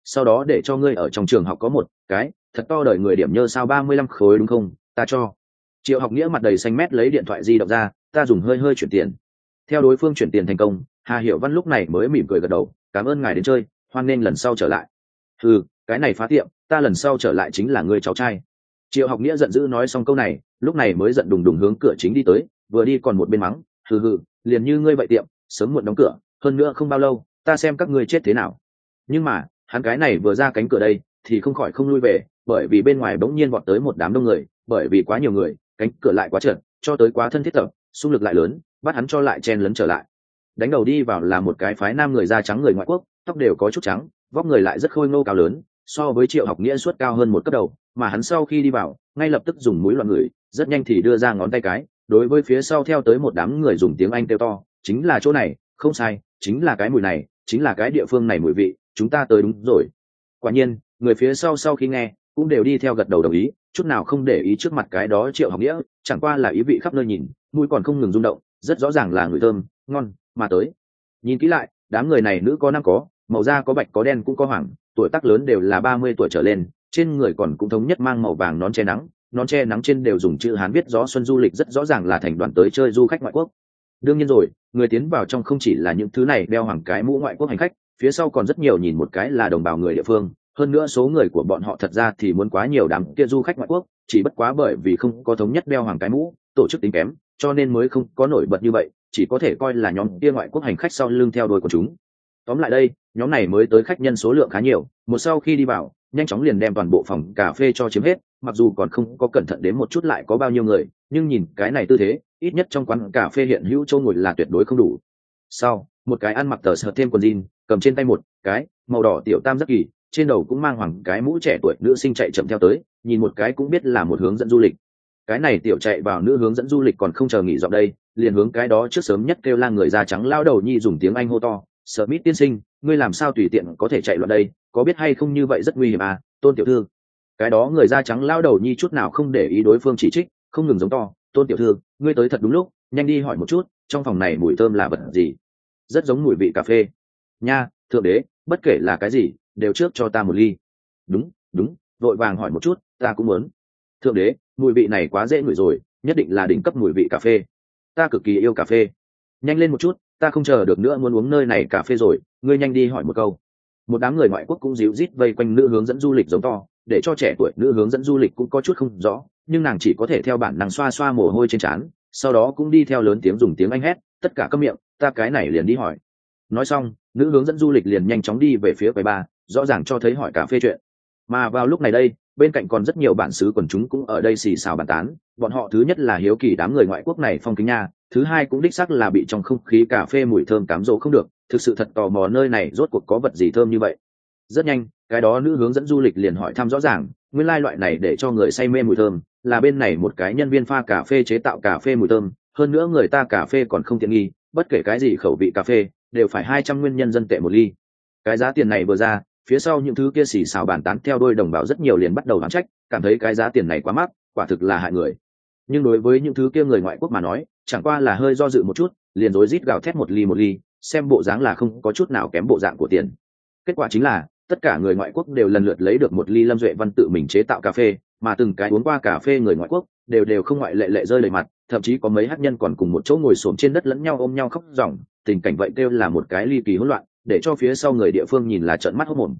sau đó để cho ngươi ở trong trường học có một cái thật to đời người điểm nhơ sao 35 khối đúng không, ta cho. Triệu Học Nghĩa mặt đầy xanh mét lấy điện thoại di động ra, ta dùng hơi hơi chuyển tiền. Theo đối phương chuyển tiền thành công, Hà Hiểu Văn lúc này mới mỉm cười gật đầu, cảm ơn ngài đến chơi, hoan nên lần sau trở lại. Cái này phá tiệm, ta lần sau trở lại chính là ngươi cháu trai. Triệu Học Nghĩa giận dữ nói xong câu này, lúc này mới giận đùng đùng hướng cửa chính đi tới, vừa đi còn một bên mắng, liền như ngươi vậy tiệm, sớm muộn đóng cửa, hơn nữa không bao lâu, ta xem các ngươi chết thế nào. Nhưng mà, hắn cái này vừa ra cánh cửa đây, thì không khỏi không lui về, bởi vì bên ngoài bỗng nhiên vọt tới một đám đông người, bởi vì quá nhiều người, cánh cửa lại quá trật, cho tới quá thân thiết tập, xung lực lại lớn, bắt hắn cho lại chen lấn trở lại. Đánh đầu đi vào là một cái phái nam người da trắng người ngoại quốc, tóc đều có chút trắng, vóc người lại rất khôi ngô cao lớn, so với Triệu Học Nghĩa suốt cao hơn một cấp đầu, mà hắn sau khi đi vào, ngay lập tức dùng mũi loạn người, rất nhanh thì đưa ra ngón tay cái, đối với phía sau theo tới một đám người dùng tiếng Anh kêu to, chính là chỗ này, không sai, chính là cái mùi này, chính là cái địa phương này mùi vị, chúng ta tới đúng rồi. Quả nhiên, người phía sau khi nghe, cũng đều đi theo gật đầu đồng ý, chút nào không để ý trước mặt cái đó Triệu Học Nghĩa, chẳng qua là ý vị khắp nơi nhìn, mũi còn không ngừng rung động, rất rõ ràng là người thơm, ngon, mà tới. Nhìn kỹ lại, đám người này nữ có nam có, màu da có bạch có đen cũng có hoàng, tuổi tác lớn đều là 30 tuổi trở lên, trên người còn cũng thống nhất mang màu vàng nón che nắng trên đều dùng chữ Hán viết gió xuân du lịch, rất rõ ràng là thành đoàn tới chơi du khách ngoại quốc. Đương nhiên rồi, người tiến vào trong không chỉ là những thứ này đeo hoàng cái mũ ngoại quốc hành khách, phía sau còn rất nhiều nhìn một cái là đồng bào người địa phương, hơn nữa số người của bọn họ thật ra thì muốn quá nhiều đám kia du khách ngoại quốc, chỉ bất quá bởi vì không có thống nhất đeo hoàng cái mũ, tổ chức tính kém, cho nên mới không có nổi bật như vậy, chỉ có thể coi là nhóm kia ngoại quốc hành khách sau lưng theo đuôi của chúng. Tóm lại đây, nhóm này mới tới khách nhân số lượng khá nhiều, một sau khi đi vào, nhanh chóng liền đem toàn bộ phòng cà phê cho chiếm hết, mặc dù còn không có cẩn thận đến một chút lại có bao nhiêu người, nhưng nhìn cái này tư thế, ít nhất trong quán cà phê hiện hữu chỗ ngồi là tuyệt đối không đủ. Sau, một cái ăn mặc tờ sợt thêm quần jean, cầm trên tay một cái màu đỏ tiểu tam giác kỳ, trên đầu cũng mang hoàng cái mũ trẻ tuổi nữ sinh chạy chậm theo tới, nhìn một cái cũng biết là một hướng dẫn du lịch. Cái này tiểu chạy vào nữ hướng dẫn du lịch còn không chờ nghỉ giọng đây, liền hướng cái đó trước sớm nhất kêu la người da trắng lao đầu nhi dùng tiếng Anh hô to, Smith tiên sinh, ngươi làm sao tùy tiện có thể chạy loạn đây, có biết hay không như vậy rất nguy hiểm à, Tôn tiểu thư. Cái đó người da trắng lao đầu nhi chút nào không để ý đối phương chỉ trích, không ngừng giống to, Tôn tiểu thư, ngươi tới thật đúng lúc, nhanh đi hỏi một chút, trong phòng này mùi thơm là vật gì? Rất giống mùi vị cà phê. Nha, thượng đế, bất kể là cái gì, đều trước cho ta một ly. Đúng, vội vàng hỏi một chút, ta cũng muốn. Thượng đế, mùi vị này quá dễ ngửi rồi, nhất định là đỉnh cấp mùi vị cà phê. Ta cực kỳ yêu cà phê. Nhanh lên một chút, ta không chờ được nữa muốn uống nơi này cà phê rồi, ngươi nhanh đi hỏi một câu. Một đám người ngoại quốc cũng díu rít vây quanh nữ hướng dẫn du lịch giống to, để cho trẻ tuổi nữ hướng dẫn du lịch cũng có chút không rõ, nhưng nàng chỉ có thể theo bản năng xoa xoa mồ hôi trên trán, sau đó cũng đi theo lớn tiếng dùng tiếng Anh hét, tất cả câm miệng, ta cái này liền đi hỏi. Nói xong, nữ hướng dẫn du lịch liền nhanh chóng đi về phía quầy bar, rõ ràng cho thấy hỏi cà phê chuyện. Mà vào lúc này đây, bên cạnh còn rất nhiều bản xứ quần chúng cũng ở đây xì xào bàn tán, bọn họ thứ nhất là hiếu kỳ đám người ngoại quốc này phong kính nha, thứ hai cũng đích xác là bị trong không khí cà phê mùi thơm cám dỗ không được, thực sự thật tò mò nơi này rốt cuộc có vật gì thơm như vậy. Rất nhanh, cái đó nữ hướng dẫn du lịch liền hỏi thăm rõ ràng, nguyên lai loại này để cho người say mê mùi thơm, là bên này một cái nhân viên pha cà phê chế tạo cà phê mùi thơm, hơn nữa người ta cà phê còn không tiện nghi, bất kể cái gì khẩu vị cà phê, đều phải 200 nguyên nhân dân tệ một ly. Cái giá tiền này vừa ra, phía sau những thứ kia xì xào bàn tán theo đôi đồng bào rất nhiều liền bắt đầu đoán trách, cảm thấy cái giá tiền này quá mắc, quả thực là hại người. Nhưng đối với những thứ kia người ngoại quốc mà nói, chẳng qua là hơi do dự một chút, liền rối rít gào thét một ly, xem bộ dáng là không có chút nào kém bộ dạng của tiền. Kết quả chính là, tất cả người ngoại quốc đều lần lượt lấy được một ly Lâm Duệ Văn tự mình chế tạo cà phê, mà từng cái uống qua cà phê người ngoại quốc đều không ngoại lệ rơi lệ mặt, thậm chí có mấy hát nhân còn cùng một chỗ ngồi xổm trên đất lẫn nhau ôm nhau khóc ròng, tình cảnh vậy kêu là một cái ly kỳ hỗn loạn, để cho phía sau người địa phương nhìn là trợn mắt hốt mồm.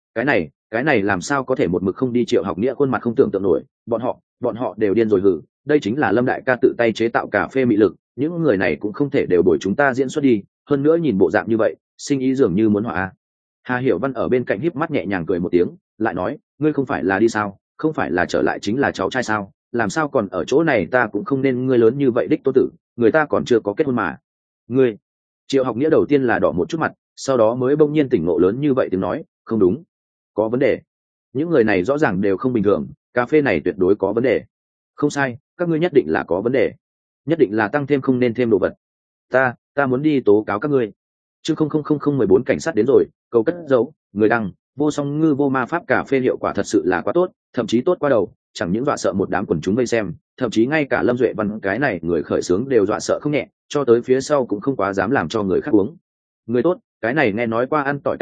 Cái này làm sao có thể một mực không đi. Triệu Học Nghĩa khuôn mặt không tưởng tượng nổi, bọn họ đều điên rồi hử, đây chính là Lâm đại ca tự tay chế tạo cà phê mị lực, những người này cũng không thể đều bồi chúng ta diễn xuất đi, hơn nữa nhìn bộ dạng như vậy, sinh ý dường như muốn hỏa. Hà Hiểu Văn ở bên cạnh híp mắt nhẹ nhàng cười một tiếng, lại nói, ngươi không phải là đi sao, không phải là trở lại chính là cháu trai sao, làm sao còn ở chỗ này, ta cũng không nên ngươi lớn như vậy đích tô tử, người ta còn chưa có kết hôn mà. Ngươi. Triệu Học Nghĩa đầu tiên là đỏ một chút mặt, sau đó mới bỗng nhiên tỉnh ngộ lớn như vậy tiếng nói, không đúng, có vấn đề. Những người này rõ ràng đều không bình thường, cà phê này tuyệt đối có vấn đề. Không sai, các ngươi nhất định là có vấn đề, nhất định là tăng thêm không nên thêm đồ vật. Ta muốn đi tố cáo các ngươi. Chương 000014 cảnh sát đến rồi, cầu cất giấu, người đăng, vô song ngư vô ma pháp cà phê hiệu quả thật sự là quá tốt, thậm chí tốt qua đầu, chẳng những dọa sợ một đám quần chúng vây xem, thậm chí ngay cả Lâm Duệ Văn cái này người khởi xướng đều dọa sợ không nhẹ, cho tới phía sau cũng không quá dám làm cho người khác uống. Người tốt, cái này nghe nói qua ăn tỏi tay khóc,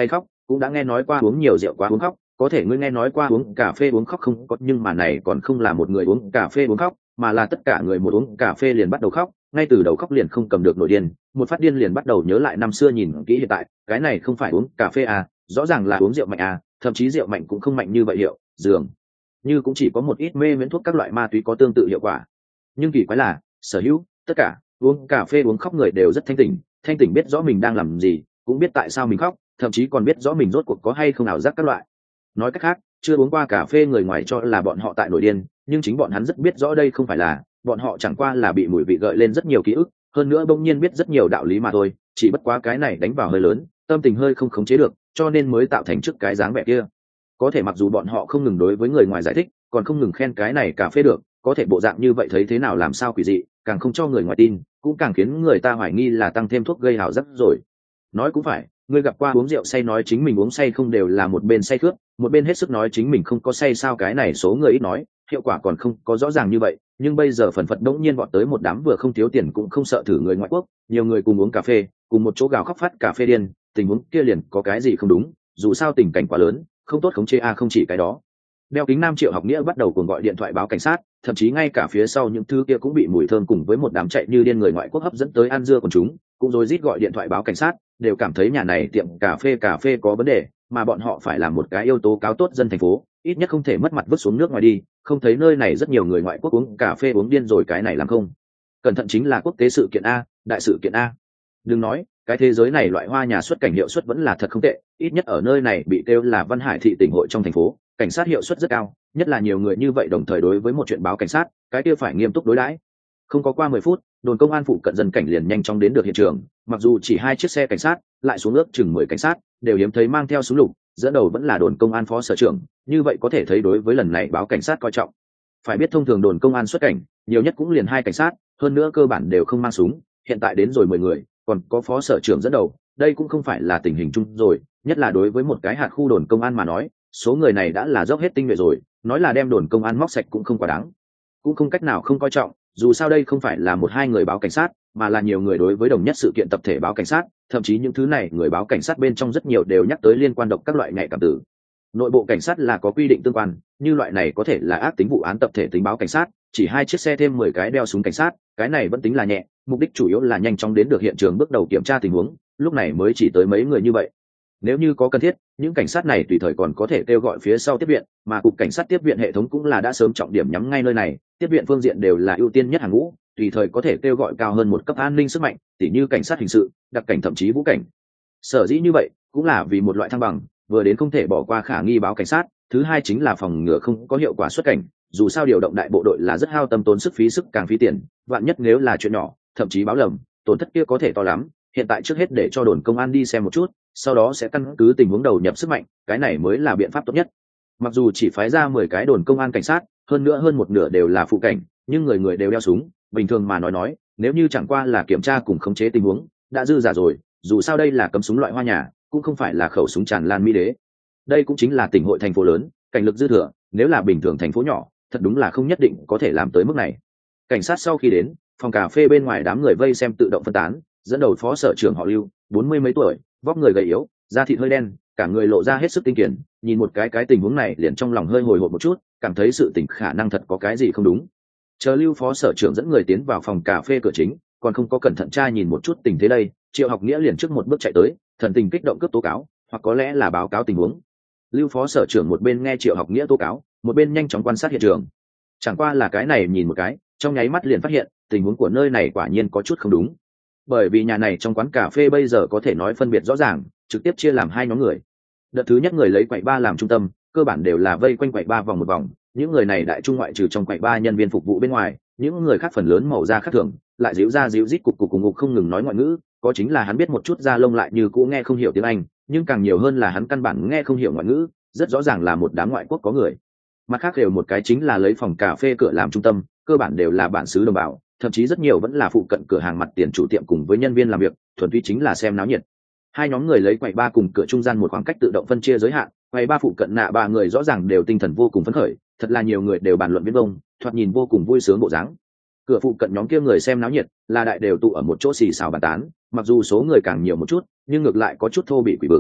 cũng đã nghe nói qua uống nhiều rượu quá uống khóc, có thể ngươi nghe nói qua uống cà phê uống khóc không có, nhưng mà này còn không là một người uống cà phê uống khóc, mà là tất cả người một uống cà phê liền bắt đầu khóc, ngay từ đầu khóc liền không cầm được nổi điên, một phát điên liền bắt đầu nhớ lại năm xưa, nhìn kỹ hiện tại cái này không phải uống cà phê à, rõ ràng là uống rượu mạnh à, thậm chí rượu mạnh cũng không mạnh như vậy hiệu dường như cũng chỉ có một ít mê miễn thuốc các loại ma túy có tương tự hiệu quả. Nhưng kỳ quái là sở hữu tất cả uống cà phê uống khóc người đều rất thanh tỉnh biết rõ mình đang làm gì, cũng biết tại sao mình khóc, thậm chí còn biết rõ mình rốt cuộc có hay không ảo giác các loại. Nói cách khác, chưa uống qua cà phê người ngoài cho là bọn họ tại nổi điên, nhưng chính bọn hắn rất biết rõ đây không phải là, bọn họ chẳng qua là bị mùi vị gợi lên rất nhiều ký ức, hơn nữa bỗng nhiên biết rất nhiều đạo lý mà thôi, chỉ bất quá cái này đánh vào hơi lớn, tâm tình hơi không khống chế được, cho nên mới tạo thành trước cái dáng vẻ kia. Có thể mặc dù bọn họ không ngừng đối với người ngoài giải thích, còn không ngừng khen cái này cà phê được, có thể bộ dạng như vậy thấy thế nào làm sao quỷ dị, càng không cho người ngoài tin, cũng càng khiến người ta hoài nghi là tăng thêm thuốc gây hào rất rồi. Nói cũng phải, người gặp qua uống rượu say nói chính mình uống say không đều là một bên say khướt, một bên hết sức nói chính mình không có say sao, cái này số người ít nói, hiệu quả còn không có rõ ràng như vậy, nhưng bây giờ phần phật đống nhiên vọt tới một đám vừa không thiếu tiền cũng không sợ thử người ngoại quốc, nhiều người cùng uống cà phê, cùng một chỗ gào khóc phát cà phê điên, tình huống kia liền có cái gì không đúng, dù sao tình cảnh quá lớn, không tốt khống chế a, không chỉ cái đó. Đeo kính nam Triệu Học Nghĩa bắt đầu cuồng gọi điện thoại báo cảnh sát, thậm chí ngay cả phía sau những thứ kia cũng bị mùi thơm cùng với một đám chạy như điên người ngoại quốc hấp dẫn tới ăn dưa của chúng, cũng rồi rít gọi điện thoại báo cảnh sát, đều cảm thấy nhà này tiệm cà phê có vấn đề, mà bọn họ phải làm một cái yếu tố cáo tốt dân thành phố, ít nhất không thể mất mặt vứt xuống nước ngoài đi, không thấy nơi này rất nhiều người ngoại quốc uống cà phê uống điên rồi, cái này làm không cẩn thận chính là quốc tế sự kiện a, đại sự kiện a. Đừng nói, cái thế giới này loại hoa nhà xuất cảnh hiệu suất vẫn là thật không tệ, ít nhất ở nơi này bị kêu là Văn Hải thị tỉnh hội trong thành phố, cảnh sát hiệu suất rất cao, nhất là nhiều người như vậy đồng thời đối với một chuyện báo cảnh sát, cái kia phải nghiêm túc đối đãi. Không có qua 10 phút, đồn công an phụ cận dân cảnh liền nhanh chóng đến được hiện trường, mặc dù chỉ 2 chiếc xe cảnh sát, lại xuống ước chừng 10 cảnh sát, đều hiếm thấy mang theo súng lục, dẫn đầu vẫn là đồn công an phó sở trưởng, như vậy có thể thấy đối với lần này báo cảnh sát coi trọng. Phải biết thông thường đồn công an xuất cảnh, nhiều nhất cũng liền 2 cảnh sát, hơn nữa cơ bản đều không mang súng, hiện tại đến rồi 10 người, còn có phó sở trưởng dẫn đầu, đây cũng không phải là tình hình chung rồi, nhất là đối với một cái hạt khu đồn công an mà nói, số người này đã là dốc hết tinh nhuệ rồi, nói là đem đồn công an móc sạch cũng không quá đáng, cũng không cách nào không coi trọng, dù sao đây không phải là 1-2 người báo cảnh sát, mà là nhiều người đối với đồng nhất sự kiện tập thể báo cảnh sát, thậm chí những thứ này người báo cảnh sát bên trong rất nhiều đều nhắc tới liên quan độc các loại nhạy cảm tử. Nội bộ cảnh sát là có quy định tương quan, như loại này có thể là ác tính vụ án tập thể tính báo cảnh sát, chỉ 2 chiếc xe thêm 10 cái đeo súng cảnh sát, cái này vẫn tính là nhẹ, mục đích chủ yếu là nhanh chóng đến được hiện trường bước đầu kiểm tra tình huống, lúc này mới chỉ tới mấy người như vậy. Nếu như có cần thiết, những cảnh sát này tùy thời còn có thể kêu gọi phía sau tiếp viện, mà cục cảnh sát tiếp viện hệ thống cũng là đã sớm trọng điểm nhắm ngay nơi này, tiếp viện phương diện đều là ưu tiên nhất hàng ngũ, tùy thời có thể kêu gọi cao hơn một cấp an ninh sức mạnh, tỉ như cảnh sát hình sự, đặc cảnh thậm chí vũ cảnh. Sở dĩ như vậy, cũng là vì một loại thăng bằng, vừa đến không thể bỏ qua khả nghi báo cảnh sát, thứ hai chính là phòng ngừa không có hiệu quả xuất cảnh, dù sao điều động đại bộ đội là rất hao tâm tốn sức, phí sức càng phí tiền, vạn nhất nếu là chuyện nhỏ, thậm chí báo lầm, tổn thất kia có thể to lắm. Hiện tại trước hết để cho đồn công an đi xem một chút, sau đó sẽ căn cứ tình huống đầu nhập sức mạnh, cái này mới là biện pháp tốt nhất. Mặc dù chỉ phái ra 10 cái đồn công an cảnh sát, hơn nữa hơn một nửa đều là phụ cảnh, nhưng người người đều đeo súng, bình thường mà nói, nếu như chẳng qua là kiểm tra cùng khống chế tình huống, đã dư giả rồi, dù sao đây là cấm súng loại hoa nhà, cũng không phải là khẩu súng tràn lan mỹ đế. Đây cũng chính là tỉnh hội thành phố lớn, cảnh lực dư thừa, nếu là bình thường thành phố nhỏ, thật đúng là không nhất định có thể làm tới mức này. Cảnh sát sau khi đến, phòng cà phê bên ngoài đám người vây xem tự động phân tán, dẫn đầu phó sở trưởng họ Lưu, 40 mấy tuổi, vóc người gầy yếu, da thịt hơi đen, cả người lộ ra hết sức tinh kiển, nhìn một cái tình huống này liền trong lòng hơi hồi hộp một chút, cảm thấy sự tình khả năng thật có cái gì không đúng. Chờ Lưu phó sở trưởng dẫn người tiến vào phòng cà phê cửa chính, còn không có cẩn thận tra nhìn một chút tình thế đây, Triệu Học Nghĩa liền trước một bước chạy tới, thần tình kích động cướp tố cáo, hoặc có lẽ là báo cáo tình huống. Lưu phó sở trưởng một bên nghe Triệu Học Nghĩa tố cáo, một bên nhanh chóng quan sát hiện trường. Chẳng qua là cái này nhìn một cái, trong nháy mắt liền phát hiện tình huống của nơi này quả nhiên có chút không đúng. Bởi vì nhà này trong quán cà phê bây giờ có thể nói phân biệt rõ ràng, trực tiếp chia làm 2 nhóm người. Đợt thứ nhất người lấy quầy bar làm trung tâm, cơ bản đều là vây quanh quầy bar vòng một vòng, những người này đại trung ngoại trừ trong quầy bar nhân viên phục vụ bên ngoài, những người khác phần lớn màu da khác thường, lại díu ra díu rít cục cùng ngục không ngừng nói ngoại ngữ, có chính là hắn biết một chút da lông lại như cũ nghe không hiểu tiếng Anh, nhưng càng nhiều hơn là hắn căn bản nghe không hiểu ngoại ngữ, rất rõ ràng là một đám ngoại quốc có người. Mặt khác đều một cái chính là lấy phòng cà phê cửa làm trung tâm, cơ bản đều là bản xứ đồng bào, thậm chí rất nhiều vẫn là phụ cận cửa hàng mặt tiền chủ tiệm cùng với nhân viên làm việc, thuần túy chính là xem náo nhiệt. 2 nhóm người lấy quầy ba cùng cửa trung gian một khoảng cách tự động phân chia giới hạn, quầy ba phụ cận nạ 3 người rõ ràng đều tinh thần vô cùng phấn khởi, thật là nhiều người đều bàn luận viễn vông, thoạt nhìn vô cùng vui sướng bộ dáng. Cửa phụ cận nhóm kia người xem náo nhiệt, là đại đều tụ ở một chỗ xì xào bàn tán, mặc dù số người càng nhiều một chút, nhưng ngược lại có chút thô bị quỷ bực.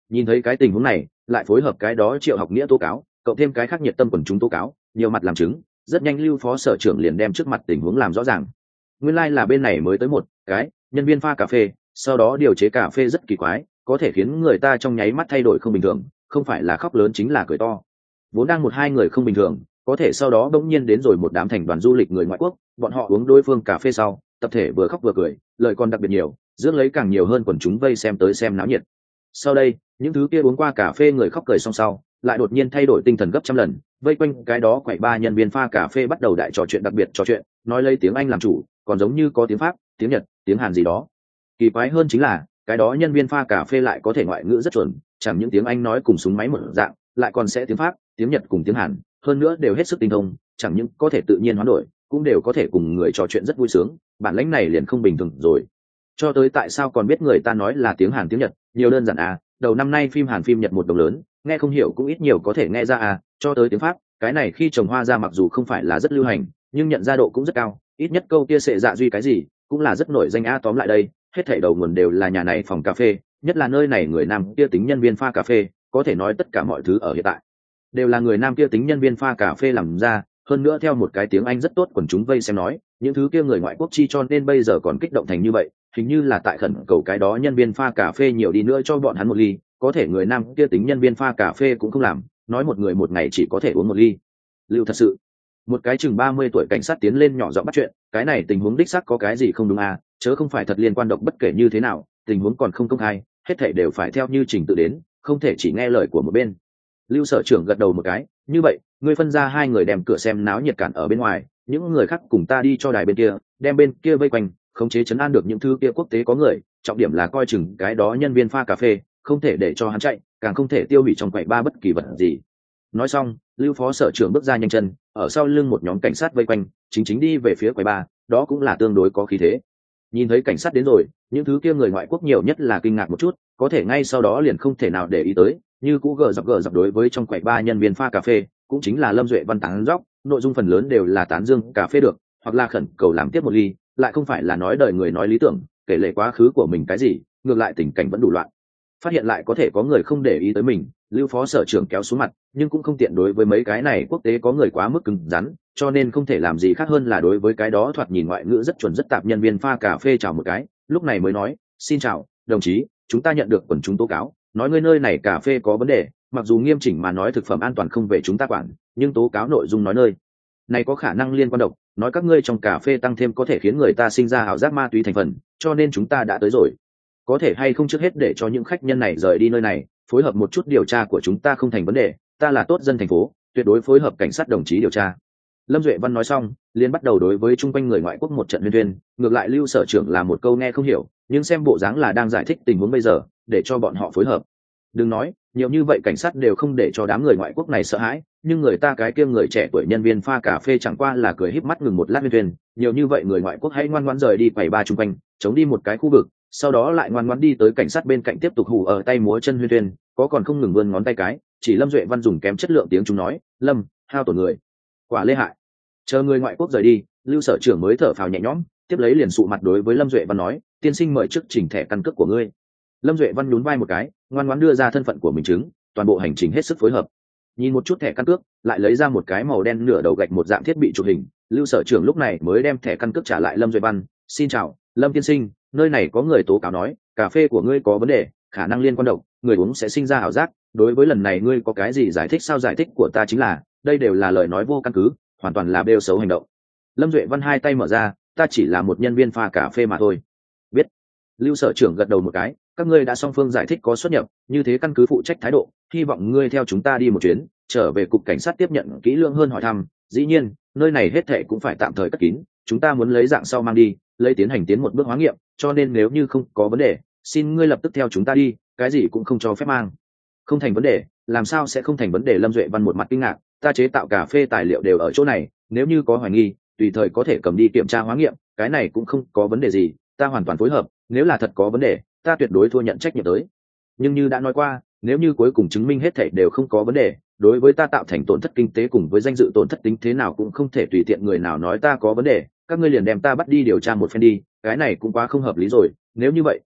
Nhìn thấy cái tình huống này, lại phối hợp cái đó Triệu Học Nghĩa tố cáo, cộng thêm cái khác nhiệt tâm quần chúng tố cáo, nhiều mặt làm chứng, rất nhanh Lưu phó sở trưởng liền đem trước mặt tình huống làm rõ ràng. Nguyên lai là bên này mới tới một cái nhân viên pha cà phê, sau đó điều chế cà phê rất kỳ quái, có thể khiến người ta trong nháy mắt thay đổi không bình thường, không phải là khóc lớn chính là cười to. Vốn đang một hai người không bình thường, có thể sau đó bỗng nhiên đến rồi một đám thành đoàn du lịch người ngoại quốc, bọn họ uống đối phương cà phê sau, tập thể vừa khóc vừa cười, lời còn đặc biệt nhiều, rước lấy càng nhiều hơn quần chúng vây xem tới xem náo nhiệt. Sau đây, những thứ kia uống qua cà phê người khóc cười xong sau, lại đột nhiên thay đổi tinh thần gấp trăm lần, vây quanh cái đó quậy ba nhân viên pha cà phê bắt đầu đại trò chuyện, đặc biệt trò chuyện, nói lấy tiếng Anh làm chủ, còn giống như có tiếng Pháp, tiếng Nhật, tiếng Hàn gì đó. Kỳ quái hơn chính là, cái đó nhân viên pha cà phê lại có thể ngoại ngữ rất chuẩn, chẳng những tiếng Anh nói cùng súng máy một dạng, lại còn sẽ tiếng Pháp, tiếng Nhật cùng tiếng Hàn, hơn nữa đều hết sức tinh thông, chẳng những có thể tự nhiên hoán đổi, cũng đều có thể cùng người trò chuyện rất vui sướng, bản lĩnh này liền không bình thường rồi. Cho tới tại sao còn biết người ta nói là tiếng Hàn tiếng Nhật, nhiều đơn giản à, đầu năm nay phim Hàn phim Nhật một đồng lớn, nghe không hiểu cũng ít nhiều có thể nghe ra à, cho tới tiếng Pháp, cái này khi trồng hoa ra mặc dù không phải là rất lưu hành, nhưng nhận ra độ cũng rất cao, ít nhất câu kia sệ dạ duy cái gì, cũng là rất nổi danh a. Tóm lại đây, hết thảy đầu nguồn đều là nhà này phòng cà phê, nhất là nơi này người nam kia tính nhân viên pha cà phê, có thể nói tất cả mọi thứ ở hiện tại đều là người nam kia tính nhân viên pha cà phê làm ra, hơn nữa theo một cái tiếng Anh rất tốt quần chúng vây xem nói, những thứ kia người ngoại quốc chi cho nên bây giờ còn kích động thành như vậy, hình như là tại khẩn cầu cái đó nhân viên pha cà phê nhiều đi nữa cho bọn hắn một ly, có thể người nam kia tính nhân viên pha cà phê cũng không làm, nói một người một ngày chỉ có thể uống một ly. Lưu thật sự, một cái chừng 30 tuổi cảnh sát tiến lên nhỏ giọng bắt chuyện, cái này tình huống đích xác có cái gì không đúng à, chớ không phải thật liên quan độc, bất kể như thế nào, tình huống còn không công khai, hết thảy đều phải theo như trình tự đến, không thể chỉ nghe lời của một bên. Lưu sở trưởng gật đầu một cái, như vậy, ngươi phân ra hai người đem cửa xem náo nhiệt cản ở bên ngoài, những người khác cùng ta đi cho đài bên kia, đem bên kia vây quanh, khống chế trấn an được những thứ kia quốc tế có người, trọng điểm là coi chừng cái đó nhân viên pha cà phê, không thể để cho hắn chạy, càng không thể tiêu hủy trong quầy ba bất kỳ vật gì. Nói xong, Lưu phó sở trưởng bước ra nhanh chân, ở sau lưng một nhóm cảnh sát vây quanh, chính đi về phía quầy ba, đó cũng là tương đối có khí thế. Nhìn thấy cảnh sát đến rồi, những thứ kia người ngoại quốc nhiều nhất là kinh ngạc một chút, có thể ngay sau đó liền không thể nào để ý tới, như cũ gờ dập đối với trong quầy ba nhân viên pha cà phê, cũng chính là Lâm Duệ Văn tán dóc, nội dung phần lớn đều là tán dương cà phê được, hoặc là khẩn cầu làm tiếp một ly, lại không phải là nói đời người nói lý tưởng, kể lể quá khứ của mình cái gì, ngược lại tình cảnh vẫn đủ loạn. Phát hiện lại có thể có người không để ý tới mình, Lưu phó sở trưởng kéo xuống mặt, nhưng cũng không tiện đối với mấy cái này quốc tế có người quá mức cứng rắn, cho nên không thể làm gì khác hơn là đối với cái đó thoạt nhìn ngoại ngữ rất chuẩn rất tạp nhân viên pha cà phê chào một cái, lúc này mới nói, xin chào, đồng chí, chúng ta nhận được quần chúng tố cáo, nói ngươi nơi này cà phê có vấn đề, mặc dù nghiêm chỉnh mà nói thực phẩm an toàn không về chúng ta quản, nhưng tố cáo nội dung nói nơi này có khả năng liên quan độc, nói các ngươi trong cà phê tăng thêm có thể khiến người ta sinh ra ảo giác ma túy thành phần, cho nên chúng ta đã tới rồi. Có thể hay không trước hết để cho những khách nhân này rời đi nơi này, phối hợp một chút điều tra của chúng ta không thành vấn đề, ta là tốt dân thành phố, tuyệt đối phối hợp cảnh sát đồng chí điều tra. Lâm Duệ Văn nói xong, liền bắt đầu đối với chung quanh người ngoại quốc một trận huyên thuyên, ngược lại Lưu sở trưởng là một câu nghe không hiểu, nhưng xem bộ dáng là đang giải thích tình huống bây giờ, để cho bọn họ phối hợp. Đừng nói, nhiều như vậy cảnh sát đều không để cho đám người ngoại quốc này sợ hãi, nhưng người ta cái kia người trẻ tuổi nhân viên pha cà phê chẳng qua là cười híp mắt ngừng một lát huyên thuyên, nhiều như vậy người ngoại quốc hãy ngoan ngoãn rời đi quầy ba chung quanh, chống đi một cái khu vực, sau đó lại ngoan ngoãn đi tới cảnh sát bên cạnh tiếp tục hù ở tay múa chân huyên thuyên, có còn không ngừng vươn ngón tay cái, chỉ Lâm Duệ Văn dùng kém chất lượng tiếng chúng nói, Lâm, hao tổn người, quả lê hại. Chờ người ngoại quốc rời đi, Lưu sở trưởng mới thở phào nhẹ nhõm, tiếp lấy liền sụ mặt đối với Lâm Duệ Văn nói, tiên sinh mời trước chỉnh thẻ căn cước của ngươi. Lâm Duệ Văn nhún vai một cái, ngoan ngoãn đưa ra thân phận của mình chứng, toàn bộ hành trình hết sức phối hợp. Nhìn một chút thẻ căn cước, lại lấy ra một cái màu đen nửa đầu gạch một dạng thiết bị chụp hình, Lưu sở trưởng lúc này mới đem thẻ căn cước trả lại Lâm Duệ Văn, xin chào, Lâm tiên sinh, nơi này có người tố cáo nói, cà phê của ngươi có vấn đề, khả năng liên quan độc, người uống sẽ sinh ra ảo giác, đối với lần này ngươi có cái gì giải thích sao? Giải thích của ta chính là, đây đều là lời nói vô căn cứ, hoàn toàn là bêu xấu hành động. Lâm Duệ Văn hai tay mở ra, ta chỉ là một nhân viên pha cà phê mà thôi. Biết. Lưu sở trưởng gật đầu một cái, các ngươi đã song phương giải thích có xuất nhập, như thế căn cứ phụ trách thái độ, hy vọng ngươi theo chúng ta đi một chuyến, trở về cục cảnh sát tiếp nhận kỹ lưỡng hơn hỏi thăm, dĩ nhiên, nơi này hết thệ cũng phải tạm thời cất kín, chúng ta muốn lấy dạng sau mang đi, lấy tiến hành tiến một bước hóa nghiệm, cho nên nếu như không có vấn đề, xin ngươi lập tức theo chúng ta đi, cái gì cũng không cho phép mang. Không thành vấn đề, làm sao sẽ không thành vấn đề? Lâm Duệ Văn một mặt kinh ngạc, ta chế tạo cà phê tài liệu đều ở chỗ này, nếu như có hoài nghi, tùy thời có thể cầm đi kiểm tra hóa nghiệm, cái này cũng không có vấn đề gì, ta hoàn toàn phối hợp, nếu là thật có vấn đề, ta tuyệt đối thua nhận trách nhiệm tới. Nhưng như đã nói qua, nếu như cuối cùng chứng minh hết thảy đều không có vấn đề, đối với ta tạo thành tổn thất kinh tế cùng với danh dự tổn thất tính thế nào cũng không thể tùy tiện người nào nói ta có vấn đề, các ngươi liền đem ta bắt đi điều tra một phen đi, cái này cũng quá không hợp lý rồi, nếu như vậy,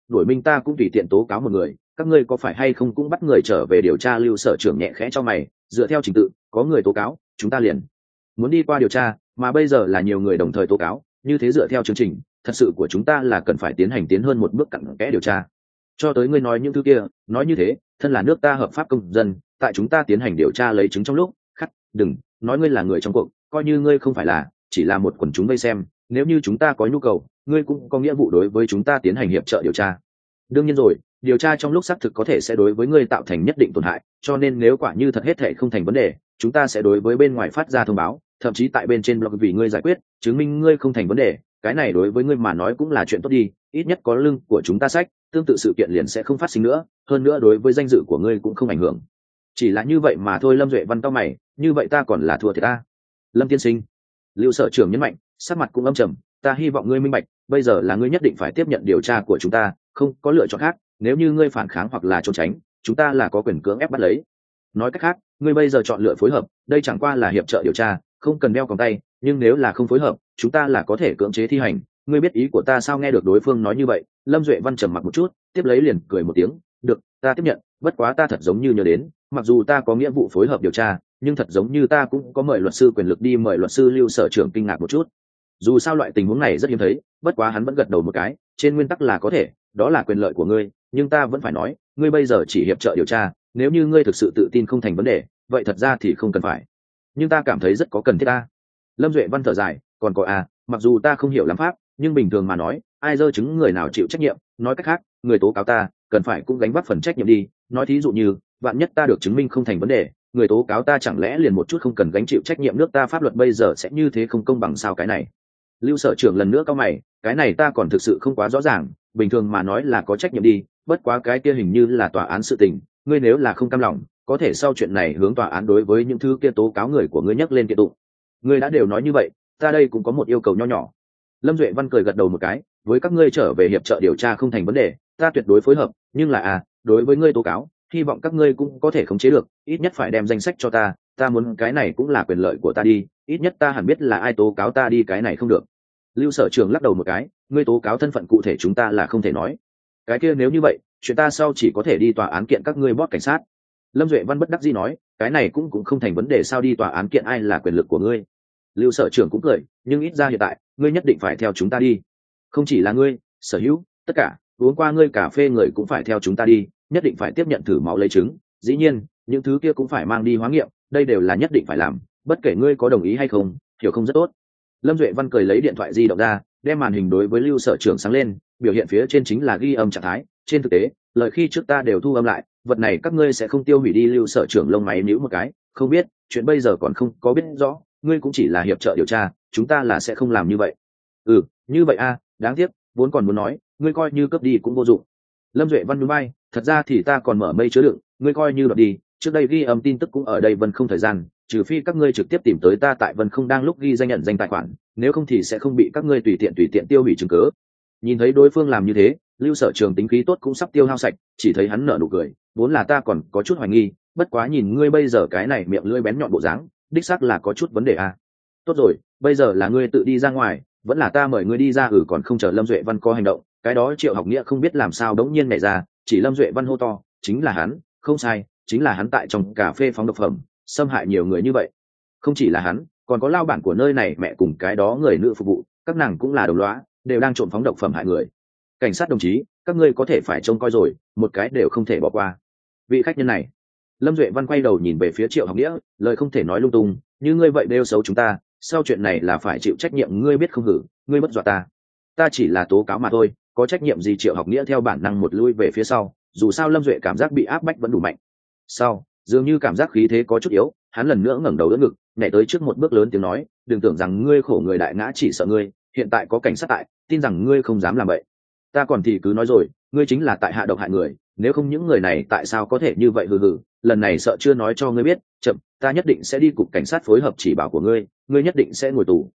đổi minh ta cũng tùy tiện tố cáo một người, các ngươi có phải hay không cũng bắt người trở về điều tra? Lưu sở trưởng nhẹ khẽ cho mày, dựa theo trình tự, có người tố cáo chúng ta liền muốn đi qua điều tra, mà bây giờ là nhiều người đồng thời tố cáo, như thế dựa theo chương trình thật sự của chúng ta là cần phải tiến hơn một bước cặn kẽ điều tra. Cho tới ngươi nói những thứ kia, nói như thế thân là nước ta hợp pháp công dân, tại chúng ta tiến hành điều tra lấy chứng trong lúc khắc đừng nói ngươi là người trong cuộc, coi như ngươi không phải là, chỉ là một quần chúng vây xem, nếu như chúng ta có nhu cầu, ngươi cũng có nghĩa vụ đối với chúng ta tiến hành hiệp trợ điều tra. Đương nhiên rồi, điều tra trong lúc xác thực có thể sẽ đối với ngươi tạo thành nhất định tổn hại, cho nên nếu quả như thật hết thệ không thành vấn đề, chúng ta sẽ đối với bên ngoài phát ra thông báo, thậm chí tại bên trên blog vì ngươi giải quyết, chứng minh ngươi không thành vấn đề. Cái này đối với ngươi mà nói cũng là chuyện tốt đi, ít nhất có lưng của chúng ta sách, tương tự sự kiện liền sẽ không phát sinh nữa, hơn nữa đối với danh dự của ngươi cũng không ảnh hưởng. Chỉ là như vậy mà thôi. Lâm Duệ Văn cau mày, như vậy ta còn là thua thiệt ta. Lâm tiên sinh, Lưu sở trưởng nhấn mạnh, sắc mặt cũng âm trầm, ta hy vọng ngươi minh bạch, bây giờ là ngươi nhất định phải tiếp nhận điều tra của chúng ta, không có lựa chọn khác, nếu như ngươi phản kháng hoặc là trốn tránh, chúng ta là có quyền cưỡng ép bắt lấy. Nói cách khác, ngươi bây giờ chọn lựa phối hợp, đây chẳng qua là hiệp trợ điều tra, không cần đeo còng tay, nhưng nếu là không phối hợp, chúng ta là có thể cưỡng chế thi hành. Ngươi biết ý của ta sao? Nghe được đối phương nói như vậy, Lâm Duệ Văn trầm mặc một chút, tiếp lấy liền cười một tiếng, được, ta tiếp nhận, bất quá ta thật giống như nhớ đến, mặc dù ta có nghĩa vụ phối hợp điều tra, nhưng thật giống như ta cũng có mời luật sư quyền lực đi mời luật sư. Lưu sở trưởng kinh ngạc một chút, dù sao loại tình huống này rất hiếm thấy, bất quá hắn vẫn gật đầu một cái, trên nguyên tắc là có thể, đó là quyền lợi của ngươi, nhưng ta vẫn phải nói, ngươi bây giờ chỉ hiệp trợ điều tra, nếu như ngươi thực sự tự tin không thành vấn đề, vậy thật ra thì không cần phải, nhưng ta cảm thấy rất có cần thiết ta. Lâm Duệ Văn thở dài, còn có mặc dù ta không hiểu lắm pháp, nhưng bình thường mà nói, ai dơ chứng người nào chịu trách nhiệm, nói cách khác, người tố cáo ta cần phải cũng gánh vác phần trách nhiệm đi. Nói thí dụ như vạn nhất ta được chứng minh không thành vấn đề, người tố cáo ta chẳng lẽ liền một chút không cần gánh chịu trách nhiệm? Nước ta pháp luật bây giờ sẽ như thế không công bằng sao? Cái này, Lưu sở trưởng lần nữa cau mày, cái này ta còn thực sự không quá rõ ràng, bình thường mà nói là có trách nhiệm đi, bất quá cái kia hình như là tòa án sự tình, ngươi nếu là không cam lòng, có thể sau chuyện này hướng tòa án đối với những thứ kia tố cáo người của ngươi nhắc lên kiện tụng. Ngươi đã đều nói như vậy, ta đây cũng có một yêu cầu nho nhỏ. Lâm Duệ Văn cười gật đầu một cái, với các ngươi trở về hiệp trợ điều tra không thành vấn đề, ta tuyệt đối phối hợp, nhưng là đối với ngươi tố cáo, hy vọng các ngươi cũng có thể khống chế được, ít nhất phải đem danh sách cho ta muốn cái này cũng là quyền lợi của ta đi, ít nhất ta hẳn biết là ai tố cáo ta đi, cái này không được. Lưu sở trưởng lắc đầu một cái, ngươi tố cáo thân phận cụ thể chúng ta là không thể nói, cái kia nếu như vậy, chuyện ta sau chỉ có thể đi tòa án kiện các ngươi boss cảnh sát. Lâm Duệ Văn bất đắc dĩ nói, cái này cũng không thành vấn đề sao? Đi tòa án kiện ai là quyền lực của ngươi? Lưu sở trưởng cũng cười, nhưng ít ra hiện tại ngươi nhất định phải theo chúng ta đi, không chỉ là ngươi, sở hữu tất cả uống qua ngươi cà phê người cũng phải theo chúng ta đi, nhất định phải tiếp nhận thử máu lấy chứng, dĩ nhiên những thứ kia cũng phải mang đi hóa nghiệm, đây đều là nhất định phải làm, bất kể ngươi có đồng ý hay không, hiểu không? Rất tốt. Lâm Duệ Văn cười lấy điện thoại di động ra, đem màn hình đối với Lưu sở trưởng sáng lên, biểu hiện phía trên chính là ghi âm trạng thái, trên thực tế lời khi trước ta đều thu âm lại, vật này các ngươi sẽ không tiêu hủy đi. Lưu sở trưởng lông mày nhíu một cái, không biết, chuyện bây giờ còn không có biết rõ, ngươi cũng chỉ là hiệp trợ điều tra, chúng ta là sẽ không làm như vậy. Như vậy đáng tiếc, vốn còn muốn nói, ngươi coi như cướp đi cũng vô dụng. Lâm Duệ Văn nhún vai, thật ra thì ta còn mở mây chứa đựng, ngươi coi như đoạt đi, trước đây ghi âm tin tức cũng ở đây Vân Không thời gian, trừ phi các ngươi trực tiếp tìm tới ta tại Vân Không đang lúc ghi danh nhận danh tài khoản, nếu không thì sẽ không bị các ngươi tùy tiện tiêu hủy chứng cứ. Nhìn thấy đối phương làm như thế, Lưu sở trường tính khí tốt cũng sắp tiêu hao sạch, chỉ thấy hắn nở nụ cười, vốn là ta còn có chút hoài nghi, bất quá nhìn ngươi bây giờ cái này miệng lưỡi bén nhọn bộ dáng, đích xác là có chút vấn đề Tốt rồi, bây giờ là ngươi tự đi ra ngoài, vẫn là ta mời ngươi đi ra? Còn không chờ Lâm Duệ Văn có hành động, cái đó Triệu Học Nghĩa không biết làm sao đống nhiên nhảy ra, chỉ Lâm Duệ Văn hô to, chính là hắn, không sai, chính là hắn tại trong cà phê phóng độc phẩm, xâm hại nhiều người như vậy. Không chỉ là hắn, còn có lao bản của nơi này mẹ cùng cái đó người nữ phục vụ, các nàng cũng là đồng lõa, đều đang trộn phóng độc phẩm hại người. Cảnh sát đồng chí, các ngươi có thể phải trông coi rồi, một cái đều không thể bỏ qua. Vị khách nhân này, Lâm Duệ Văn quay đầu nhìn về phía Triệu Học Nghĩa, lời không thể nói lung tung, như ngươi vậy đều xấu chúng ta, sau chuyện này là phải chịu trách nhiệm, ngươi biết không? Ngươi bất dọa ta chỉ là tố cáo mà thôi, có trách nhiệm gì? Triệu Học Nghĩa theo bản năng một lui về phía sau, dù sao Lâm Duệ cảm giác bị áp bách vẫn đủ mạnh. Sau, dường như cảm giác khí thế có chút yếu, hắn lần nữa ngẩng đầu đỡ ngực, nhảy tới trước một bước lớn tiếng nói, đừng tưởng rằng ngươi khổ người đại ngã chỉ sợ ngươi, hiện tại có cảnh sát tại, tin rằng ngươi không dám làm vậy. Ta còn thì cứ nói rồi, ngươi chính là tại hạ độc hại người, nếu không những người này tại sao có thể như vậy? Lần này sợ chưa nói cho ngươi biết, chậm, ta nhất định sẽ đi cục cảnh sát phối hợp chỉ bảo của ngươi, ngươi nhất định sẽ ngồi tù.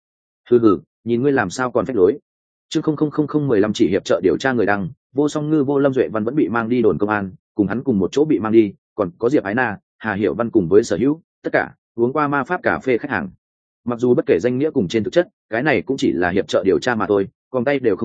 Nhìn ngươi làm sao còn phách lối. Chương 00015 chỉ hiệp trợ điều tra người đăng, Vô Song Ngư Vô Lâm Duệ Văn vẫn bị mang đi đồn công an, cùng hắn cùng một chỗ bị mang đi, còn có Diệp Ái Na, Hà Hiểu Văn cùng với Sở Hữu, tất cả uống qua ma pháp cà phê khách hàng. Mặc dù bất kể danh nghĩa cùng trên thực chất, cái này cũng chỉ là hiệp trợ điều tra mà thôi, còn tay đều không có,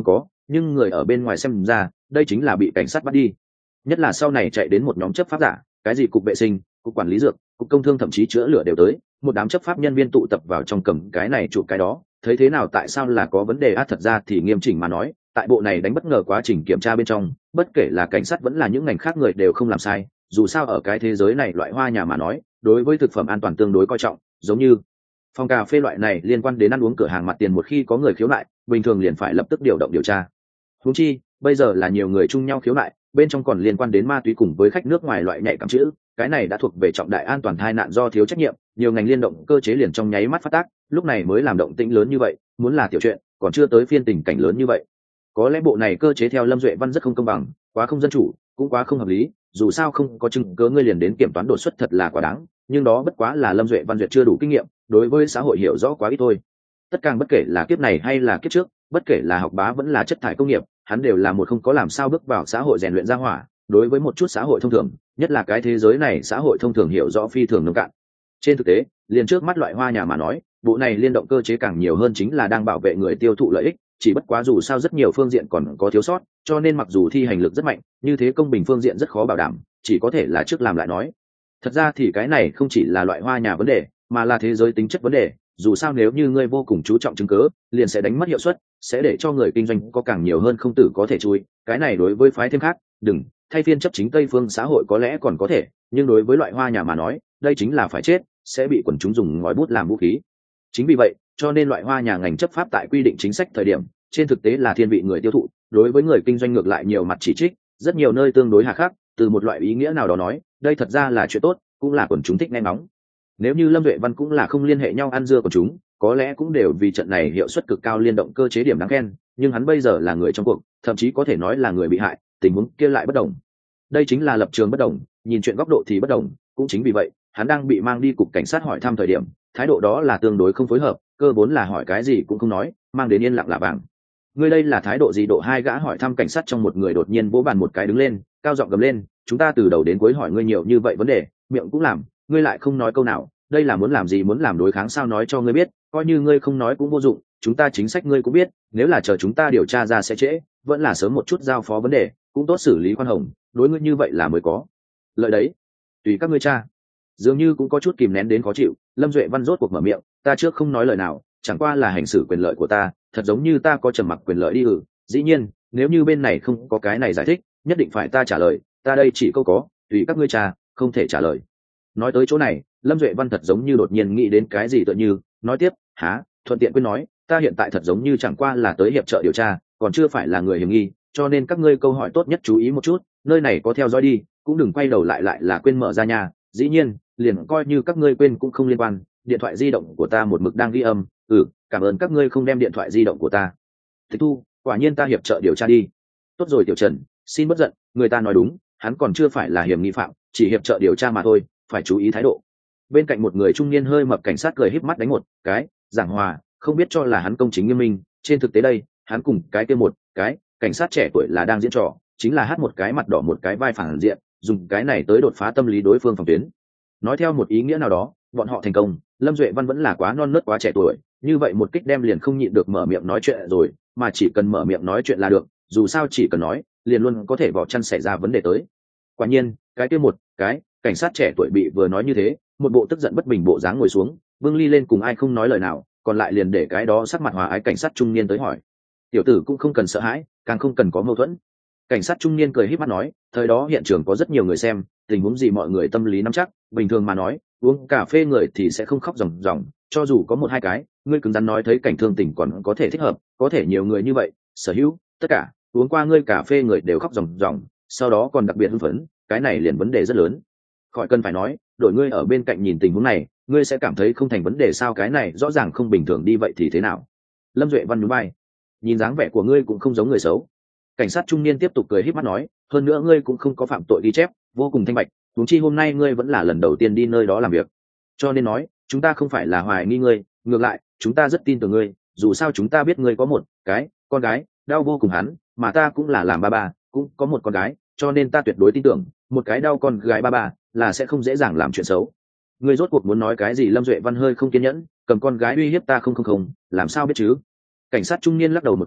nhưng người ở bên ngoài xem ra đây chính là bị cảnh sát bắt đi. Nhất là sau này chạy đến một nhóm chấp pháp giả, cái gì cục vệ sinh, cục quản lý dược, cục công thương, thậm chí chữa lửa đều tới, một đám chấp pháp nhân viên tụ tập vào trong cầm cái này chụp cái đó, thấy thế nào tại sao là có vấn đề thật ra thì nghiêm chỉnh mà nói, tại bộ này đánh bất ngờ quá trình kiểm tra bên trong, bất kể là cảnh sát vẫn là những ngành khác người đều không làm sai, dù sao ở cái thế giới này loại hoa nhà mà nói, đối với thực phẩm an toàn tương đối coi trọng, giống như phòng cà phê loại này liên quan đến ăn uống cửa hàng mặt tiền, một khi có người khiếu nại, bình thường liền phải lập tức điều động điều tra. Huống chi, bây giờ là nhiều người chung nhau khiếu nại, bên trong còn liên quan đến ma túy cùng với khách nước ngoài loại nhạy cảm chữ, cái này đã thuộc về trọng đại an toàn tai nạn do thiếu trách nhiệm, nhiều ngành liên động cơ chế liền trong nháy mắt phát tác, lúc này mới làm động tĩnh lớn như vậy, muốn là tiểu chuyện, còn chưa tới phiên tình cảnh lớn như vậy. Có lẽ bộ này cơ chế theo Lâm Duệ Văn rất không công bằng, quá không dân chủ, cũng quá không hợp lý, dù sao không có chứng cứ ngươi liền đến kiểm toán đột xuất thật là quá đáng, nhưng đó bất quá là Lâm Duệ Văn duyệt chưa đủ kinh nghiệm, đối với xã hội hiểu rõ quá ít thôi. Tất cả bất kể là kiếp này hay là kiếp trước, bất kể là học bá vẫn là chất thải công nghiệp, hắn đều là một không có làm sao bước vào xã hội rèn luyện ra hỏa, đối với một chút xã hội thông thường, nhất là cái thế giới này xã hội thông thường hiểu rõ phi thường nông cạn. Trên thực tế, liền trước mắt loại hoa nhà mà nói, bộ này liên động cơ chế càng nhiều hơn chính là đang bảo vệ người tiêu thụ lợi ích, chỉ bất quá dù sao rất nhiều phương diện còn có thiếu sót, cho nên mặc dù thi hành lực rất mạnh, như thế công bình phương diện rất khó bảo đảm, chỉ có thể là trước làm lại nói. Thật ra thì cái này không chỉ là loại hoa nhà vấn đề, mà là thế giới tính chất vấn đề, dù sao nếu như ngươi vô cùng chú trọng chứng cứ, liền sẽ đánh mất hiệu suất, sẽ để cho người kinh doanh có càng nhiều hơn không tử có thể chui, cái này đối với phái thêm khác, đừng thay phiên chấp chính Tây phương xã hội có lẽ còn có thể, nhưng đối với loại hoa nhà mà nói, đây chính là phải chết, sẽ bị quần chúng dùng ngòi bút làm vũ khí. Chính vì vậy, cho nên loại hoa nhà ngành chấp pháp tại quy định chính sách thời điểm, trên thực tế là thiên vị người tiêu thụ, đối với người kinh doanh ngược lại nhiều mặt chỉ trích, rất nhiều nơi tương đối hà khắc, từ một loại ý nghĩa nào đó nói, đây thật ra là chuyện tốt, cũng là quần chúng thích nghe ngóng. Nếu như Lâm Duệ Văn cũng là không liên hệ nhau ăn dưa của chúng, có lẽ cũng đều vì trận này hiệu suất cực cao liên động cơ chế điểm đáng khen, nhưng hắn bây giờ là người trong cuộc, thậm chí có thể nói là người bị hại, tình huống kia lại bất đồng. Đây chính là lập trường bất đồng, nhìn chuyện góc độ thì bất đồng, cũng chính vì vậy, hắn đang bị mang đi cục cảnh sát hỏi thăm thời điểm, thái độ đó là tương đối không phối hợp, cơ vốn là hỏi cái gì cũng không nói, mang đến yên lặng là vàng. Ngươi đây là thái độ gì? Độ hai gã hỏi thăm cảnh sát trong một người đột nhiên vỗ bàn một cái đứng lên, cao giọng gầm lên, chúng ta từ đầu đến cuối hỏi ngươi nhiều như vậy vấn đề, miệng cũng làm, ngươi lại không nói câu nào, đây là muốn làm gì? Muốn làm đối kháng sao? Nói cho ngươi biết, coi như ngươi không nói cũng vô dụng, chúng ta chính sách ngươi cũng biết, nếu là chờ chúng ta điều tra ra sẽ trễ, vẫn là sớm một chút giao phó vấn đề, cũng tốt xử lý khoan hồng, đối ngươi như vậy là mới có lợi đấy, tùy các ngươi tra. Dường như cũng có chút kìm nén đến khó chịu, Lâm Duệ Văn rốt cuộc mở miệng, ta trước không nói lời nào, chẳng qua là hành xử quyền lợi của ta, thật giống như ta có trầm mặc quyền lợi đi. Dĩ nhiên, nếu như bên này không có cái này giải thích, nhất định phải ta trả lời, ta đây chỉ câu có, tùy các ngươi tra, không thể trả lời. Nói tới chỗ này, Lâm Duệ Văn thật giống như đột nhiên nghĩ đến cái gì tựa như, nói tiếp, thuận tiện quên nói, ta hiện tại thật giống như chẳng qua là tới hiệp trợ điều tra, còn chưa phải là người hiểm nghi, cho nên các ngươi câu hỏi tốt nhất chú ý một chút, nơi này có theo dõi đi, cũng đừng quay đầu lại là quên mở ra nhà. Dĩ nhiên, liền coi như các ngươi quên cũng không liên quan, điện thoại di động của ta một mực đang ghi âm, cảm ơn các ngươi không đem điện thoại di động của ta tịch thu, quả nhiên ta hiệp trợ điều tra đi. Tốt rồi Tiểu Trần, xin bất giận, người ta nói đúng, hắn còn chưa phải là hiểm nghi phạm, chỉ hiệp trợ điều tra mà thôi, phải chú ý thái độ. Bên cạnh một người trung niên hơi mập cảnh sát cười híp mắt đánh một cái giảng hòa, không biết cho là hắn công chính nghiêm minh, trên thực tế đây, hắn cùng cái kia một cái cảnh sát trẻ tuổi là đang diễn trò, chính là hát một cái mặt đỏ một cái vai phản diện, dùng cái này tới đột phá tâm lý đối phương phòng tuyến. Nói theo một ý nghĩa nào đó, bọn họ thành công, Lâm Duệ Văn vẫn là quá non nớt quá trẻ tuổi, như vậy một kích đem liền không nhịn được mở miệng nói chuyện rồi, mà chỉ cần mở miệng nói chuyện là được, dù sao chỉ cần nói, liền luôn có thể vỏ chăn xảy ra vấn đề tới. Quả nhiên, cái kia một cái cảnh sát trẻ tuổi bị vừa nói như thế, một bộ tức giận bất bình bộ dáng ngồi xuống, bưng ly lên cùng ai không nói lời nào, còn lại liền để cái đó sắc mặt hòa ái cảnh sát trung niên tới hỏi. Tiểu tử cũng không cần sợ hãi, càng không cần có mâu thuẫn. Cảnh sát trung niên cười híp mắt nói, thời đó hiện trường có rất nhiều người xem, tình huống gì mọi người tâm lý nắm chắc, bình thường mà nói, uống cà phê người thì sẽ không khóc ròng ròng, cho dù có một hai cái, ngươi cứng rắn nói thấy cảnh thương tình còn có thể thích hợp, có thể nhiều người như vậy, sở hữu, tất cả, uống qua ngươi cà phê người đều khóc ròng ròng, sau đó còn đặc biệt hưng phấn, cái này liền vấn đề rất lớn. Khỏi cần phải nói, đổi ngươi ở bên cạnh nhìn tình huống này, ngươi sẽ cảm thấy không thành vấn đề sao? Cái này rõ ràng không bình thường đi vậy thì thế nào? Lâm Duệ Văn nhún vai, nhìn dáng vẻ của ngươi cũng không giống người xấu. Cảnh sát trung niên tiếp tục cười híp mắt nói, hơn nữa ngươi cũng không có phạm tội ghi chép, vô cùng thanh bạch, huống chi hôm nay ngươi vẫn là lần đầu tiên đi nơi đó làm việc, cho nên nói chúng ta không phải là hoài nghi ngươi, ngược lại chúng ta rất tin tưởng ngươi, dù sao chúng ta biết ngươi có một cái con gái đau vô cùng hắn, mà ta cũng là làm ba cũng có một con gái, cho nên ta tuyệt đối tin tưởng một cái đau con gái ba là sẽ không dễ dàng làm chuyện xấu. Ngươi rốt cuộc muốn nói cái gì? Lâm Duệ Văn hơi không kiên nhẫn, cầm con gái uy hiếp ta không, làm sao biết chứ? Cảnh sát trung niên lắc đầu một cái,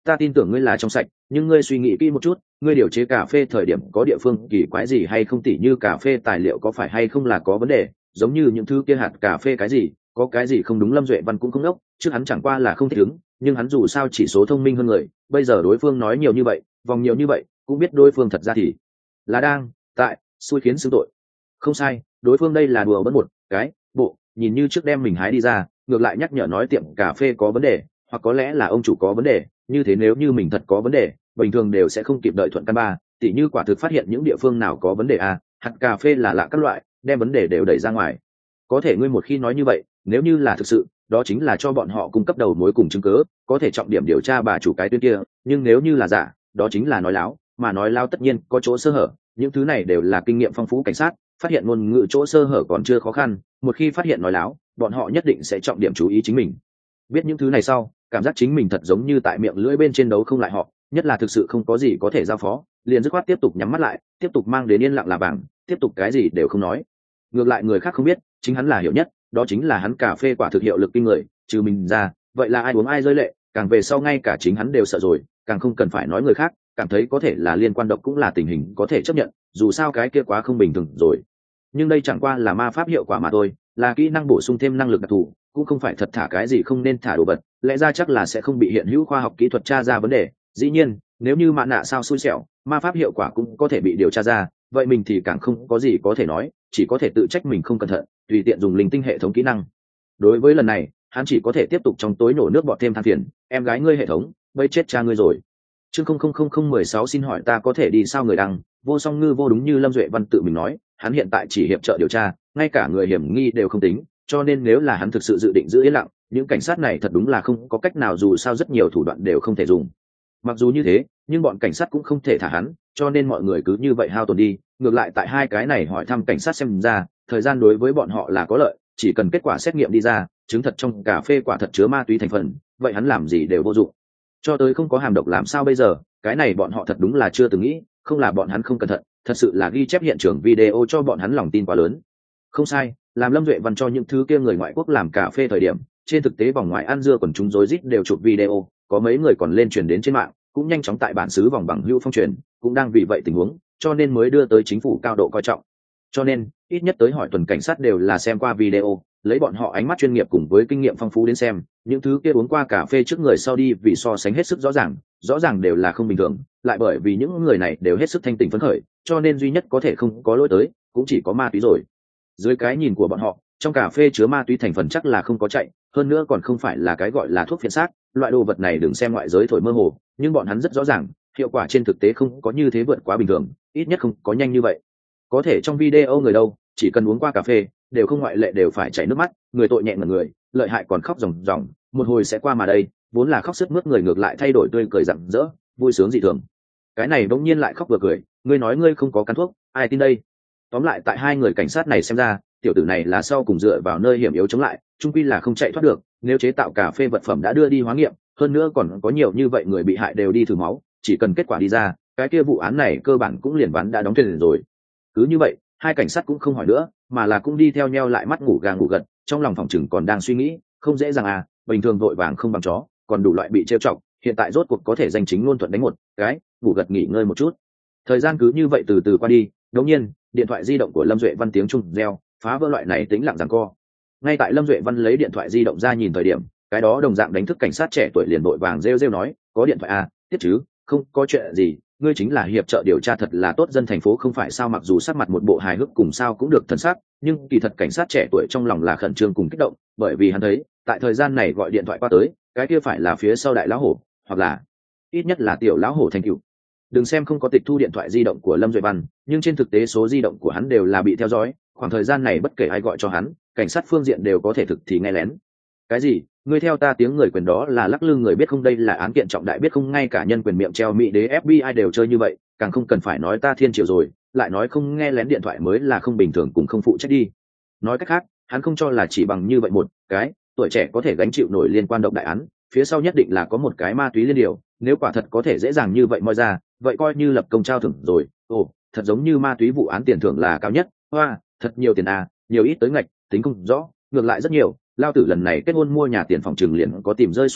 ta tin tưởng ngươi là trong sạch, nhưng ngươi suy nghĩ kỹ một chút, ngươi điều chế cà phê thời điểm có địa phương kỳ quái gì hay không, tỉ như cà phê tài liệu có phải hay không là có vấn đề, giống như những thứ kia hạt cà phê cái gì, có cái gì không đúng. Lâm Duệ Văn cũng không ngốc, trước hắn chẳng qua là không thích ứng, nhưng hắn dù sao chỉ số thông minh hơn người, bây giờ đối phương nói nhiều như vậy, vòng nhiều như vậy, cũng biết đối phương thật ra thì là đang tại xui khiến xưng tội. Không sai, đối phương đây là đùa bỡn một cái bộ, nhìn như trước đem mình hái đi ra, ngược lại nhắc nhở nói tiệm cà phê có vấn đề, hoặc có lẽ là ông chủ có vấn đề. Như thế nếu như mình thật có vấn đề, bình thường đều sẽ không kịp đợi thuận căn ba, tỉ như quả thực phát hiện những địa phương nào có vấn đề hạt cà phê là lạ các loại, đem vấn đề đều đẩy ra ngoài. Có thể ngươi một khi nói như vậy, nếu như là thực sự, đó chính là cho bọn họ cung cấp đầu mối cùng chứng cứ, có thể trọng điểm điều tra bà chủ cái tuyến kia. Nhưng nếu như là giả, đó chính là nói láo, mà nói láo tất nhiên có chỗ sơ hở. Những thứ này đều là kinh nghiệm phong phú cảnh sát, phát hiện ngôn ngữ chỗ sơ hở còn chưa khó khăn, một khi phát hiện nói láo, bọn họ nhất định sẽ trọng điểm chú ý chính mình. Biết những thứ này sau, cảm giác chính mình thật giống như tại miệng lưỡi bên trên đấu không lại họ, nhất là thực sự không có gì có thể giao phó, liền dứt khoát tiếp tục nhắm mắt lại, tiếp tục mang đến yên lặng là vàng, tiếp tục cái gì đều không nói. Ngược lại người khác không biết, chính hắn là hiểu nhất, đó chính là hắn cà phê quả thực hiệu lực kinh người, trừ mình ra, vậy là ai uống ai rơi lệ, càng về sau ngay cả chính hắn đều sợ rồi, càng không cần phải nói người khác, cảm thấy có thể là liên quan độc cũng là tình hình có thể chấp nhận, dù sao cái kia quá không bình thường rồi. Nhưng đây chẳng qua là ma pháp hiệu quả mà thôi, là kỹ năng bổ sung thêm năng lực đặc thù, cũng không phải thật thả cái gì không nên thả đồ vật, lẽ ra chắc là sẽ không bị hiện hữu khoa học kỹ thuật tra ra vấn đề. Dĩ nhiên, nếu như mạ nạ sao xui xẻo, ma pháp hiệu quả cũng có thể bị điều tra ra, vậy mình thì càng không có gì có thể nói, chỉ có thể tự trách mình không cẩn thận, tùy tiện dùng linh tinh hệ thống kỹ năng. Đối với lần này, hắn chỉ có thể tiếp tục trong tối nổ nước bọt thêm than phiền, em gái ngươi hệ thống, bây chết cha ngươi rồi. Chương 000016 xin hỏi ta có thể đi sao người đăng, vô song ngư vô đúng như Lâm Duệ Văn tự mình nói, hắn hiện tại chỉ hiệp trợ điều tra, ngay cả người hiểm nghi đều không tính, cho nên nếu là hắn thực sự dự định giữ yên lặng, những cảnh sát này thật đúng là không có cách nào, dù sao rất nhiều thủ đoạn đều không thể dùng. Mặc dù như thế, nhưng bọn cảnh sát cũng không thể thả hắn, cho nên mọi người cứ như vậy hao tổn đi. Ngược lại tại hai cái này hỏi thăm cảnh sát xem ra, thời gian đối với bọn họ là có lợi, chỉ cần kết quả xét nghiệm đi ra, chứng thật trong cà phê quả thật chứa ma túy thành phần, vậy hắn làm gì đều vô dụng. Cho tới không có hàm độc làm sao bây giờ, cái này bọn họ thật đúng là chưa từng nghĩ, không là bọn hắn không cẩn thận, thật sự là ghi chép hiện trường video cho bọn hắn lòng tin quá lớn. Không sai, làm Lâm Duệ Văn cho những thứ kia người ngoại quốc làm cà phê thời điểm, trên thực tế vòng ngoài ăn dưa quần chúng rối rít đều chụp video, có mấy người còn lên truyền đến trên mạng, cũng nhanh chóng tại bản xứ vòng bằng hữu phong truyền, cũng đang vì vậy tình huống, cho nên mới đưa tới chính phủ cao độ coi trọng. Cho nên, ít nhất tới hỏi tuần cảnh sát đều là xem qua video, lấy bọn họ ánh mắt chuyên nghiệp cùng với kinh nghiệm phong phú đến xem, những thứ kia uống qua cà phê trước người sau đi vì so sánh hết sức rõ ràng đều là không bình thường, lại bởi vì những người này đều hết sức thanh tỉnh phấn khởi, cho nên duy nhất có thể không có lỗi tới, cũng chỉ có ma túy rồi. Dưới cái nhìn của bọn họ, trong cà phê chứa ma túy thành phần chắc là không có chạy, hơn nữa còn không phải là cái gọi là thuốc phiện xác, loại đồ vật này đừng xem ngoại giới thổi mơ hồ, nhưng bọn hắn rất rõ ràng, hiệu quả trên thực tế không có như thế vượt quá bình thường, ít nhất không có nhanh như vậy. Có thể trong video người đâu, chỉ cần uống qua cà phê, đều không ngoại lệ đều phải chảy nước mắt, người tội nhẹ ngẩn người, lợi hại còn khóc ròng ròng, một hồi sẽ qua mà đây, vốn là khóc sướt mướt người ngược lại thay đổi tươi cười rạng rỡ, vui sướng dị thường. Cái này bỗng nhiên lại khóc vừa cười, ngươi nói ngươi không có cắn thuốc, ai tin đây? Tóm lại tại hai người cảnh sát này xem ra, tiểu tử này là sau cùng dựa vào nơi hiểm yếu chống lại, chung quy là không chạy thoát được. Nếu chế tạo cà phê vật phẩm đã đưa đi hóa nghiệm, hơn nữa còn có nhiều như vậy người bị hại đều đi thử máu, chỉ cần kết quả đi ra, cái kia vụ án này cơ bản cũng liền ván đã đóng thuyền rồi. Cứ như vậy, hai cảnh sát cũng không hỏi nữa, mà là cũng đi theo nheo lại mắt ngủ gà ngủ gật, trong lòng phòng chừng còn đang suy nghĩ, không dễ dàng bình thường vội vàng không bằng chó, còn đủ loại bị trêu chọc, hiện tại rốt cuộc có thể danh chính ngôn thuận đánh một cái, ngủ gật nghỉ ngơi một chút. Thời gian cứ như vậy từ từ qua đi, đột nhiên, điện thoại di động của Lâm Duệ Văn tiếng chuông reo, phá vỡ loại này tĩnh lặng giằng co. Ngay tại Lâm Duệ Văn lấy điện thoại di động ra nhìn thời điểm, cái đó đồng dạng đánh thức cảnh sát trẻ tuổi liền vội vàng rêu rêu nói, có điện thoại tiết chứ, không có chuyện gì, ngươi chính là hiệp trợ điều tra thật là tốt dân thành phố không phải sao. Mặc dù sắc mặt một bộ hài hước cùng sao cũng được thần sắc, nhưng kỳ thật cảnh sát trẻ tuổi trong lòng là khẩn trương cùng kích động, bởi vì hắn thấy, tại thời gian này gọi điện thoại qua tới, cái kia phải là phía sau đại lão hổ, hoặc là ít nhất là tiểu lão hổ thành cựu. Đừng xem không có tịch thu điện thoại di động của Lâm Duệ Văn, nhưng trên thực tế số di động của hắn đều là bị theo dõi, khoảng thời gian này bất kể ai gọi cho hắn, cảnh sát phương diện đều có thể thực thì nghe lén. Cái gì? Ngươi theo ta tiếng người quyền đó là lắc lư người biết không, đây là án kiện trọng đại biết không, ngay cả nhân quyền miệng treo Mỹ đế FBI đều chơi như vậy, càng không cần phải nói ta thiên triều rồi, lại nói không nghe lén điện thoại mới là không bình thường cùng không phụ trách đi. Nói cách khác, hắn không cho là chỉ bằng như vậy một cái tuổi trẻ có thể gánh chịu nổi liên quan động đại án, phía sau nhất định là có một cái ma túy liên điều, nếu quả thật có thể dễ dàng như vậy moi ra, vậy coi như lập công trao thưởng rồi. Ồ, thật giống như ma túy vụ án tiền thưởng là cao nhất, hoa, thật nhiều tiền nhiều ít tới ngạch, tính không rõ, ngược lại rất nhiều, lao tử lần này kết hôn mua nhà tiền phòng trừng liền có tìm rơi xuống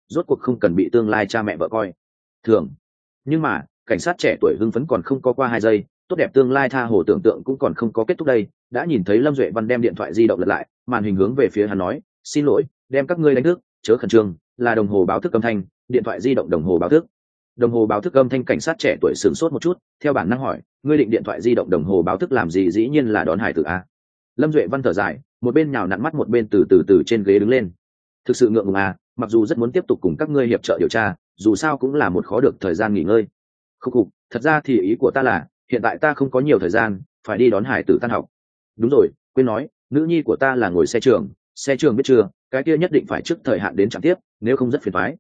rốt cuộc không cần bị tương lai cha mẹ vợ coi thường. Nhưng mà cảnh sát trẻ tuổi hưng phấn còn không có qua 2 giây, tốt đẹp tương lai tha hồ tưởng tượng cũng còn không có kết thúc đây, đã nhìn thấy Lâm Duệ Văn đem điện thoại di động lật lại, màn hình hướng về phía hắn nói, xin lỗi, đem các ngươi đánh thức, chớ khẩn trương, là đồng hồ báo thức âm thanh, điện thoại di động đồng hồ báo thức. Đồng hồ báo thức âm thanh. Cảnh sát trẻ tuổi sửng sốt một chút, theo bản năng hỏi, ngươi định điện thoại di động đồng hồ báo thức làm gì? Dĩ nhiên là đón hải tử a. Lâm Duệ Văn thở dài, một bên nhào nặn mắt một bên từ trên ghế đứng lên. Thực sự ngượng ngùng à, mặc dù rất muốn tiếp tục cùng các ngươi hiệp trợ điều tra, dù sao cũng là một khó được thời gian nghỉ ngơi. Khúc khục, thật ra thì ý của ta là hiện tại ta không có nhiều thời gian, phải đi đón hải tử tan học. Đúng rồi, quên nói, nữ nhi của ta là ngồi xe trường biết chưa, cái kia nhất định phải trước thời hạn đến trạm tiếp, nếu không rất phiền toái.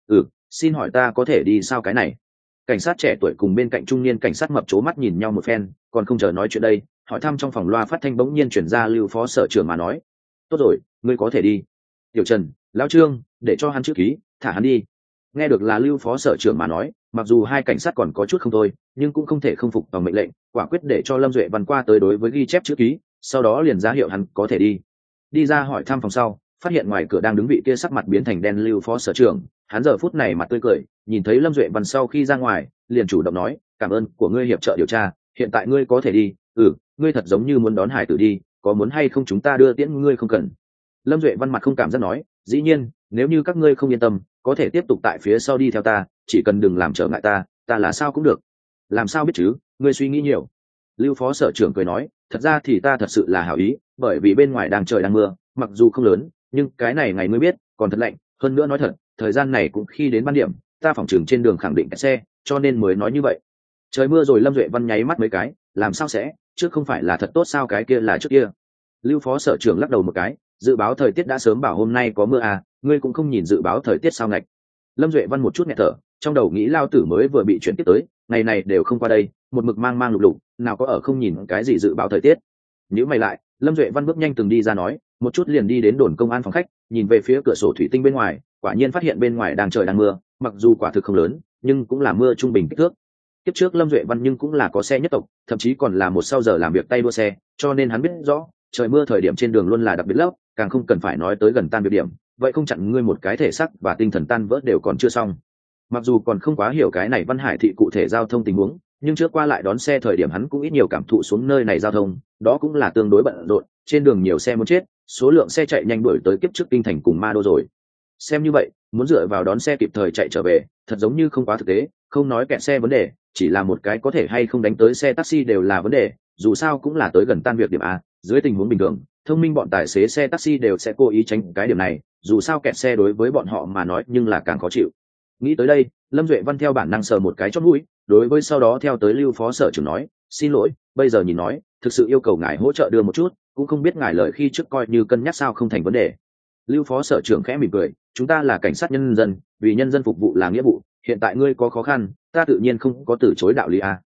Xin hỏi ta có thể đi sao? Cái này cảnh sát trẻ tuổi cùng bên cạnh trung niên cảnh sát mập chố mắt nhìn nhau một phen, còn không chờ nói chuyện đây, hỏi thăm trong phòng loa phát thanh bỗng nhiên chuyển ra Lưu phó sở trưởng mà nói, tốt rồi, ngươi có thể đi. Tiểu Trần, lão Trương, để cho hắn chữ ký, thả hắn đi. Nghe được là Lưu phó sở trưởng mà nói, mặc dù hai cảnh sát còn có chút không thôi, nhưng cũng không thể không phục tòng mệnh lệnh, quả quyết để cho Lâm Duệ Văn qua tới đối với ghi chép chữ ký, sau đó liền ra hiệu hắn có thể đi. Đi ra hỏi thăm phòng sau, phát hiện ngoài cửa đang đứng vị kia sắc mặt biến thành đen Lưu phó sở trưởng, hắn giờ phút này mặt tươi cười, nhìn thấy Lâm Duệ Văn sau khi ra ngoài, liền chủ động nói, cảm ơn của ngươi hiệp trợ điều tra, hiện tại ngươi có thể đi. Ngươi thật giống như muốn đón hải tử đi, có muốn hay không chúng ta đưa tiễn ngươi? Không cần. Lâm Duệ Văn mặt không cảm giác nói, dĩ nhiên, nếu như các ngươi không yên tâm, có thể tiếp tục tại phía sau đi theo ta, chỉ cần đừng làm trở ngại ta là sao cũng được. Làm sao biết chứ, ngươi suy nghĩ nhiều. Lưu phó sở trưởng cười nói, thật ra thì ta thật sự là hảo ý, bởi vì bên ngoài đang trời đang mưa, mặc dù không lớn, nhưng cái này ngày ngươi biết, còn thật lạnh, hơn nữa nói thật, thời gian này cũng khi đến ban điểm, ta phỏng chừng trên đường khẳng định kẹt xe, cho nên mới nói như vậy. Trời mưa rồi. Lâm Duệ Văn nháy mắt mấy cái, làm sao sẽ, trước không phải là thật tốt sao? Cái kia là trước kia. Lưu phó sở trưởng lắc đầu một cái, dự báo thời tiết đã sớm bảo hôm nay có mưa à, ngươi cũng không nhìn dự báo thời tiết sao? Ngạch. Lâm Duệ Văn một chút nghẹt thở, trong đầu nghĩ lao tử mới vừa bị chuyển tiếp tới, ngày này đều không qua đây, một mực mang lục lục, nào có ở không nhìn cái gì dự báo thời tiết. Nhíu mày lại, Lâm Duệ Văn bước nhanh từng đi ra nói, một chút liền đi đến đồn công an phòng khách, nhìn về phía cửa sổ thủy tinh bên ngoài, quả nhiên phát hiện bên ngoài đang trời đang mưa, mặc dù quả thực không lớn, nhưng cũng là mưa trung bình kích thước. Kiếp trước Lâm Duệ Văn nhưng cũng là có xe nhất tộc, thậm chí còn là một sau giờ làm việc tay đua xe, cho nên hắn biết rõ, trời mưa thời điểm trên đường luôn là đặc biệt lốc, càng không cần phải nói tới gần tan việc điểm, vậy không chặn ngươi một cái thể xác và tinh thần tan vỡ đều còn chưa xong. Mặc dù còn không quá hiểu cái này Văn Hải thị cụ thể giao thông tình huống, nhưng trước qua lại đón xe thời điểm hắn cũng ít nhiều cảm thụ xuống nơi này giao thông, đó cũng là tương đối bận rộn, trên đường nhiều xe muốn chết, số lượng xe chạy nhanh đuổi tới kiếp trước kinh thành cùng ma đô rồi. Xem như vậy, muốn dựa vào đón xe kịp thời chạy trở về, thật giống như không quá thực tế, không nói kẹt xe vấn đề, chỉ là một cái có thể hay không đánh tới xe taxi đều là vấn đề, dù sao cũng là tới gần tan việc điểm a, dưới tình huống bình thường, thông minh bọn tài xế xe taxi đều sẽ cố ý tránh cái điểm này, dù sao kẹt xe đối với bọn họ mà nói nhưng là càng khó chịu. Nghĩ tới đây, Lâm Duệ Văn theo bản năng sờ một cái chót mũi, đối với sau đó theo tới Lưu phó sở trưởng nói, xin lỗi, bây giờ nhìn nói, thực sự yêu cầu ngài hỗ trợ đưa một chút, cũng không biết ngài lời khi trước coi như cân nhắc sao không thành vấn đề. Lưu phó sở trưởng khẽ mỉm cười, chúng ta là cảnh sát nhân dân, vì nhân dân phục vụ là nghĩa vụ, hiện tại ngươi có khó khăn, ta tự nhiên không có từ chối đạo lý a.